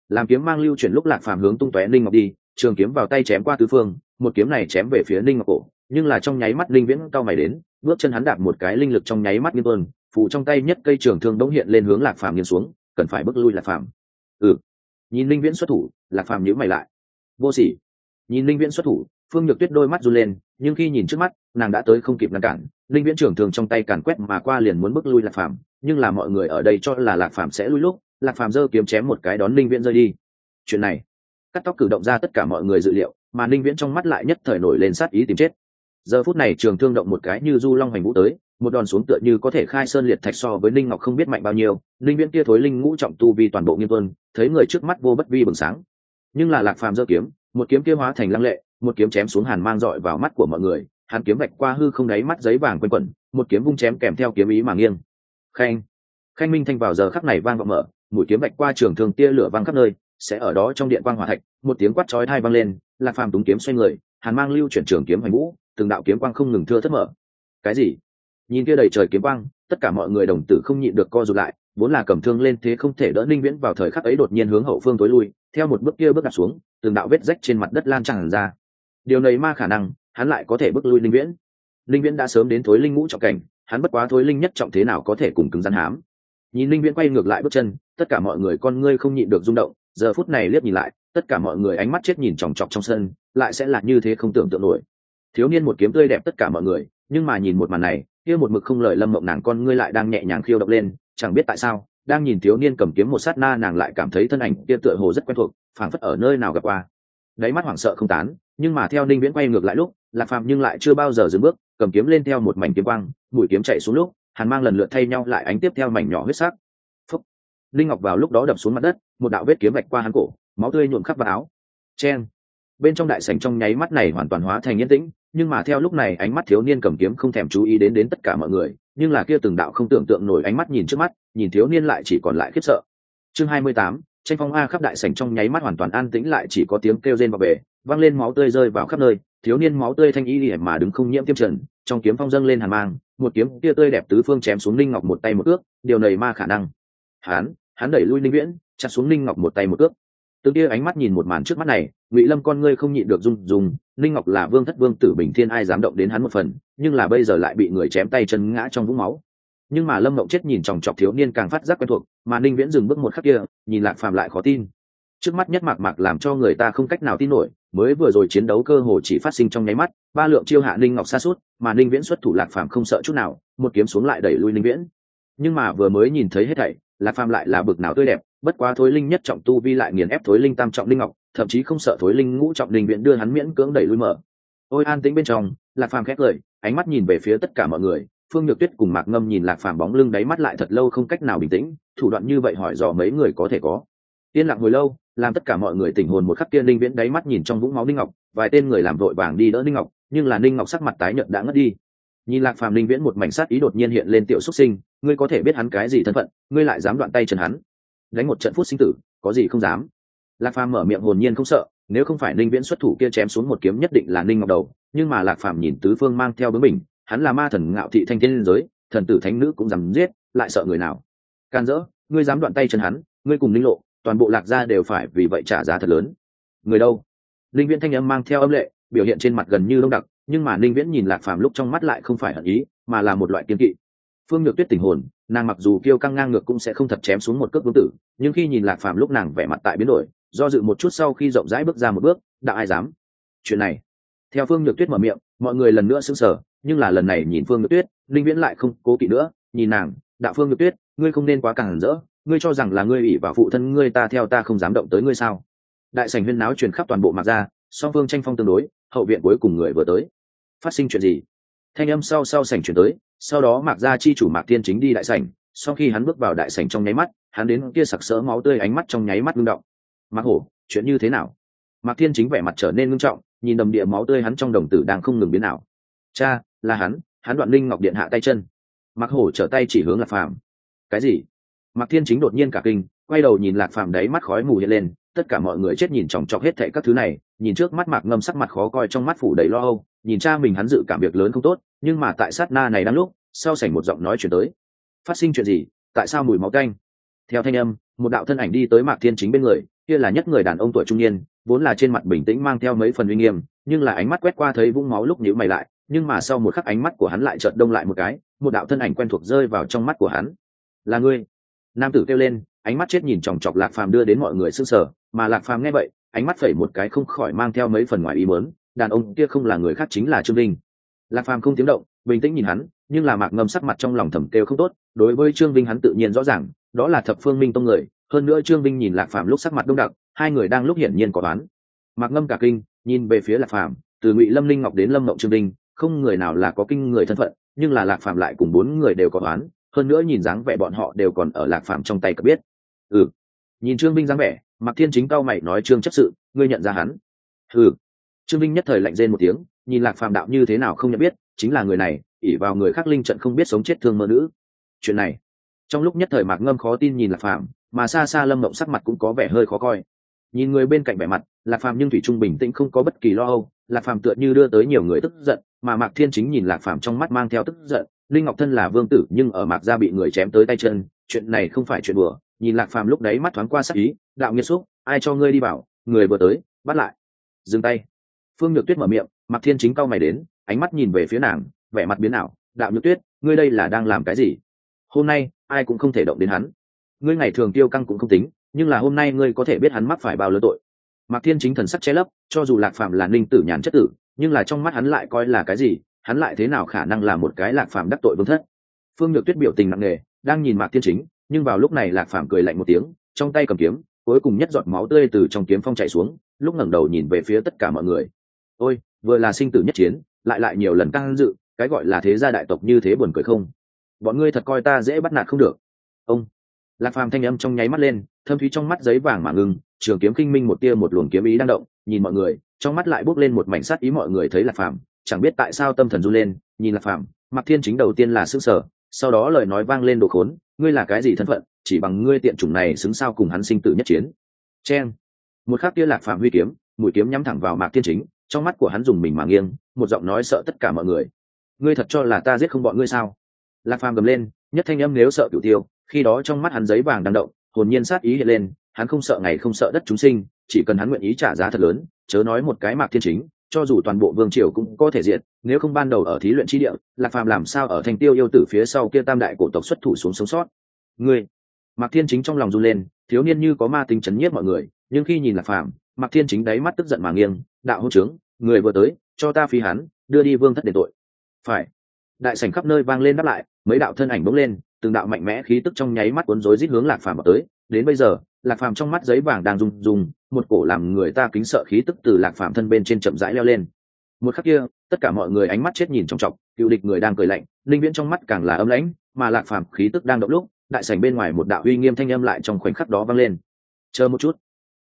làm kiếm mang lưu chuyển lúc Lạc Phàm hướng tung tóe linh ngọc đi, trường kiếm vào tay chém qua tứ phương, một kiếm này chém về phía linh ngọc cổ, nhưng là trong nháy mắt linh viễn cao mày đến, bước chân hắn đạp một cái linh lực trong nháy mắt nghiêng tuôn, phụ trong tay nhất cây trường thương đống hiện lên hướng Lạc Phàm nghiêng xuống, cần phải bước lui Lạc Phàm. Ừ. Nhìn linh viễn xuất thủ, Lạc Phàm nhíu mày lại. Vô sỉ. Nhìn linh viễn xuất thủ, Phương Nhược Tuyết đôi mắt run lên, nhưng khi nhìn trước mắt, nàng đã tới không kịp ngăn cản, linh viễn trường thường trong tay càn quét mà qua liền muốn bước lui Lạc Phàm, nhưng là mọi người ở đây cho là Lạc Phàm sẽ lui lúc, Lạc Phàm giơ kiếm chém một cái đón linh viễn rơi đi. Chuyện này, cắt tóc cử động ra tất cả mọi người dự liệu, mà linh viễn trong mắt lại nhất thời nổi lên sát ý tìm chết. Giờ phút này trường thương động một cái như du long hành vũ tới, một đòn xuống tựa như có thể khai sơn liệt thạch, so với linh ngọc không biết mạnh bao nhiêu. Linh viễn kia thối linh ngũ trọng tu vi toàn bộ nghiêm tuân, thấy người trước mắt vô bất vi bừng sáng, nhưng là Lạc Phàm giơ kiếm, một kiếm kia hóa thành lăng lệ, một kiếm chém xuống hàn mang dọi vào mắt của mọi người, hàn kiếm vạch qua hư không đáy mắt giấy vàng quanh quẩn, một kiếm vung chém kèm theo kiếm ý mà nghiêng. Khanh, khanh minh thanh vào giờ khắc này vang vọng mở, mũi kiếm vạch qua trường thương tia lửa vang khắp nơi, sẽ ở đó trong điện quang hỏa thạch, một tiếng quát chói tai vang lên, Lạc Phàm túng kiếm xoay người, hàn mang lưu chuyển trường kiếm hành vũ, từng đạo kiếm quang không ngừng thưa thất mở. Cái gì? Nhìn kia đầy trời kiếm quang, tất cả mọi người đồng tử không nhịn được co rụt lại, vốn là cầm thương lên thế không thể đỡ linh viễn vào thời khắc ấy đột nhiên hướng hậu phương tối lui, theo một bước kia bước đặt xuống, từng đạo vết rách trên mặt đất lan tràn ra. Điều này ma khả năng, hắn lại có thể bước lui linh viễn. Linh viễn đã sớm đến thối linh ngũ trọng cảnh, hắn bất quá thối linh nhất trọng thế nào có thể cùng cứng rắn hám. Nhìn linh viễn quay ngược lại bước chân, tất cả mọi người con ngươi không nhịn được rung động, giờ phút này liếc nhìn lại, tất cả mọi người ánh mắt chết nhìn chòng chọc trong sân, lại sẽ là như thế không tưởng tượng nổi. Thiếu niên một kiếm tươi đẹp tất cả mọi người, nhưng mà nhìn một màn này, kia một mực không lời Lâm Mộng nàng con ngươi lại đang nhẹ nhàng khiêu động lên, chẳng biết tại sao, đang nhìn thiếu niên cầm kiếm một sát na nàng lại cảm thấy thân ảnh kia tựa hồ rất quen thuộc, phảng phất ở nơi nào gặp qua. Đáy mắt hoảng sợ không tán, nhưng mà theo Ninh Viễn quay ngược lại lúc, Lạc Phàm nhưng lại chưa bao giờ dừng bước, cầm kiếm lên theo một mảnh kiếm quang, mũi kiếm chạy xuống lúc, hàn mang lần lượt thay nhau lại ánh tiếp theo mảnh nhỏ huyết sắc. Phúc. Linh Ngọc vào lúc đó đập xuống mặt đất, một đạo vết kiếm vạch qua hắn cổ, máu tươi nhuộm khắp vào áo. Chen. Bên trong đại sảnh trong nháy mắt này hoàn toàn hóa thành yên tĩnh, nhưng mà theo lúc này ánh mắt thiếu niên cầm kiếm không thèm chú ý đến đến tất cả mọi người, nhưng là kia từng đạo không tưởng tượng nổi ánh mắt nhìn trước mắt, nhìn thiếu niên lại chỉ còn lại khiếp sợ. Chương hai mươi tám, tranh phong a khắp đại sảnh trong nháy mắt hoàn toàn an tĩnh, lại chỉ có tiếng kêu rên vào bể, vang lên máu tươi rơi vào khắp nơi, thiếu niên máu tươi thanh y liễu mà đứng không nhiễm tiêm trần, trong kiếm phong dâng lên hàn mang, một kiếm kia tươi đẹp tứ phương chém xuống Linh Ngọc một tay một ước, điều này ma khả năng. Hắn, hắn đẩy lui Linh Viễn, chặt xuống Linh Ngọc một tay một ước. Từng kia ánh mắt nhìn một màn trước mắt này, Ngụy Lâm con ngươi không nhịn được rung rung, Linh Ngọc là vương thất vương tử bình thiên, ai dám động đến hắn một phần, nhưng là bây giờ lại bị người chém tay chân ngã trong vũng máu. Nhưng mà Lâm Mộng chết nhìn chòng chọc thiếu niên càng phát giác quen thuộc, mà Ninh Viễn dừng bước một khắc kia, nhìn Lạc Phàm lại khó tin. Trước mắt nhất mạc mạc làm cho người ta không cách nào tin nổi, mới vừa rồi chiến đấu cơ hồ chỉ phát sinh trong nháy mắt, ba lượng chiêu hạ Ninh Ngọc sa sút, mà Ninh Viễn xuất thủ Lạc Phàm không sợ chút nào, một kiếm xuống lại đẩy lui Ninh Viễn. Nhưng mà vừa mới nhìn thấy hết thảy, Lạc Phàm lại là bực nào tươi đẹp, bất quá thối linh nhất trọng tu vi lại nghiền ép thối linh tam trọng Linh Ngọc, thậm chí không sợ thối linh ngũ trọng Ninh Viễn đưa hắn miễn cưỡng đẩy lui mở. Ôi an tĩnh bên trong, Lạc Phàm khét lời, ánh mắt nhìn về phía tất cả mọi người. Phương Nhược Tuyết cùng Mạc Ngâm nhìn Lạc Phàm bóng lưng đáy mắt lại thật lâu không cách nào bình tĩnh, thủ đoạn như vậy hỏi dò mấy người có thể có. Yên lặng hồi lâu, làm tất cả mọi người tỉnh hồn một khắc kia, Ninh Viễn đáy mắt nhìn trong vũng máu Ninh Ngọc, vài tên người làm vội vàng đi đỡ Ninh Ngọc, nhưng là Ninh Ngọc sắc mặt tái nhợt đã ngất đi. Nhìn Lạc Phàm, Ninh Viễn một mảnh sát ý đột nhiên hiện lên, tiểu xuất sinh, ngươi có thể biết hắn cái gì thân phận, ngươi lại dám đoạn tay chân hắn, đánh một trận phút sinh tử, có gì không dám. Lạc Phàm mở miệng hồn nhiên không sợ, nếu không phải Ninh Viễn xuất thủ kia chém xuống một kiếm nhất định là Ninh Ngọc đầu, nhưng mà Lạc Phàm nhìn tứ phương mang theo bướng mình, hắn là ma thần ngạo thị thanh thiên giới, thần tử thánh nữ cũng dám giết, lại sợ người nào? Can dỡ, ngươi dám đoạn tay chân hắn, ngươi cùng Ninh Lộ, toàn bộ Lạc gia đều phải vì vậy trả giá thật lớn. Người đâu? Ninh Viễn thanh âm mang theo âm lệ, biểu hiện trên mặt gần như đông đặc, nhưng mà Ninh Viễn nhìn Lạc Phàm lúc trong mắt lại không phải hận ý, mà là một loại kiên kỵ. Phương Nhược Tuyết tỉnh hồn, nàng mặc dù kiêu căng ngang ngược cũng sẽ không thật chém xuống một cước vương tử, nhưng khi nhìn Lạc Phàm lúc nàng vẻ mặt tại biến đổi, do dự một chút sau khi rộng rãi bước ra một bước, đạo ai dám? Chuyện này, theo Phương Nhược Tuyết mở miệng, mọi người lần nữa sững sờ, nhưng là lần này nhìn Phương Nhược Tuyết, Ninh Viễn lại không cố kỵ nữa, nhìn nàng, đạo Phương Nhược Tuyết, ngươi không nên quá cản rỡ, ngươi cho rằng là ngươi ủy vào phụ thân ngươi, ta theo ta không dám động tới ngươi sao? Đại sảnh huyên náo truyền khắp toàn bộ Mạc gia, song phương tranh phong tương đối, hậu viện cuối cùng người vừa tới. Phát sinh chuyện gì? Thanh âm sau sau sảnh truyền tới, sau đó Mạc gia chi chủ Mạc Thiên Chính đi đại sảnh, sau khi hắn bước vào đại sảnh trong nháy mắt, hắn đến kia sặc sỡ máu tươi, ánh mắt trong nháy mắt ngưng động. Mạc Hổ, chuyện như thế nào? Mạc Thiên Chính vẻ mặt trở nên ngưng trọng, nhìn đầm địa máu tươi hắn trong đồng tử đang không ngừng biến ảo. Cha, là hắn, hắn đoạn Linh Ngọc điện hạ tay chân. Mạc Hổ trở tay chỉ hướng Lạc Phàm. Cái gì? Mạc Thiên Chính đột nhiên cả kinh, quay đầu nhìn Lạc Phàm, đáy mắt khói mù hiện lên, tất cả mọi người chết nhìn chòng chọc hết thảy các thứ này, nhìn trước mắt Mạc Ngâm sắc mặt khó coi, trong mắt phủ đầy lo âu, nhìn cha mình hắn dự cảm việc lớn không tốt, nhưng mà tại sát na này đang lúc, sau sảnh một giọng nói truyền tới. Phát sinh chuyện gì? Tại sao mùi máu tanh? Theo thanh âm, một đạo thân ảnh đi tới Mạc Thiên Chính bên người, kia là nhất người đàn ông tuổi trung niên, vốn là trên mặt bình tĩnh mang theo mấy phần uy nghiêm, nhưng là ánh mắt quét qua thấy vũng máu lúc nhíu mày lại, nhưng mà sau một khắc ánh mắt của hắn lại chợt đông lại một cái, một đạo thân ảnh quen thuộc rơi vào trong mắt của hắn. Là ngươi? Nam tử kêu lên, ánh mắt chết nhìn chòng chọc Lạc Phàm đưa đến mọi người sững sờ, mà Lạc Phàm nghe vậy, ánh mắt phẩy một cái không khỏi mang theo mấy phần ngoài ý muốn, đàn ông kia không là người khác chính là Trương Vinh. Lạc Phàm không tiếng động, bình tĩnh nhìn hắn, nhưng là Mạc Ngâm sắc mặt trong lòng thầm kêu không tốt, đối với Trương Vinh hắn tự nhiên rõ ràng, đó là Thập Phương Minh tông người, hơn nữa Trương Vinh nhìn Lạc Phàm lúc sắc mặt đông đặc, hai người đang lúc hiển nhiên có đoán. Mạc Ngâm cả kinh, nhìn về phía Lạc Phàm, từ Ngụy Lâm Linh Ngọc đến Lâm Mộng Trương Vinh, không người nào là có kinh người thân phận, nhưng là Lạc Phàm lại cùng bốn người đều có đoán, hơn nữa nhìn dáng vẻ bọn họ đều còn ở Lạc Phàm trong tay cả biết. Ừ. Nhìn Trương Vinh dáng vẻ, Mạc Thiên Chính cao mày nói Trương chấp sự, ngươi nhận ra hắn? Ừ. Trương Vinh nhất thời lạnh rên một tiếng, nhìn Lạc Phàm đạo như thế nào không nhận biết, chính là người này, ỷ vào người khác linh trận không biết sống chết thương mơ nữ. Chuyện này, trong lúc nhất thời Mạc Ngâm khó tin nhìn Lạc Phàm, mà xa xa Lâm Mộng sắc mặt cũng có vẻ hơi khó coi. Nhìn người bên cạnh vẻ mặt, Lạc Phàm nhưng thủy trung bình tĩnh không có bất kỳ lo âu, Lạc Phàm tựa như đưa tới nhiều người tức giận, mà Mạc Thiên Chính nhìn Lạc Phàm trong mắt mang theo tức giận, Linh Ngọc thân là vương tử nhưng ở Mạc gia bị người chém tới tay chân, chuyện này không phải chuyện đùa. Nhìn Lạc Phàm lúc đấy mắt thoáng qua sắc ý, đạo nghiệt xúc, ai cho ngươi đi bảo, người vừa tới, bắt lại. Dừng tay. Phương Nhược Tuyết mở miệng, Mạc Thiên Chính cau mày đến, ánh mắt nhìn về phía nàng, vẻ mặt biến ảo, đạo Nhược Tuyết, ngươi đây là đang làm cái gì? Hôm nay ai cũng không thể động đến hắn. Ngươi ngày thường tiêu căng cũng không tính, nhưng là hôm nay ngươi có thể biết hắn mắc phải bao lớn tội. Mạc Thiên Chính thần sắc che lấp, cho dù Lạc Phàm là Ninh tử nhàn chất tử, nhưng là trong mắt hắn lại coi là cái gì, hắn lại thế nào khả năng là một cái Lạc Phàm đắc tội vương thất. Phương Nhược Tuyết biểu tình nặng nề, đang nhìn Mạc Thiên Chính, nhưng vào lúc này Lạc Phàm cười lạnh một tiếng, trong tay cầm kiếm, cuối cùng nhất giọt máu tươi từ trong kiếm phong chảy xuống, lúc ngẩng đầu nhìn về phía tất cả mọi người. Ôi, vừa là sinh tử nhất chiến, lại lại nhiều lần căng dự, cái gọi là thế gia đại tộc như thế buồn cười không? Bọn ngươi thật coi ta dễ bắt nạt không được. Ông. Lạc Phàm thanh âm trong nháy mắt lên, thâm thúy trong mắt giấy vàng mà ngừng, trường kiếm kinh minh một tia một luồng kiếm ý đang động, nhìn mọi người, trong mắt lại bốc lên một mảnh sát ý, mọi người thấy Lạc Phàm, chẳng biết tại sao tâm thần run lên, nhìn Lạc Phàm, Mạc Thiên Chính đầu tiên là sửng sở, sau đó lời nói vang lên đồ khốn, ngươi là cái gì thân phận, chỉ bằng ngươi tiện chủng này xứng sao cùng hắn sinh tử nhất chiến. Chen. Một khắc kia Lạc Phàm huy kiếm, mũi kiếm nhắm thẳng vào Mạc Thiên Chính, trong mắt của hắn dùng mình mà nghiêng, một giọng nói sợ tất cả mọi người. Ngươi thật cho là ta giết không bọn ngươi sao? Lạc Phàm gầm lên, nhất thanh âm nếu sợ cửu tiêu, khi đó trong mắt hắn giấy vàng đang động, hồn nhiên sát ý hiện lên, hắn không sợ ngày không sợ đất chúng sinh, chỉ cần hắn nguyện ý trả giá thật lớn, chớ nói một cái Mạc Thiên Chính, cho dù toàn bộ vương triều cũng có thể diệt, nếu không ban đầu ở thí luyện chi địa, Lạc Phàm làm sao ở thành tiêu yêu tử phía sau kia tam đại cổ tộc xuất thủ xuống sống sót. Ngươi, Mạc Thiên Chính trong lòng run lên, thiếu niên như có ma tính chấn nhiếp mọi người, nhưng khi nhìn Lạc Phàm, Mạc Thiên Chính đáy mắt tức giận mà nghiêng, đạo hôn trướng, người vừa tới, cho ta phi hắn, đưa đi vương thất đền tội. Phải. Đại sảnh khắp nơi vang lên đáp lại, mấy đạo thân ảnh bỗng lên, từng đạo mạnh mẽ khí tức trong nháy mắt cuốn rối rít hướng Lạc Phàm vào tới. Đến bây giờ, Lạc Phàm trong mắt giấy vàng đang rung rung, một cổ làm người ta kính sợ khí tức từ Lạc Phàm thân bên trên chậm rãi leo lên. Một khắc kia, tất cả mọi người ánh mắt chết nhìn chòng chọc, cựu địch người đang cười lạnh, linh viễn trong mắt càng là âm lãnh, mà Lạc Phàm khí tức đang động lúc, đại sảnh bên ngoài một đạo uy nghiêm thanh âm lại trong khoảnh khắc đó vang lên. Chờ một chút.